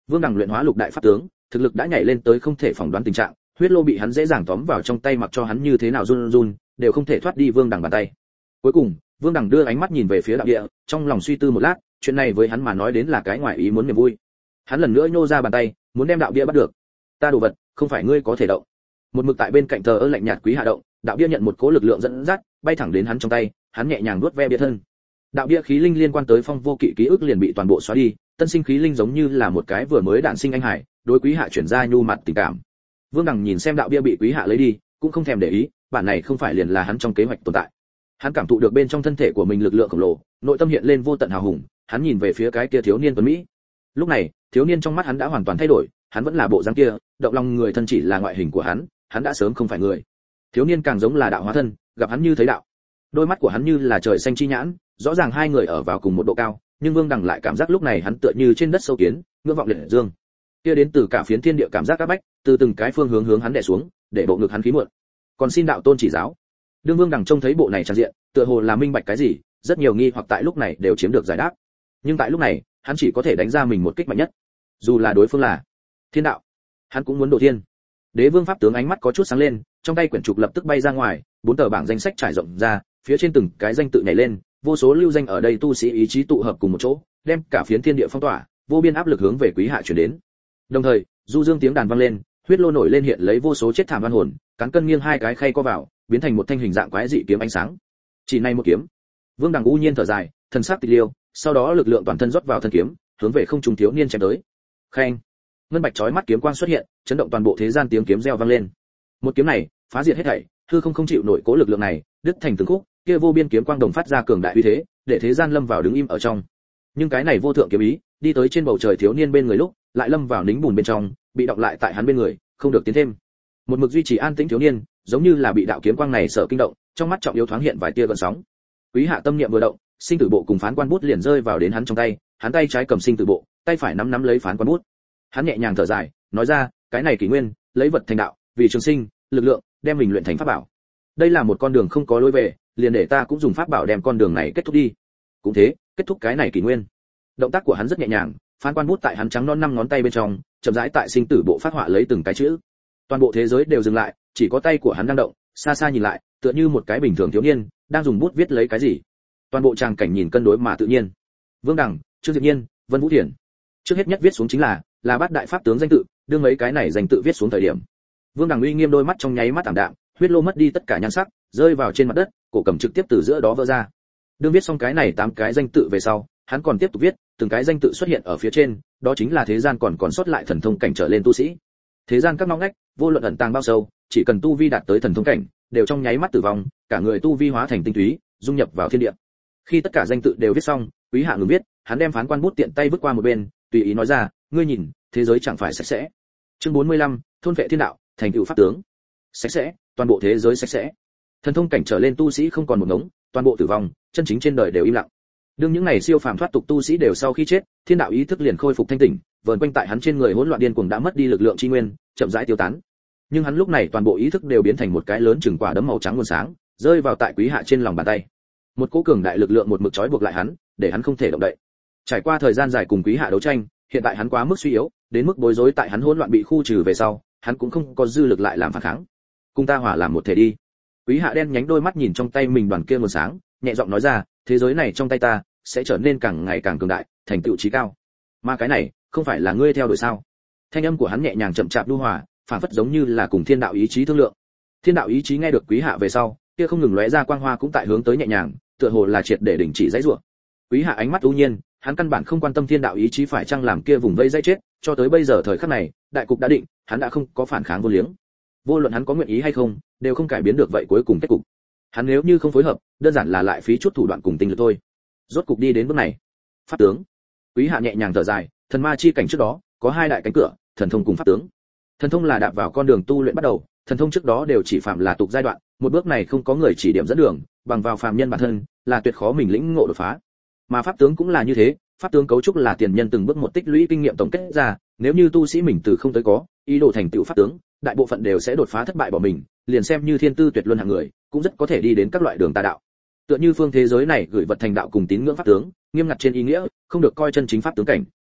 Vương Đằng luyện hóa lục đại pháp tướng, thực lực đã nhảy lên tới không thể phỏng đoán tình trạng, huyết lô bị hắn dễ dàng tóm vào trong tay, mặc cho hắn như thế nào run run, đều không thể thoát đi Vương Đằng bàn tay. Cuối cùng, Vương Đằng đưa ánh mắt nhìn về phía đạo địa, trong lòng suy tư một lát, chuyện này với hắn mà nói đến là cái ngoài ý muốn niềm vui. Hắn lần nữa nhô ra bàn tay, muốn đem đạo địa bắt được. Ta đồ vật, không phải ngươi có thể động. Một mực tại bên cạnh thờ ơ lạnh nhạt Quý Hạ động, đạo bia nhận một cỗ lực lượng dẫn dắt, bay thẳng đến hắn trong tay, hắn nhẹ nhàng nuốt ve bia thân. Đạo bia khí linh liên quan tới Phong Vô Kỵ ký ức liền bị toàn bộ xóa đi, tân sinh khí linh giống như là một cái vừa mới đản sinh anh hải, đối Quý Hạ chuyển ra nhu mặt tình cảm. Vương Đằng nhìn xem đạo bia bị Quý Hạ lấy đi, cũng không thèm để ý, bản này không phải liền là hắn trong kế hoạch tồn tại. Hắn cảm thụ được bên trong thân thể của mình lực lượng khổng lồ, nội tâm hiện lên vô tận hào hùng, hắn nhìn về phía cái kia thiếu niên tuấn mỹ. Lúc này, thiếu niên trong mắt hắn đã hoàn toàn thay đổi, hắn vẫn là bộ dáng kia, động lòng người thân chỉ là ngoại hình của hắn đã sớm không phải người. Thiếu niên càng giống là đạo hóa thân, gặp hắn như thấy đạo. Đôi mắt của hắn như là trời xanh chi nhãn, rõ ràng hai người ở vào cùng một độ cao, nhưng Vương Đằng lại cảm giác lúc này hắn tựa như trên đất sâu kiến, ngưỡng vọng liệt dương. Kia đến từ cả phiến thiên địa cảm giác áp bách, từ từng cái phương hướng hắn đè xuống, để bộ ngực hắn khí muộn. Còn xin đạo tôn chỉ giáo. Đương Vương Đằng trông thấy bộ này trang diện, tựa hồ là minh bạch cái gì, rất nhiều nghi hoặc tại lúc này đều chiếm được giải đáp. Nhưng tại lúc này, hắn chỉ có thể đánh ra mình một kích mạnh nhất. Dù là đối phương là thiên đạo, hắn cũng muốn độ thiên. Đế Vương pháp tướng ánh mắt có chút sáng lên, trong tay quyển trục lập tức bay ra ngoài, 4 tờ bảng danh sách trải rộng ra, phía trên từng cái danh tự nhảy lên, vô số lưu danh ở đây tu sĩ ý chí tụ hợp cùng một chỗ, đem cả phiến thiên địa phong tỏa, vô biên áp lực hướng về Quý Hạ truyền đến. Đồng thời, du dương tiếng đàn vang lên, huyết lô nổi lên hiện lấy vô số chết thảm oan hồn, cán cân nghiêng hai cái khay co vào, biến thành một thanh hình dạng quái dị kiếm ánh sáng. Chỉ này một kiếm. Vương Đằng u nhiên thở dài, thần sắc tịch liêu, sau đó lực lượng toàn thân rót vào thân kiếm, hướng về không trung thiếu niên chém tới. Khen. Ngân bạch chói mắt kiếm quang xuất hiện, chấn động toàn bộ thế gian, tiếng kiếm reo vang lên. Một kiếm này, phá diệt hết thảy, hư không chịu nổi cố lực lượng này, đứt thành từng khúc, kia vô biên kiếm quang đồng phát ra cường đại uy thế, để thế gian lâm vào đứng im ở trong. Nhưng cái này vô thượng kiếm ý, đi tới trên bầu trời thiếu niên bên người lúc, lại lâm vào nính bùn bên trong, bị động lại tại hắn bên người, không được tiến thêm. Một mực duy trì an tĩnh thiếu niên, giống như là bị đạo kiếm quang này sợ kinh động, trong mắt trọng yếu thoáng hiện vài tia gợn sóng. Quý Hạ tâm niệm vừa động, sinh tử bộ cùng phán quan bút liền rơi vào đến hắn trong tay, hắn tay trái cầm sinh tử bộ, tay phải nắm lấy phán quan bút. Hắn nhẹ nhàng thở dài, nói ra, cái này kỷ nguyên, lấy vật thành đạo, vì trường sinh, lực lượng, đem mình luyện thành pháp bảo. Đây là một con đường không có lối về, liền để ta cũng dùng pháp bảo đem con đường này kết thúc đi. Cũng thế, kết thúc cái này kỷ nguyên. Động tác của hắn rất nhẹ nhàng, phán quan bút tại hắn trắng non 5 ngón tay bên trong, chậm rãi tại sinh tử bộ phát họa lấy từng cái chữ. Toàn bộ thế giới đều dừng lại, chỉ có tay của hắn đang động, xa xa nhìn lại, tựa như một cái bình thường thiếu niên đang dùng bút viết lấy cái gì. Toàn bộ tràng cảnh nhìn cân đối mà tự nhiên. Vương Đằng, Trương Diệp Nhiên, Vân Vũ Thiền. Trước hết nhất viết xuống chính là bát đại pháp tướng danh tự, đương mấy cái này danh tự viết xuống thời điểm. Vương Đằng uy nghiêm đôi mắt trong nháy mắt ảm đạm, huyết lô mất đi tất cả nhan sắc, rơi vào trên mặt đất, cổ cầm trực tiếp từ giữa đó vỡ ra. Đương viết xong cái này 8 cái danh tự về sau, hắn còn tiếp tục viết, từng cái danh tự xuất hiện ở phía trên, đó chính là thế gian còn sót lại thần thông cảnh trở lên tu sĩ. Thế gian các ngóc ngách, vô luận ẩn tàng bao sâu, chỉ cần tu vi đạt tới thần thông cảnh, đều trong nháy mắt tử vong, cả người tu vi hóa thành tinh túy, dung nhập vào thiên địa. Khi tất cả danh tự đều viết xong, Quý Hạ ngừng viết, hắn đem phán quan bút tiện tay vứt qua một bên, tùy ý nói ra, ngươi nhìn, thế giới chẳng phải sạch sẽ. Chương 45, thôn vệ thiên đạo, thành tựu pháp tướng. Sạch sẽ, toàn bộ thế giới sạch sẽ. Thần thông cảnh trở lên tu sĩ không còn một ngống, toàn bộ tử vong, chân chính trên đời đều im lặng. Đương những này siêu phàm thoát tục tu sĩ đều sau khi chết, thiên đạo ý thức liền khôi phục thanh tỉnh, vờn quanh tại hắn trên người hỗn loạn điên cuồng đã mất đi lực lượng chi nguyên, chậm rãi tiêu tán. Nhưng hắn lúc này toàn bộ ý thức đều biến thành một cái lớn chừng quả đấm màu trắng nguồn sáng, rơi vào tại Quý Hạ trên lòng bàn tay. Một cỗ cường đại lực lượng một mực trói buộc lại hắn, để hắn không thể động đậy. Trải qua thời gian dài cùng Quý Hạ đấu tranh, hiện tại hắn quá mức suy yếu, đến mức bối rối tại hắn hỗn loạn bị khu trừ về sau, hắn cũng không có dư lực lại làm phản kháng. Cùng ta hòa làm một thể đi. Quý Hạ đen nhánh đôi mắt nhìn trong tay mình đoàn kia nguồn sáng, nhẹ giọng nói ra, thế giới này trong tay ta sẽ trở nên càng ngày càng cường đại, thành tựu chí cao. Mà cái này, không phải là ngươi theo đuổi sao? Thanh âm của hắn nhẹ nhàng chậm chạp nhu hòa, phản phất giống như là cùng thiên đạo ý chí thương lượng. Thiên đạo ý chí nghe được Quý Hạ về sau, kia không ngừng lóe ra quang hoa cũng tại hướng tới nhẹ nhàng, tựa hồ là triệt để đình chỉ dãy rủa. Quý Hạ ánh mắt u nhiên, hắn căn bản không quan tâm thiên đạo ý chí phải chăng làm kia vùng vây dãy chết, cho tới bây giờ thời khắc này, đại cục đã định, hắn đã không có phản kháng vô liếng. Vô luận hắn có nguyện ý hay không, đều không cải biến được vậy cuối cùng kết cục. Hắn nếu như không phối hợp, đơn giản là lại phí chút thủ đoạn cùng tinh lực thôi. Rốt cục đi đến bước này. Pháp tướng. Quý Hạ nhẹ nhàng thở dài, thần ma chi cảnh trước đó, có 2 đại cánh cửa, thần thông cùng pháp tướng. Thần thông là đạp vào con đường tu luyện bắt đầu, thần thông trước đó đều chỉ phạm là tục giai đoạn, một bước này không có người chỉ điểm dẫn đường, bằng vào phàm nhân bản thân, là tuyệt khó mình lĩnh ngộ đột phá. Mà pháp tướng cũng là như thế, pháp tướng cấu trúc là tiền nhân từng bước một tích lũy kinh nghiệm tổng kết ra, nếu như tu sĩ mình từ không tới có, ý đồ thành tựu pháp tướng, đại bộ phận đều sẽ đột phá thất bại bỏ mình, liền xem như thiên tư tuyệt luân hạng người, cũng rất có thể đi đến các loại đường tà đạo. Tựa như phương thế giới này gửi vật thành đạo cùng tín ngưỡng pháp tướng, nghiêm ngặt trên ý nghĩa, không được coi chân chính pháp tướng cảnh.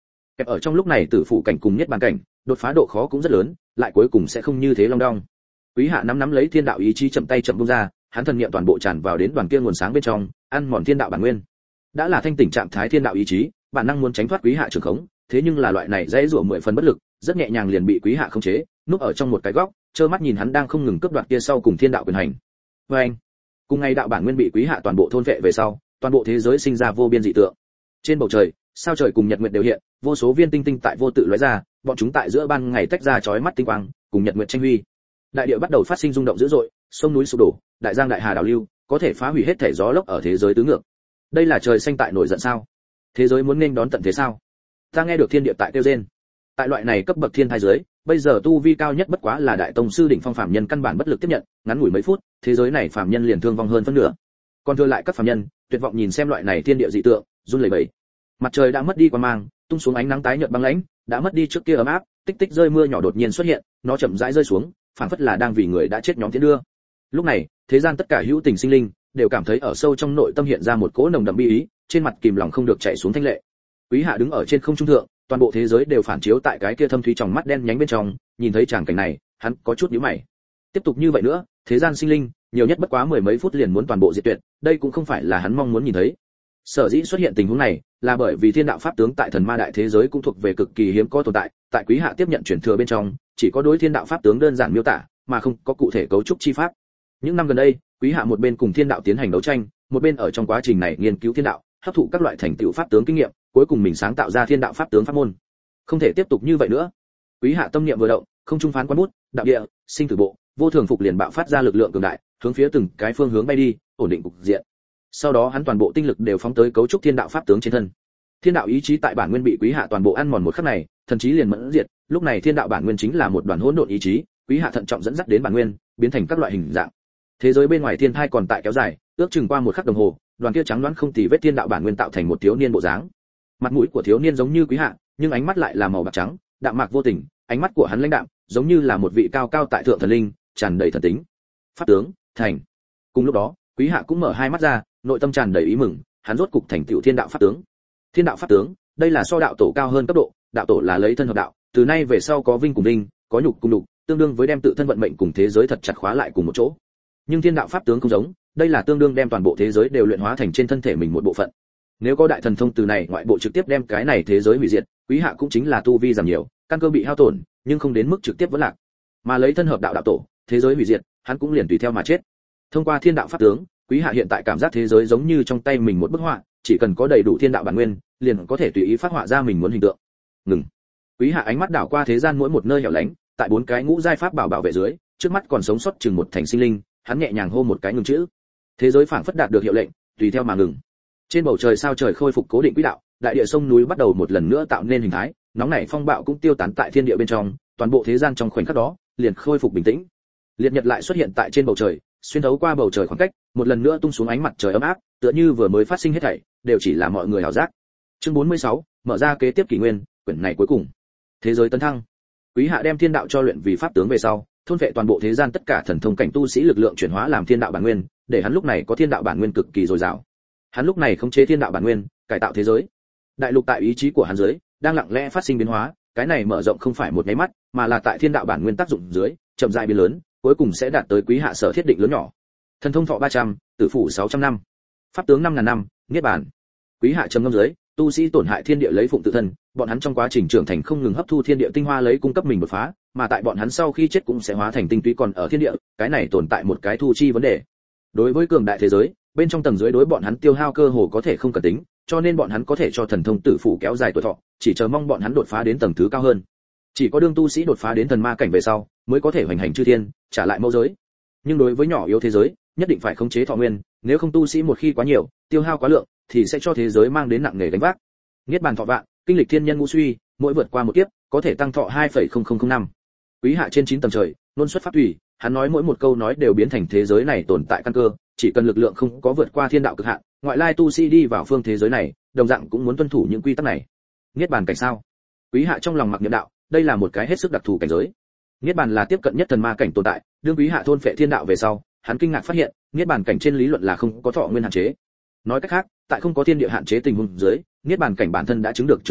kẹp ở trong lúc này tử phụ cảnh cùng niết bàn cảnh, đột phá độ khó cũng rất lớn, lại cuối cùng sẽ không như thế long đong. Quý Hạ nắm lấy thiên đạo ý chí chậm tay chậm buông ra, hắn thần niệm toàn bộ tràn vào đến đoàn kia nguồn sáng bên trong, ăn mòn thiên đạo bản nguyên. Đã là thanh tỉnh trạng thái thiên đạo ý chí, bản năng muốn tránh thoát Quý Hạ trường khống, thế nhưng là loại này dễ rủa 10 phần bất lực, rất nhẹ nhàng liền bị Quý Hạ khống chế, núp ở trong một cái góc, trơ mắt nhìn hắn đang không ngừng cướp đoạt kia sau cùng thiên đạo quyền hành. Oeng! Cùng ngày đạo bản nguyên bị Quý Hạ toàn bộ thôn vệ về sau, toàn bộ thế giới sinh ra vô biên dị tượng. Trên bầu trời, sao trời cùng nhật nguyệt đều hiện, vô số viên tinh tinh tại vô tự lóe ra, bọn chúng tại giữa ban ngày tách ra chói mắt tinh quang, cùng nhật nguyệt tranh huy. Đại địa bắt đầu phát sinh rung động dữ dội, sông núi sụp đổ, đại giang đại hà đảo lưu, có thể phá hủy hết thể gió lốc ở thế giới tứ ngược. Đây là trời xanh tại nổi giận sao? Thế giới muốn nên đón tận thế sao? Ta nghe được thiên địa tại kêu rên. Tại loại này cấp bậc thiên thai giới, bây giờ tu vi cao nhất bất quá là đại tông sư đỉnh phong phàm nhân căn bản bất lực tiếp nhận, ngắn ngủi mấy phút, thế giới này phàm nhân liền thương vong hơn phân nửa. Còn thừa lại các phàm nhân, tuyệt vọng nhìn xem loại này thiên địa dị tượng, run lẩy bẩy. Mặt trời đã mất đi quang mang, tung xuống ánh nắng tái nhợt băng lãnh, đã mất đi trước kia ấm áp, tích tích rơi mưa nhỏ đột nhiên xuất hiện, nó chậm rãi rơi xuống, phảng phất là đang vì người đã chết nhóm tiến đưa. Lúc này, thế gian tất cả hữu tình sinh linh đều cảm thấy ở sâu trong nội tâm hiện ra một cỗ nồng đậm bi ý, trên mặt kìm lòng không được chảy xuống thanh lệ. Quý Hạ đứng ở trên không trung thượng, toàn bộ thế giới đều phản chiếu tại cái kia thâm thúy trong mắt đen nhánh bên trong, nhìn thấy tràng cảnh này, hắn có chút nhíu mày. Tiếp tục như vậy nữa, thế gian sinh linh, nhiều nhất bất quá mười mấy phút liền muốn toàn bộ diệt tuyệt, đây cũng không phải là hắn mong muốn nhìn thấy. Sở dĩ xuất hiện tình huống này, là bởi vì thiên đạo pháp tướng tại thần ma đại thế giới cũng thuộc về cực kỳ hiếm có tồn tại, tại Quý Hạ tiếp nhận truyền thừa bên trong, chỉ có đối thiên đạo pháp tướng đơn giản miêu tả, mà không có cụ thể cấu trúc chi pháp. Những năm gần đây, Quý Hạ một bên cùng thiên đạo tiến hành đấu tranh, một bên ở trong quá trình này nghiên cứu thiên đạo, hấp thụ các loại thành tựu pháp tướng kinh nghiệm, cuối cùng mình sáng tạo ra thiên đạo pháp tướng pháp môn. Không thể tiếp tục như vậy nữa. Quý Hạ tâm niệm vừa động, không trung phán quan bút, đạo địa, sinh tử bộ, vô thường phục liền bạo phát ra lực lượng cường đại, hướng phía từng cái phương hướng bay đi, ổn định cục diện. Sau đó hắn toàn bộ tinh lực đều phóng tới cấu trúc thiên đạo pháp tướng trên thân. Thiên đạo ý chí tại bản nguyên bị Quý Hạ toàn bộ ăn mòn một khắc này, thần trí liền mẫn diệt, lúc này thiên đạo bản nguyên chính là một đoàn hỗn độn ý chí, Quý Hạ thận trọng dẫn dắt đến bản nguyên, biến thành các loại hình dạng. Thế giới bên ngoài thiên thai còn tại kéo dài, ước chừng qua một khắc đồng hồ, đoàn kia trắng đoán không tì vết thiên đạo bản nguyên tạo thành một thiếu niên bộ dáng. Mặt mũi của thiếu niên giống như Quý Hạ, nhưng ánh mắt lại là màu bạc trắng, đạm mạc vô tình, ánh mắt của hắn lãnh đạm, giống như là một vị cao cao tại thượng thần linh, tràn đầy thần tính. Pháp tướng, thành. Cùng lúc đó, Quý Hạ cũng mở hai mắt ra, nội tâm tràn đầy ý mừng, hắn rốt cục thành tựu thiên đạo pháp tướng. Thiên đạo pháp tướng, đây là so đạo tổ cao hơn cấp độ, đạo tổ là lấy thân hợp đạo, từ nay về sau có vinh cùng vinh, có nhục cùng nhục, tương đương với đem tự thân vận mệnh cùng thế giới thật chặt khóa lại cùng một chỗ. Nhưng thiên đạo pháp tướng không giống, đây là tương đương đem toàn bộ thế giới đều luyện hóa thành trên thân thể mình một bộ phận. Nếu có đại thần thông từ này ngoại bộ trực tiếp đem cái này thế giới hủy diệt, Quý Hạ cũng chính là tu vi giảm nhiều, căn cơ bị hao tổn, nhưng không đến mức trực tiếp vỡ lạc. Mà lấy thân hợp đạo đạo tổ, thế giới hủy diệt, hắn cũng liền tùy theo mà chết. Thông qua thiên đạo pháp tướng, Quý Hạ hiện tại cảm giác thế giới giống như trong tay mình một bức họa, chỉ cần có đầy đủ thiên đạo bản nguyên, liền có thể tùy ý phát họa ra mình muốn hình tượng. Ngừng. Quý Hạ ánh mắt đảo qua thế gian mỗi một nơi hẻo lánh, tại bốn cái ngũ giai pháp bảo vệ dưới, trước mắt còn sống sót chừng một thành sinh linh, hắn nhẹ nhàng hô một cái ngừng chữ. Thế giới phảng phất đạt được hiệu lệnh, tùy theo mà ngừng. Trên bầu trời sao trời khôi phục cố định quỹ đạo, đại địa sông núi bắt đầu một lần nữa tạo nên hình thái, nóng nảy phong bạo cũng tiêu tán tại thiên địa bên trong, toàn bộ thế gian trong khoảnh khắc đó liền khôi phục bình tĩnh. Liệt nhật lại xuất hiện tại trên bầu trời, xuyên thấu qua bầu trời khoảng cách, một lần nữa tung xuống ánh mặt trời ấm áp, tựa như vừa mới phát sinh hết thảy, đều chỉ là mọi người ảo giác. Chương 46, mở ra kế tiếp kỷ nguyên, quyển này cuối cùng. Thế giới tấn thăng. Quý Hạ đem thiên đạo cho luyện vì pháp tướng về sau, thôn vệ toàn bộ thế gian tất cả thần thông cảnh tu sĩ lực lượng chuyển hóa làm thiên đạo bản nguyên, để hắn lúc này có thiên đạo bản nguyên cực kỳ dồi dào. Hắn lúc này khống chế thiên đạo bản nguyên, cải tạo thế giới. Đại lục tại ý chí của hắn dưới, đang lặng lẽ phát sinh biến hóa, cái này mở rộng không phải một cái mắt, mà là tại thiên đạo bản nguyên tác dụng dưới, chậm rãi biến lớn, cuối cùng sẽ đạt tới Quý Hạ sở thiết định lớn nhỏ. Thần thông thọ 300, tử phủ 600 năm, pháp tướng 5000 năm, niết bàn. Quý Hạ trầm ngâm dưới, tu sĩ tổn hại thiên địa lấy phụng tự thân, bọn hắn trong quá trình trưởng thành không ngừng hấp thu thiên địa tinh hoa lấy cung cấp mình đột phá, mà tại bọn hắn sau khi chết cũng sẽ hóa thành tinh túy còn ở thiên địa, cái này tồn tại một cái thu chi vấn đề. Đối với cường đại thế giới, bên trong tầng dưới đối bọn hắn tiêu hao cơ hồ có thể không cần tính, cho nên bọn hắn có thể cho thần thông tử phủ kéo dài tuổi thọ, chỉ chờ mong bọn hắn đột phá đến tầng thứ cao hơn. Chỉ có đương tu sĩ đột phá đến thần ma cảnh về sau, mới có thể hoành hành chư thiên, trả lại mẫu giới. Nhưng đối với nhỏ yếu thế giới, nhất định phải khống chế thọ nguyên, nếu không tu sĩ một khi quá nhiều, tiêu hao quá lượng, thì sẽ cho thế giới mang đến nặng nề gánh vác. Niết bàn thọ vạn, kinh lịch thiên nhân ngũ suy, mỗi vượt qua một kiếp, có thể tăng thọ 2,0005 năm. Quý Hạ trên 9 tầng trời, luôn xuất pháp thủy, hắn nói mỗi một câu nói đều biến thành thế giới này tồn tại căn cơ, chỉ cần lực lượng không có vượt qua thiên đạo cực hạn, ngoại lai tu sĩ đi vào phương thế giới này, đồng dạng cũng muốn tuân thủ những quy tắc này. Niết bàn cảnh sao? Quý Hạ trong lòng mặc niệm đạo, đây là một cái hết sức đặc thù cảnh giới. Niết bàn là tiếp cận nhất thần ma cảnh tồn tại, đương Quý Hạ thôn phệ thiên đạo về sau, hắn kinh ngạc phát hiện, niết bàn cảnh trên lý luận là không có thọ nguyên hạn chế. Nói cách khác, tại không có thiên địa hạn chế tình huống dưới, niết bàn cảnh bản thân đã chứng được trường sinh,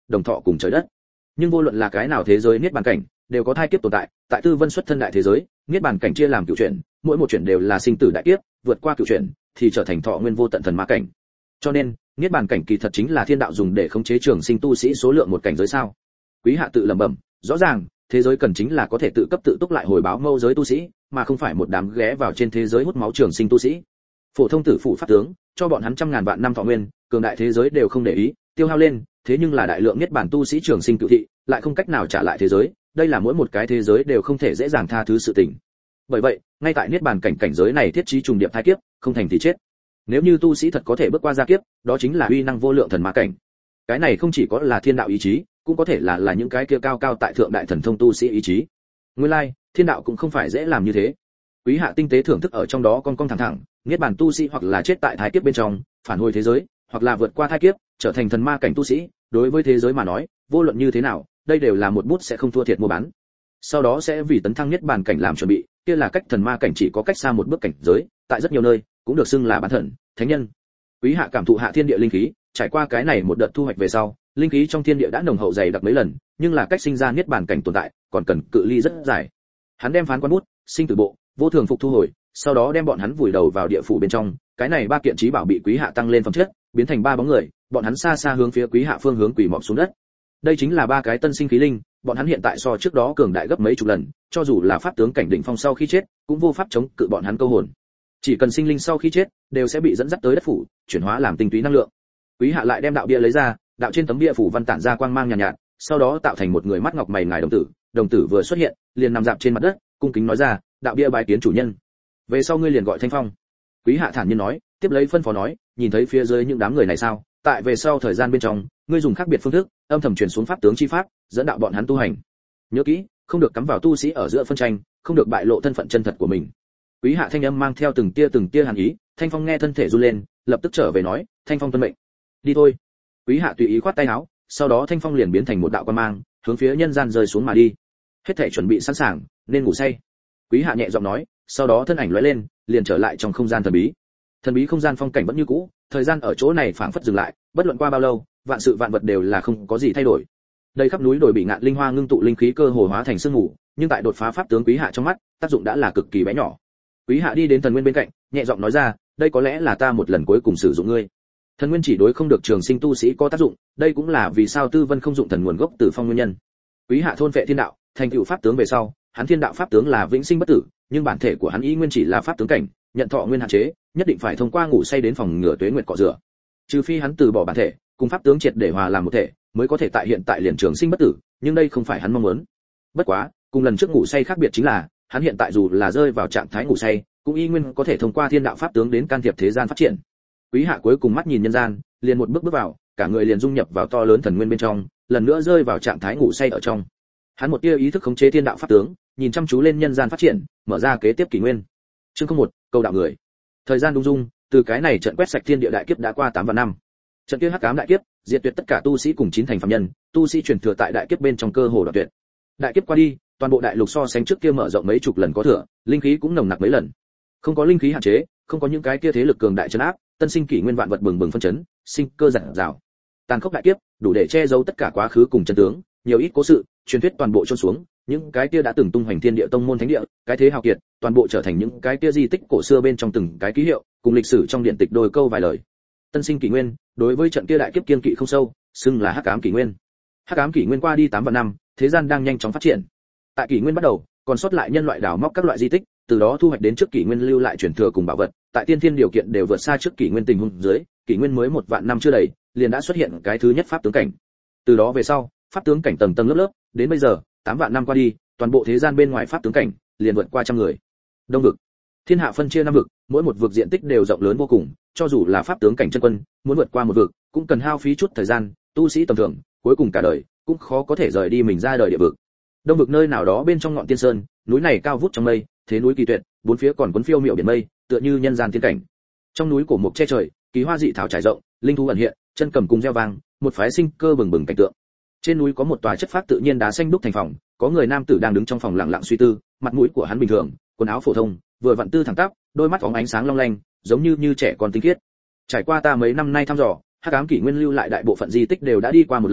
đồng thọ cùng trời đất. Nhưng vô luận là cái nào thế giới niết bàn cảnh, đều có thai kiếp tồn tại, tại Tư Vân xuất thân đại thế giới, niết bàn cảnh chia làm cửu chuyển, mỗi một chuyển đều là sinh tử đại kiếp, vượt qua cửu chuyển thì trở thành thọ nguyên vô tận thần ma cảnh. Cho nên, niết bàn cảnh kỳ thật chính là thiên đạo dùng để khống chế trường sinh tu sĩ số lượng một cảnh giới sao? Quý Hạ tự lẩm bẩm, rõ ràng, thế giới cần chính là có thể tự cấp tự túc lại hồi báo mâu giới tu sĩ, mà không phải một đám ghé vào trên thế giới hút máu trường sinh tu sĩ. Phổ thông tử phụ pháp tướng, cho bọn hắn trăm ngàn vạn năm thọ nguyên, cường đại thế giới đều không để ý, tiêu hao lên, thế nhưng là đại lượng niết bàn tu sĩ trường sinh cự thị, lại không cách nào trả lại thế giới, đây là mỗi một cái thế giới đều không thể dễ dàng tha thứ sự tình. Bởi vậy, ngay tại niết bàn cảnh giới này thiết trí trùng điệp thai kiếp, không thành thì chết. Nếu như tu sĩ thật có thể bước qua gia kiếp, đó chính là uy năng vô lượng thần ma cảnh. Cái này không chỉ có là thiên đạo ý chí, cũng có thể là những cái kia cao cao tại thượng đại thần thông tu sĩ ý chí. Nguyên lai, thiên đạo cũng không phải dễ làm như thế. Quý Hạ tinh tế thưởng thức ở trong đó con thẳng thẳng, niết bàn tu sĩ hoặc là chết tại thai kiếp bên trong, phản hồi thế giới, hoặc là vượt qua thai kiếp, trở thành thần ma cảnh tu sĩ, đối với thế giới mà nói, vô luận như thế nào, đây đều là một bút sẽ không thua thiệt mua bán. Sau đó sẽ vì tấn thăng niết bàn cảnh làm chuẩn bị, kia là cách thần ma cảnh chỉ có cách xa một bước cảnh giới, tại rất nhiều nơi cũng được xưng là bán thần, thánh nhân. Quý Hạ cảm thụ hạ thiên địa linh khí, trải qua cái này một đợt thu hoạch về sau, linh khí trong thiên địa đã nồng hậu dày đặc mấy lần, nhưng là cách sinh ra niết bàn cảnh tồn tại, còn cần cự ly rất dài. Hắn đem phán quan bút, sinh tử bộ, vô thường phục thu hồi, sau đó đem bọn hắn vùi đầu vào địa phủ bên trong, cái này ba kiện trí bảo bị Quý Hạ tăng lên phẩm chất, biến thành ba bóng người, bọn hắn xa xa hướng phía Quý Hạ phương hướng quỳ mọp xuống đất. Đây chính là ba cái tân sinh khí linh, bọn hắn hiện tại so trước đó cường đại gấp mấy chục lần, cho dù là pháp tướng cảnh đỉnh phong sau khi chết, cũng vô pháp chống cự bọn hắn câu hồn. Chỉ cần sinh linh sau khi chết, đều sẽ bị dẫn dắt tới đất phủ, chuyển hóa làm tinh túy năng lượng. Quý Hạ lại đem đạo bia lấy ra, đạo trên tấm bia phủ văn tản ra quang mang nhàn nhạt, sau đó tạo thành một người mắt ngọc mày ngài đồng tử vừa xuất hiện, liền nằm dạp trên mặt đất, cung kính nói ra, đạo bia bái kiến chủ nhân. Về sau ngươi liền gọi Thanh Phong. Quý Hạ thản nhiên nói, tiếp lấy phân phó nói, nhìn thấy phía dưới những đám người này sao? Tại về sau thời gian bên trong, ngươi dùng khác biệt phương thức, âm thầm truyền xuống pháp tướng chi pháp, dẫn đạo bọn hắn tu hành. Nhớ kỹ, không được cắm vào tu sĩ ở giữa phân tranh, không được bại lộ thân phận chân thật của mình. Quý Hạ thanh âm mang theo từng tia hàn ý, Thanh Phong nghe thân thể run lên, lập tức trở về nói, Thanh Phong tuân mệnh. Đi thôi. Quý Hạ tùy ý khoát tay áo, sau đó Thanh Phong liền biến thành một đạo quang mang, hướng phía nhân gian rơi xuống mà đi. Hết thảy chuẩn bị sẵn sàng, nên ngủ say. Quý Hạ nhẹ giọng nói, sau đó thân ảnh lóe lên, liền trở lại trong không gian thần bí. Thần bí không gian phong cảnh vẫn như cũ, thời gian ở chỗ này phảng phất dừng lại, bất luận qua bao lâu, vạn sự vạn vật đều là không có gì thay đổi. Đây khắp núi đồi bị ngạn linh hoa ngưng tụ linh khí cơ hồ hóa thành sương mù, nhưng tại đột phá pháp tướng Quý Hạ trong mắt, tác dụng đã là cực kỳ bé nhỏ. Quý Hạ đi đến thần nguyên bên cạnh, nhẹ giọng nói ra, đây có lẽ là ta một lần cuối cùng sử dụng ngươi. Thần nguyên chỉ đối không được trường sinh tu sĩ có tác dụng, đây cũng là vì sao Tư Vân không dụng thần nguồn gốc từ phong nguyên nhân. Quý Hạ thôn phệ thiên đạo, thành tựu pháp tướng về sau, hắn thiên đạo pháp tướng là vĩnh sinh bất tử, nhưng bản thể của hắn ý nguyên chỉ là pháp tướng cảnh, nhận thọ nguyên hạn chế, nhất định phải thông qua ngủ say đến phòng ngừa tuế nguyệt cọ rửa. Trừ phi hắn từ bỏ bản thể, cùng pháp tướng triệt để hòa làm một thể, mới có thể tại hiện tại liền trường sinh bất tử, nhưng đây không phải hắn mong muốn. Bất quá, cùng lần trước ngủ say khác biệt chính là, hắn hiện tại dù là rơi vào trạng thái ngủ say, cũng y nguyên có thể thông qua thiên đạo pháp tướng đến can thiệp thế gian phát triển. Quý Hạ cuối cùng mắt nhìn nhân gian, liền một bước bước vào, cả người liền dung nhập vào to lớn thần nguyên bên trong, lần nữa rơi vào trạng thái ngủ say ở trong. Hắn một tia ý thức khống chế thiên đạo pháp tướng, nhìn chăm chú lên nhân gian phát triển, mở ra kế tiếp kỷ nguyên. Chương 01, câu đạo người. Thời gian đung dung, từ cái này trận quét sạch thiên địa đại kiếp đã qua 8 vạn năm. Trận kia hắc ám đại kiếp, diệt tuyệt tất cả tu sĩ cùng chín thành phàm nhân, tu sĩ truyền thừa tại đại kiếp bên trong cơ hồ đoạn tuyệt. Đại kiếp qua đi, toàn bộ đại lục so sánh trước kia mở rộng mấy chục lần có thừa, linh khí cũng nồng nặc mấy lần. Không có linh khí hạn chế, không có những cái kia thế lực cường đại trấn áp, tân sinh kỷ nguyên vạn vật bừng bừng phân chấn, sinh cơ rạng rào. Tàn khốc đại kiếp, đủ để che giấu tất cả quá khứ cùng chân tướng, nhiều ít cố sự, truyền thuyết toàn bộ chôn xuống, những cái kia đã từng tung hoành thiên địa tông môn thánh địa, cái thế hào kiệt, toàn bộ trở thành những cái kia di tích cổ xưa bên trong từng cái ký hiệu, cùng lịch sử trong điện tịch đôi câu vài lời. Tân sinh kỷ nguyên, đối với trận kia đại kiếp kiên kỵ không sâu, xưng là hắc ám kỷ nguyên. Hắc ám kỷ nguyên qua đi 8 vạn năm, thế gian đang nhanh chóng phát triển. Tại kỷ nguyên bắt đầu, còn sót lại nhân loại đào móc các loại di tích, từ đó thu hoạch đến trước kỷ nguyên lưu lại truyền thừa cùng bảo vật, tại tiên thiên điều kiện đều vượt xa trước kỷ nguyên tình huống dưới, kỷ nguyên mới 1 vạn năm chưa đầy, liền đã xuất hiện cái thứ nhất pháp tướng cảnh. Từ đó về sau, pháp tướng cảnh tầng tầng lớp lớp, đến bây giờ, 8 vạn năm qua đi, toàn bộ thế gian bên ngoài pháp tướng cảnh liền vượt qua trăm người. Đông vực, thiên hạ phân chia 5 vực, mỗi một vực diện tích đều rộng lớn vô cùng, cho dù là pháp tướng cảnh chân quân, muốn vượt qua một vực, cũng cần hao phí chút thời gian, tu sĩ tầm thường, cuối cùng cả đời cũng khó có thể rời đi mình ra đời địa vực. Đông vực nơi nào đó bên trong ngọn tiên sơn, núi này cao vút trong mây, thế núi kỳ tuyệt, bốn phía còn cuốn phiêu miệu biển mây, tựa như nhân gian tiên cảnh. Trong núi cổ mục che trời, kỳ hoa dị thảo trải rộng, linh thú ẩn hiện, chân cầm cùng reo vang, một phái sinh cơ bừng bừng cảnh tượng. Trên núi có một tòa chất phác tự nhiên đá xanh đúc thành phòng, có người nam tử đang đứng trong phòng lặng lặng suy tư, mặt mũi của hắn bình thường, quần áo phổ thông, vừa vặn tư thẳng tắp, đôi mắt phóng ánh sáng long lanh, giống như trẻ con tinh khiết. Trải qua ta mấy năm nay thăm dò, hắc ám kỷ nguyên lưu lại đại bộ phận di tích đều đã đi qua một lần,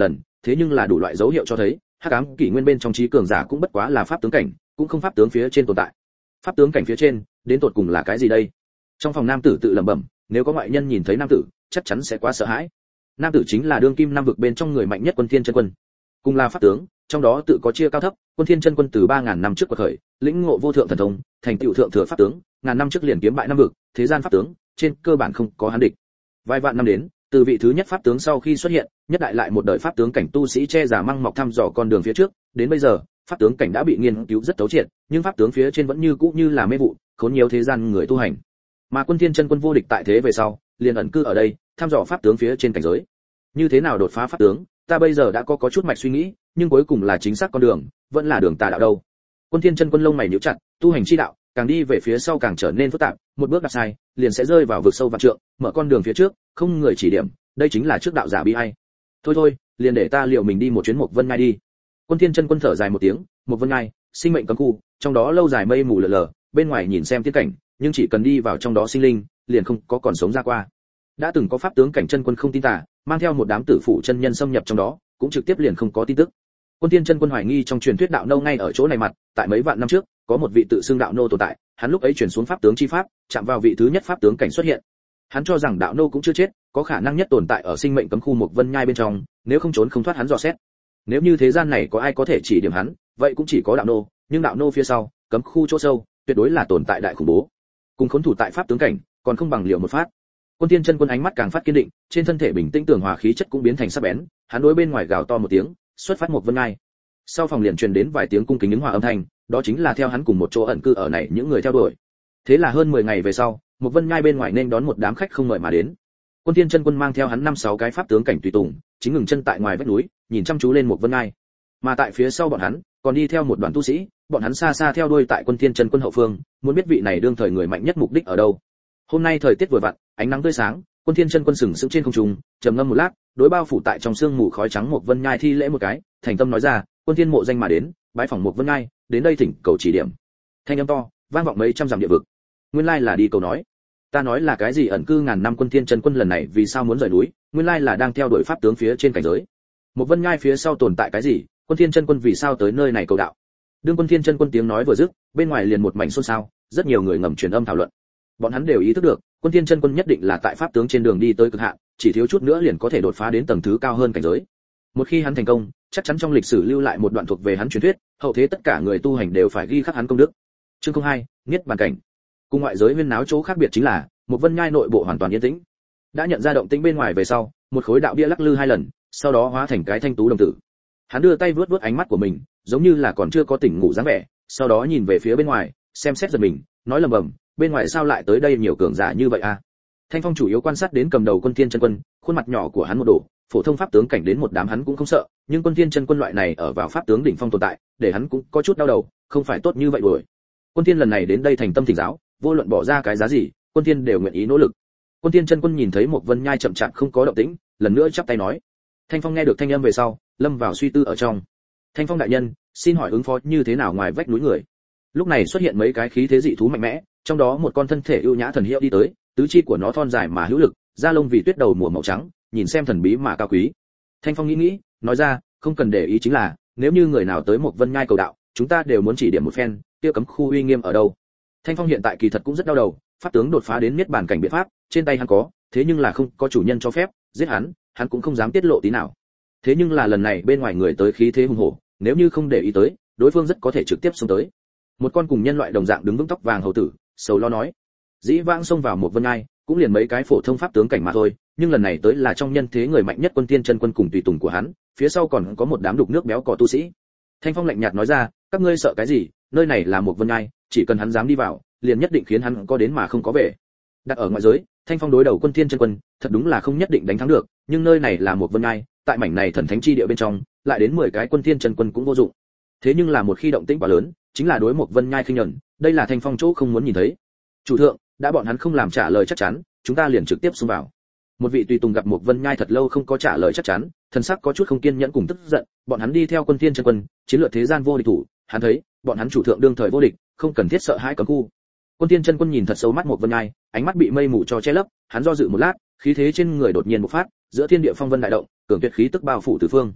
thế nhưng là đủ loại dấu hiệu cho thấy hắc ám kỷ nguyên bên trong trí cường giả cũng bất quá là pháp tướng cảnh, cũng không pháp tướng phía trên tồn tại. Pháp tướng cảnh phía trên đến tột cùng là cái gì đây? Trong phòng nam tử tự lẩm bẩm, nếu có ngoại nhân nhìn thấy nam tử chắc chắn sẽ quá sợ hãi. Nam tử chính là đương kim nam vực bên trong người mạnh nhất Quân Thiên Chân Quân, cùng là pháp tướng, trong đó tự có chia cao thấp. Quân Thiên Chân Quân từ 3000 năm trước quật khởi, lĩnh ngộ vô thượng thần thông, thành tựu thượng thừa pháp tướng, ngàn năm trước liền kiếm bại năm vực, thế gian pháp tướng trên cơ bản không có hắn địch. Vài vạn năm đến, từ vị thứ nhất pháp tướng sau khi xuất hiện, nhất đại lại một đời pháp tướng cảnh tu sĩ che giả măng mọc thăm dò con đường phía trước, đến bây giờ, pháp tướng cảnh đã bị nghiên cứu rất thấu triệt, nhưng pháp tướng phía trên vẫn như cũ như là mê vụ, khốn nhiều thế gian người tu hành. Mà Quân Thiên Chân Quân vô địch tại thế về sau, liền ẩn cư ở đây, thăm dò pháp tướng phía trên cảnh giới. Như thế nào đột phá pháp tướng, ta bây giờ đã có chút mạch suy nghĩ, nhưng cuối cùng là chính xác con đường, vẫn là đường tà đạo đâu. Quân Thiên Chân Quân lông mày nhíu chặt, tu hành chi đạo, càng đi về phía sau càng trở nên phức tạp, một bước đạp sai, liền sẽ rơi vào vực sâu vạn trượng, mở con đường phía trước, không người chỉ điểm, đây chính là trước đạo giả bi ai. Thôi, liền để ta liệu mình đi một chuyến Mộc Vân Ngai đi. Quân Thiên Chân Quân thở dài một tiếng, Mộc Vân Ngai, sinh mệnh cấm khu, trong đó lâu dài mây mù lờ lờ, bên ngoài nhìn xem tiên cảnh, nhưng chỉ cần đi vào trong đó sinh linh, liền không có còn sống ra qua. Đã từng có pháp tướng cảnh chân quân không tin tà, mang theo một đám tử phụ chân nhân xâm nhập trong đó, cũng trực tiếp liền không có tin tức. Quân Thiên Chân Quân hoài nghi trong truyền thuyết đạo nô ngay ở chỗ này mặt, tại mấy vạn năm trước, có một vị tự xưng đạo nô tồn tại, hắn lúc ấy chuyển xuống pháp tướng chi pháp, chạm vào vị thứ nhất pháp tướng cảnh xuất hiện. Hắn cho rằng đạo nô cũng chưa chết, có khả năng nhất tồn tại ở sinh mệnh cấm khu Mộc Vân Nhai bên trong, nếu không trốn không thoát hắn dò xét. Nếu như thế gian này có ai có thể chỉ điểm hắn, vậy cũng chỉ có đạo nô, nhưng đạo nô phía sau, cấm khu chỗ sâu, tuyệt đối là tồn tại đại khủng bố. Cùng khốn thủ tại pháp tướng cảnh, còn không bằng liều một phát. Quân Thiên Chân Quân ánh mắt càng phát kiên định, trên thân thể bình tĩnh tường hòa khí chất cũng biến thành sắc bén, hắn đối bên ngoài gào to một tiếng, xuất phát Mộc Vân Nhai. Sau phòng liền truyền đến vài tiếng cung kính ứng hòa âm thanh, đó chính là theo hắn cùng một chỗ ẩn cư ở này những người theo đuổi. Thế là hơn 10 ngày về sau, Mộc Vân Nhai bên ngoài nên đón một đám khách không mời mà đến. Quân Thiên Chân Quân mang theo hắn 5-6 cái pháp tướng cảnh tùy tùng, chính ngừng chân tại ngoài vách núi, nhìn chăm chú lên Mộc Vân Nhai. Mà tại phía sau bọn hắn, còn đi theo một đoàn tu sĩ, bọn hắn xa xa theo đuôi tại Quân Thiên Chân Quân hậu phương, muốn biết vị này đương thời người mạnh nhất mục đích ở đâu. Hôm nay thời tiết vừa vặn, ánh nắng tươi sáng, Quân Thiên Chân Quân sừng sững trên không trung, trầm ngâm một lát, đối bao phủ tại trong sương mù khói trắng Mộc Vân Nhai thi lễ một cái, thành tâm nói ra, Quân Thiên mộ danh mà đến, bái phỏng Mộc Vân Nhai, đến đây thỉnh cầu chỉ điểm. Thanh âm to, vang vọng mấy trăm dặm địa vực. Nguyên lai là đi cầu nói. Ta nói là cái gì ẩn cư ngàn năm Quân Thiên Chân Quân lần này vì sao muốn rời núi, nguyên lai là đang theo đuổi pháp tướng phía trên cảnh giới. Mộc Vân Nhai phía sau tồn tại cái gì, Quân Thiên Chân Quân vì sao tới nơi này cầu đạo. Đương Quân Thiên Chân Quân tiếng nói vừa dứt, bên ngoài liền một mảnh xôn xao, rất nhiều người ngầm truyền âm thảo luận. Bọn hắn đều ý thức được, Quân Thiên Chân Quân nhất định là tại pháp tướng trên đường đi tới cực hạn, chỉ thiếu chút nữa liền có thể đột phá đến tầng thứ cao hơn cảnh giới. Một khi hắn thành công, chắc chắn trong lịch sử lưu lại một đoạn thuộc về hắn truyền thuyết, hậu thế tất cả người tu hành đều phải ghi khắc hắn công đức. Chương 02, Niết bàn cảnh. Cùng ngoại giới huyên náo chỗ khác biệt chính là, một Vân Nhai nội bộ hoàn toàn yên tĩnh. Đã nhận ra động tĩnh bên ngoài về sau, một khối đạo bia lắc lư 2 lần, sau đó hóa thành cái thanh tú đồng tử. Hắn đưa tay vuốt vuốt ánh mắt của mình, giống như là còn chưa có tỉnh ngủ dáng vẻ, sau đó nhìn về phía bên ngoài, xem xét giật mình, nói lẩm bẩm, bên ngoài sao lại tới đây nhiều cường giả như vậy a? Thanh Phong chủ yếu quan sát đến cầm đầu Quân Thiên Chân Quân, khuôn mặt nhỏ của hắn một đổ, phổ thông pháp tướng cảnh đến một đám hắn cũng không sợ, nhưng Quân Thiên Chân Quân loại này ở vào pháp tướng đỉnh phong tồn tại, để hắn cũng có chút đau đầu, không phải tốt như vậy rồi. Quân Thiên lần này đến đây thành tâm thỉnh giáo, vô luận bỏ ra cái giá gì, Quân Thiên đều nguyện ý nỗ lực. Quân Thiên Chân Quân nhìn thấy một Vân Nhai chậm chạp không có động tĩnh, lần nữa chắp tay nói. Thanh Phong nghe được thanh âm về sau, lâm vào suy tư ở trong. Thanh Phong đại nhân, xin hỏi ứng phó như thế nào ngoài vách núi người? Lúc này xuất hiện mấy cái khí thế dị thú mạnh mẽ, trong đó một con thân thể ưu nhã thần hiệu đi tới, tứ chi của nó thon dài mà hữu lực, da lông vì tuyết đầu mùa màu trắng, nhìn xem thần bí mà cao quý. Thanh Phong nghĩ, nói ra, không cần để ý chính là, nếu như người nào tới một Vân Nhai cầu đạo, chúng ta đều muốn chỉ điểm một phen, kia cấm khu uy nghiêm ở đâu. Thanh Phong hiện tại kỳ thật cũng rất đau đầu, pháp tướng đột phá đến niết bàn cảnh biện pháp, trên tay hắn có, thế nhưng là không có chủ nhân cho phép, giết hắn cũng không dám tiết lộ tí nào. Thế nhưng là lần này bên ngoài người tới khí thế hùng hổ, nếu như không để ý tới, đối phương rất có thể trực tiếp xông tới. Một con cùng nhân loại đồng dạng đứng vững tóc vàng hầu tử, sầu lo nói, dĩ vãng xông vào một Vân Nhai, cũng liền mấy cái phổ thông pháp tướng cảnh mà thôi, nhưng lần này tới là trong nhân thế người mạnh nhất Quân Thiên Chân Quân cùng tùy tùng của hắn, phía sau còn có một đám đục nước béo cò tu sĩ. Thanh Phong lạnh nhạt nói ra, các ngươi sợ cái gì, nơi này là một Vân Nhai, chỉ cần hắn dám đi vào, liền nhất định khiến hắn có đến mà không có về. Đặt ở ngoại giới, Thanh Phong đối đầu Quân Thiên Chân Quân, thật đúng là không nhất định đánh thắng được, nhưng nơi này là một Vân Nhai, tại mảnh này thần thánh chi địa bên trong, lại đến 10 cái Quân Thiên Chân Quân cũng vô dụng. Thế nhưng là một khi động tĩnh quá lớn, chính là đối một Vân Nhai khinh nhẫn, đây là Thanh Phong chỗ không muốn nhìn thấy. Chủ thượng, đã bọn hắn không làm trả lời chắc chắn, chúng ta liền trực tiếp xông vào. Một vị tùy tùng gặp một Vân Nhai thật lâu không có trả lời chắc chắn, thần sắc có chút không kiên nhẫn cùng tức giận, bọn hắn đi theo Quân Thiên Chân Quân, chiến lược thế gian vô địch thủ, hắn thấy, bọn hắn chủ thượng đương thời vô địch, không cần thiết sợ hãi cấm khu. Quân Thiên Chân Quân nhìn thật sâu mắt một Vân Nhai, ánh mắt bị mây mù cho che lấp, hắn do dự một lát, khí thế trên người đột nhiên bộc phát, giữa thiên địa phong vân đại động, cường tuyệt khí tức bao phủ tứ phương.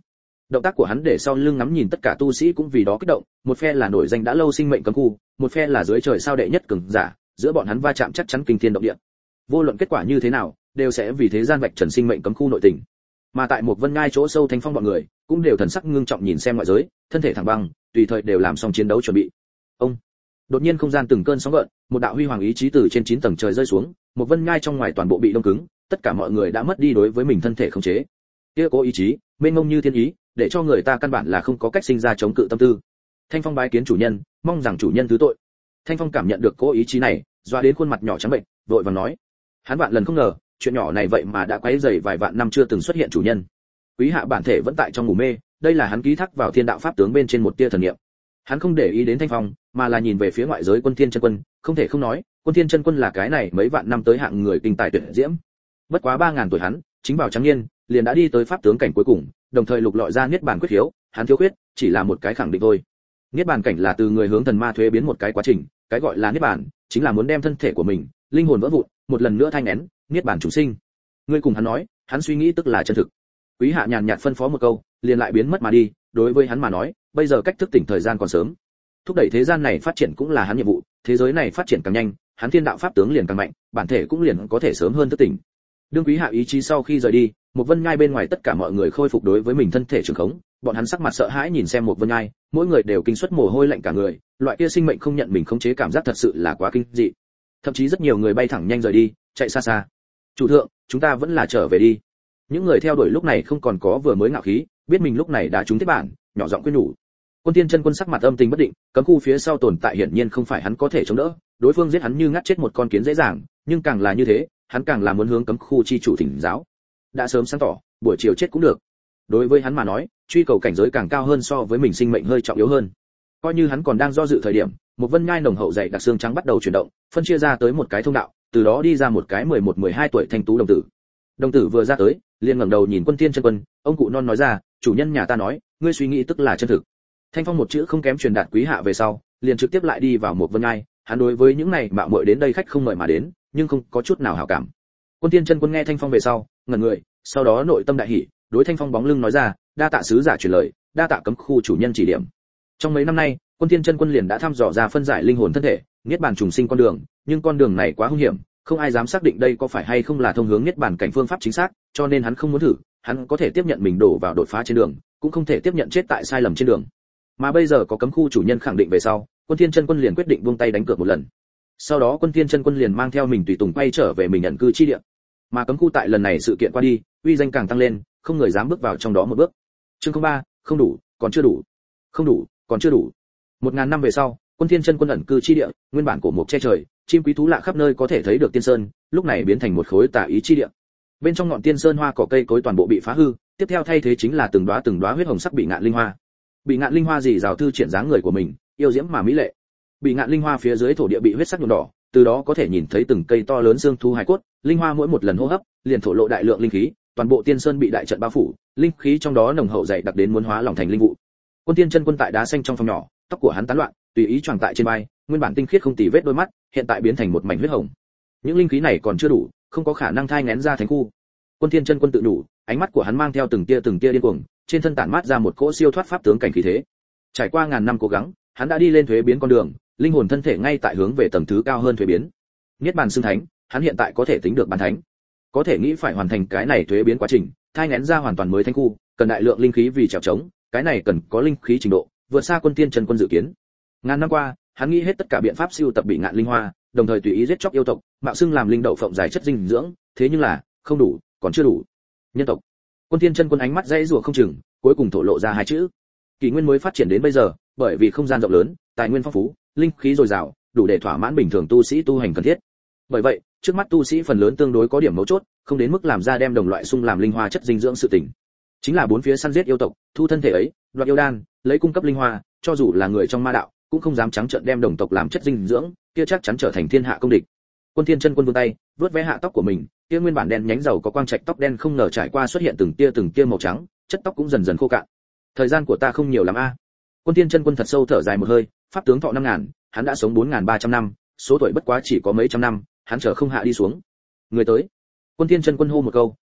Động tác của hắn để sau lưng ngắm nhìn tất cả tu sĩ cũng vì đó kích động, một phe là nổi danh đã lâu sinh mệnh cấm khu, một phe là dưới trời sao đệ nhất cường giả, giữa bọn hắn va chạm chắc chắn kinh thiên động địa. Vô luận kết quả như thế nào, đều sẽ vì thế gian vạch trần sinh mệnh cấm khu nội tình. Mà tại một vân ngai chỗ sâu Thanh Phong bọn người, cũng đều thần sắc ngưng trọng nhìn xem ngoại giới, thân thể thẳng băng, tùy thời đều làm xong chiến đấu chuẩn bị. Ông đột nhiên không gian từng cơn sóng gợn, một đạo huy hoàng ý chí từ trên 9 tầng trời rơi xuống, một vân ngai trong ngoài toàn bộ bị đông cứng, tất cả mọi người đã mất đi đối với mình thân thể khống chế. Kia cố ý chí, mênh mông như thiên ý, để cho người ta căn bản là không có cách sinh ra chống cự tâm tư. Thanh Phong bái kiến chủ nhân, mong rằng chủ nhân thứ tội. Thanh Phong cảm nhận được cố ý chí này, doa đến khuôn mặt nhỏ trắng bệnh, vội vàng nói: hắn vạn lần không ngờ, chuyện nhỏ này vậy mà đã quấy rầy vài vạn năm chưa từng xuất hiện chủ nhân. Quý hạ bản thể vẫn tại trong ngủ mê, đây là hắn ký thác vào thiên đạo pháp tướng bên trên một tia thần niệm. Hắn không để ý đến Thanh Phong, mà là nhìn về phía ngoại giới Quân Thiên Chân Quân, không thể không nói, Quân Thiên Chân Quân là cái này mấy vạn năm tới hạng người kinh tài tuyệt diễm. Bất quá 3000 tuổi hắn, chính vào trắng niên, liền đã đi tới pháp tướng cảnh cuối cùng, đồng thời lục lọi ra niết bàn quyết khiếu, hắn thiếu khuyết chỉ là một cái khẳng định thôi. Niết bàn cảnh là từ người hướng thần ma thuế biến một cái quá trình, cái gọi là niết bàn, chính là muốn đem thân thể của mình, linh hồn vỡ vụn, một lần nữa thanh nén, niết bàn chủ sinh. Ngươi cùng hắn nói, hắn suy nghĩ tức là chân thực. Quý hạ nhàn nhạt phân phó một câu, liền lại biến mất mà đi, đối với hắn mà nói, bây giờ cách thức tỉnh thời gian còn sớm. Thúc đẩy thế gian này phát triển cũng là hắn nhiệm vụ, thế giới này phát triển càng nhanh, hắn thiên đạo pháp tướng liền càng mạnh, bản thể cũng liền có thể sớm hơn thức tỉnh. Đương Quý hạ ý chí sau khi rời đi, một vân nhai bên ngoài tất cả mọi người khôi phục đối với mình thân thể trường khống, bọn hắn sắc mặt sợ hãi nhìn xem một vân nhai, mỗi người đều kinh suất mồ hôi lạnh cả người, loại kia sinh mệnh không nhận mình khống chế cảm giác thật sự là quá kinh dị. Thậm chí rất nhiều người bay thẳng nhanh rời đi, chạy xa xa. Chủ thượng, chúng ta vẫn là trở về đi. Những người theo đuổi lúc này không còn có vừa mới ngạo khí, biết mình lúc này đã trúng thiết bản, nhỏ giọng khuyên nhủ. Quân Thiên Chân Quân sắc mặt âm tình bất định, cấm khu phía sau tồn tại hiển nhiên không phải hắn có thể chống đỡ, đối phương giết hắn như ngắt chết một con kiến dễ dàng, nhưng càng là như thế, hắn càng là muốn hướng cấm khu chi chủ thỉnh giáo. Đã sớm sáng tỏ, buổi chiều chết cũng được. Đối với hắn mà nói, truy cầu cảnh giới càng cao hơn so với mình sinh mệnh hơi trọng yếu hơn. Coi như hắn còn đang do dự thời điểm, một vân nhai nồng hậu dày đặc xương trắng bắt đầu chuyển động, phân chia ra tới một cái thông đạo, từ đó đi ra một cái 11-12 tuổi thanh tú đồng tử. Đồng tử vừa ra tới, liền ngẩng đầu nhìn Quân Thiên Chân Quân, ông cụ non nói ra, chủ nhân nhà ta nói, ngươi suy nghĩ tức là chân thực. Thanh Phong một chữ không kém truyền đạt Quý hạ về sau, liền trực tiếp lại đi vào một vân nhai, hắn đối với những này mạo muội đến đây khách không mời mà đến, nhưng không có chút nào hảo cảm. Quân Thiên Chân Quân nghe Thanh Phong về sau, ngẩn người, sau đó nội tâm đại hỉ, đối Thanh Phong bóng lưng nói ra, đa tạ sứ giả truyền lời, đa tạ cấm khu chủ nhân chỉ điểm. Trong mấy năm nay, Quân Thiên Chân Quân liền đã thăm dò ra phân giải linh hồn thân thể, niết bàn trùng sinh con đường, nhưng con đường này quá hung hiểm, không ai dám xác định đây có phải hay không là thông hướng niết bàn cảnh phương pháp chính xác, cho nên hắn không muốn thử, hắn có thể tiếp nhận mình đổ vào đột phá trên đường, cũng không thể tiếp nhận chết tại sai lầm trên đường. Mà bây giờ có cấm khu chủ nhân khẳng định về sau, Quân Thiên Chân Quân liền quyết định buông tay đánh cược một lần. Sau đó Quân Thiên Chân Quân liền mang theo mình tùy tùng quay trở về mình ẩn cư chi địa. Mà cấm khu tại lần này sự kiện qua đi, uy danh càng tăng lên, không người dám bước vào trong đó một bước. Chương 03, không đủ, còn chưa đủ. Không đủ, còn chưa đủ. 1000 năm về sau, Quân Thiên Chân Quân ẩn cư chi địa, nguyên bản của một che trời, chim quý thú lạ khắp nơi có thể thấy được tiên sơn, lúc này biến thành một khối tà ý chi địa. Bên trong ngọn tiên sơn hoa cỏ cây cối toàn bộ bị phá hư, tiếp theo thay thế chính là từng đóa huyết hồng sắc bị ngạn linh hoa. Bị ngạn linh hoa gì rào thư triển dáng người của mình, yêu diễm mà mỹ lệ. Bị ngạn linh hoa phía dưới thổ địa bị huyết sắc nhuộm đỏ, từ đó có thể nhìn thấy từng cây to lớn xương thú hài cốt, linh hoa mỗi một lần hô hấp, liền thổ lộ đại lượng linh khí, toàn bộ tiên sơn bị đại trận bao phủ, linh khí trong đó nồng hậu dày đặc đến muốn hóa lòng thành linh vụ. Quân Thiên Chân Quân tại đá xanh trong phòng nhỏ, tóc của hắn tán loạn, tùy ý choàng tại trên vai, nguyên bản tinh khiết không tì vết đôi mắt, hiện tại biến thành một mảnh huyết hồng. Những linh khí này còn chưa đủ, không có khả năng thai nghén ra thánh khu. Quân Thiên Chân Quân tự đủ, ánh mắt của hắn mang theo từng tia điên cuồng, trên thân tản mát ra một cỗ siêu thoát pháp tướng cảnh khí thế. Trải qua ngàn năm cố gắng, hắn đã đi lên thuế biến con đường, linh hồn thân thể ngay tại hướng về tầng thứ cao hơn thuế biến. Niết bàn xưng thánh, hắn hiện tại có thể tính được bàn thánh. Có thể nghĩ phải hoàn thành cái này thuế biến quá trình, thai nghén ra hoàn toàn mới thánh khu, cần đại lượng linh khí vì trèo trống, cái này cần có linh khí trình độ vượt xa Quân Thiên Chân Quân dự kiến. Ngàn năm qua, hắn nghĩ hết tất cả biện pháp siêu tập bị ngạn linh hoa, đồng thời tùy ý giết chóc yêu tộc, mạo xưng làm linh đậu phộng giải chất dinh dưỡng, thế nhưng là không đủ, còn chưa đủ. Nhân tộc. Quân Thiên Chân Quân ánh mắt dãy rủa không chừng, cuối cùng thổ lộ ra hai chữ. Kỷ nguyên mới phát triển đến bây giờ, bởi vì không gian rộng lớn, tài nguyên phong phú, linh khí dồi dào, đủ để thỏa mãn bình thường tu sĩ tu hành cần thiết. Bởi vậy, trước mắt tu sĩ phần lớn tương đối có điểm mấu chốt, không đến mức làm ra đem đồng loại xung làm linh hoa chất dinh dưỡng sự tình. Chính là bốn phía săn giết yêu tộc, thu thân thể ấy, đoạt yêu đan, lấy cung cấp linh hoa, cho dù là người trong ma đạo, cũng không dám trắng trợn đem đồng tộc làm chất dinh dưỡng, kia chắc chắn trở thành thiên hạ công địch. Quân Thiên Chân Quân vươn tay, vớt ve hạ tóc của mình, kia nguyên bản đen nhánh dầu có quang trạch tóc đen không ngờ trải qua xuất hiện từng tia màu trắng, chất tóc cũng dần dần khô cạn. Thời gian của ta không nhiều lắm a. Quân Thiên Chân Quân thật sâu thở dài một hơi, pháp tướng thọ 5000, hắn đã sống 4300 năm, số tuổi bất quá chỉ có mấy trăm năm, hắn chờ không hạ đi xuống. Người tới. Quân Thiên Chân Quân hô một câu,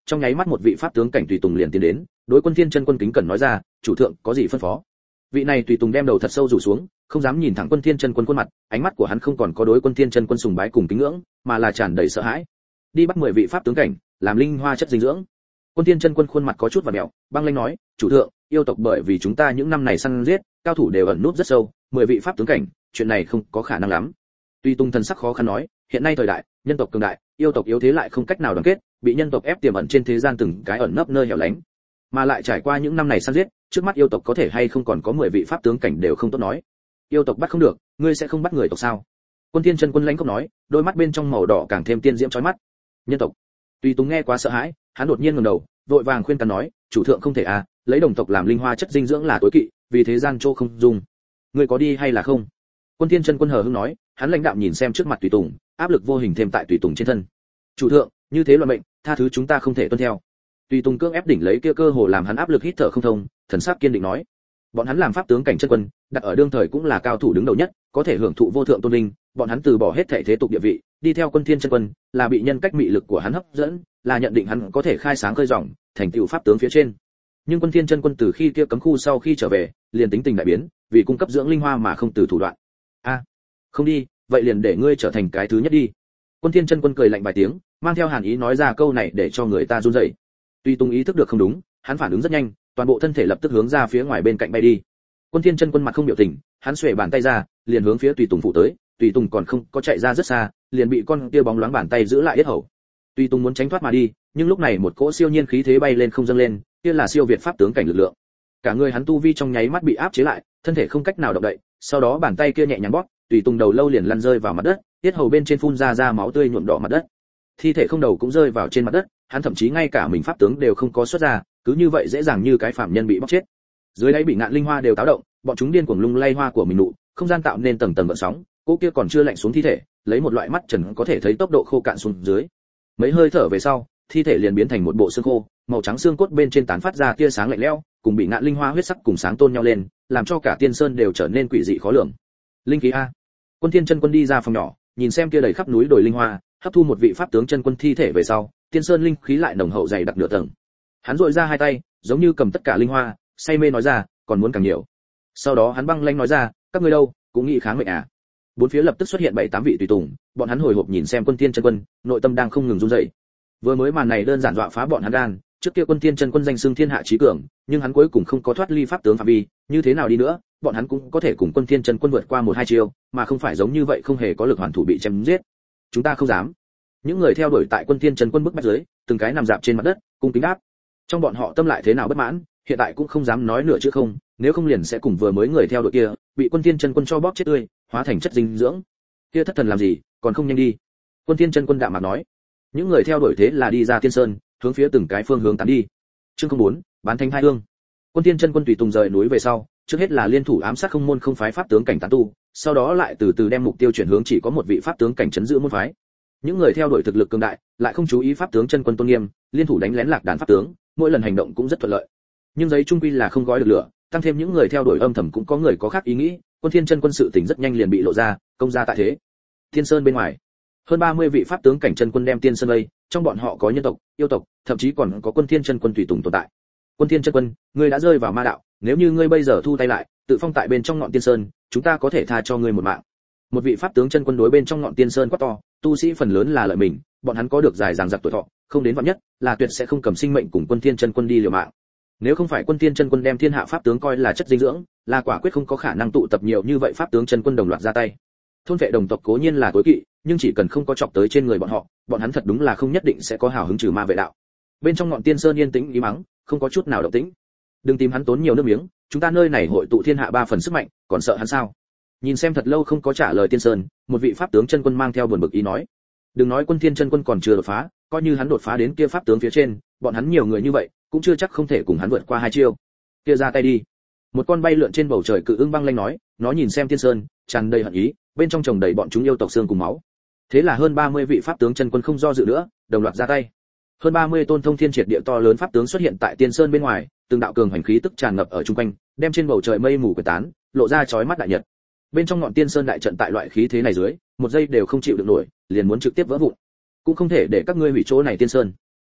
trong nháy mắt một vị pháp tướng cảnh tùy tùng liền tiến đến, đối Quân Thiên Chân Quân kính cẩn nói ra, chủ thượng có gì phân phó. Vị này tùy tùng đem đầu thật sâu rủ xuống, không dám nhìn thẳng Quân Thiên Chân Quân khuôn mặt, ánh mắt của hắn không còn có đối Quân Thiên Chân Quân sùng bái cùng kính ngưỡng, mà là tràn đầy sợ hãi. Đi bắt 10 vị pháp tướng cảnh, làm linh hoa chất dinh dưỡng. Quân Thiên Chân Quân khuôn mặt có chút vặn mèo, băng lãnh nói, chủ thượng, yêu tộc bởi vì chúng ta những năm này săn giết, cao thủ đều ẩn núp rất sâu, 10 vị pháp tướng cảnh, chuyện này không có khả năng lắm. Tuy Tung thần sắc khó khăn nói, hiện nay thời đại, nhân tộc cường đại, yêu tộc yếu thế lại không cách nào đoàn kết, bị nhân tộc ép tiềm ẩn trên thế gian từng cái ẩn nấp nơi hẻo lánh, mà lại trải qua những năm này săn giết, trước mắt yêu tộc có thể hay không còn có 10 vị pháp tướng cảnh đều không tốt nói. Yêu tộc bắt không được, ngươi sẽ không bắt người tộc sao? Quân Thiên Chân Quân lãnh không nói, đôi mắt bên trong màu đỏ càng thêm tiên diễm chói mắt. Nhân tộc. Tuy Tung nghe quá sợ hãi, hắn đột nhiên ngẩng đầu, vội vàng khuyên can nói, chủ thượng không thể à, lấy đồng tộc làm linh hoa chất dinh dưỡng là tối kỵ, vì thế gian chỗ không dùng. Ngươi có đi hay là không? Quân Thiên Chân Quân hờ hững nói, hắn lãnh đạm nhìn xem trước mặt tùy tùng, áp lực vô hình thêm tại tùy tùng trên thân. Chủ thượng, như thế luận mệnh, tha thứ chúng ta không thể tuân theo. Tùy tùng cưỡng ép đỉnh lấy kia cơ hồ làm hắn áp lực hít thở không thông, thần sắc kiên định nói, bọn hắn làm pháp tướng cảnh chân quân, đặt ở đương thời cũng là cao thủ đứng đầu nhất, có thể hưởng thụ vô thượng tôn vinh, bọn hắn từ bỏ hết thảy thế tục địa vị, đi theo Quân Thiên Chân Quân, là bị nhân cách mị lực của hắn hấp dẫn, là nhận định hắn có thể khai sáng khơi ròng, thành tựu pháp tướng phía trên. Nhưng Quân Thiên Chân Quân từ khi kia cấm khu sau khi trở về, liền tính tình đại biến, vì cung cấp dưỡng linh hoa mà không từ thủ đoạn. A, không đi, vậy liền để ngươi trở thành cái thứ nhất đi. Quân Thiên Chân Quân cười lạnh vài tiếng, mang theo hàn ý nói ra câu này để cho người ta run rẩy. Tuy Tung ý thức được không đúng, hắn phản ứng rất nhanh, toàn bộ thân thể lập tức hướng ra phía ngoài bên cạnh bay đi. Quân Thiên Chân Quân mặt không biểu tình, hắn xuề bàn tay ra, liền hướng phía Tùy Tùng phụ tới, Tùy Tùng còn không có chạy ra rất xa, liền bị con kia bóng loáng bàn tay giữ lại yết hầu. Tùy Tùng muốn tránh thoát mà đi, nhưng lúc này một cỗ siêu nhiên khí thế bay lên không dâng lên, kia là siêu việt pháp tướng cảnh lực lượng. Cả người hắn tu vi trong nháy mắt bị áp chế lại, thân thể không cách nào động đậy, sau đó bàn tay kia nhẹ nhàng bóp, Tùy Tùng đầu lâu liền lăn rơi vào mặt đất, yết hầu bên trên phun ra máu tươi nhuộm đỏ mặt đất. Thi thể không đầu cũng rơi vào trên mặt đất, hắn thậm chí ngay cả mình pháp tướng đều không có xuất ra, cứ như vậy dễ dàng như cái phạm nhân bị bóc chết. Dưới đáy bị ngạn linh hoa đều táo động, bọn chúng điên cuồng lung lay hoa của mình nụ, không gian tạo nên tầng tầng gợn sóng, cô kia còn chưa lạnh xuống thi thể, lấy một loại mắt trần có thể thấy tốc độ khô cạn xuống dưới. Mấy hơi thở về sau, thi thể liền biến thành một bộ xương khô, màu trắng xương cốt bên trên tán phát ra tia sáng lạnh lẽo, cùng bị ngạn linh hoa huyết sắc cùng sáng tôn nhau lên, làm cho cả tiên sơn đều trở nên quỷ dị khó lường. Linh khí a. Quân Thiên Chân Quân đi ra phòng nhỏ, nhìn xem kia đầy khắp núi đồi linh hoa, hấp thu một vị pháp tướng chân quân thi thể về sau, tiên sơn linh khí lại nồng hậu dày đặc nửa tầng. Hắn duỗi ra hai tay, giống như cầm tất cả linh hoa, say mê nói ra, còn muốn càng nhiều. Sau đó hắn băng lãnh nói ra, các ngươi đâu, cũng nghĩ kháng mệnh à? Bốn phía lập tức xuất hiện 7-8 vị tùy tùng, bọn hắn hồi hộp nhìn xem Quân Thiên Chân Quân, nội tâm đang không ngừng run rẩy. Vừa mới màn này đơn giản dọa phá bọn hắn gan, trước kia Quân Thiên Chân Quân danh xưng thiên hạ chí cường, nhưng hắn cuối cùng không có thoát ly pháp tướng phạm vi, như thế nào đi nữa, bọn hắn cũng có thể cùng Quân Thiên Chân Quân vượt qua 1-2 chiêu, mà không phải giống như vậy không hề có lực hoàn thủ bị chém giết. Chúng ta không dám. Những người theo đuổi tại Quân Thiên Chân Quân bức bách dưới, từng cái nằm dạp trên mặt đất, cung kính đáp. Trong bọn họ tâm lại thế nào bất mãn, hiện tại cũng không dám nói nửa chữ không, nếu không liền sẽ cùng vừa mới người theo đuổi kia, bị Quân Thiên Chân Quân cho bóp chết tươi, hóa thành chất dinh dưỡng. Kia thất thần làm gì, còn không nhanh đi. Quân Thiên Chân Quân đạm mạc nói. Những người theo đuổi thế là đi ra tiên sơn, hướng phía từng cái phương hướng tán đi. Chương 04, bán thánh hai hương. Quân Thiên Chân Quân tùy tùng rời núi về sau, trước hết là liên thủ ám sát không môn không phái pháp tướng cảnh tán tu, sau đó lại từ từ đem mục tiêu chuyển hướng chỉ có một vị pháp tướng cảnh trấn giữ môn phái. Những người theo đuổi thực lực cường đại, lại không chú ý pháp tướng chân quân tôn nghiêm, liên thủ đánh lén lạc đàn pháp tướng, mỗi lần hành động cũng rất thuận lợi. Nhưng giấy trung quy là không gói được lửa, tăng thêm những người theo đuổi âm thầm cũng có người có khác ý nghĩ, Quân Thiên Chân Quân sự tình rất nhanh liền bị lộ ra, công ra tại thế. Thiên Sơn bên ngoài, hơn 30 vị pháp tướng cảnh chân quân đem Tiên Sơn vây, trong bọn họ có nhân tộc, yêu tộc, thậm chí còn có Quân Thiên Chân Quân tùy tùng tồn tại. Quân Thiên Chân Quân, ngươi đã rơi vào ma đạo, nếu như ngươi bây giờ thu tay lại, tự phong tại bên trong ngọn Tiên Sơn, chúng ta có thể tha cho ngươi một mạng. Một vị pháp tướng chân quân đối bên trong ngọn Tiên Sơn quát to, tu sĩ phần lớn là lợi mình, bọn hắn có được dài dằng dặc tuổi thọ, không đến vạn nhất, là tuyệt sẽ không cầm sinh mệnh cùng Quân Thiên Chân Quân đi liều mạng. Nếu không phải Quân Thiên Chân Quân đem thiên hạ pháp tướng coi là chất dinh dưỡng, là quả quyết không có khả năng tụ tập nhiều như vậy pháp tướng chân quân đồng loạt ra tay. Thôn vệ đồng tộc cố nhiên là tối kỵ, nhưng chỉ cần không có chọc tới trên người bọn hắn thật đúng là không nhất định sẽ có hào hứng trừ ma vệ đạo. Bên trong ngọn Tiên Sơn yên tĩnh ý mắng, không có chút nào động tĩnh. Đừng tìm hắn tốn nhiều nước miếng, chúng ta nơi này hội tụ thiên hạ 3 phần sức mạnh, còn sợ hắn sao? Nhìn xem thật lâu không có trả lời Tiên Sơn, một vị pháp tướng chân quân mang theo buồn bực ý nói. Đừng nói Quân Thiên Chân Quân còn chưa đột phá, coi như hắn đột phá đến kia pháp tướng phía trên, bọn hắn nhiều người như vậy, cũng chưa chắc không thể cùng hắn vượt qua 2 chiêu. Kia ra tay đi. Một con bay lượn trên bầu trời cự ưng băng lanh nói, nó nhìn xem Tiên Sơn, tràn đầy hận ý, bên trong chồng đầy bọn chúng yêu tộc xương cùng máu. Thế là hơn 30 vị pháp tướng chân quân không do dự nữa, đồng loạt ra tay. Hơn 30 tôn thông thiên triệt địa to lớn pháp tướng xuất hiện tại Tiên Sơn bên ngoài, từng đạo cường hành khí tức tràn ngập ở trung quanh, đem trên bầu trời mây mù quét tán, lộ ra chói mắt đại nhật. Bên trong ngọn Tiên Sơn đại trận tại loại khí thế này dưới, một giây đều không chịu được nổi, liền muốn trực tiếp vỡ vụn. Cũng không thể để các ngươi hủy chỗ này Tiên Sơn.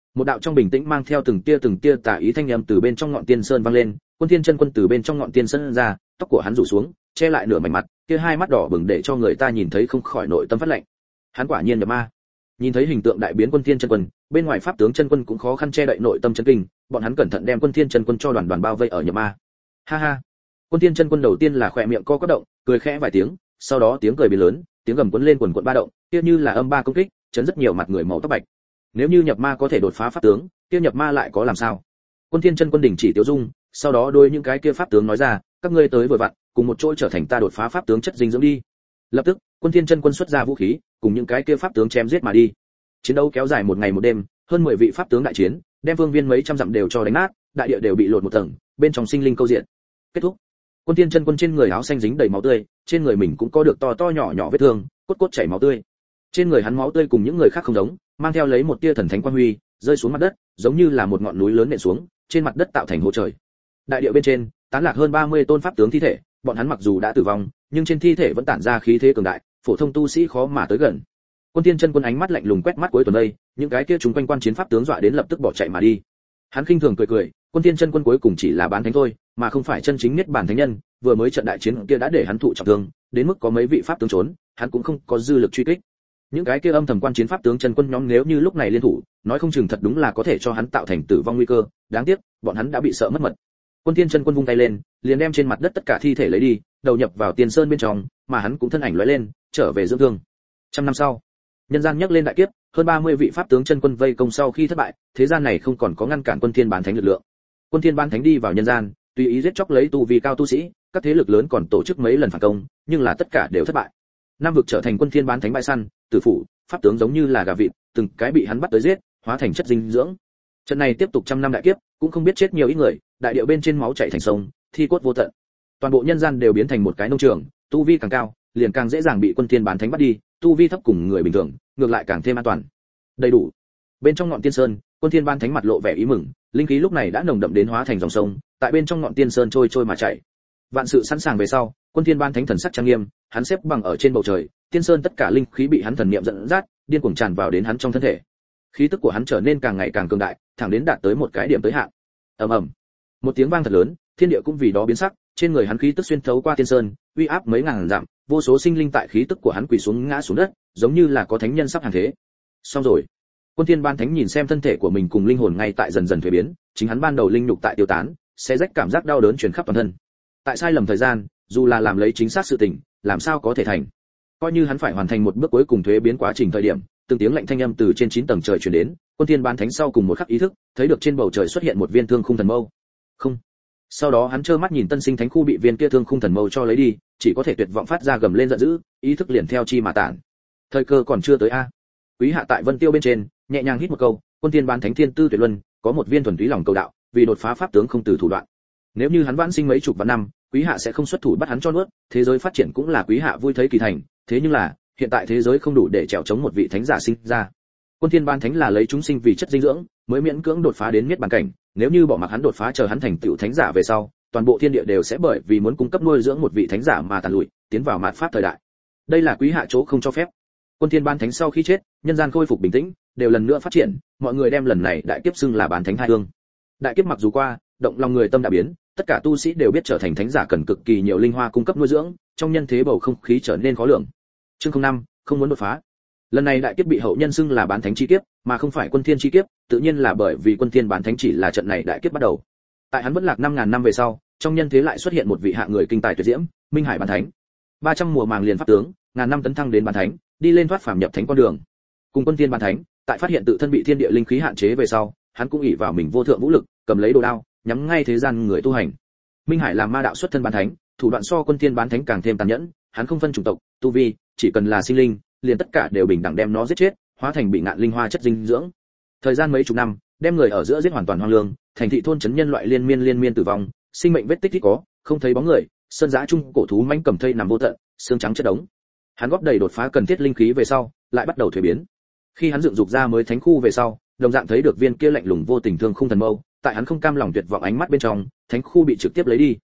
Một đạo trong bình tĩnh mang theo từng tia tà ý thanh âm từ bên trong ngọn tiên sơn vang lên, Quân Thiên Chân Quân từ bên trong ngọn tiên sơn ra, tóc của hắn rủ xuống, che lại nửa mảnh mặt, kia hai mắt đỏ bừng để cho người ta nhìn thấy không khỏi nội tâm phát lạnh. Hắn quả nhiên nhập ma. Nhìn thấy hình tượng đại biến Quân Thiên Chân Quân, bên ngoài pháp tướng chân quân cũng khó khăn che đậy nội tâm chấn kinh, bọn hắn cẩn thận đem Quân Thiên Chân Quân cho đoàn bao vây ở nhập ma. Ha ha. Quân Thiên Chân Quân đầu tiên là khỏe miệng co quắp động, cười khẽ vài tiếng, sau đó tiếng cười biến lớn, tiếng gầm cuốn lên quần quần ba động, kia như là âm ba công kích, chấn rất nhiều mặt người màu tóc bạch. Nếu như nhập ma có thể đột phá pháp tướng, kia nhập ma lại có làm sao? Quân Thiên Chân Quân đình chỉ tiêu dung, sau đó đôi những cái kia pháp tướng nói ra, các ngươi tới vừa vặn, cùng một chỗ trở thành ta đột phá pháp tướng chất dinh dưỡng đi. Lập tức, Quân Thiên Chân Quân xuất ra vũ khí, cùng những cái kia pháp tướng chém giết mà đi. Chiến đấu kéo dài một ngày một đêm, hơn 10 vị pháp tướng đại chiến, đem phương viên mấy trăm dặm đều cho đánh nát, đại địa đều bị lột một tầng, bên trong sinh linh câu diện. Kết thúc. Quân Thiên Chân Quân trên người áo xanh dính đầy máu tươi, trên người mình cũng có được to nhỏ vết thương, cốt chảy máu tươi. Trên người hắn máu tươi cùng những người khác không giống, mang theo lấy một tia thần thánh quang huy, rơi xuống mặt đất, giống như là một ngọn núi lớn nện xuống, trên mặt đất tạo thành hố trời. Đại địa bên trên, tán lạc hơn 30 tôn pháp tướng thi thể, bọn hắn mặc dù đã tử vong, nhưng trên thi thể vẫn tản ra khí thế cường đại, phổ thông tu sĩ khó mà tới gần. Quân Thiên Chân Quân ánh mắt lạnh lùng quét mắt cuối tuần đây, những cái kia chúng quanh quan chiến pháp tướng dọa đến lập tức bỏ chạy mà đi. Hắn khinh thường cười, Quân Thiên Chân Quân cuối cùng chỉ là bán thánh thôi, mà không phải chân chính niết bàn thánh nhân, vừa mới trận đại chiến kia đã để hắn thụ trọng thương, đến mức có mấy vị pháp tướng trốn, hắn cũng không có dư lực truy kích. Những cái kia âm thầm quan chiến pháp tướng chân quân nhóm nếu như lúc này liên thủ, nói không chừng thật đúng là có thể cho hắn tạo thành tử vong nguy cơ, đáng tiếc, bọn hắn đã bị sợ mất mật. Quân Thiên Chân Quân vung tay lên, liền đem trên mặt đất tất cả thi thể lấy đi, đầu nhập vào tiền sơn bên trong, mà hắn cũng thân ảnh lóe lên, trở về dưỡng thương. Trăm năm sau, nhân gian nhắc lên đại kiếp, hơn 30 vị pháp tướng chân quân vây công sau khi thất bại, thế gian này không còn có ngăn cản Quân Thiên bán thánh lực lượng. Quân Thiên bán thánh đi vào nhân gian, tùy ý giết chóc lấy tu vi cao tu sĩ, các thế lực lớn còn tổ chức mấy lần phản công, nhưng là tất cả đều thất bại. Nam vực trở thành Quân Thiên bán thánh bãi săn, tử phủ, pháp tướng giống như là gà vịt, từng cái bị hắn bắt tới giết, hóa thành chất dinh dưỡng. Trận này tiếp tục trăm năm đại kiếp, cũng không biết chết nhiều ít người, đại điệu bên trên máu chảy thành sông, thi cốt vô tận. Toàn bộ nhân gian đều biến thành một cái nông trường, tu vi càng cao, liền càng dễ dàng bị Quân Thiên bán thánh bắt đi, tu vi thấp cùng người bình thường, ngược lại càng thêm an toàn. Đầy đủ. Bên trong ngọn tiên sơn, Quân Thiên bán thánh mặt lộ vẻ ý mừng, linh khí lúc này đã nồng đậm đến hóa thành dòng sông, tại bên trong ngọn tiên sơn trôi mà chảy. Vạn sự sẵn sàng về sau, Quân Thiên bán thánh thần sắc trang nghiêm, hắn xếp bằng ở trên bầu trời, tiên sơn tất cả linh khí bị hắn thần niệm dẫn dắt, điên cuồng tràn vào đến hắn trong thân thể. Khí tức của hắn trở nên càng ngày càng cường đại, thẳng đến đạt tới một cái điểm tới hạn. Ầm ầm. Một tiếng vang thật lớn, thiên địa cũng vì đó biến sắc, trên người hắn khí tức xuyên thấu qua tiên sơn, uy áp mấy ngàn dặm, vô số sinh linh tại khí tức của hắn quỳ xuống ngã xuống đất, giống như là có thánh nhân sắp hàng thế. Xong rồi. Quân Thiên ban thánh nhìn xem thân thể của mình cùng linh hồn ngay tại dần dần thay biến, chính hắn ban đầu linh nhục tại tiêu tán, sẽ rách cảm giác đau đớn truyền khắp toàn thân. Tại sai lầm thời gian, dù là làm lấy chính xác sự tình, làm sao có thể thành. Coi như hắn phải hoàn thành một bước cuối cùng thuế biến quá trình thời điểm, từng tiếng lạnh thanh âm từ trên 9 tầng trời truyền đến, Quân Thiên ban thánh sau cùng một khắc ý thức, thấy được trên bầu trời xuất hiện một viên thương khung thần mâu. Không. Sau đó hắn trơ mắt nhìn tân sinh thánh khu bị viên kia thương khung thần mâu cho lấy đi, chỉ có thể tuyệt vọng phát ra gầm lên giận dữ, ý thức liền theo chi mà tản. Thời cơ còn chưa tới a. Quý hạ tại Vân Tiêu bên trên, nhẹ nhàng hít một câu, Quân Thiên ban thánh thiên tư tuyệt luân, có một viên thuần túy lòng cầu đạo, vì đột phá pháp tướng không từ thủ đoạn. Nếu như hắn vãn sinh mấy chục vạn năm, Quý hạ sẽ không xuất thủ bắt hắn cho nuốt, thế giới phát triển cũng là Quý hạ vui thấy kỳ thành, thế nhưng là, hiện tại thế giới không đủ để chèo chống một vị thánh giả sinh ra. Quân Thiên ban thánh là lấy chúng sinh vì chất dinh dưỡng, mới miễn cưỡng đột phá đến miết bàn cảnh, nếu như bỏ mặc hắn đột phá chờ hắn thành tựu thánh giả về sau, toàn bộ thiên địa đều sẽ bởi vì muốn cung cấp nuôi dưỡng một vị thánh giả mà tàn lụi, tiến vào mạt pháp thời đại. Đây là Quý hạ chỗ không cho phép. Quân Thiên ban thánh sau khi chết, nhân gian khôi phục bình tĩnh, đều lần nữa phát triển, mọi người đem lần này đại kiếp xưng là bán thánh hai hương. Đại kiếp mặc dù qua, động lòng người tâm đã biến, tất cả tu sĩ đều biết trở thành thánh giả cần cực kỳ nhiều linh hoa cung cấp nuôi dưỡng, trong nhân thế bầu không khí trở nên khó lường. Chương 05, không muốn đột phá. Lần này đại kiếp bị hậu nhân xưng là bán thánh chi kiếp, mà không phải quân thiên chi kiếp, tự nhiên là bởi vì quân thiên bán thánh chỉ là trận này đại kiếp bắt đầu. Tại hắn vẫn lạc 5000 năm về sau, trong nhân thế lại xuất hiện một vị hạ người kinh tài tuyệt diễm, Minh Hải bán thánh. 300 mùa màng liền pháp tướng, ngàn năm tấn thăng đến bán thánh, đi lên thoát phàm nhập thánh con đường. Cùng quân thiên bán thánh, tại phát hiện tự thân bị thiên địa linh khí hạn chế về sau, hắn cũng ỷ vào mình vô thượng vũ lực, cầm lấy đồ đao, nhắm ngay thế gian người tu hành. Minh Hải làm ma đạo xuất thân bán thánh, thủ đoạn so quân thiên bán thánh càng thêm tàn nhẫn, hắn không phân chủng tộc, tu vi, chỉ cần là sinh linh, liền tất cả đều bình đẳng đem nó giết chết, hóa thành bị ngạn linh hoa chất dinh dưỡng. Thời gian mấy chục năm, đem người ở giữa giết hoàn toàn hoang lương, thành thị thôn trấn nhân loại liên miên tử vong, sinh mệnh vết tích ít có, không thấy bóng người, sơn dã trung cổ thú mãnh cầm thây nằm vô tận, xương trắng chất đống. Hắn góp đầy đột phá cần thiết linh khí về sau, lại bắt đầu thuế biến. Khi hắn dựng dục ra mới thánh khu về sau, đồng dạng thấy được viên kia lạnh lùng vô tình thương khung thần mâu, tại hắn không cam lòng tuyệt vọng ánh mắt bên trong, thánh khu bị trực tiếp lấy đi.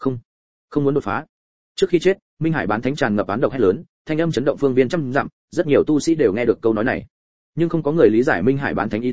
Không muốn đột phá. Trước khi chết, Minh Hải bán thánh tràn ngập án độc hét lớn, thanh âm chấn động phương viên trăm dặm, rất nhiều tu sĩ đều nghe được câu nói này. Nhưng không có người lý giải Minh Hải bán thánh ý tứ,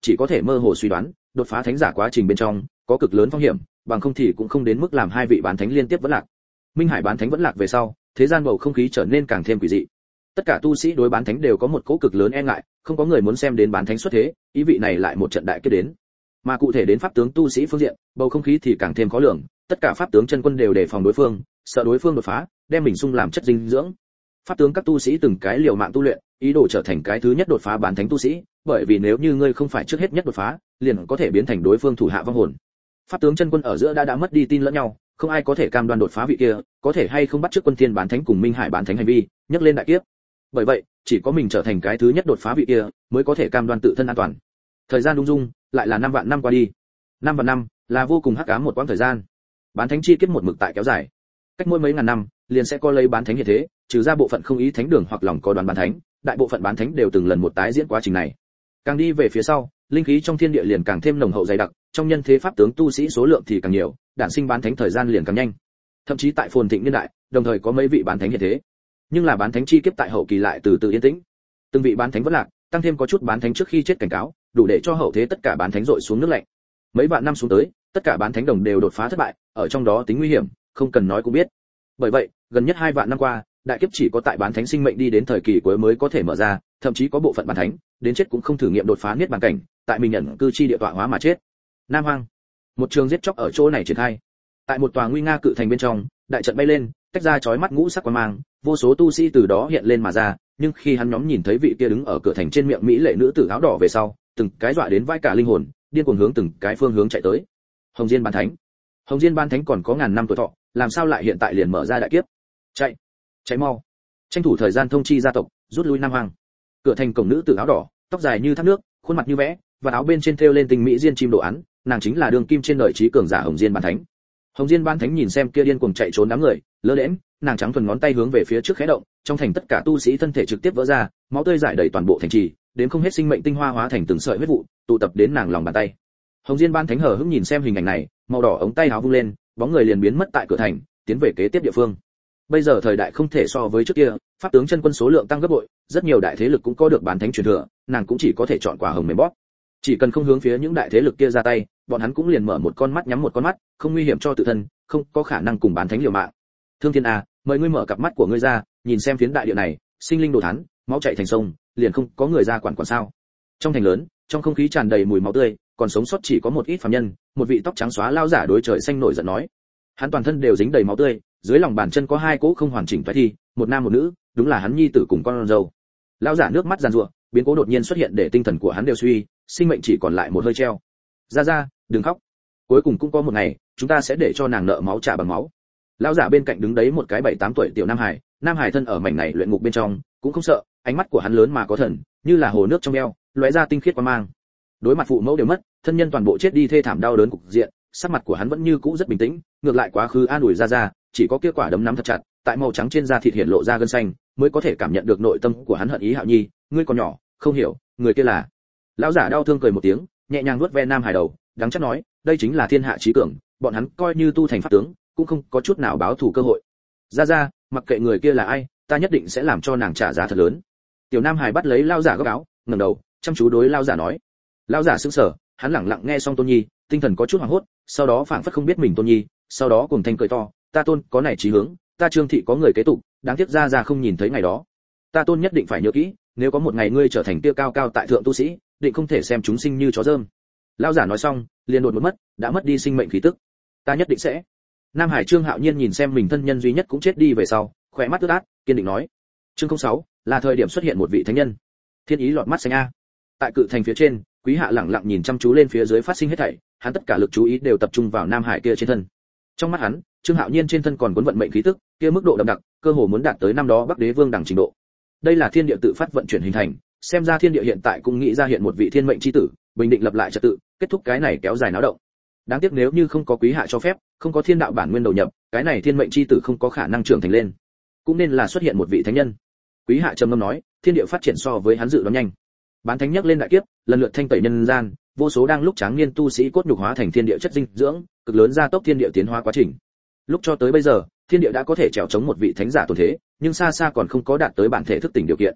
chỉ có thể mơ hồ suy đoán, đột phá thánh giả quá trình bên trong có cực lớn phong hiểm, bằng không thì cũng không đến mức làm hai vị bán thánh liên tiếp vẫn lạc. Minh Hải bán thánh vẫn lạc về sau, thế gian bầu không khí trở nên càng thêm quỷ dị. Tất cả tu sĩ đối bán thánh đều có một cỗ cực lớn e ngại, không có người muốn xem đến bán thánh xuất thế, ý vị này lại một trận đại kết đến. Mà cụ thể đến pháp tướng tu sĩ phương diện, bầu không khí thì càng thêm khó lường, tất cả pháp tướng chân quân đều đề phòng đối phương, sợ đối phương đột phá, đem mình sung làm chất dinh dưỡng. Pháp tướng các tu sĩ từng cái liều mạng tu luyện, ý đồ trở thành cái thứ nhất đột phá bán thánh tu sĩ, bởi vì nếu như ngươi không phải trước hết nhất đột phá, liền có thể biến thành đối phương thủ hạ vong hồn. Pháp tướng chân quân ở giữa đã mất đi tin lẫn nhau, không ai có thể cam đoan đột phá vị kia có thể hay không bắt trước quân thiên bán thánh cùng Minh Hải bán thánh hành vi, nhấc lên đại kiếp. Bởi vậy, chỉ có mình trở thành cái thứ nhất đột phá vị kia, mới có thể cam đoan tự thân an toàn. Thời gian đung dung, lại là 5 vạn năm qua đi. 5 vạn năm là vô cùng hắc ám một quãng thời gian. Bán thánh chi kiếp một mực tại kéo dài. Cách mỗi mấy ngàn năm, liền sẽ có lấy bán thánh như thế, trừ ra bộ phận không ý thánh đường hoặc lòng có đoán bán thánh, đại bộ phận bán thánh đều từng lần một tái diễn quá trình này. Càng đi về phía sau, linh khí trong thiên địa liền càng thêm nồng hậu dày đặc, trong nhân thế pháp tướng tu sĩ số lượng thì càng nhiều, đản sinh bán thánh thời gian liền càng nhanh. Thậm chí tại phồn thịnh niên đại, đồng thời có mấy vị bán thánh như thế. Nhưng là bán thánh chi kiếp tại hậu kỳ lại từ từ yên tĩnh. Từng vị bán thánh vẫn lạc, tăng thêm có chút bán thánh trước khi chết cảnh cáo, đủ để cho hậu thế tất cả bán thánh dội xuống nước lạnh. Mấy vạn năm xuống tới, tất cả bán thánh đồng đều đột phá thất bại, ở trong đó tính nguy hiểm, không cần nói cũng biết. Bởi vậy, gần nhất 2 vạn năm qua, đại kiếp chỉ có tại bán thánh sinh mệnh đi đến thời kỳ cuối mới có thể mở ra, thậm chí có bộ phận bán thánh đến chết cũng không thử nghiệm đột phá niết bàn cảnh, tại mình nhận cư chi địa tọa hóa mà chết. Nam Hoang, một trường giết chóc ở chỗ này triển khai. Tại một tòa nguy nga cự thành bên trong, đại trận bay lên, tách ra chói mắt ngũ sắc quang mang, vô số tu sĩ từ đó hiện lên mà ra, nhưng khi hắn nhóm nhìn thấy vị kia đứng ở cửa thành trên miệng mỹ lệ nữ tử áo đỏ về sau, từng cái dọa đến vai cả linh hồn, điên cuồng hướng từng cái phương hướng chạy tới. Hồng Diên bán thánh. Hồng Diên bán thánh còn có ngàn năm tuổi thọ, làm sao lại hiện tại liền mở ra đại kiếp? Chạy, chạy mau. Tranh thủ thời gian thông chi gia tộc, rút lui Nam Hoang. Cửa thành cổng nữ tử áo đỏ, tóc dài như thác nước, khuôn mặt như vẽ, và áo bên trên thêu lên tinh mỹ diên chim đồ án, nàng chính là đường kim trên đời trí cường giả Hồng Diên bán thánh. Hồng Diên bán thánh nhìn xem kia điên cuồng chạy trốn đám người, lơ đễnh, nàng trắng thuần ngón tay hướng về phía trước khẽ động, trong thành tất cả tu sĩ thân thể trực tiếp vỡ ra, máu tươi rải đầy toàn bộ thành trì, đến không hết sinh mệnh tinh hoa hóa thành từng sợi huyết vụ, tụ tập đến nàng lòng bàn tay. Hồng Diên bán thánh hờ hững nhìn xem hình ảnh này, màu đỏ ống tay áo vung lên, bóng người liền biến mất tại cửa thành, tiến về kế tiếp địa phương. Bây giờ thời đại không thể so với trước kia, pháp tướng chân quân số lượng tăng gấp bội, rất nhiều đại thế lực cũng có được bán thánh truyền thừa, nàng cũng chỉ có thể chọn quả hồng mềm bóp. Chỉ cần không hướng phía những đại thế lực kia ra tay, bọn hắn cũng liền mở một con mắt nhắm một con mắt, không nguy hiểm cho tự thân, không có khả năng cùng bán thánh liều mạng. Thương Thiên A, mời ngươi mở cặp mắt của ngươi ra, nhìn xem phiến đại địa này, sinh linh đồ thán, máu chảy thành sông, liền không có người ra quản sao? Trong thành lớn, trong không khí tràn đầy mùi máu tươi, còn sống sót chỉ có một ít phàm nhân, một vị tóc trắng xóa lao giả đối trời xanh nổi giận nói. Hắn toàn thân đều dính đầy máu tươi, dưới lòng bàn chân có 2 cỗ không hoàn chỉnh phái thi, một nam một nữ, đúng là hắn nhi tử cùng con dâu. Lao giả nước mắt giàn giụa, biến cố đột nhiên xuất hiện để tinh thần của hắn đều suy, sinh mệnh chỉ còn lại một hơi treo. Ra, đừng khóc. Cuối cùng cũng có một ngày, chúng ta sẽ để cho nàng nợ máu trả bằng máu. Lão giả bên cạnh đứng đấy một cái 7-8 tuổi tiểu nam hải thân ở mảnh này luyện ngục bên trong, cũng không sợ, ánh mắt của hắn lớn mà có thần, như là hồ nước trong eo, lóe ra tinh khiết quang mang. Đối mặt phụ mẫu đều mất, thân nhân toàn bộ chết đi thê thảm đau đớn cục diện, sắc mặt của hắn vẫn như cũ rất bình tĩnh, ngược lại quá khứ an ủi ra, chỉ có kia quả đấm nắm thật chặt, tại màu trắng trên da thịt hiện lộ ra gân xanh, mới có thể cảm nhận được nội tâm của hắn hận ý Hạo Nhi, ngươi còn nhỏ, không hiểu, người kia là. Lão giả đau thương cười một tiếng, nhẹ nhàng vuốt ve nam hải đầu, đắng chát nói, đây chính là thiên hạ chí cường, bọn hắn coi như tu thành pháp tướng, cũng không có chút nào báo thù cơ hội. Ra, mặc kệ người kia là ai, ta nhất định sẽ làm cho nàng trả giá thật lớn. Tiểu nam hải bắt lấy lão giả góc áo, ngẩng đầu, chăm chú đối lão giả nói. Lão giả sững sờ, hắn lẳng lặng nghe xong Tôn Nhi, tinh thần có chút hoảng hốt, sau đó phảng phất không biết mình Tôn Nhi, sau đó cùng thanh cười to, ta Tôn có này chí hướng, ta Trương thị có người kế tục, đáng tiếc ra không nhìn thấy ngày đó. Ta Tôn nhất định phải nhớ kỹ, nếu có một ngày ngươi trở thành kia cao cao tại thượng tu sĩ, định không thể xem chúng sinh như chó dơm. Lão giả nói xong, liền đột mất, đã mất đi sinh mệnh khí tức. Ta nhất định sẽ. Nam Hải Trương Hạo Nhiên nhìn xem mình thân nhân duy nhất cũng chết đi về sau, khỏe mắt ướt át, kiên định nói. Chương 06, là thời điểm xuất hiện một vị thánh nhân. Thiên ý lọt mắt xanh a. Tại cự thành phía trên, Quý Hạ lẳng lặng nhìn chăm chú lên phía dưới phát sinh hết thảy, hắn tất cả lực chú ý đều tập trung vào Nam Hải kia trên thân. Trong mắt hắn, Trương Hạo Nhiên trên thân còn cuốn vận mệnh khí tức, kia mức độ đậm đặc, cơ hồ muốn đạt tới năm đó Bắc Đế Vương đẳng trình độ. Đây là thiên địa tự phát vận chuyển hình thành, xem ra thiên địa hiện tại cũng nghĩ ra hiện một vị thiên mệnh chi tử, bình định lập lại trật tự, kết thúc cái này kéo dài náo động. Đáng tiếc nếu như không có Quý Hạ cho phép, không có thiên đạo bản nguyên đầu nhập, cái này thiên mệnh chi tử không có khả năng trưởng thành lên. Cũng nên là xuất hiện một vị thánh nhân. Quý Hạ trầm ngâm nói, thiên địa phát triển so với hắn dự đoán nhanh. Bán thánh nhắc lên đại kiếp, lần lượt thanh tẩy nhân gian, vô số đang lúc tráng niên tu sĩ cốt nhục hóa thành thiên địa chất dinh dưỡng, cực lớn gia tốc thiên địa tiến hóa quá trình. Lúc cho tới bây giờ, thiên địa đã có thể trèo chống một vị thánh giả tồn thế, nhưng xa xa còn không có đạt tới bản thể thức tỉnh điều kiện.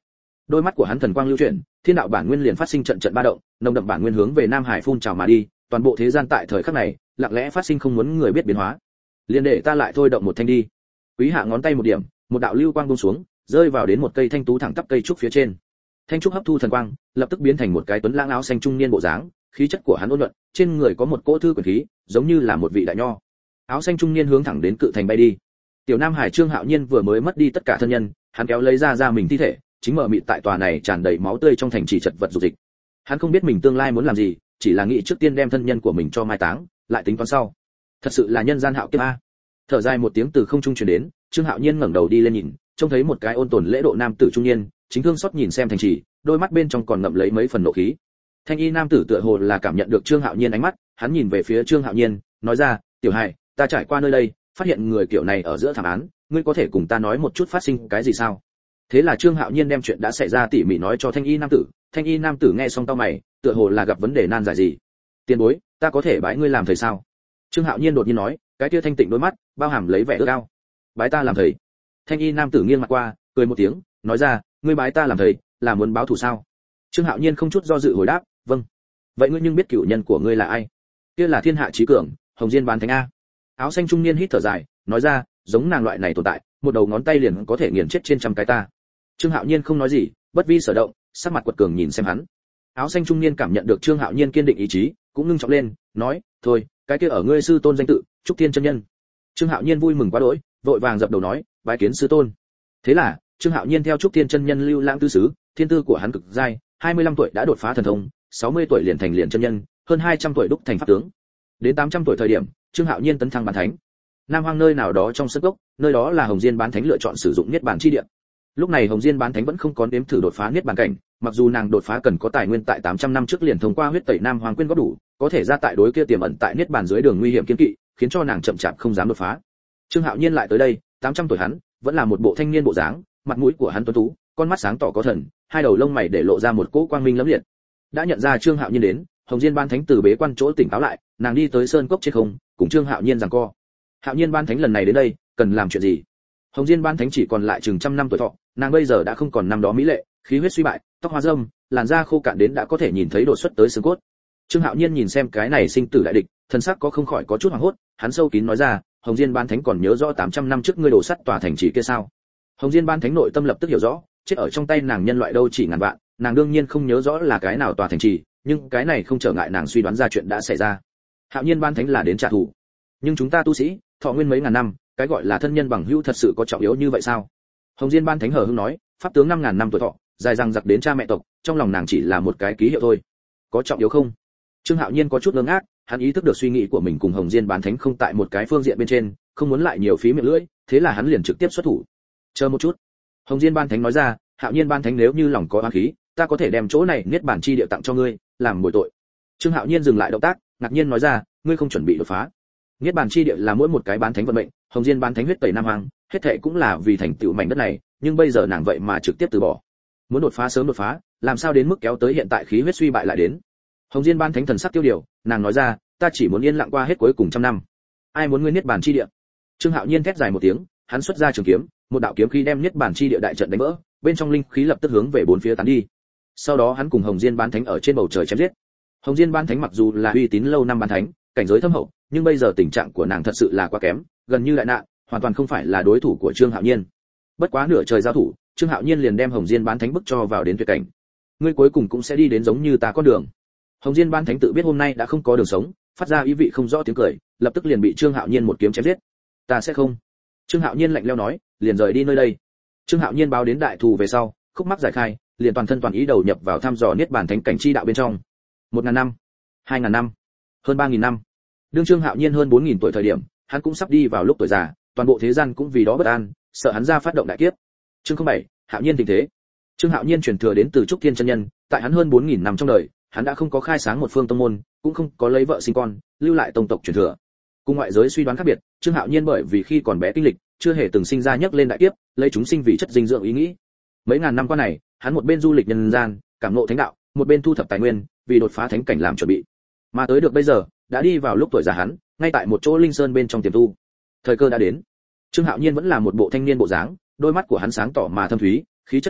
Đôi mắt của hắn thần quang lưu chuyển, thiên đạo bản nguyên liền phát sinh trận trận ba động, nồng đậm bản nguyên hướng về Nam Hải phun trào mà đi, toàn bộ thế gian tại thời khắc này, lặng lẽ phát sinh không muốn người biết biến hóa. Liền để ta lại thôi động một thanh đi. Quý Hạ ngón tay một điểm, một đạo lưu quang buông xuống, rơi vào đến một cây thanh tú thẳng tắp cây trúc phía trên. Thanh trúc hấp thu thần quang, lập tức biến thành một cái tuấn lãng áo xanh trung niên bộ dáng, khí chất của hắn ôn nhuận, trên người có một cỗ thư quyền khí, giống như là một vị đại nho. Áo xanh trung niên hướng thẳng đến cự thành bay đi. Tiểu Nam Hải Trương Hạo Nhiên vừa mới mất đi tất cả thân nhân, hắn kéo lấy ra mình thi thể, chính mở mịt tại tòa này tràn đầy máu tươi trong thành trì chật vật dục dịch. Hắn không biết mình tương lai muốn làm gì, chỉ là nghĩ trước tiên đem thân nhân của mình cho mai táng, lại tính toán sau. Thật sự là nhân gian hạo kiếp a. Thở dài một tiếng từ không trung truyền đến, Trương Hạo Nhiên ngẩng đầu đi lên nhìn, trông thấy một cái ôn tồn lễ độ nam tử trung niên, chính thương xót nhìn xem thành trì, đôi mắt bên trong còn ngậm lấy mấy phần nộ khí. Thanh y nam tử tựa hồ là cảm nhận được Trương Hạo Nhiên ánh mắt, hắn nhìn về phía Trương Hạo Nhiên, nói ra, "Tiểu Hải, ta trải qua nơi đây, phát hiện người kiểu này ở giữa thảm án, ngươi có thể cùng ta nói một chút phát sinh cái gì sao?" Thế là Trương Hạo Nhiên đem chuyện đã xảy ra tỉ mỉ nói cho Thanh y nam tử. Thanh y nam tử nghe xong cau mày, tựa hồ là gặp vấn đề nan giải gì. "Tiền bối, ta có thể bái ngươi làm thầy sao?" Trương Hạo Nhiên đột nhiên nói, cái kia thanh tịnh đôi mắt bao hàm lấy vẻ ước ao. "Bái ta làm thầy?" Thanh y nam tử nghiêng mặt qua, cười một tiếng, nói ra, "Ngươi bái ta làm thầy, là muốn báo thù sao?" Trương Hạo Nhiên không chút do dự hồi đáp, "Vâng." "Vậy ngươi nhưng biết cửu nhân của ngươi là ai?" "Kia là thiên hạ chí cường, Hồng Diên bán thánh a." Áo xanh trung niên hít thở dài, nói ra, "Giống nàng loại này tồn tại, một đầu ngón tay liền có thể nghiền chết trên trăm cái ta." Trương Hạo Nhiên không nói gì, bất vi sở động, sắc mặt quật cường nhìn xem hắn. Áo xanh trung niên cảm nhận được Trương Hạo Nhiên kiên định ý chí, cũng ngưng trọng lên, nói, "Thôi, cái kia ở ngươi sư tôn danh tự, Trúc Thiên chân nhân." Trương Hạo Nhiên vui mừng quá đỗi, vội vàng dập đầu nói, "Bái kiến sư tôn." Thế là, Trương Hạo Nhiên theo Trúc Thiên chân nhân lưu lãng tư xứ, thiên tư của hắn cực giai, 25 tuổi đã đột phá thần thông, 60 tuổi liền thành liền chân nhân, hơn 200 tuổi đúc thành pháp tướng. Đến 800 tuổi thời điểm, Trương Hạo Nhiên tấn thăng bán thánh. Nam Hoang nơi nào đó trong sân cốc, nơi đó là Hồng Diên bán thánh lựa chọn sử dụng niết bàn chi địa. Lúc này Hồng Diên bán thánh vẫn không có nếm thử đột phá niết bàn cảnh, mặc dù nàng đột phá cần có tài nguyên tại 800 năm trước liền thông qua huyết tẩy Nam Hoang quyên góp đủ, có thể ra tại đối kia tiềm ẩn tại niết bàn dưới đường nguy hiểm kiên kỵ, khiến cho nàng chậm chạp không dám đột phá. Trương Hạo Nhiên lại tới đây, 800 tuổi hắn, vẫn là một bộ thanh niên bộ dáng, mặt mũi của hắn tuấn tú, con mắt sáng tỏ có thần, hai đầu lông mày để lộ ra một cỗ quang minh lẫm liệt. Đã nhận ra Trương Hạo Nhiên đến, Hồng Diên ban thánh từ bế quan chỗ tỉnh táo lại, nàng đi tới sơn cốc trên không, cùng Trương Hạo Nhiên giằng co. Hạo Nhiên ban thánh lần này đến đây, cần làm chuyện gì? Hồng Diên ban thánh chỉ còn lại chừng trăm năm tuổi thọ, nàng bây giờ đã không còn năm đó mỹ lệ, khí huyết suy bại, tóc hoa râm, làn da khô cạn đến đã có thể nhìn thấy đột xuất tới xương cốt. Trương Hạo Nhiên nhìn xem cái này sinh tử đại địch, thân sắc có không khỏi có chút hoảng hốt, hắn sâu kín nói ra, Hồng Diên ban thánh còn nhớ rõ 800 năm trước ngươi đổ sắt tòa thành trì kia sao? Hồng Diên ban thánh nội tâm lập tức hiểu rõ, chết ở trong tay nàng nhân loại đâu chỉ ngàn vạn, nàng đương nhiên không nhớ rõ là cái nào tòa thành trì, nhưng cái này không trở ngại nàng suy đoán ra chuyện đã xảy ra. Hạo Nhiên ban thánh là đến trả thù, nhưng chúng ta tu sĩ, thọ nguyên mấy ngàn năm, cái gọi là thân nhân bằng hữu thật sự có trọng yếu như vậy sao? Hồng Diên ban thánh hờ hững nói, pháp tướng 5000 năm tuổi thọ, dài răng giặc đến cha mẹ tộc, trong lòng nàng chỉ là một cái ký hiệu thôi. Có trọng yếu không? Trương Hạo Nhiên có chút ngơ ngác, hắn ý thức được suy nghĩ của mình cùng Hồng Diên bán thánh không tại một cái phương diện bên trên, không muốn lại nhiều phí miệng lưỡi, thế là hắn liền trực tiếp xuất thủ. Chờ một chút. Hồng Diên ban thánh nói ra, Hạo Nhiên ban thánh nếu như lòng có oán khí, ta có thể đem chỗ này niết bàn chi địa tặng cho ngươi, làm bồi tội. Trương Hạo Nhiên dừng lại động tác, ngạc nhiên nói ra, ngươi không chuẩn bị đột phá. Niết bàn chi địa là mỗi một cái bán thánh vận mệnh, Hồng Diên bán thánh huyết tẩy Nam Hoàng, hết thệ cũng là vì thành tựu mảnh đất này, nhưng bây giờ nàng vậy mà trực tiếp từ bỏ. Muốn đột phá sớm đột phá, làm sao đến mức kéo tới hiện tại khí huyết suy bại lại đến. Hồng Diên ban thánh thần sắc tiêu điều, nàng nói ra, ta chỉ muốn yên lặng qua hết cuối cùng trăm năm. Ai muốn ngươi niết bàn chi địa? Trương Hạo Nhiên thét dài một tiếng, hắn xuất ra trường kiếm, một đạo kiếm khí đem niết bàn chi địa đại trận đánh vỡ, bên trong linh khí lập tức hướng về bốn phía tán đi. Sau đó hắn cùng Hồng Diên bán thánh ở trên bầu trời chém giết. Hồng Diên bán thánh mặc dù là uy tín lâu năm bán thánh, cảnh giới thâm hậu, nhưng bây giờ tình trạng của nàng thật sự là quá kém, gần như đại nạn, hoàn toàn không phải là đối thủ của Trương Hạo Nhiên. Bất quá nửa trời giao thủ, Trương Hạo Nhiên liền đem Hồng Diên bán thánh bức cho vào đến tuyệt cảnh. Ngươi cuối cùng cũng sẽ đi đến giống như ta con đường. Hồng Diên ban thánh tự biết hôm nay đã không có đường sống, phát ra ý vị không rõ tiếng cười, lập tức liền bị Trương Hạo Nhiên một kiếm chém giết. Ta sẽ không. Trương Hạo Nhiên lạnh lẽo nói, liền rời đi nơi đây. Trương Hạo Nhiên báo đến đại thù về sau, khúc mắc giải khai, liền toàn thân toàn ý đầu nhập vào thăm dò niết bàn thánh cảnh chi đạo bên trong. 1000 năm, 2000 năm, hơn 3000 năm. Đương Trương Hạo Nhiên hơn 4000 tuổi thời điểm, hắn cũng sắp đi vào lúc tuổi già, toàn bộ thế gian cũng vì đó bất an, sợ hắn ra phát động đại kiếp. Chương 07, Hạo Nhiên tình thế. Trương Hạo Nhiên truyền thừa đến từ Trúc Thiên chân nhân, tại hắn hơn 4000 năm trong đời, hắn đã không có khai sáng một phương tông môn, cũng không có lấy vợ sinh con, lưu lại tông tộc truyền thừa. Cùng ngoại giới suy đoán khác biệt, Trương Hạo Nhiên bởi vì khi còn bé kinh lịch, chưa hề từng sinh ra nhấc lên đại kiếp, lấy chúng sinh vì chất dinh dưỡng ý nghĩ. Mấy ngàn năm qua này, hắn một bên du lịch nhân gian, cảm ngộ thánh đạo, một bên thu thập tài nguyên, vì đột phá thánh cảnh làm chuẩn bị. Mà tới được bây giờ, đã đi vào lúc tuổi già hắn, ngay tại một chỗ linh sơn bên trong tiềm tu. Thời cơ đã đến. Trương Hạo Nhiên vẫn là một bộ thanh niên bộ dáng, đôi mắt của hắn sáng tỏ mà thâm thúy, khí chất ôn nhuận,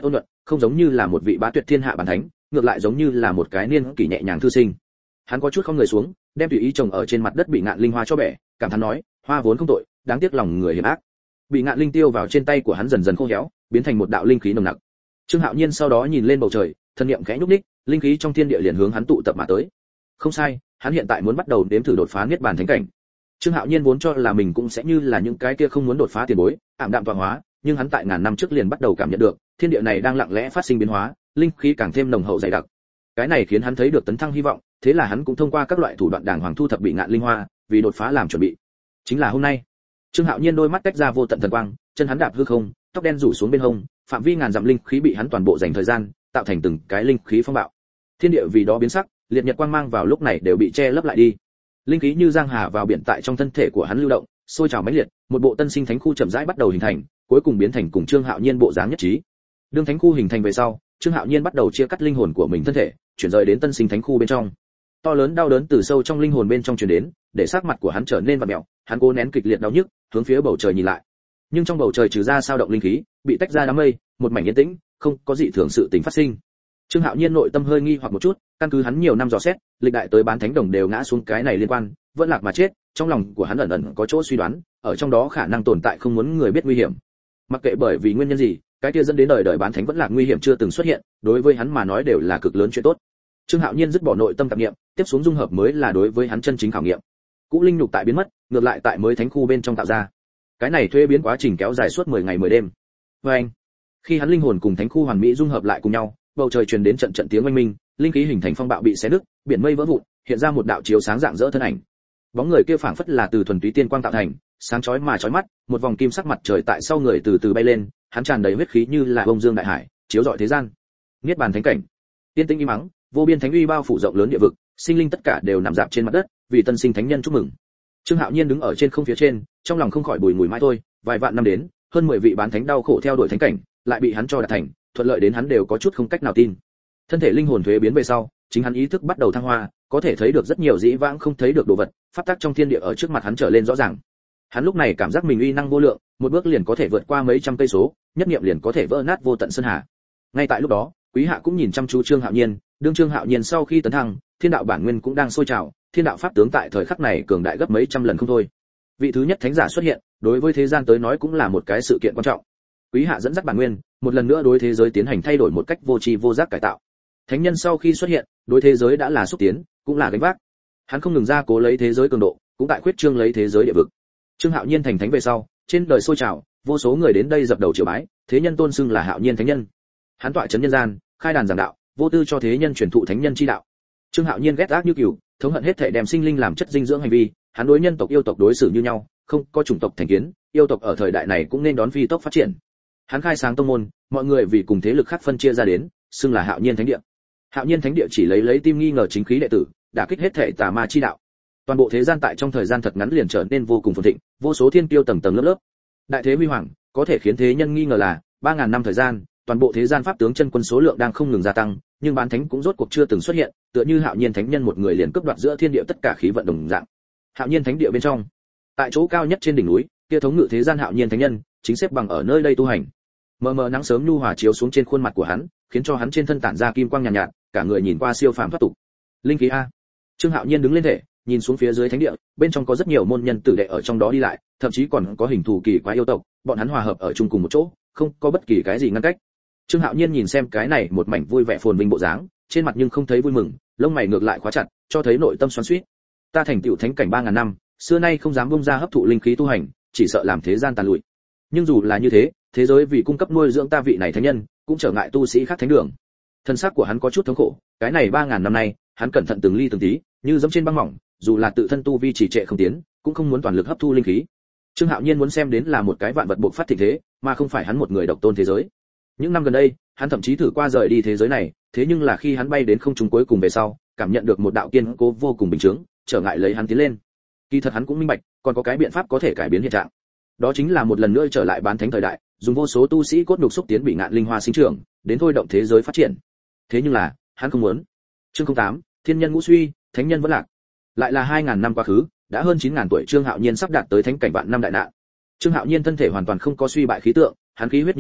không giống như là một vị bá tuyệt thiên hạ bản thánh, ngược lại giống như là một cái niên kỷ nhẹ nhàng thư sinh. Hắn có chút không người xuống, đem tùy ý trồng ở trên mặt đất bị ngạn linh hoa cho bẻ, cảm thán nói, hoa vốn không tội, đáng tiếc lòng người hiểm ác. Bị ngạn linh tiêu vào trên tay của hắn dần dần khô héo, biến thành một đạo linh khí nồng nặc. Trương Hạo Nhiên sau đó nhìn lên bầu trời, thân niệm khẽ nhúc nhích, linh khí trong thiên địa liền hướng hắn tụ tập mà tới. Không sai, hắn hiện tại muốn bắt đầu đếm thử đột phá niết bàn thánh cảnh. Trương Hạo Nhiên vốn cho là mình cũng sẽ như là những cái kia không muốn đột phá tiền bối, ảm đạm tọa hóa, nhưng hắn tại ngàn năm trước liền bắt đầu cảm nhận được, thiên địa này đang lặng lẽ phát sinh biến hóa, linh khí càng thêm nồng hậu dày đặc. Cái này khiến hắn thấy được tấn thăng hy vọng, thế là hắn cũng thông qua các loại thủ đoạn đàng hoàng thu thập bị ngạn linh hoa, vì đột phá làm chuẩn bị. Chính là hôm nay, Trương Hạo Nhiên đôi mắt tách ra vô tận thần quang, chân hắn đạp hư không, tóc đen rủ xuống bên hông, phạm vi ngàn dặm linh khí bị hắn toàn bộ dành thời gian, tạo thành từng cái linh khí phong bạo. Thiên địa vì đó biến sắc, liệt nhật quang mang vào lúc này đều bị che lấp lại đi. Linh khí như giang hà vào biển tại trong thân thể của hắn lưu động, sôi trào mãnh liệt, một bộ tân sinh thánh khu chậm rãi bắt đầu hình thành, cuối cùng biến thành cùng Trương Hạo Nhiên bộ dáng nhất trí. Đương thánh khu hình thành về sau, Trương Hạo Nhiên bắt đầu chia cắt linh hồn của mình thân thể, chuyển rời đến tân sinh thánh khu bên trong. To lớn đau đớn từ sâu trong linh hồn bên trong truyền đến, để sắc mặt của hắn trở nên vặn mèo, hắn cố nén kịch liệt đau nhức, hướng phía bầu trời nhìn lại. Nhưng trong bầu trời trừ ra sao động linh khí, bị tách ra đám mây, một mảnh yên tĩnh, không có gì thường sự tình phát sinh. Trương Hạo Nhiên nội tâm hơi nghi hoặc một chút, căn cứ hắn nhiều năm dò xét, lịch đại tới bán thánh đồng đều ngã xuống cái này liên quan, vẫn lạc mà chết, trong lòng của hắn ẩn ẩn có chỗ suy đoán, ở trong đó khả năng tồn tại không muốn người biết nguy hiểm. Mặc kệ bởi vì nguyên nhân gì, cái kia dẫn đến đời đời bán thánh vẫn lạc nguy hiểm chưa từng xuất hiện, đối với hắn mà nói đều là cực lớn chuyện tốt. Trương Hạo Nhiên dứt bỏ nội tâm tạp niệm, tiếp xuống dung hợp mới là đối với hắn chân chính khảo nghiệm. Cũ linh nhục tại biến mất, ngược lại tại mới thánh khu bên trong tạo ra. Cái này thuế biến quá trình kéo dài suốt 10 ngày 10 đêm. Và anh, khi hắn linh hồn cùng thánh khu hoàn mỹ dung hợp lại cùng nhau, bầu trời truyền đến trận trận tiếng oanh minh, linh khí hình thành phong bạo bị xé nứt, biển mây vỡ vụn, hiện ra một đạo chiếu sáng rạng rỡ thân ảnh. Bóng người kia phảng phất là từ thuần túy tiên quang tạo thành, sáng chói mà chói mắt, một vòng kim sắc mặt trời tại sau người từ từ bay lên, hắn tràn đầy huyết khí như là bông dương đại hải, chiếu rọi thế gian. Niết bàn thánh cảnh. Tiên tinh im mắng, vô biên thánh uy bao phủ rộng lớn địa vực, sinh linh tất cả đều nằm dạp trên mặt đất, vì tân sinh thánh nhân chúc mừng. Trương Hạo Nhiên đứng ở trên không phía trên, trong lòng không khỏi bùi ngùi mãi thôi, vài vạn năm đến, hơn 10 vị bán thánh đau khổ theo đuổi thánh cảnh, lại bị hắn cho đạt thành, thuận lợi đến hắn đều có chút không cách nào tin. Thân thể linh hồn thuế biến về sau, chính hắn ý thức bắt đầu thăng hoa, có thể thấy được rất nhiều dĩ vãng không thấy được đồ vật, pháp tắc trong thiên địa ở trước mặt hắn trở lên rõ ràng. Hắn lúc này cảm giác mình uy năng vô lượng, một bước liền có thể vượt qua mấy trăm cây số, nhất niệm liền có thể vỡ nát vô tận sơn hà. Ngay tại lúc đó, Quý Hạ cũng nhìn chăm chú Trương Hạo Nhiên, đương Trương Hạo Nhiên sau khi tấn thăng, thiên đạo bản nguyên cũng đang sôi trào, thiên đạo pháp tướng tại thời khắc này cường đại gấp mấy trăm lần không thôi. Vị thứ nhất thánh giả xuất hiện, đối với thế gian tới nói cũng là một cái sự kiện quan trọng. Quý Hạ dẫn dắt bản nguyên, một lần nữa đối thế giới tiến hành thay đổi một cách vô tri vô giác cải tạo. Thánh nhân sau khi xuất hiện, đối thế giới đã là xúc tiến, cũng là gánh vác. Hắn không ngừng ra cố lấy thế giới cường độ, cũng tại khuyết trương lấy thế giới địa vực. Trương Hạo Nhiên thành thánh về sau, trên đời sôi trào, vô số người đến đây dập đầu triều bái, thế nhân tôn xưng là Hạo Nhiên thánh nhân. Hắn tọa chấn nhân gian, khai đàn giảng đạo, vô tư cho thế nhân truyền thụ thánh nhân chi đạo. Trương Hạo Nhiên ghét ác như cừu, thống hận hết thảy đem sinh linh làm chất dinh dưỡng hành vi, hắn đối nhân tộc yêu tộc đối xử như nhau, không có chủng tộc thành kiến, yêu tộc ở thời đại này cũng nên đón phi tốc phát triển. Hắn khai sáng tông môn, mọi người vì cùng thế lực khác phân chia ra đến, xưng là Hạo Nhiên thánh địa. Hạo Nhiên thánh địa chỉ lấy tim nghi ngờ chính khí đệ tử, đả kích hết thảy tà ma chi đạo. Toàn bộ thế gian tại trong thời gian thật ngắn liền trở nên vô cùng phồn thịnh, vô số thiên kiêu tầng tầng lớp lớp. Đại thế huy hoàng, có thể khiến thế nhân nghi ngờ là 3000 năm thời gian, toàn bộ thế gian pháp tướng chân quân số lượng đang không ngừng gia tăng, nhưng bán thánh cũng rốt cuộc chưa từng xuất hiện, tựa như Hạo Nhiên thánh nhân một người liền cướp đoạt giữa thiên địa tất cả khí vận đồng dạng. Hạo Nhiên thánh địa bên trong, tại chỗ cao nhất trên đỉnh núi, kia thống ngự thế gian Hạo Nhiên thánh nhân, chính xếp bằng ở nơi đây tu hành. Mờ mờ nắng sớm nhu hòa chiếu xuống trên khuôn mặt của hắn, khiến cho hắn trên thân tản ra kim quang nhàn nhạt, cả người nhìn qua siêu phàm thoát tục. Linh khí a. Trương Hạo Nhiên đứng lên thể, nhìn xuống phía dưới thánh địa, bên trong có rất nhiều môn nhân tử đệ ở trong đó đi lại, thậm chí còn có hình thù kỳ quái yêu tộc, bọn hắn hòa hợp ở chung cùng một chỗ, không có bất kỳ cái gì ngăn cách. Trương Hạo Nhiên nhìn xem cái này một mảnh vui vẻ phồn vinh bộ dáng, trên mặt nhưng không thấy vui mừng, lông mày ngược lại khóa chặt, cho thấy nội tâm xoắn xuýt. Ta thành tựu thánh cảnh 3000 năm, xưa nay không dám bung ra hấp thụ linh khí tu hành, chỉ sợ làm thế gian tàn lụi. Nhưng dù là như thế, thế giới vì cung cấp nuôi dưỡng ta vị này thánh nhân, cũng trở ngại tu sĩ khác thánh đường. Thân xác của hắn có chút thống khổ, cái này 3000 năm nay, hắn cẩn thận từng ly từng tí, như dẫm trên băng mỏng, dù là tự thân tu vi trì trệ không tiến, cũng không muốn toàn lực hấp thu linh khí. Trương Hạo Nhiên muốn xem đến là một cái vạn vật bộc phát thịnh thế, mà không phải hắn một người độc tôn thế giới. Những năm gần đây, hắn thậm chí thử qua rời đi thế giới này, thế nhưng là khi hắn bay đến không trung cuối cùng về sau, cảm nhận được một đạo kiên cố vô cùng bình chứng, trở ngại lấy hắn tiến lên. Kỳ thật hắn cũng minh bạch, còn có cái biện pháp có thể cải biến hiện trạng. Đó chính là một lần nữa trở lại bán thánh thời đại, dùng vô số tu sĩ cốt nhục xúc tiến bị ngạn linh hoa sinh trưởng, đến thôi động thế giới phát triển. Thế nhưng là, hắn không muốn. Chương 08, thiên nhân ngũ suy, thánh nhân vẫn lạc. Lại là 2000 năm quá khứ, đã hơn 9000 tuổi Trương Hạo Nhiên sắp đạt tới thánh cảnh vạn năm đại nạn. Trương Hạo Nhiên thân thể hoàn toàn không có suy bại khí tượng, hắn khí huyết như rồng,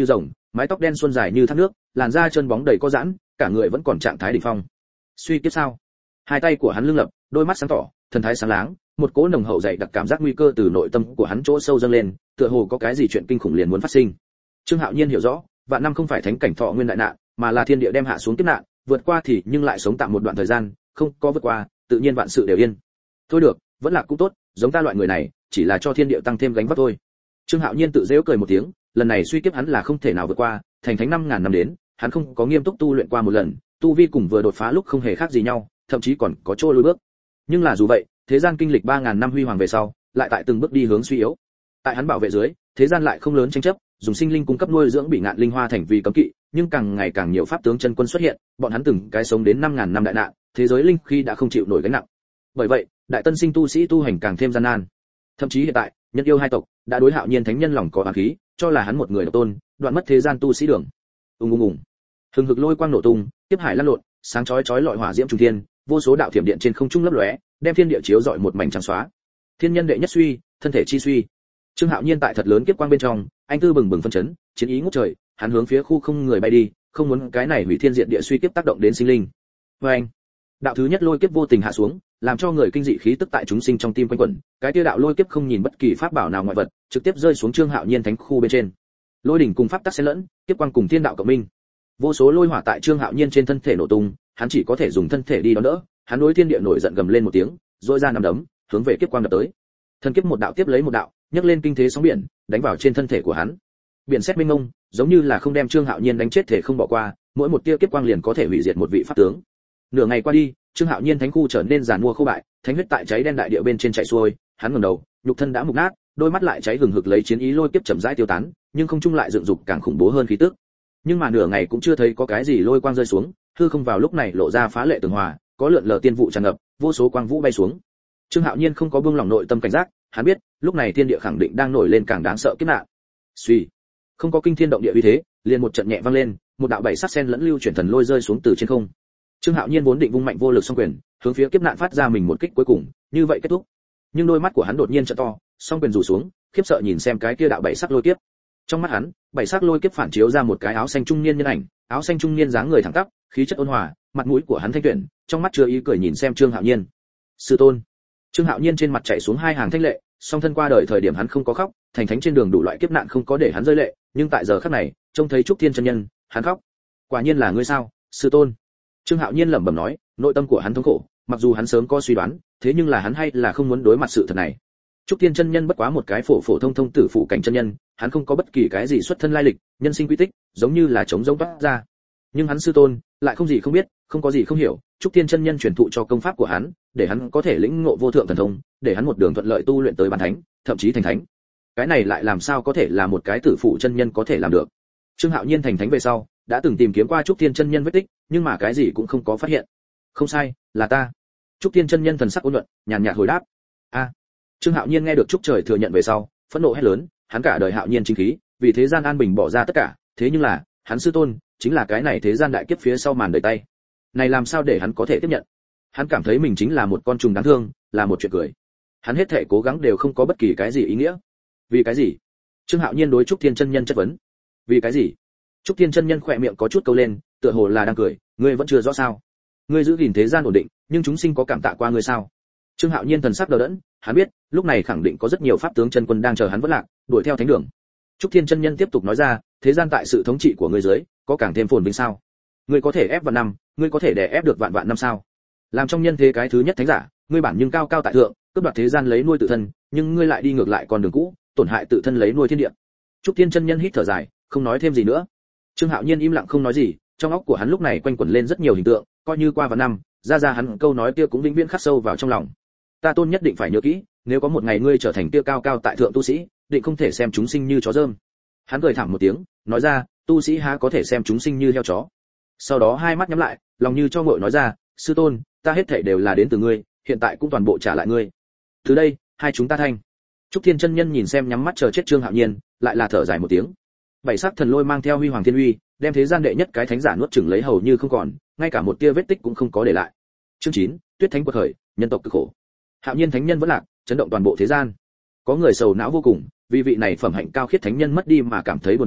mái tóc đen xuân dài như thác nước, làn da chân bóng đầy có giãn, cả người vẫn còn trạng thái đỉnh phong. Suy kiếp sao? Hai tay của hắn lưng lập, đôi mắt sáng tỏ, thần thái sáng láng, một cỗ nồng hậu dày đặc cảm giác nguy cơ từ nội tâm của hắn chỗ sâu dâng lên, tựa hồ có cái gì chuyện kinh khủng liền muốn phát sinh. Trương Hạo Nhiên hiểu rõ, vạn năm không phải thánh cảnh thọ nguyên đại nạn, mà là thiên địa đem hạ xuống kiếp nạn, vượt qua thì nhưng lại sống tạm một đoạn thời gian, không có vượt qua, tự nhiên vạn sự đều yên. Thôi được, vẫn là cũng tốt, giống ta loại người này, chỉ là cho thiên địa tăng thêm gánh vác thôi. Trương Hạo Nhiên tự giễu cười một tiếng, lần này suy kiếp hắn là không thể nào vượt qua, thành thánh 5000 năm đến, hắn không có nghiêm túc tu luyện qua một lần, tu vi cùng vừa đột phá lúc không hề khác gì nhau, thậm chí còn có chỗ lùi bước. Nhưng là dù vậy, thế gian kinh lịch 3000 năm huy hoàng về sau, lại tại từng bước đi hướng suy yếu. Tại hắn bảo vệ dưới, thế gian lại không lớn tranh chấp, dùng sinh linh cung cấp nuôi dưỡng bị ngạn linh hoa thành vì cấm kỵ, nhưng càng ngày càng nhiều pháp tướng chân quân xuất hiện, bọn hắn từng cái sống đến 5000 năm đại nạn, thế giới linh khí đã không chịu nổi gánh nặng. Bởi vậy, đại tân sinh tu sĩ tu hành càng thêm gian nan. Thậm chí hiện tại, nhân yêu hai tộc đã đối Hạo Nhiên thánh nhân lòng có oán khí, cho là hắn một người độc tôn, đoạn mất thế gian tu sĩ đường. Ùng. Hừng hực lôi quang nổ tung, tiếp hải lăn lộn, sáng chói chói lọi hỏa diễm trung thiên, vô số đạo thiểm điện trên không trung lấp lóe, đem thiên địa chiếu rọi một mảnh trắng xóa. Thiên nhân đệ nhất suy, thân thể chi suy. Trương Hạo Nhiên tại thật lớn kiếp quang bên trong, anh tư bừng bừng phân chấn, chiến ý ngút trời, hắn hướng phía khu không người bay đi, không muốn cái này hủy thiên diệt địa suy kiếp tác động đến sinh linh. Oeng. Đạo thứ nhất lôi kiếp vô tình hạ xuống, làm cho người kinh dị khí tức tại chúng sinh trong tim quanh quẩn, cái kia đạo lôi kiếp không nhìn bất kỳ pháp bảo nào ngoại vật, trực tiếp rơi xuống Trương Hạo Nhiên thánh khu bên trên. Lôi đỉnh cùng pháp tắc xen lẫn, kiếp quang cùng thiên đạo cộng minh. Vô số lôi hỏa tại Trương Hạo Nhiên trên thân thể nổ tung, hắn chỉ có thể dùng thân thể đi đón đỡ, hắn đối thiên địa nổi giận gầm lên một tiếng, rỗi ra nắm đấm, hướng về kiếp quang đập tới. Thần kiếp một đạo tiếp lấy một đạo, nhấc lên kinh thế sóng biển, đánh vào trên thân thể của hắn. Biển sét mênh mông, giống như là không đem Trương Hạo Nhiên đánh chết thể không bỏ qua, mỗi một tia kiếp quang liền có thể hủy diệt một vị pháp tướng. Nửa ngày qua đi, Trương Hạo Nhiên thánh khu trở nên giàn mua khô bại, thánh huyết tại cháy đen đại địa bên trên chảy xuôi, hắn ngẩng đầu, nhục thân đã mục nát, đôi mắt lại cháy hừng hực lấy chiến ý lôi kiếp chậm rãi tiêu tán, nhưng không trung lại dựng dục càng khủng bố hơn khí tức. Nhưng mà nửa ngày cũng chưa thấy có cái gì lôi quang rơi xuống, hư không vào lúc này lộ ra phá lệ tường hòa, có lượn lờ tiên vụ tràn ngập, vô số quang vũ bay xuống. Trương Hạo Nhiên không có buông lỏng nội tâm cảnh giác, hắn biết, lúc này thiên địa khẳng định đang nổi lên càng đáng sợ kiếp nạn. Suy, không có kinh thiên động địa uy thế, liền một trận nhẹ vang lên, một đạo bảy sắc sen lẫn lưu chuyển thần lôi rơi xuống từ trên không. Trương Hạo Nhiên vốn định vung mạnh vô lực song quyền, hướng phía kiếp nạn phát ra mình một kích cuối cùng, như vậy kết thúc. Nhưng đôi mắt của hắn đột nhiên trợ to, song quyền rủ xuống, khiếp sợ nhìn xem cái kia đạo bảy sắc lôi kiếp. Trong mắt hắn, bảy sắc lôi kiếp phản chiếu ra một cái áo xanh trung niên nhân ảnh, áo xanh trung niên dáng người thẳng tắp, khí chất ôn hòa, mặt mũi của hắn thanh tuyển, trong mắt chứa ý cười nhìn xem Trương Hạo Nhiên. Sư tôn. Trương Hạo Nhiên trên mặt chảy xuống hai hàng thanh lệ, song thân qua đời thời điểm hắn không có khóc, thành thánh trên đường đủ loại kiếp nạn không có để hắn rơi lệ, nhưng tại giờ khắc này, trông thấy Trúc Thiên chân nhân, hắn khóc. Quả nhiên là ngươi sao, sư tôn. Trương Hạo Nhiên lẩm bẩm nói, nội tâm của hắn thống khổ, mặc dù hắn sớm có suy đoán, thế nhưng là hắn hay là không muốn đối mặt sự thật này. Trúc Thiên chân nhân bất quá một cái phổ phổ thông thông tử phụ cảnh chân nhân, hắn không có bất kỳ cái gì xuất thân lai lịch, nhân sinh quy tích, giống như là trống rỗng toát ra. Nhưng hắn sư tôn lại không gì không biết, không có gì không hiểu, Trúc Thiên chân nhân truyền thụ cho công pháp của hắn, để hắn có thể lĩnh ngộ vô thượng thần thông, để hắn một đường thuận lợi tu luyện tới bán thánh, thậm chí thành thánh. Cái này lại làm sao có thể là một cái tử phụ chân nhân có thể làm được? Trương Hạo Nhiên thành thánh về sau, đã từng tìm kiếm qua Trúc Thiên chân nhân vết tích, nhưng mà cái gì cũng không có phát hiện. Không sai, là ta. Trúc Thiên chân nhân thần sắc ôn nhuận, nhàn nhạt hồi đáp. A. Trương Hạo Nhiên nghe được Trúc Trời thừa nhận về sau, phẫn nộ hét lớn, hắn cả đời Hạo Nhiên chính khí, vì thế gian an bình bỏ ra tất cả, thế nhưng là, hắn sư tôn, chính là cái này thế gian đại kiếp phía sau màn đời tay. Này làm sao để hắn có thể tiếp nhận? Hắn cảm thấy mình chính là một con trùng đáng thương, là một chuyện cười. Hắn hết thảy cố gắng đều không có bất kỳ cái gì ý nghĩa. Vì cái gì? Trương Hạo Nhiên đối Trúc Thiên chân nhân chất vấn. Vì cái gì? Trúc Thiên chân nhân khỏe miệng có chút câu lên, tựa hồ là đang cười, ngươi vẫn chưa rõ sao? Ngươi giữ gìn thế gian ổn định, nhưng chúng sinh có cảm tạ qua ngươi sao? Trương Hạo Nhiên thần sắc đờ đẫn, hắn biết, lúc này khẳng định có rất nhiều pháp tướng chân quân đang chờ hắn vất lạc, đuổi theo thánh đường. Trúc Thiên chân nhân tiếp tục nói ra, thế gian tại sự thống trị của ngươi dưới, có càng thêm phồn vinh sao? Ngươi có thể ép vạn năm, ngươi có thể đè ép được vạn vạn năm sao? Làm trong nhân thế cái thứ nhất thánh giả, ngươi bản nhưng cao cao tại thượng, cướp đoạt thế gian lấy nuôi tự thân, nhưng ngươi lại đi ngược lại con đường cũ, tổn hại tự thân lấy nuôi thiên địa. Trúc Thiên chân nhân hít thở dài, không nói thêm gì nữa. Trương Hạo Nhiên im lặng không nói gì, trong óc của hắn lúc này quanh quẩn lên rất nhiều hình tượng, coi như qua vạn năm, ra hắn câu nói kia cũng vĩnh viễn khắc sâu vào trong lòng. Ta tôn nhất định phải nhớ kỹ, nếu có một ngày ngươi trở thành kia cao cao tại thượng tu sĩ, định không thể xem chúng sinh như chó dơm. Hắn cười thẳng một tiếng, nói ra, tu sĩ há có thể xem chúng sinh như heo chó. Sau đó hai mắt nhắm lại, lòng như cho ngội nói ra, sư tôn, ta hết thảy đều là đến từ ngươi, hiện tại cũng toàn bộ trả lại ngươi. Từ đây, hai chúng ta thanh. Trúc Thiên chân nhân nhìn xem nhắm mắt chờ chết Trương Hạo Nhiên, lại là thở dài một tiếng. Bảy sắc thần lôi mang theo huy hoàng thiên uy, đem thế gian đệ nhất cái thánh giả nuốt chửng lấy hầu như không còn, ngay cả một tia vết tích cũng không có để lại. Chương 9, Tuyết Thánh quật khởi, nhân tộc cực khổ. Hạo Nhiên thánh nhân vẫn lạc, chấn động toàn bộ thế gian. Có người sầu não vô cùng, vì vị này phẩm hạnh cao khiết thánh nhân mất đi mà cảm thấy buồn u,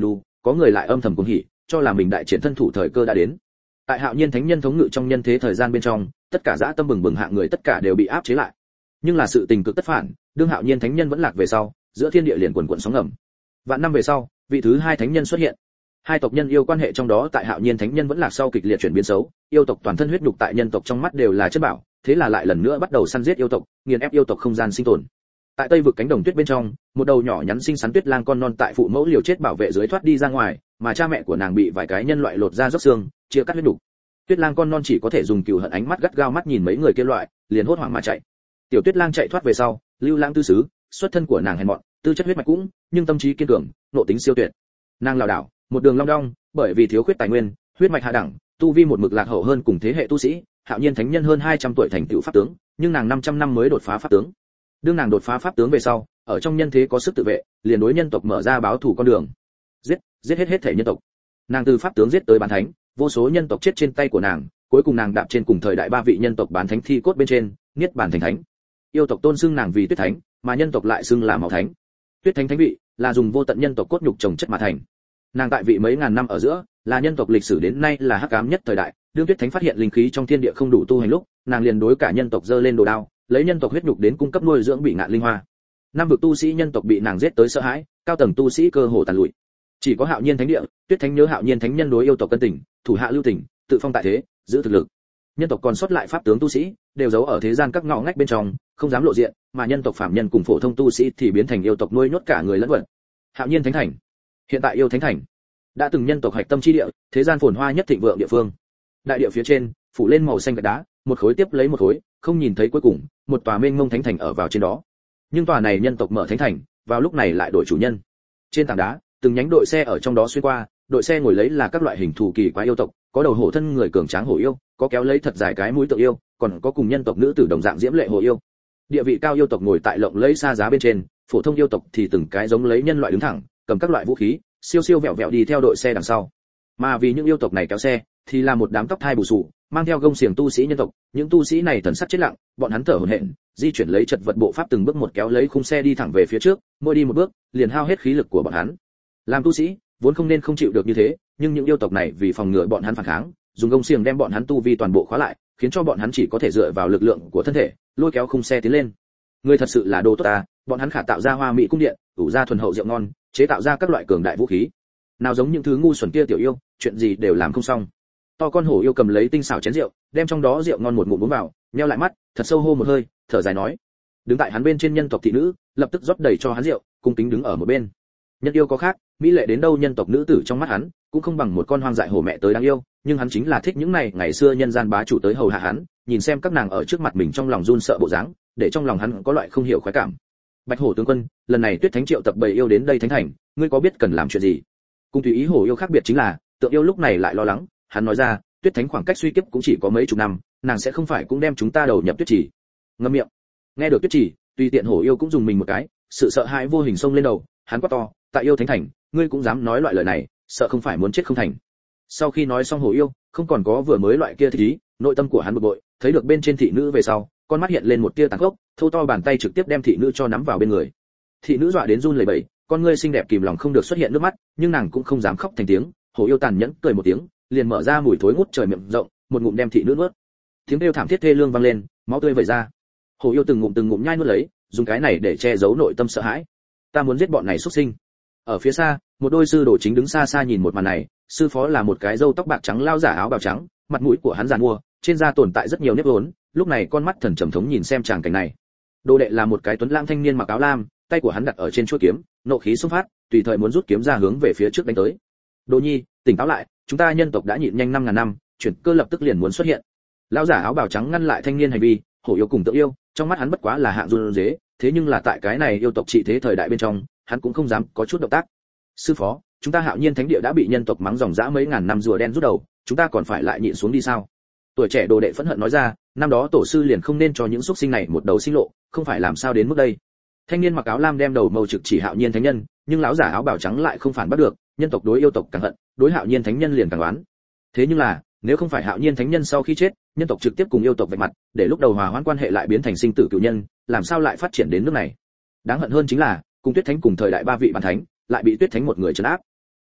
có người lại âm thầm cuồng hỉ, cho là mình đại triển thân thủ thời cơ đã đến. Tại Hạo Nhiên Thánh Nhân thống ngự trong nhân thế thời gian bên trong, tất cả dã tâm bừng bừng hạng người tất cả đều bị áp chế lại. Nhưng là sự tình cực tất phản, đương Hạo Nhiên Thánh Nhân vẫn lạc về sau, giữa thiên địa liền quần quần sóng ngầm. Vạn năm về sau, vị thứ hai thánh nhân xuất hiện. Hai tộc nhân yêu quan hệ trong đó tại Hạo Nhiên Thánh Nhân vẫn lạc sau kịch liệt chuyển biến xấu, yêu tộc toàn thân huyết nhục tại nhân tộc trong mắt đều là chất bảo, thế là lại lần nữa bắt đầu săn giết yêu tộc, nghiền ép yêu tộc không gian sinh tồn. Tại Tây vực cánh đồng tuyết bên trong, một đầu nhỏ nhắn xinh xắn tuyết lang con non tại phụ mẫu liều chết bảo vệ dưới thoát đi ra ngoài, mà cha mẹ của nàng bị vài cái nhân loại lột ra róc xương, chia cắt huyết nhục. Tuyết lang con non chỉ có thể dùng cừu hận ánh mắt gắt gao mắt nhìn mấy người kia loại, liền hốt hoảng mà chạy. Tiểu Tuyết lang chạy thoát về sau, lưu lãng tư xứ, xuất thân của nàng hèn mọn, tư chất huyết mạch cũng, nhưng tâm trí kiên cường, nội tính siêu tuyệt. Nàng lảo đảo, một đường long đong, bởi vì thiếu khuyết tài nguyên, huyết mạch hạ đẳng, tu vi một mực lạc hậu hơn cùng thế hệ tu sĩ, Hạo Nhiên Thánh Nhân hơn 200 tuổi thành tựu pháp tướng, nhưng nàng 500 năm mới đột phá pháp tướng. Đương nàng đột phá pháp tướng về sau, ở trong nhân thế có sức tự vệ, liền đối nhân tộc mở ra báo thù con đường. Giết hết thể nhân tộc. Nàng từ pháp tướng giết tới bán thánh, vô số nhân tộc chết trên tay của nàng, cuối cùng nàng đạp trên cùng thời đại ba vị nhân tộc bán thánh thi cốt bên trên, niết bàn thành thánh. Yêu tộc tôn xưng nàng vì Tuyết Thánh, mà nhân tộc lại xưng là Máu Thánh. Tuyết Thánh thánh vị là dùng vô tận nhân tộc cốt nhục trồng chất mà thành. Nàng tại vị mấy ngàn năm ở giữa, là nhân tộc lịch sử đến nay là hắc ám nhất thời đại. Đương Tuyết Thánh phát hiện linh khí trong thiên địa không đủ tu hành lúc, nàng liền đối cả nhân tộc giơ lên đồ đao, lấy nhân tộc huyết nhục đến cung cấp nuôi dưỡng bị ngạn linh hoa. Năm vực tu sĩ nhân tộc bị nàng giết tới sợ hãi, cao tầng tu sĩ cơ hồ tàn lụi. Chỉ có Hạo Nhiên Thánh địa, Tuyết Thánh nhớ Hạo Nhiên Thánh Nhân đối yêu tộc cân tình, thủ hạ lưu tình, tự phong tại thế, giữ thực lực. Nhân tộc còn sót lại pháp tướng tu sĩ, đều giấu ở thế gian các ngõ ngách bên trong, không dám lộ diện, mà nhân tộc phạm nhân cùng phổ thông tu sĩ thì biến thành yêu tộc nuôi nhốt cả người lẫn vật. Hạo Nhiên Thánh Thành, hiện tại yêu Thánh Thành, đã từng nhân tộc hạch tâm chi địa, thế gian phồn hoa nhất thịnh vượng địa phương. Đại địa phía trên, phủ lên màu xanh gạch đá, một khối tiếp lấy một khối, không nhìn thấy cuối cùng, một tòa mênh mông thánh thành ở vào trên đó. Nhưng tòa này nhân tộc mở thánh thành, vào lúc này lại đổi chủ nhân. Trên tảng đá, từng nhánh đội xe ở trong đó xuyên qua, đội xe ngồi lấy là các loại hình thù kỳ quái yêu tộc, có đầu hổ thân người cường tráng hổ yêu, có kéo lấy thật dài cái mũi tượng yêu, còn có cùng nhân tộc nữ tử đồng dạng diễm lệ hổ yêu. Địa vị cao yêu tộc ngồi tại lộng lẫy xa giá bên trên, phổ thông yêu tộc thì từng cái giống lấy nhân loại đứng thẳng, cầm các loại vũ khí, siêu siêu vẹo vẹo đi theo đội xe đằng sau. Mà vì những yêu tộc này kéo xe, thì là một đám tóc thai bù xù, mang theo gông xiềng tu sĩ nhân tộc, những tu sĩ này thần sắc chết lặng, bọn hắn thở hổn hển, di chuyển lấy chật vật bộ pháp từng bước một kéo lấy khung xe đi thẳng về phía trước, mỗi đi một bước, liền hao hết khí lực của bọn hắn. Làm tu sĩ, vốn không nên không chịu được như thế, nhưng những yêu tộc này vì phòng ngừa bọn hắn phản kháng, dùng gông xiềng đem bọn hắn tu vi toàn bộ khóa lại, khiến cho bọn hắn chỉ có thể dựa vào lực lượng của thân thể, lôi kéo khung xe tiến lên. Người thật sự là đồ tốt ta, bọn hắn khả tạo ra hoa mỹ cung điện, ủ ra thuần hậu rượu ngon, chế tạo ra các loại cường đại vũ khí. Nào giống những thứ ngu xuẩn kia tiểu yêu, chuyện gì đều làm không xong. To con hổ yêu cầm lấy tinh xảo chén rượu, đem trong đó rượu ngon một ngụm uống vào, nheo lại mắt, thật sâu hô một hơi, thở dài nói. Đứng tại hắn bên trên nhân tộc thị nữ, lập tức rót đầy cho hắn rượu, cung kính đứng ở một bên. Nhân yêu có khác, mỹ lệ đến đâu nhân tộc nữ tử trong mắt hắn, cũng không bằng một con hoang dại hổ mẹ tới đáng yêu, nhưng hắn chính là thích những này ngày xưa nhân gian bá chủ tới hầu hạ hắn, nhìn xem các nàng ở trước mặt mình trong lòng run sợ bộ dáng, để trong lòng hắn có loại không hiểu khoái cảm. Bạch Hổ tướng quân, lần này Tuyết Thánh triệu tập bầy yêu đến đây thánh thành, ngươi có biết cần làm chuyện gì? Cùng tùy ý hổ yêu khác biệt chính là, tượng yêu lúc này lại lo lắng, hắn nói ra, Tuyết Thánh khoảng cách suy kiếp cũng chỉ có mấy chục năm, nàng sẽ không phải cũng đem chúng ta đầu nhập tuyết trì. Ngậm miệng. Nghe được tuyết trì, tùy tiện hổ yêu cũng dùng mình một cái, sự sợ hãi vô hình xông lên đầu, hắn quát to, tại yêu thánh thành, ngươi cũng dám nói loại lời này, sợ không phải muốn chết không thành. Sau khi nói xong hổ yêu, không còn có vừa mới loại kia thì nội tâm của hắn bực bội, thấy được bên trên thị nữ về sau, con mắt hiện lên một tia tàn khốc, thô to bàn tay trực tiếp đem thị nữ cho nắm vào bên người. Thị nữ dọa đến run lẩy bẩy, con ngươi xinh đẹp kìm lòng không được xuất hiện nước mắt, nhưng nàng cũng không dám khóc thành tiếng, hổ yêu tàn nhẫn cười một tiếng, liền mở ra mùi thối ngút trời miệng rộng, một ngụm đem thị nữ nuốt. Tiếng kêu thảm thiết thê lương vang lên, máu tươi vẩy ra. Hổ yêu từng ngụm nhai nuốt lấy, dùng cái này để che giấu nội tâm sợ hãi. Ta muốn giết bọn này xuất sinh. Ở phía xa, một đôi sư đồ chính đứng xa xa nhìn một màn này, sư phó là một cái râu tóc bạc trắng lao giả áo bào trắng, mặt mũi của hắn giàn mua, trên da tồn tại rất nhiều nếp vốn, lúc này con mắt thần trầm thống nhìn xem tràng cảnh này. Đồ đệ là một cái tuấn lãng thanh niên mặc áo lam, tay của hắn đặt ở trên chuôi kiếm, nộ khí xung phát, tùy thời muốn rút kiếm ra hướng về phía trước đánh tới. Đồ nhi, tỉnh táo lại, chúng ta nhân tộc đã nhịn nhanh 5000 năm, chuyển cơ lập tức liền muốn xuất hiện. Lão giả áo bào trắng ngăn lại thanh niên hành vi, hổ yêu cùng tượng yêu, trong mắt hắn bất quá là hạng run rế, thế nhưng là tại cái này yêu tộc trị thế thời đại bên trong, hắn cũng không dám có chút động tác. Sư phó, chúng ta Hạo Nhiên Thánh địa đã bị nhân tộc mắng ròng rã mấy ngàn năm rùa đen rút đầu, chúng ta còn phải lại nhịn xuống đi sao? Tuổi trẻ đồ đệ phẫn hận nói ra, năm đó tổ sư liền không nên cho những xuất sinh này một đầu sinh lộ, không phải làm sao đến mức đây. Thanh niên mặc áo lam đem đầu mâu trực chỉ Hạo Nhiên Thánh nhân, nhưng lão giả áo bào trắng lại không phản bắt được, nhân tộc đối yêu tộc càng hận, đối Hạo Nhiên Thánh nhân liền càng oán. Thế nhưng là, nếu không phải Hạo Nhiên Thánh nhân sau khi chết, nhân tộc trực tiếp cùng yêu tộc vạch mặt, để lúc đầu hòa hoãn quan hệ lại biến thành sinh tử cửu nhân, làm sao lại phát triển đến nước này? Đáng hận hơn chính là, cùng Tuyết Thánh cùng thời đại ba vị bản thánh, lại bị Tuyết Thánh một người trấn áp.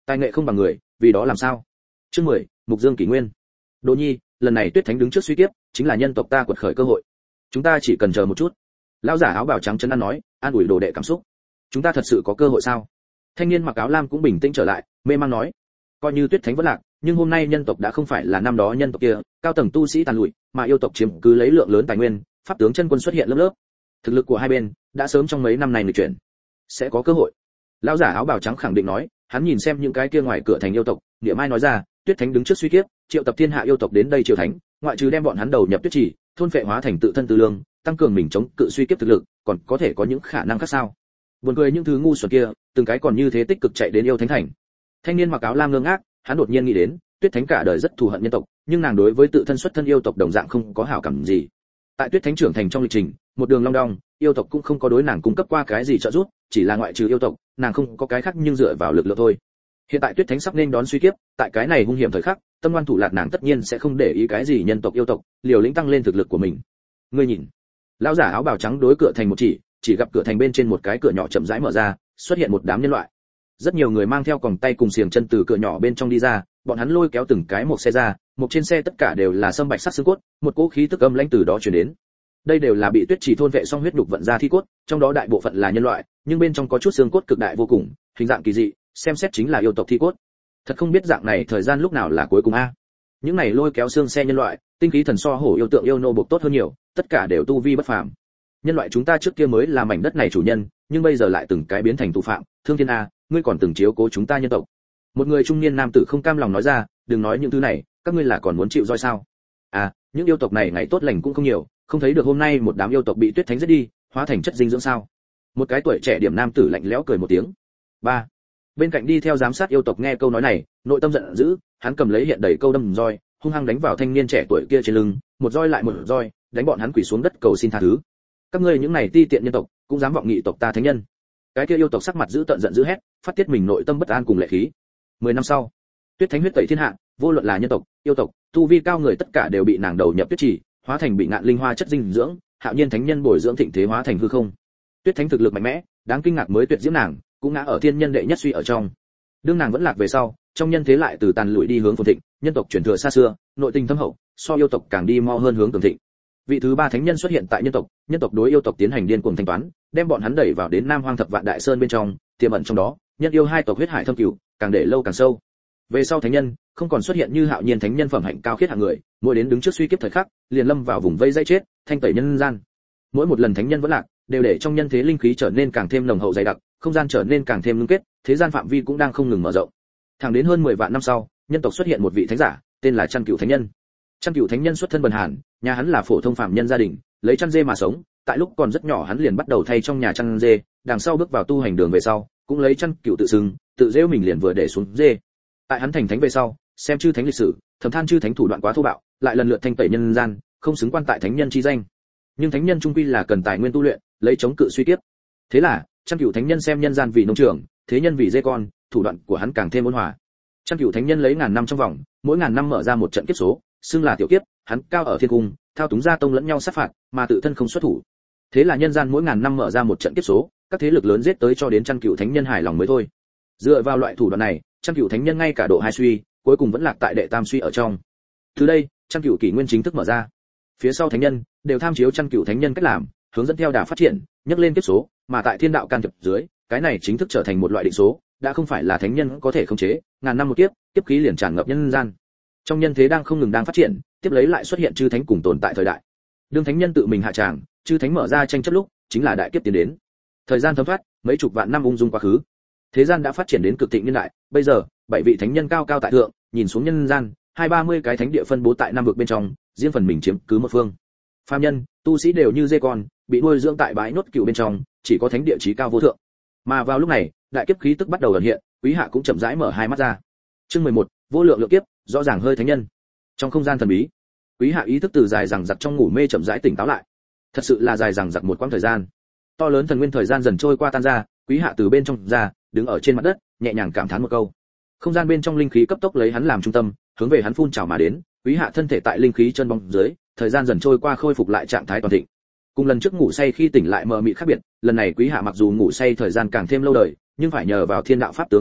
Tài nghệ không bằng người, vì đó làm sao? Chương 10, Mục Dương Kỷ Nguyên. Đỗ Nhi, lần này Tuyết Thánh đứng trước suy kiếp, chính là nhân tộc ta quật khởi cơ hội. Chúng ta chỉ cần chờ một chút. Lão giả áo bào trắng trấn an nói, an ủi đồ đệ cảm xúc. Chúng ta thật sự có cơ hội sao? Thanh niên mặc áo lam cũng bình tĩnh trở lại, mê mang nói, coi như Tuyết Thánh vẫn lạc, nhưng hôm nay nhân tộc đã không phải là năm đó nhân tộc kia, cao tầng tu sĩ tàn lụi, mà yêu tộc chiếm cứ lấy lượng lớn tài nguyên, pháp tướng chân quân xuất hiện lớp lớp. Thực lực của hai bên đã sớm trong mấy năm này nghịch chuyển, sẽ có cơ hội. Lão giả áo bào trắng khẳng định nói, hắn nhìn xem những cái kia ngoài cửa thành yêu tộc, địa mai nói ra, Tuyết Thánh đứng trước suy kiếp, triệu tập thiên hạ yêu tộc đến đây triều thánh, ngoại trừ đem bọn hắn đầu nhập tuyết trì, thôn phệ hóa thành tự thân tư lương, tăng cường mình chống cự suy kiếp thực lực, còn có thể có những khả năng khác sao? Buồn cười những thứ ngu xuẩn kia, từng cái còn như thế tích cực chạy đến yêu thánh thành. Thanh niên mặc áo lam ngơ ngác, hắn đột nhiên nghĩ đến, Tuyết Thánh cả đời rất thù hận nhân tộc, nhưng nàng đối với tự thân xuất thân yêu tộc đồng dạng không có hảo cảm gì. Tại Tuyết Thánh trưởng thành trong lịch trình, một đường long đong, yêu tộc cũng không có đối nàng cung cấp qua cái gì trợ giúp, chỉ là ngoại trừ yêu tộc, nàng không có cái khác nhưng dựa vào lực lượng thôi. Hiện tại Tuyết Thánh sắp nên đón suy kiếp, tại cái này hung hiểm thời khắc, tâm ngoan thủ lạt nàng tất nhiên sẽ không để ý cái gì nhân tộc yêu tộc, liều lĩnh tăng lên thực lực của mình. Ngươi nhìn, lão giả áo bào trắng đối cửa thành một chỉ gặp cửa thành bên trên một cái cửa nhỏ chậm rãi mở ra, xuất hiện một đám nhân loại. Rất nhiều người mang theo còng tay cùng xiềng chân từ cửa nhỏ bên trong đi ra, bọn hắn lôi kéo từng cái một xe ra, một trên xe tất cả đều là sâm bạch sắc xương cốt, một cỗ khí tức âm lãnh từ đó truyền đến. Đây đều là bị Tuyết Chỉ thôn vệ xong huyết nhục vận ra thi cốt, trong đó đại bộ phận là nhân loại, nhưng bên trong có chút xương cốt cực đại vô cùng, hình dạng kỳ dị, xem xét chính là yêu tộc thi cốt. Thật không biết dạng này thời gian lúc nào là cuối cùng a. Những này lôi kéo xương xe nhân loại, tinh khí thần so hổ yêu tượng yêu nô bộc tốt hơn nhiều, tất cả đều tu vi bất phàm. Nhân loại chúng ta trước kia mới là mảnh đất này chủ nhân, nhưng bây giờ lại từng cái biến thành tù phạm, Thương Thiên a, ngươi còn từng chiếu cố chúng ta nhân tộc. Một người trung niên nam tử không cam lòng nói ra, đừng nói những thứ này, các ngươi là còn muốn chịu roi sao? À, những yêu tộc này ngày tốt lành cũng không nhiều, không thấy được hôm nay một đám yêu tộc bị Tuyết Thánh giết đi, hóa thành chất dinh dưỡng sao? Một cái tuổi trẻ điểm nam tử lạnh lẽo cười một tiếng. Ba. Bên cạnh đi theo giám sát yêu tộc nghe câu nói này, nội tâm giận dữ, hắn cầm lấy hiện đầy câu đâm roi, hung hăng đánh vào thanh niên trẻ tuổi kia trên lưng, một roi lại một roi, đánh bọn hắn quỳ xuống đất cầu xin tha thứ. Các ngươi những này ti tiện nhân tộc, cũng dám vọng nghị tộc ta thánh nhân. Cái kia yêu tộc sắc mặt dữ tợn giận dữ hét, phát tiết mình nội tâm bất an cùng lệ khí. 10 năm sau, Tuyết Thánh huyết tẩy thiên hạ, vô luận là nhân tộc, yêu tộc, tu vi cao người tất cả đều bị nàng đầu nhập tuyết trì, hóa thành bị ngạn linh hoa chất dinh dưỡng, hạo nhiên thánh nhân bồi dưỡng thịnh thế hóa thành hư không. Tuyết Thánh thực lực mạnh mẽ, đáng kinh ngạc mới tuyệt diễm nàng, cũng ngã ở thiên nhân đệ nhất suy ở trong. Đương nàng vẫn lạc về sau, trong nhân thế lại từ tàn lụi đi hướng phồn thịnh, nhân tộc truyền thừa xa xưa, nội tình thâm hậu, so yêu tộc càng đi mo hơn hướng cường thịnh. Vị thứ ba thánh nhân xuất hiện tại nhân tộc đối yêu tộc tiến hành điên cuồng thanh toán, đem bọn hắn đẩy vào đến Nam Hoang Thập Vạn Đại Sơn bên trong, tiềm ẩn trong đó, nhân yêu hai tộc huyết hải thâm cửu, càng để lâu càng sâu. Về sau thánh nhân không còn xuất hiện như hạo nhiên thánh nhân phẩm hạnh cao khiết hạng người, mỗi đến đứng trước suy kiếp thời khắc, liền lâm vào vùng vây dây chết, thanh tẩy nhân gian. Mỗi một lần thánh nhân vẫn lạc, đều để trong nhân thế linh khí trở nên càng thêm nồng hậu dày đặc, không gian trở nên càng thêm ngưng kết, thế gian phạm vi cũng đang không ngừng mở rộng. Thẳng đến hơn 10 vạn năm sau, nhân tộc xuất hiện một vị thánh giả, tên là Chăn Cửu Thánh Nhân. Chăn Cửu Thánh Nhân xuất thân bần hàn, nhà hắn là phổ thông phạm nhân gia đình, lấy chăn dê mà sống, tại lúc còn rất nhỏ hắn liền bắt đầu thay trong nhà chăn dê, đằng sau bước vào tu hành đường về sau, cũng lấy Chăn Cửu tự xưng, tự giễu mình liền vừa để xuống dê. Tại hắn thành thánh về sau, xem chư thánh lịch sử, thầm than chư thánh thủ đoạn quá thô bạo, lại lần lượt thanh tẩy nhân gian, không xứng quan tại thánh nhân chi danh. Nhưng thánh nhân trung quy là cần tài nguyên tu luyện, lấy chống cự suy kiếp. Thế là, Chăn Cửu Thánh Nhân xem nhân gian vì nông trường, thế nhân vì dê con, thủ đoạn của hắn càng thêm ôn hòa. Chăn Cửu Thánh Nhân lấy ngàn năm trong vòng, mỗi ngàn năm mở ra một trận kiếp số, xưng là tiểu kiếp, hắn cao ở thiên cung, thao túng gia tông lẫn nhau sát phạt, mà tự thân không xuất thủ. Thế là nhân gian mỗi ngàn năm mở ra một trận kiếp số, các thế lực lớn giết tới cho đến Chăn Cửu Thánh Nhân hài lòng mới thôi. Dựa vào loại thủ đoạn này, Chăn Cửu Thánh Nhân ngay cả độ 2 suy, cuối cùng vẫn lạc tại đệ tam suy ở trong. Từ đây, Chăn Cửu kỷ nguyên chính thức mở ra. Phía sau thánh nhân đều tham chiếu Chăn Cửu Thánh Nhân cách làm, hướng dẫn theo đà phát triển, nhấc lên kiếp số, mà tại thiên đạo can thiệp dưới, cái này chính thức trở thành một loại định số, đã không phải là thánh nhân có thể khống chế, ngàn năm một kiếp, kiếp khí liền tràn ngập nhân gian. Trong nhân thế đang không ngừng đang phát triển, tiếp lấy lại xuất hiện chư thánh cùng tồn tại thời đại. Đương thánh nhân tự mình hạ tràng, chư thánh mở ra tranh chấp lúc, chính là đại kiếp tiến đến. Thời gian thấm thoát, mấy chục vạn năm ung dung quá khứ. Thế gian đã phát triển đến cực thịnh niên đại, bây giờ, 7 vị thánh nhân cao cao tại thượng, nhìn xuống nhân gian, 20-30 cái thánh địa phân bố tại năm vực bên trong, riêng phần mình chiếm cứ một phương. Phàm nhân, tu sĩ đều như dê con, bị nuôi dưỡng tại bãi nốt cựu bên trong, chỉ có thánh địa chí cao vô thượng. Mà vào lúc này, đại kiếp khí tức bắt đầu ẩn hiện, Quý Hạ cũng chậm rãi mở hai mắt ra. Chương 11, vô lượng lượng kiếp, rõ ràng hơi thánh nhân. Trong không gian thần bí, Quý Hạ ý thức từ dài dằng dặc trong ngủ mê chậm rãi tỉnh táo lại. Thật sự là dài dằng dặc một quãng thời gian. To lớn thần nguyên thời gian dần trôi qua tan ra, Quý Hạ từ bên trong ra, đứng ở trên mặt đất, nhẹ nhàng cảm thán một câu. Không gian bên trong linh khí cấp tốc lấy hắn làm trung tâm, hướng về hắn phun trào mà đến, Quý Hạ thân thể tại linh khí chân bóng dưới, thời gian dần trôi qua khôi phục lại trạng thái toàn thịnh. Cùng lần trước ngủ say khi tỉnh lại mờ mịt khác biệt, lần này Quý Hạ mặc dù ngủ say thời gian càng thêm lâu đời, nhưng phải nhờ vào thiên đạo pháp tướng tồn tại,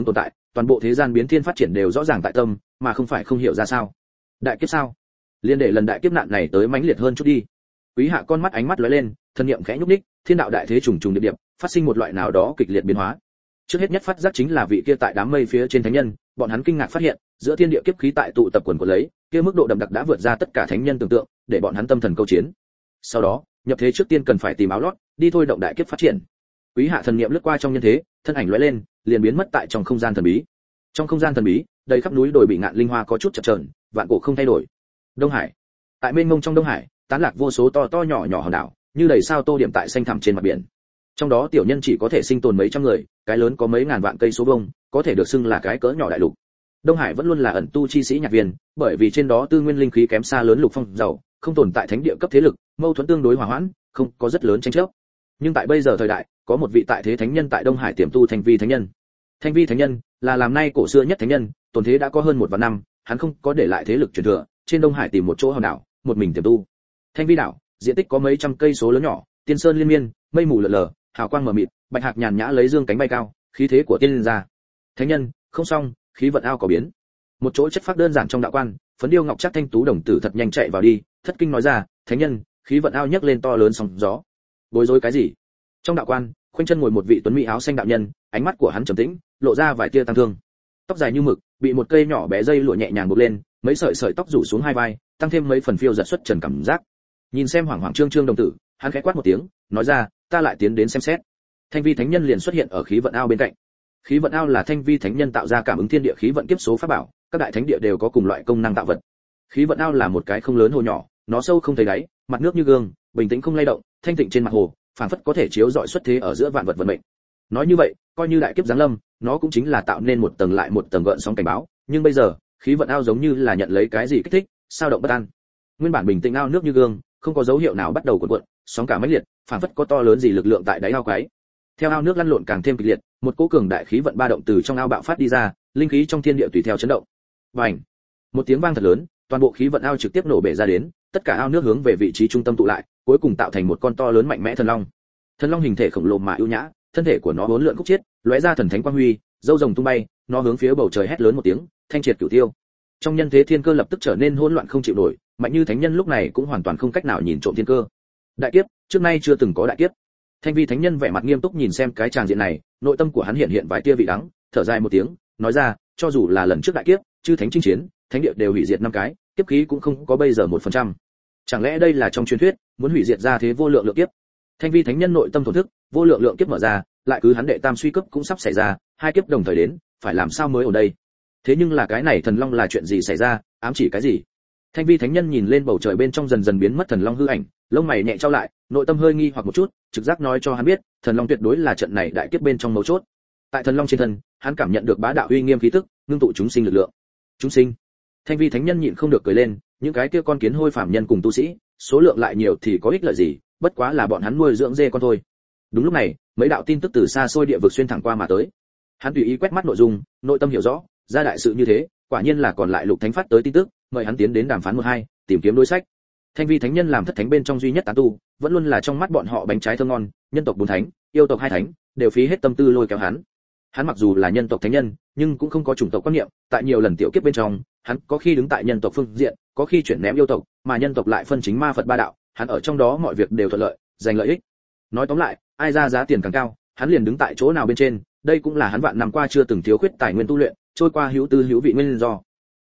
toàn bộ thế gian biến thiên phát triển đều rõ ràng tại tâm, mà không phải không hiểu ra sao. Đại kiếp sao? Liên để lần đại kiếp nạn này tới mãnh liệt hơn chút đi. Quý Hạ con mắt ánh mắt lóe lên, thân niệm khẽ nhúc nhích, thiên đạo đại thế trùng trùng điệp điệp, phát sinh một loại nào đó kịch liệt biến hóa. Trước hết nhất phát giác chính là vị kia tại đám mây phía trên thánh nhân, bọn hắn kinh ngạc phát hiện, giữa thiên địa kiếp khí tại tụ tập quần của lấy, kia mức độ đậm đặc đã vượt ra tất cả thánh nhân tưởng tượng, để bọn hắn tâm thần câu chiến. Sau đó, nhập thế trước tiên cần phải tìm áo lót, đi thôi động đại kiếp phát triển. Quý Hạ thần niệm lướt qua trong nhân thế, thân ảnh lóe lên, liền biến mất tại trong không gian thần bí. Trong không gian thần bí, đầy khắp núi đồi bị ngạn linh hoa có chút chập chờn, vạn cổ không thay đổi. Đông Hải. Tại mênh mông trong Đông Hải, tán lạc vô số to to nhỏ nhỏ hòn đảo, như đầy sao tô điểm tại xanh thẳm trên mặt biển. Trong đó tiểu nhân chỉ có thể sinh tồn mấy trăm người, cái lớn có mấy ngàn vạn cây số vuông, có thể được xưng là cái cỡ nhỏ đại lục. Đông Hải vẫn luôn là ẩn tu chi sĩ nhạc viên, bởi vì trên đó tư nguyên linh khí kém xa lớn lục phong giàu, không tồn tại thánh địa cấp thế lực, mâu thuẫn tương đối hòa hoãn, không có rất lớn tranh chấp. Nhưng tại bây giờ thời đại, có một vị tại thế thánh nhân tại Đông Hải tiềm tu Thanh Vi thánh nhân. Thanh Vi thánh nhân là làm nay cổ xưa nhất thánh nhân, tồn thế đã có hơn một vạn năm, hắn không có để lại thế lực truyền thừa, trên Đông Hải tìm một chỗ hòn đảo, một mình tiềm tu. Thanh Vi đảo, diện tích có mấy trăm cây số lớn nhỏ, tiên sơn liên miên, mây mù lờ lờ, hào quang mờ mịt, bạch hạc nhàn nhã lấy dương cánh bay cao, khí thế của tiên ra. Thánh nhân, không xong, khí vận ao có biến. Một chỗ chất phác đơn giản trong đạo quan, phấn điêu ngọc chắc thanh tú đồng tử thật nhanh chạy vào đi, thất kinh nói ra, thánh nhân, khí vận ao nhấc lên to lớn sóng gió. Bối rối cái gì? Trong đạo quan, khoanh chân ngồi một vị tuấn mỹ áo xanh đạo nhân, ánh mắt của hắn trầm tĩnh, lộ ra vài tia tăng thương. Tóc dài như mực, bị một cây nhỏ bé dây lụa nhẹ nhàng buộc lên, mấy sợi sợi tóc rủ xuống hai vai, tăng thêm mấy phần phiêu giật xuất trần cảm giác. Nhìn xem hoảng hoảng trương trương đồng tử, hắn khẽ quát một tiếng, nói ra, ta lại tiến đến xem xét. Thanh Vi thánh nhân liền xuất hiện ở khí vận ao bên cạnh. Khí vận ao là Thanh Vi thánh nhân tạo ra cảm ứng thiên địa khí vận kiếp số pháp bảo, các đại thánh địa đều có cùng loại công năng tạo vật. Khí vận ao là một cái không lớn hồ nhỏ, nó sâu không thấy đáy, mặt nước như gương, bình tĩnh không lay động, thanh tịnh trên mặt hồ, phảng phất có thể chiếu rọi xuất thế ở giữa vạn vật vận mệnh. Nói như vậy, coi như đại kiếp giáng lâm, nó cũng chính là tạo nên một tầng lại một tầng gợn sóng cảnh báo, nhưng bây giờ, khí vận ao giống như là nhận lấy cái gì kích thích, sao động bất an. Nguyên bản bình tĩnh ao nước như gương, không có dấu hiệu nào bắt đầu cuộn cuộn, sóng cả mãnh liệt, phảng phất có to lớn gì lực lượng tại đáy ao quái. Theo ao nước lăn lộn càng thêm kịch liệt, một cỗ cường đại khí vận ba động từ trong ao bạo phát đi ra, linh khí trong thiên địa tùy theo chấn động. Bành! Một tiếng vang thật lớn, toàn bộ khí vận ao trực tiếp nổ bể ra đến, tất cả ao nước hướng về vị trí trung tâm tụ lại, cuối cùng tạo thành một con to lớn mạnh mẽ thần long. Thần long hình thể khổng lồ mà ưu nhã, thân thể của nó uốn lượn khúc chiết, lóe ra thần thánh quang huy, râu rồng tung bay, nó hướng phía bầu trời hét lớn một tiếng, thanh triệt cửu tiêu. Trong nhân thế thiên cơ lập tức trở nên hỗn loạn không chịu nổi, mạnh như thánh nhân lúc này cũng hoàn toàn không cách nào nhìn trộm thiên cơ. Đại kiếp, trước nay chưa từng có đại kiếp. Thanh Vi thánh nhân vẻ mặt nghiêm túc nhìn xem cái tràng diện này, nội tâm của hắn hiện vài tia vị đắng, thở dài một tiếng, nói ra, cho dù là lần trước đại kiếp, chư thánh chinh chiến, thánh địa đều hủy diệt 5 cái, kiếp khí cũng không có bây giờ 1%. Chẳng lẽ đây là trong truyền thuyết, muốn hủy diệt ra thế vô lượng lượng kiếp? Thanh Vi thánh nhân nội tâm thổn thức, vô lượng lượng kiếp mở ra, lại cứ hắn đệ tam suy cấp cũng sắp xảy ra, hai kiếp đồng thời đến, phải làm sao mới ở đây? Thế nhưng là cái này thần long là chuyện gì xảy ra, ám chỉ cái gì? Thanh Vi thánh nhân nhìn lên bầu trời bên trong dần dần biến mất thần long hư ảnh, lông mày nhẹ trao lại, nội tâm hơi nghi hoặc một chút, trực giác nói cho hắn biết, thần long tuyệt đối là trận này đại kiếp bên trong mấu chốt. Tại thần long trên thân, hắn cảm nhận được bá đạo uy nghiêm khí tức, ngưng tụ chúng sinh lực lượng. Chúng sinh? Thanh Vi thánh nhân nhịn không được cười lên, những cái kia con kiến hôi phàm nhân cùng tu sĩ, số lượng lại nhiều thì có ích lợi gì, bất quá là bọn hắn nuôi dưỡng dê con thôi. Đúng lúc này, mấy đạo tin tức từ xa xôi địa vực xuyên thẳng qua mà tới. Hắn tùy ý quét mắt nội dung, nội tâm hiểu rõ, ra đại sự như thế, quả nhiên là còn lại lục thánh phát tới tin tức, mời hắn tiến đến đàm phán 1-2, tìm kiếm đối sách. Thanh Vi thánh nhân làm thất thánh bên trong duy nhất tán tu, vẫn luôn là trong mắt bọn họ bánh trái thơm ngon, nhân tộc 4 thánh, yêu tộc 2 thánh, đều phí hết tâm tư lôi kéo hắn. Hắn mặc dù là nhân tộc thánh nhân, nhưng cũng không có chủng tộc quan niệm, tại nhiều lần tiểu kiếp bên trong, hắn có khi đứng tại nhân tộc phương diện, có khi chuyển ném yêu tộc, mà nhân tộc lại phân chính ma Phật ba đạo, hắn ở trong đó mọi việc đều thuận lợi, giành lợi ích. Nói tóm lại, ai ra giá tiền càng cao, hắn liền đứng tại chỗ nào bên trên, đây cũng là hắn vạn năm qua chưa từng thiếu khuyết tài nguyên tu luyện, trôi qua hữu tư hữu vị nguyên do.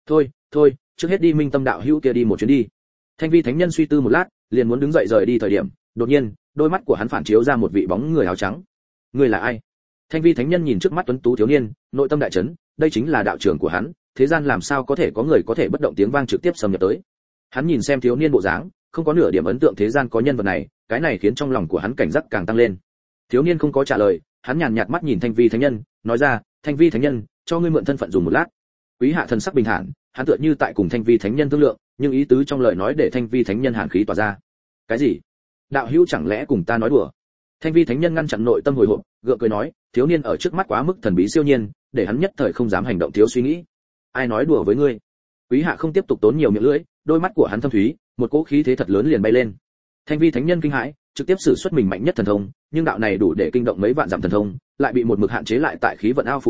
Thôi, trước hết đi Minh Tâm đạo hữu kia đi một chuyến đi. Thanh Vi thánh nhân suy tư một lát, liền muốn đứng dậy rời đi thời điểm, đột nhiên, đôi mắt của hắn phản chiếu ra một vị bóng người áo trắng. Người là ai? Thanh Vi thánh nhân nhìn trước mắt tuấn tú thiếu niên, nội tâm đại chấn, đây chính là đạo trưởng của hắn, thế gian làm sao có thể có người có thể bất động tiếng vang trực tiếp xâm nhập tới. Hắn nhìn xem thiếu niên bộ dáng, không có nửa điểm ấn tượng thế gian có nhân vật này, cái này khiến trong lòng của hắn cảnh giác càng tăng lên. Thiếu niên không có trả lời, hắn nhàn nhạt mắt nhìn Thanh Vi thánh nhân, nói ra, Thanh Vi thánh nhân, cho ngươi mượn thân phận dùng một lát. Quý Hạ thần sắc bình thản, hắn tựa như tại cùng Thanh Vi thánh nhân thương lượng, nhưng ý tứ trong lời nói để Thanh Vi thánh nhân hàn khí tỏa ra. Cái gì? Đạo hữu chẳng lẽ cùng ta nói đùa? Thanh Vi thánh nhân ngăn chặn nội tâm hồi hộp, gượng cười nói, thiếu niên ở trước mắt quá mức thần bí siêu nhiên, để hắn nhất thời không dám hành động thiếu suy nghĩ. Ai nói đùa với ngươi? Quý Hạ không tiếp tục tốn nhiều miệng lưỡi, đôi mắt của hắn thâm thúy, một cỗ khí thế thật lớn liền bay lên. Thanh Vi thánh nhân kinh hãi, trực tiếp sử xuất mình mạnh nhất thần thông, nhưng đạo này đủ để kinh động mấy vạn dặm thần thông, lại bị một mực hạn chế lại tại khí vận ao phụ cận,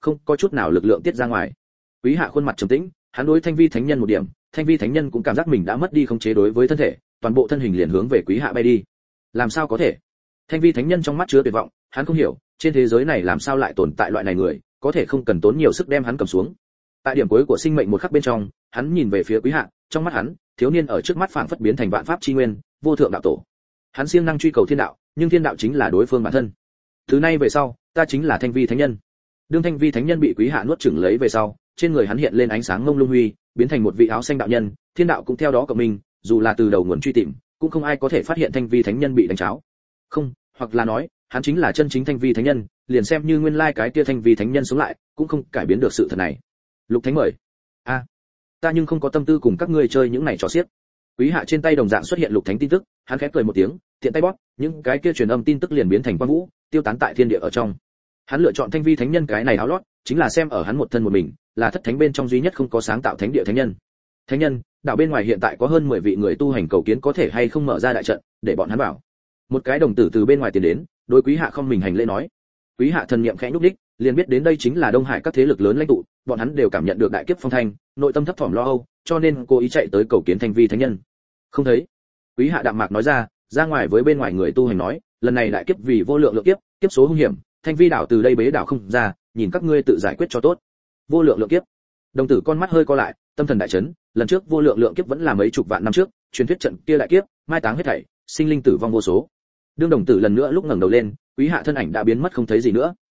không có chút nào lực lượng tiết ra ngoài. Quý Hạ khuôn mặt trầm tĩnh, hắn đối Thanh Vi thánh nhân một điểm, Thanh Vi thánh nhân cũng cảm giác mình đã mất đi khống chế đối với thân thể, toàn bộ thân hình liền hướng về Quý Hạ bay đi. Làm sao có thể? Thanh Vi thánh nhân trong mắt chứa tuyệt vọng, hắn không hiểu, trên thế giới này làm sao lại tồn tại loại này người, có thể không cần tốn nhiều sức đem hắn cầm xuống. Tại điểm cuối của sinh mệnh một khắc bên trong, hắn nhìn về phía Quý Hạ, trong mắt hắn, thiếu niên ở trước mắt phảng phất biến thành vạn pháp chi nguyên, vô thượng đạo tổ. Hắn siêng năng truy cầu thiên đạo, nhưng thiên đạo chính là đối phương bản thân. Từ nay về sau, ta chính là Thanh Vi thánh nhân. Đương Thanh Vi thánh nhân bị Quý Hạ nuốt chửng lấy về sau, trên người hắn hiện lên ánh sáng ngông lung huy, biến thành một vị áo xanh đạo nhân, thiên đạo cũng theo đó cộng mình, dù là từ đầu nguồn truy tìm, cũng không ai có thể phát hiện Thanh Vi thánh nhân bị đánh cháo. Không, hoặc là nói, hắn chính là chân chính Thanh Vi thánh nhân, liền xem như nguyên lai cái kia Thanh Vi thánh nhân sống lại, cũng không cải biến được sự thật này. Lục Thánh mời. A, ta nhưng không có tâm tư cùng các ngươi chơi những này trò xiếc. Quý Hạ trên tay đồng dạng xuất hiện Lục Thánh tin tức, hắn khẽ cười một tiếng, tiện tay bóp, những cái kia truyền âm tin tức liền biến thành quang vũ, tiêu tán tại thiên địa ở trong. Hắn lựa chọn Thanh Vi thánh nhân cái này áo lót, chính là xem ở hắn một thân một mình, là thất thánh bên trong duy nhất không có sáng tạo thánh địa thánh nhân. Thánh nhân, đạo bên ngoài hiện tại có hơn 10 vị người tu hành cầu kiến có thể hay không mở ra đại trận, để bọn hắn bảo. Một cái đồng tử từ bên ngoài tiến đến, đối Quý Hạ không mình hành lễ nói. Quý Hạ thần niệm khẽ nhúc đích, liền biết đến đây chính là Đông Hải các thế lực lớn lãnh tụ, bọn hắn đều cảm nhận được đại kiếp phong thanh, nội tâm thấp thỏm lo âu, cho nên cố ý chạy tới cầu kiến Thanh Vi thánh nhân. Không thấy. Quý Hạ đạm mạc nói ra ngoài với bên ngoài người tu hành nói, lần này đại kiếp vì vô lượng lượng kiếp, kiếp số hung hiểm, Thanh Vi đảo từ đây bế đảo không ra, nhìn các ngươi tự giải quyết cho tốt. Vô lượng lượng kiếp. Đồng tử con mắt hơi co lại, tâm thần đại chấn, lần trước vô lượng lượng kiếp vẫn là mấy chục vạn năm trước, truyền thuyết trận kia đại kiếp, mai táng hết thảy, sinh linh tử vong vô số. Đương đồng tử lần nữa lúc ngẩng đầu lên, Quý Hạ thân ảnh đã biến mất không thấy gì nữa.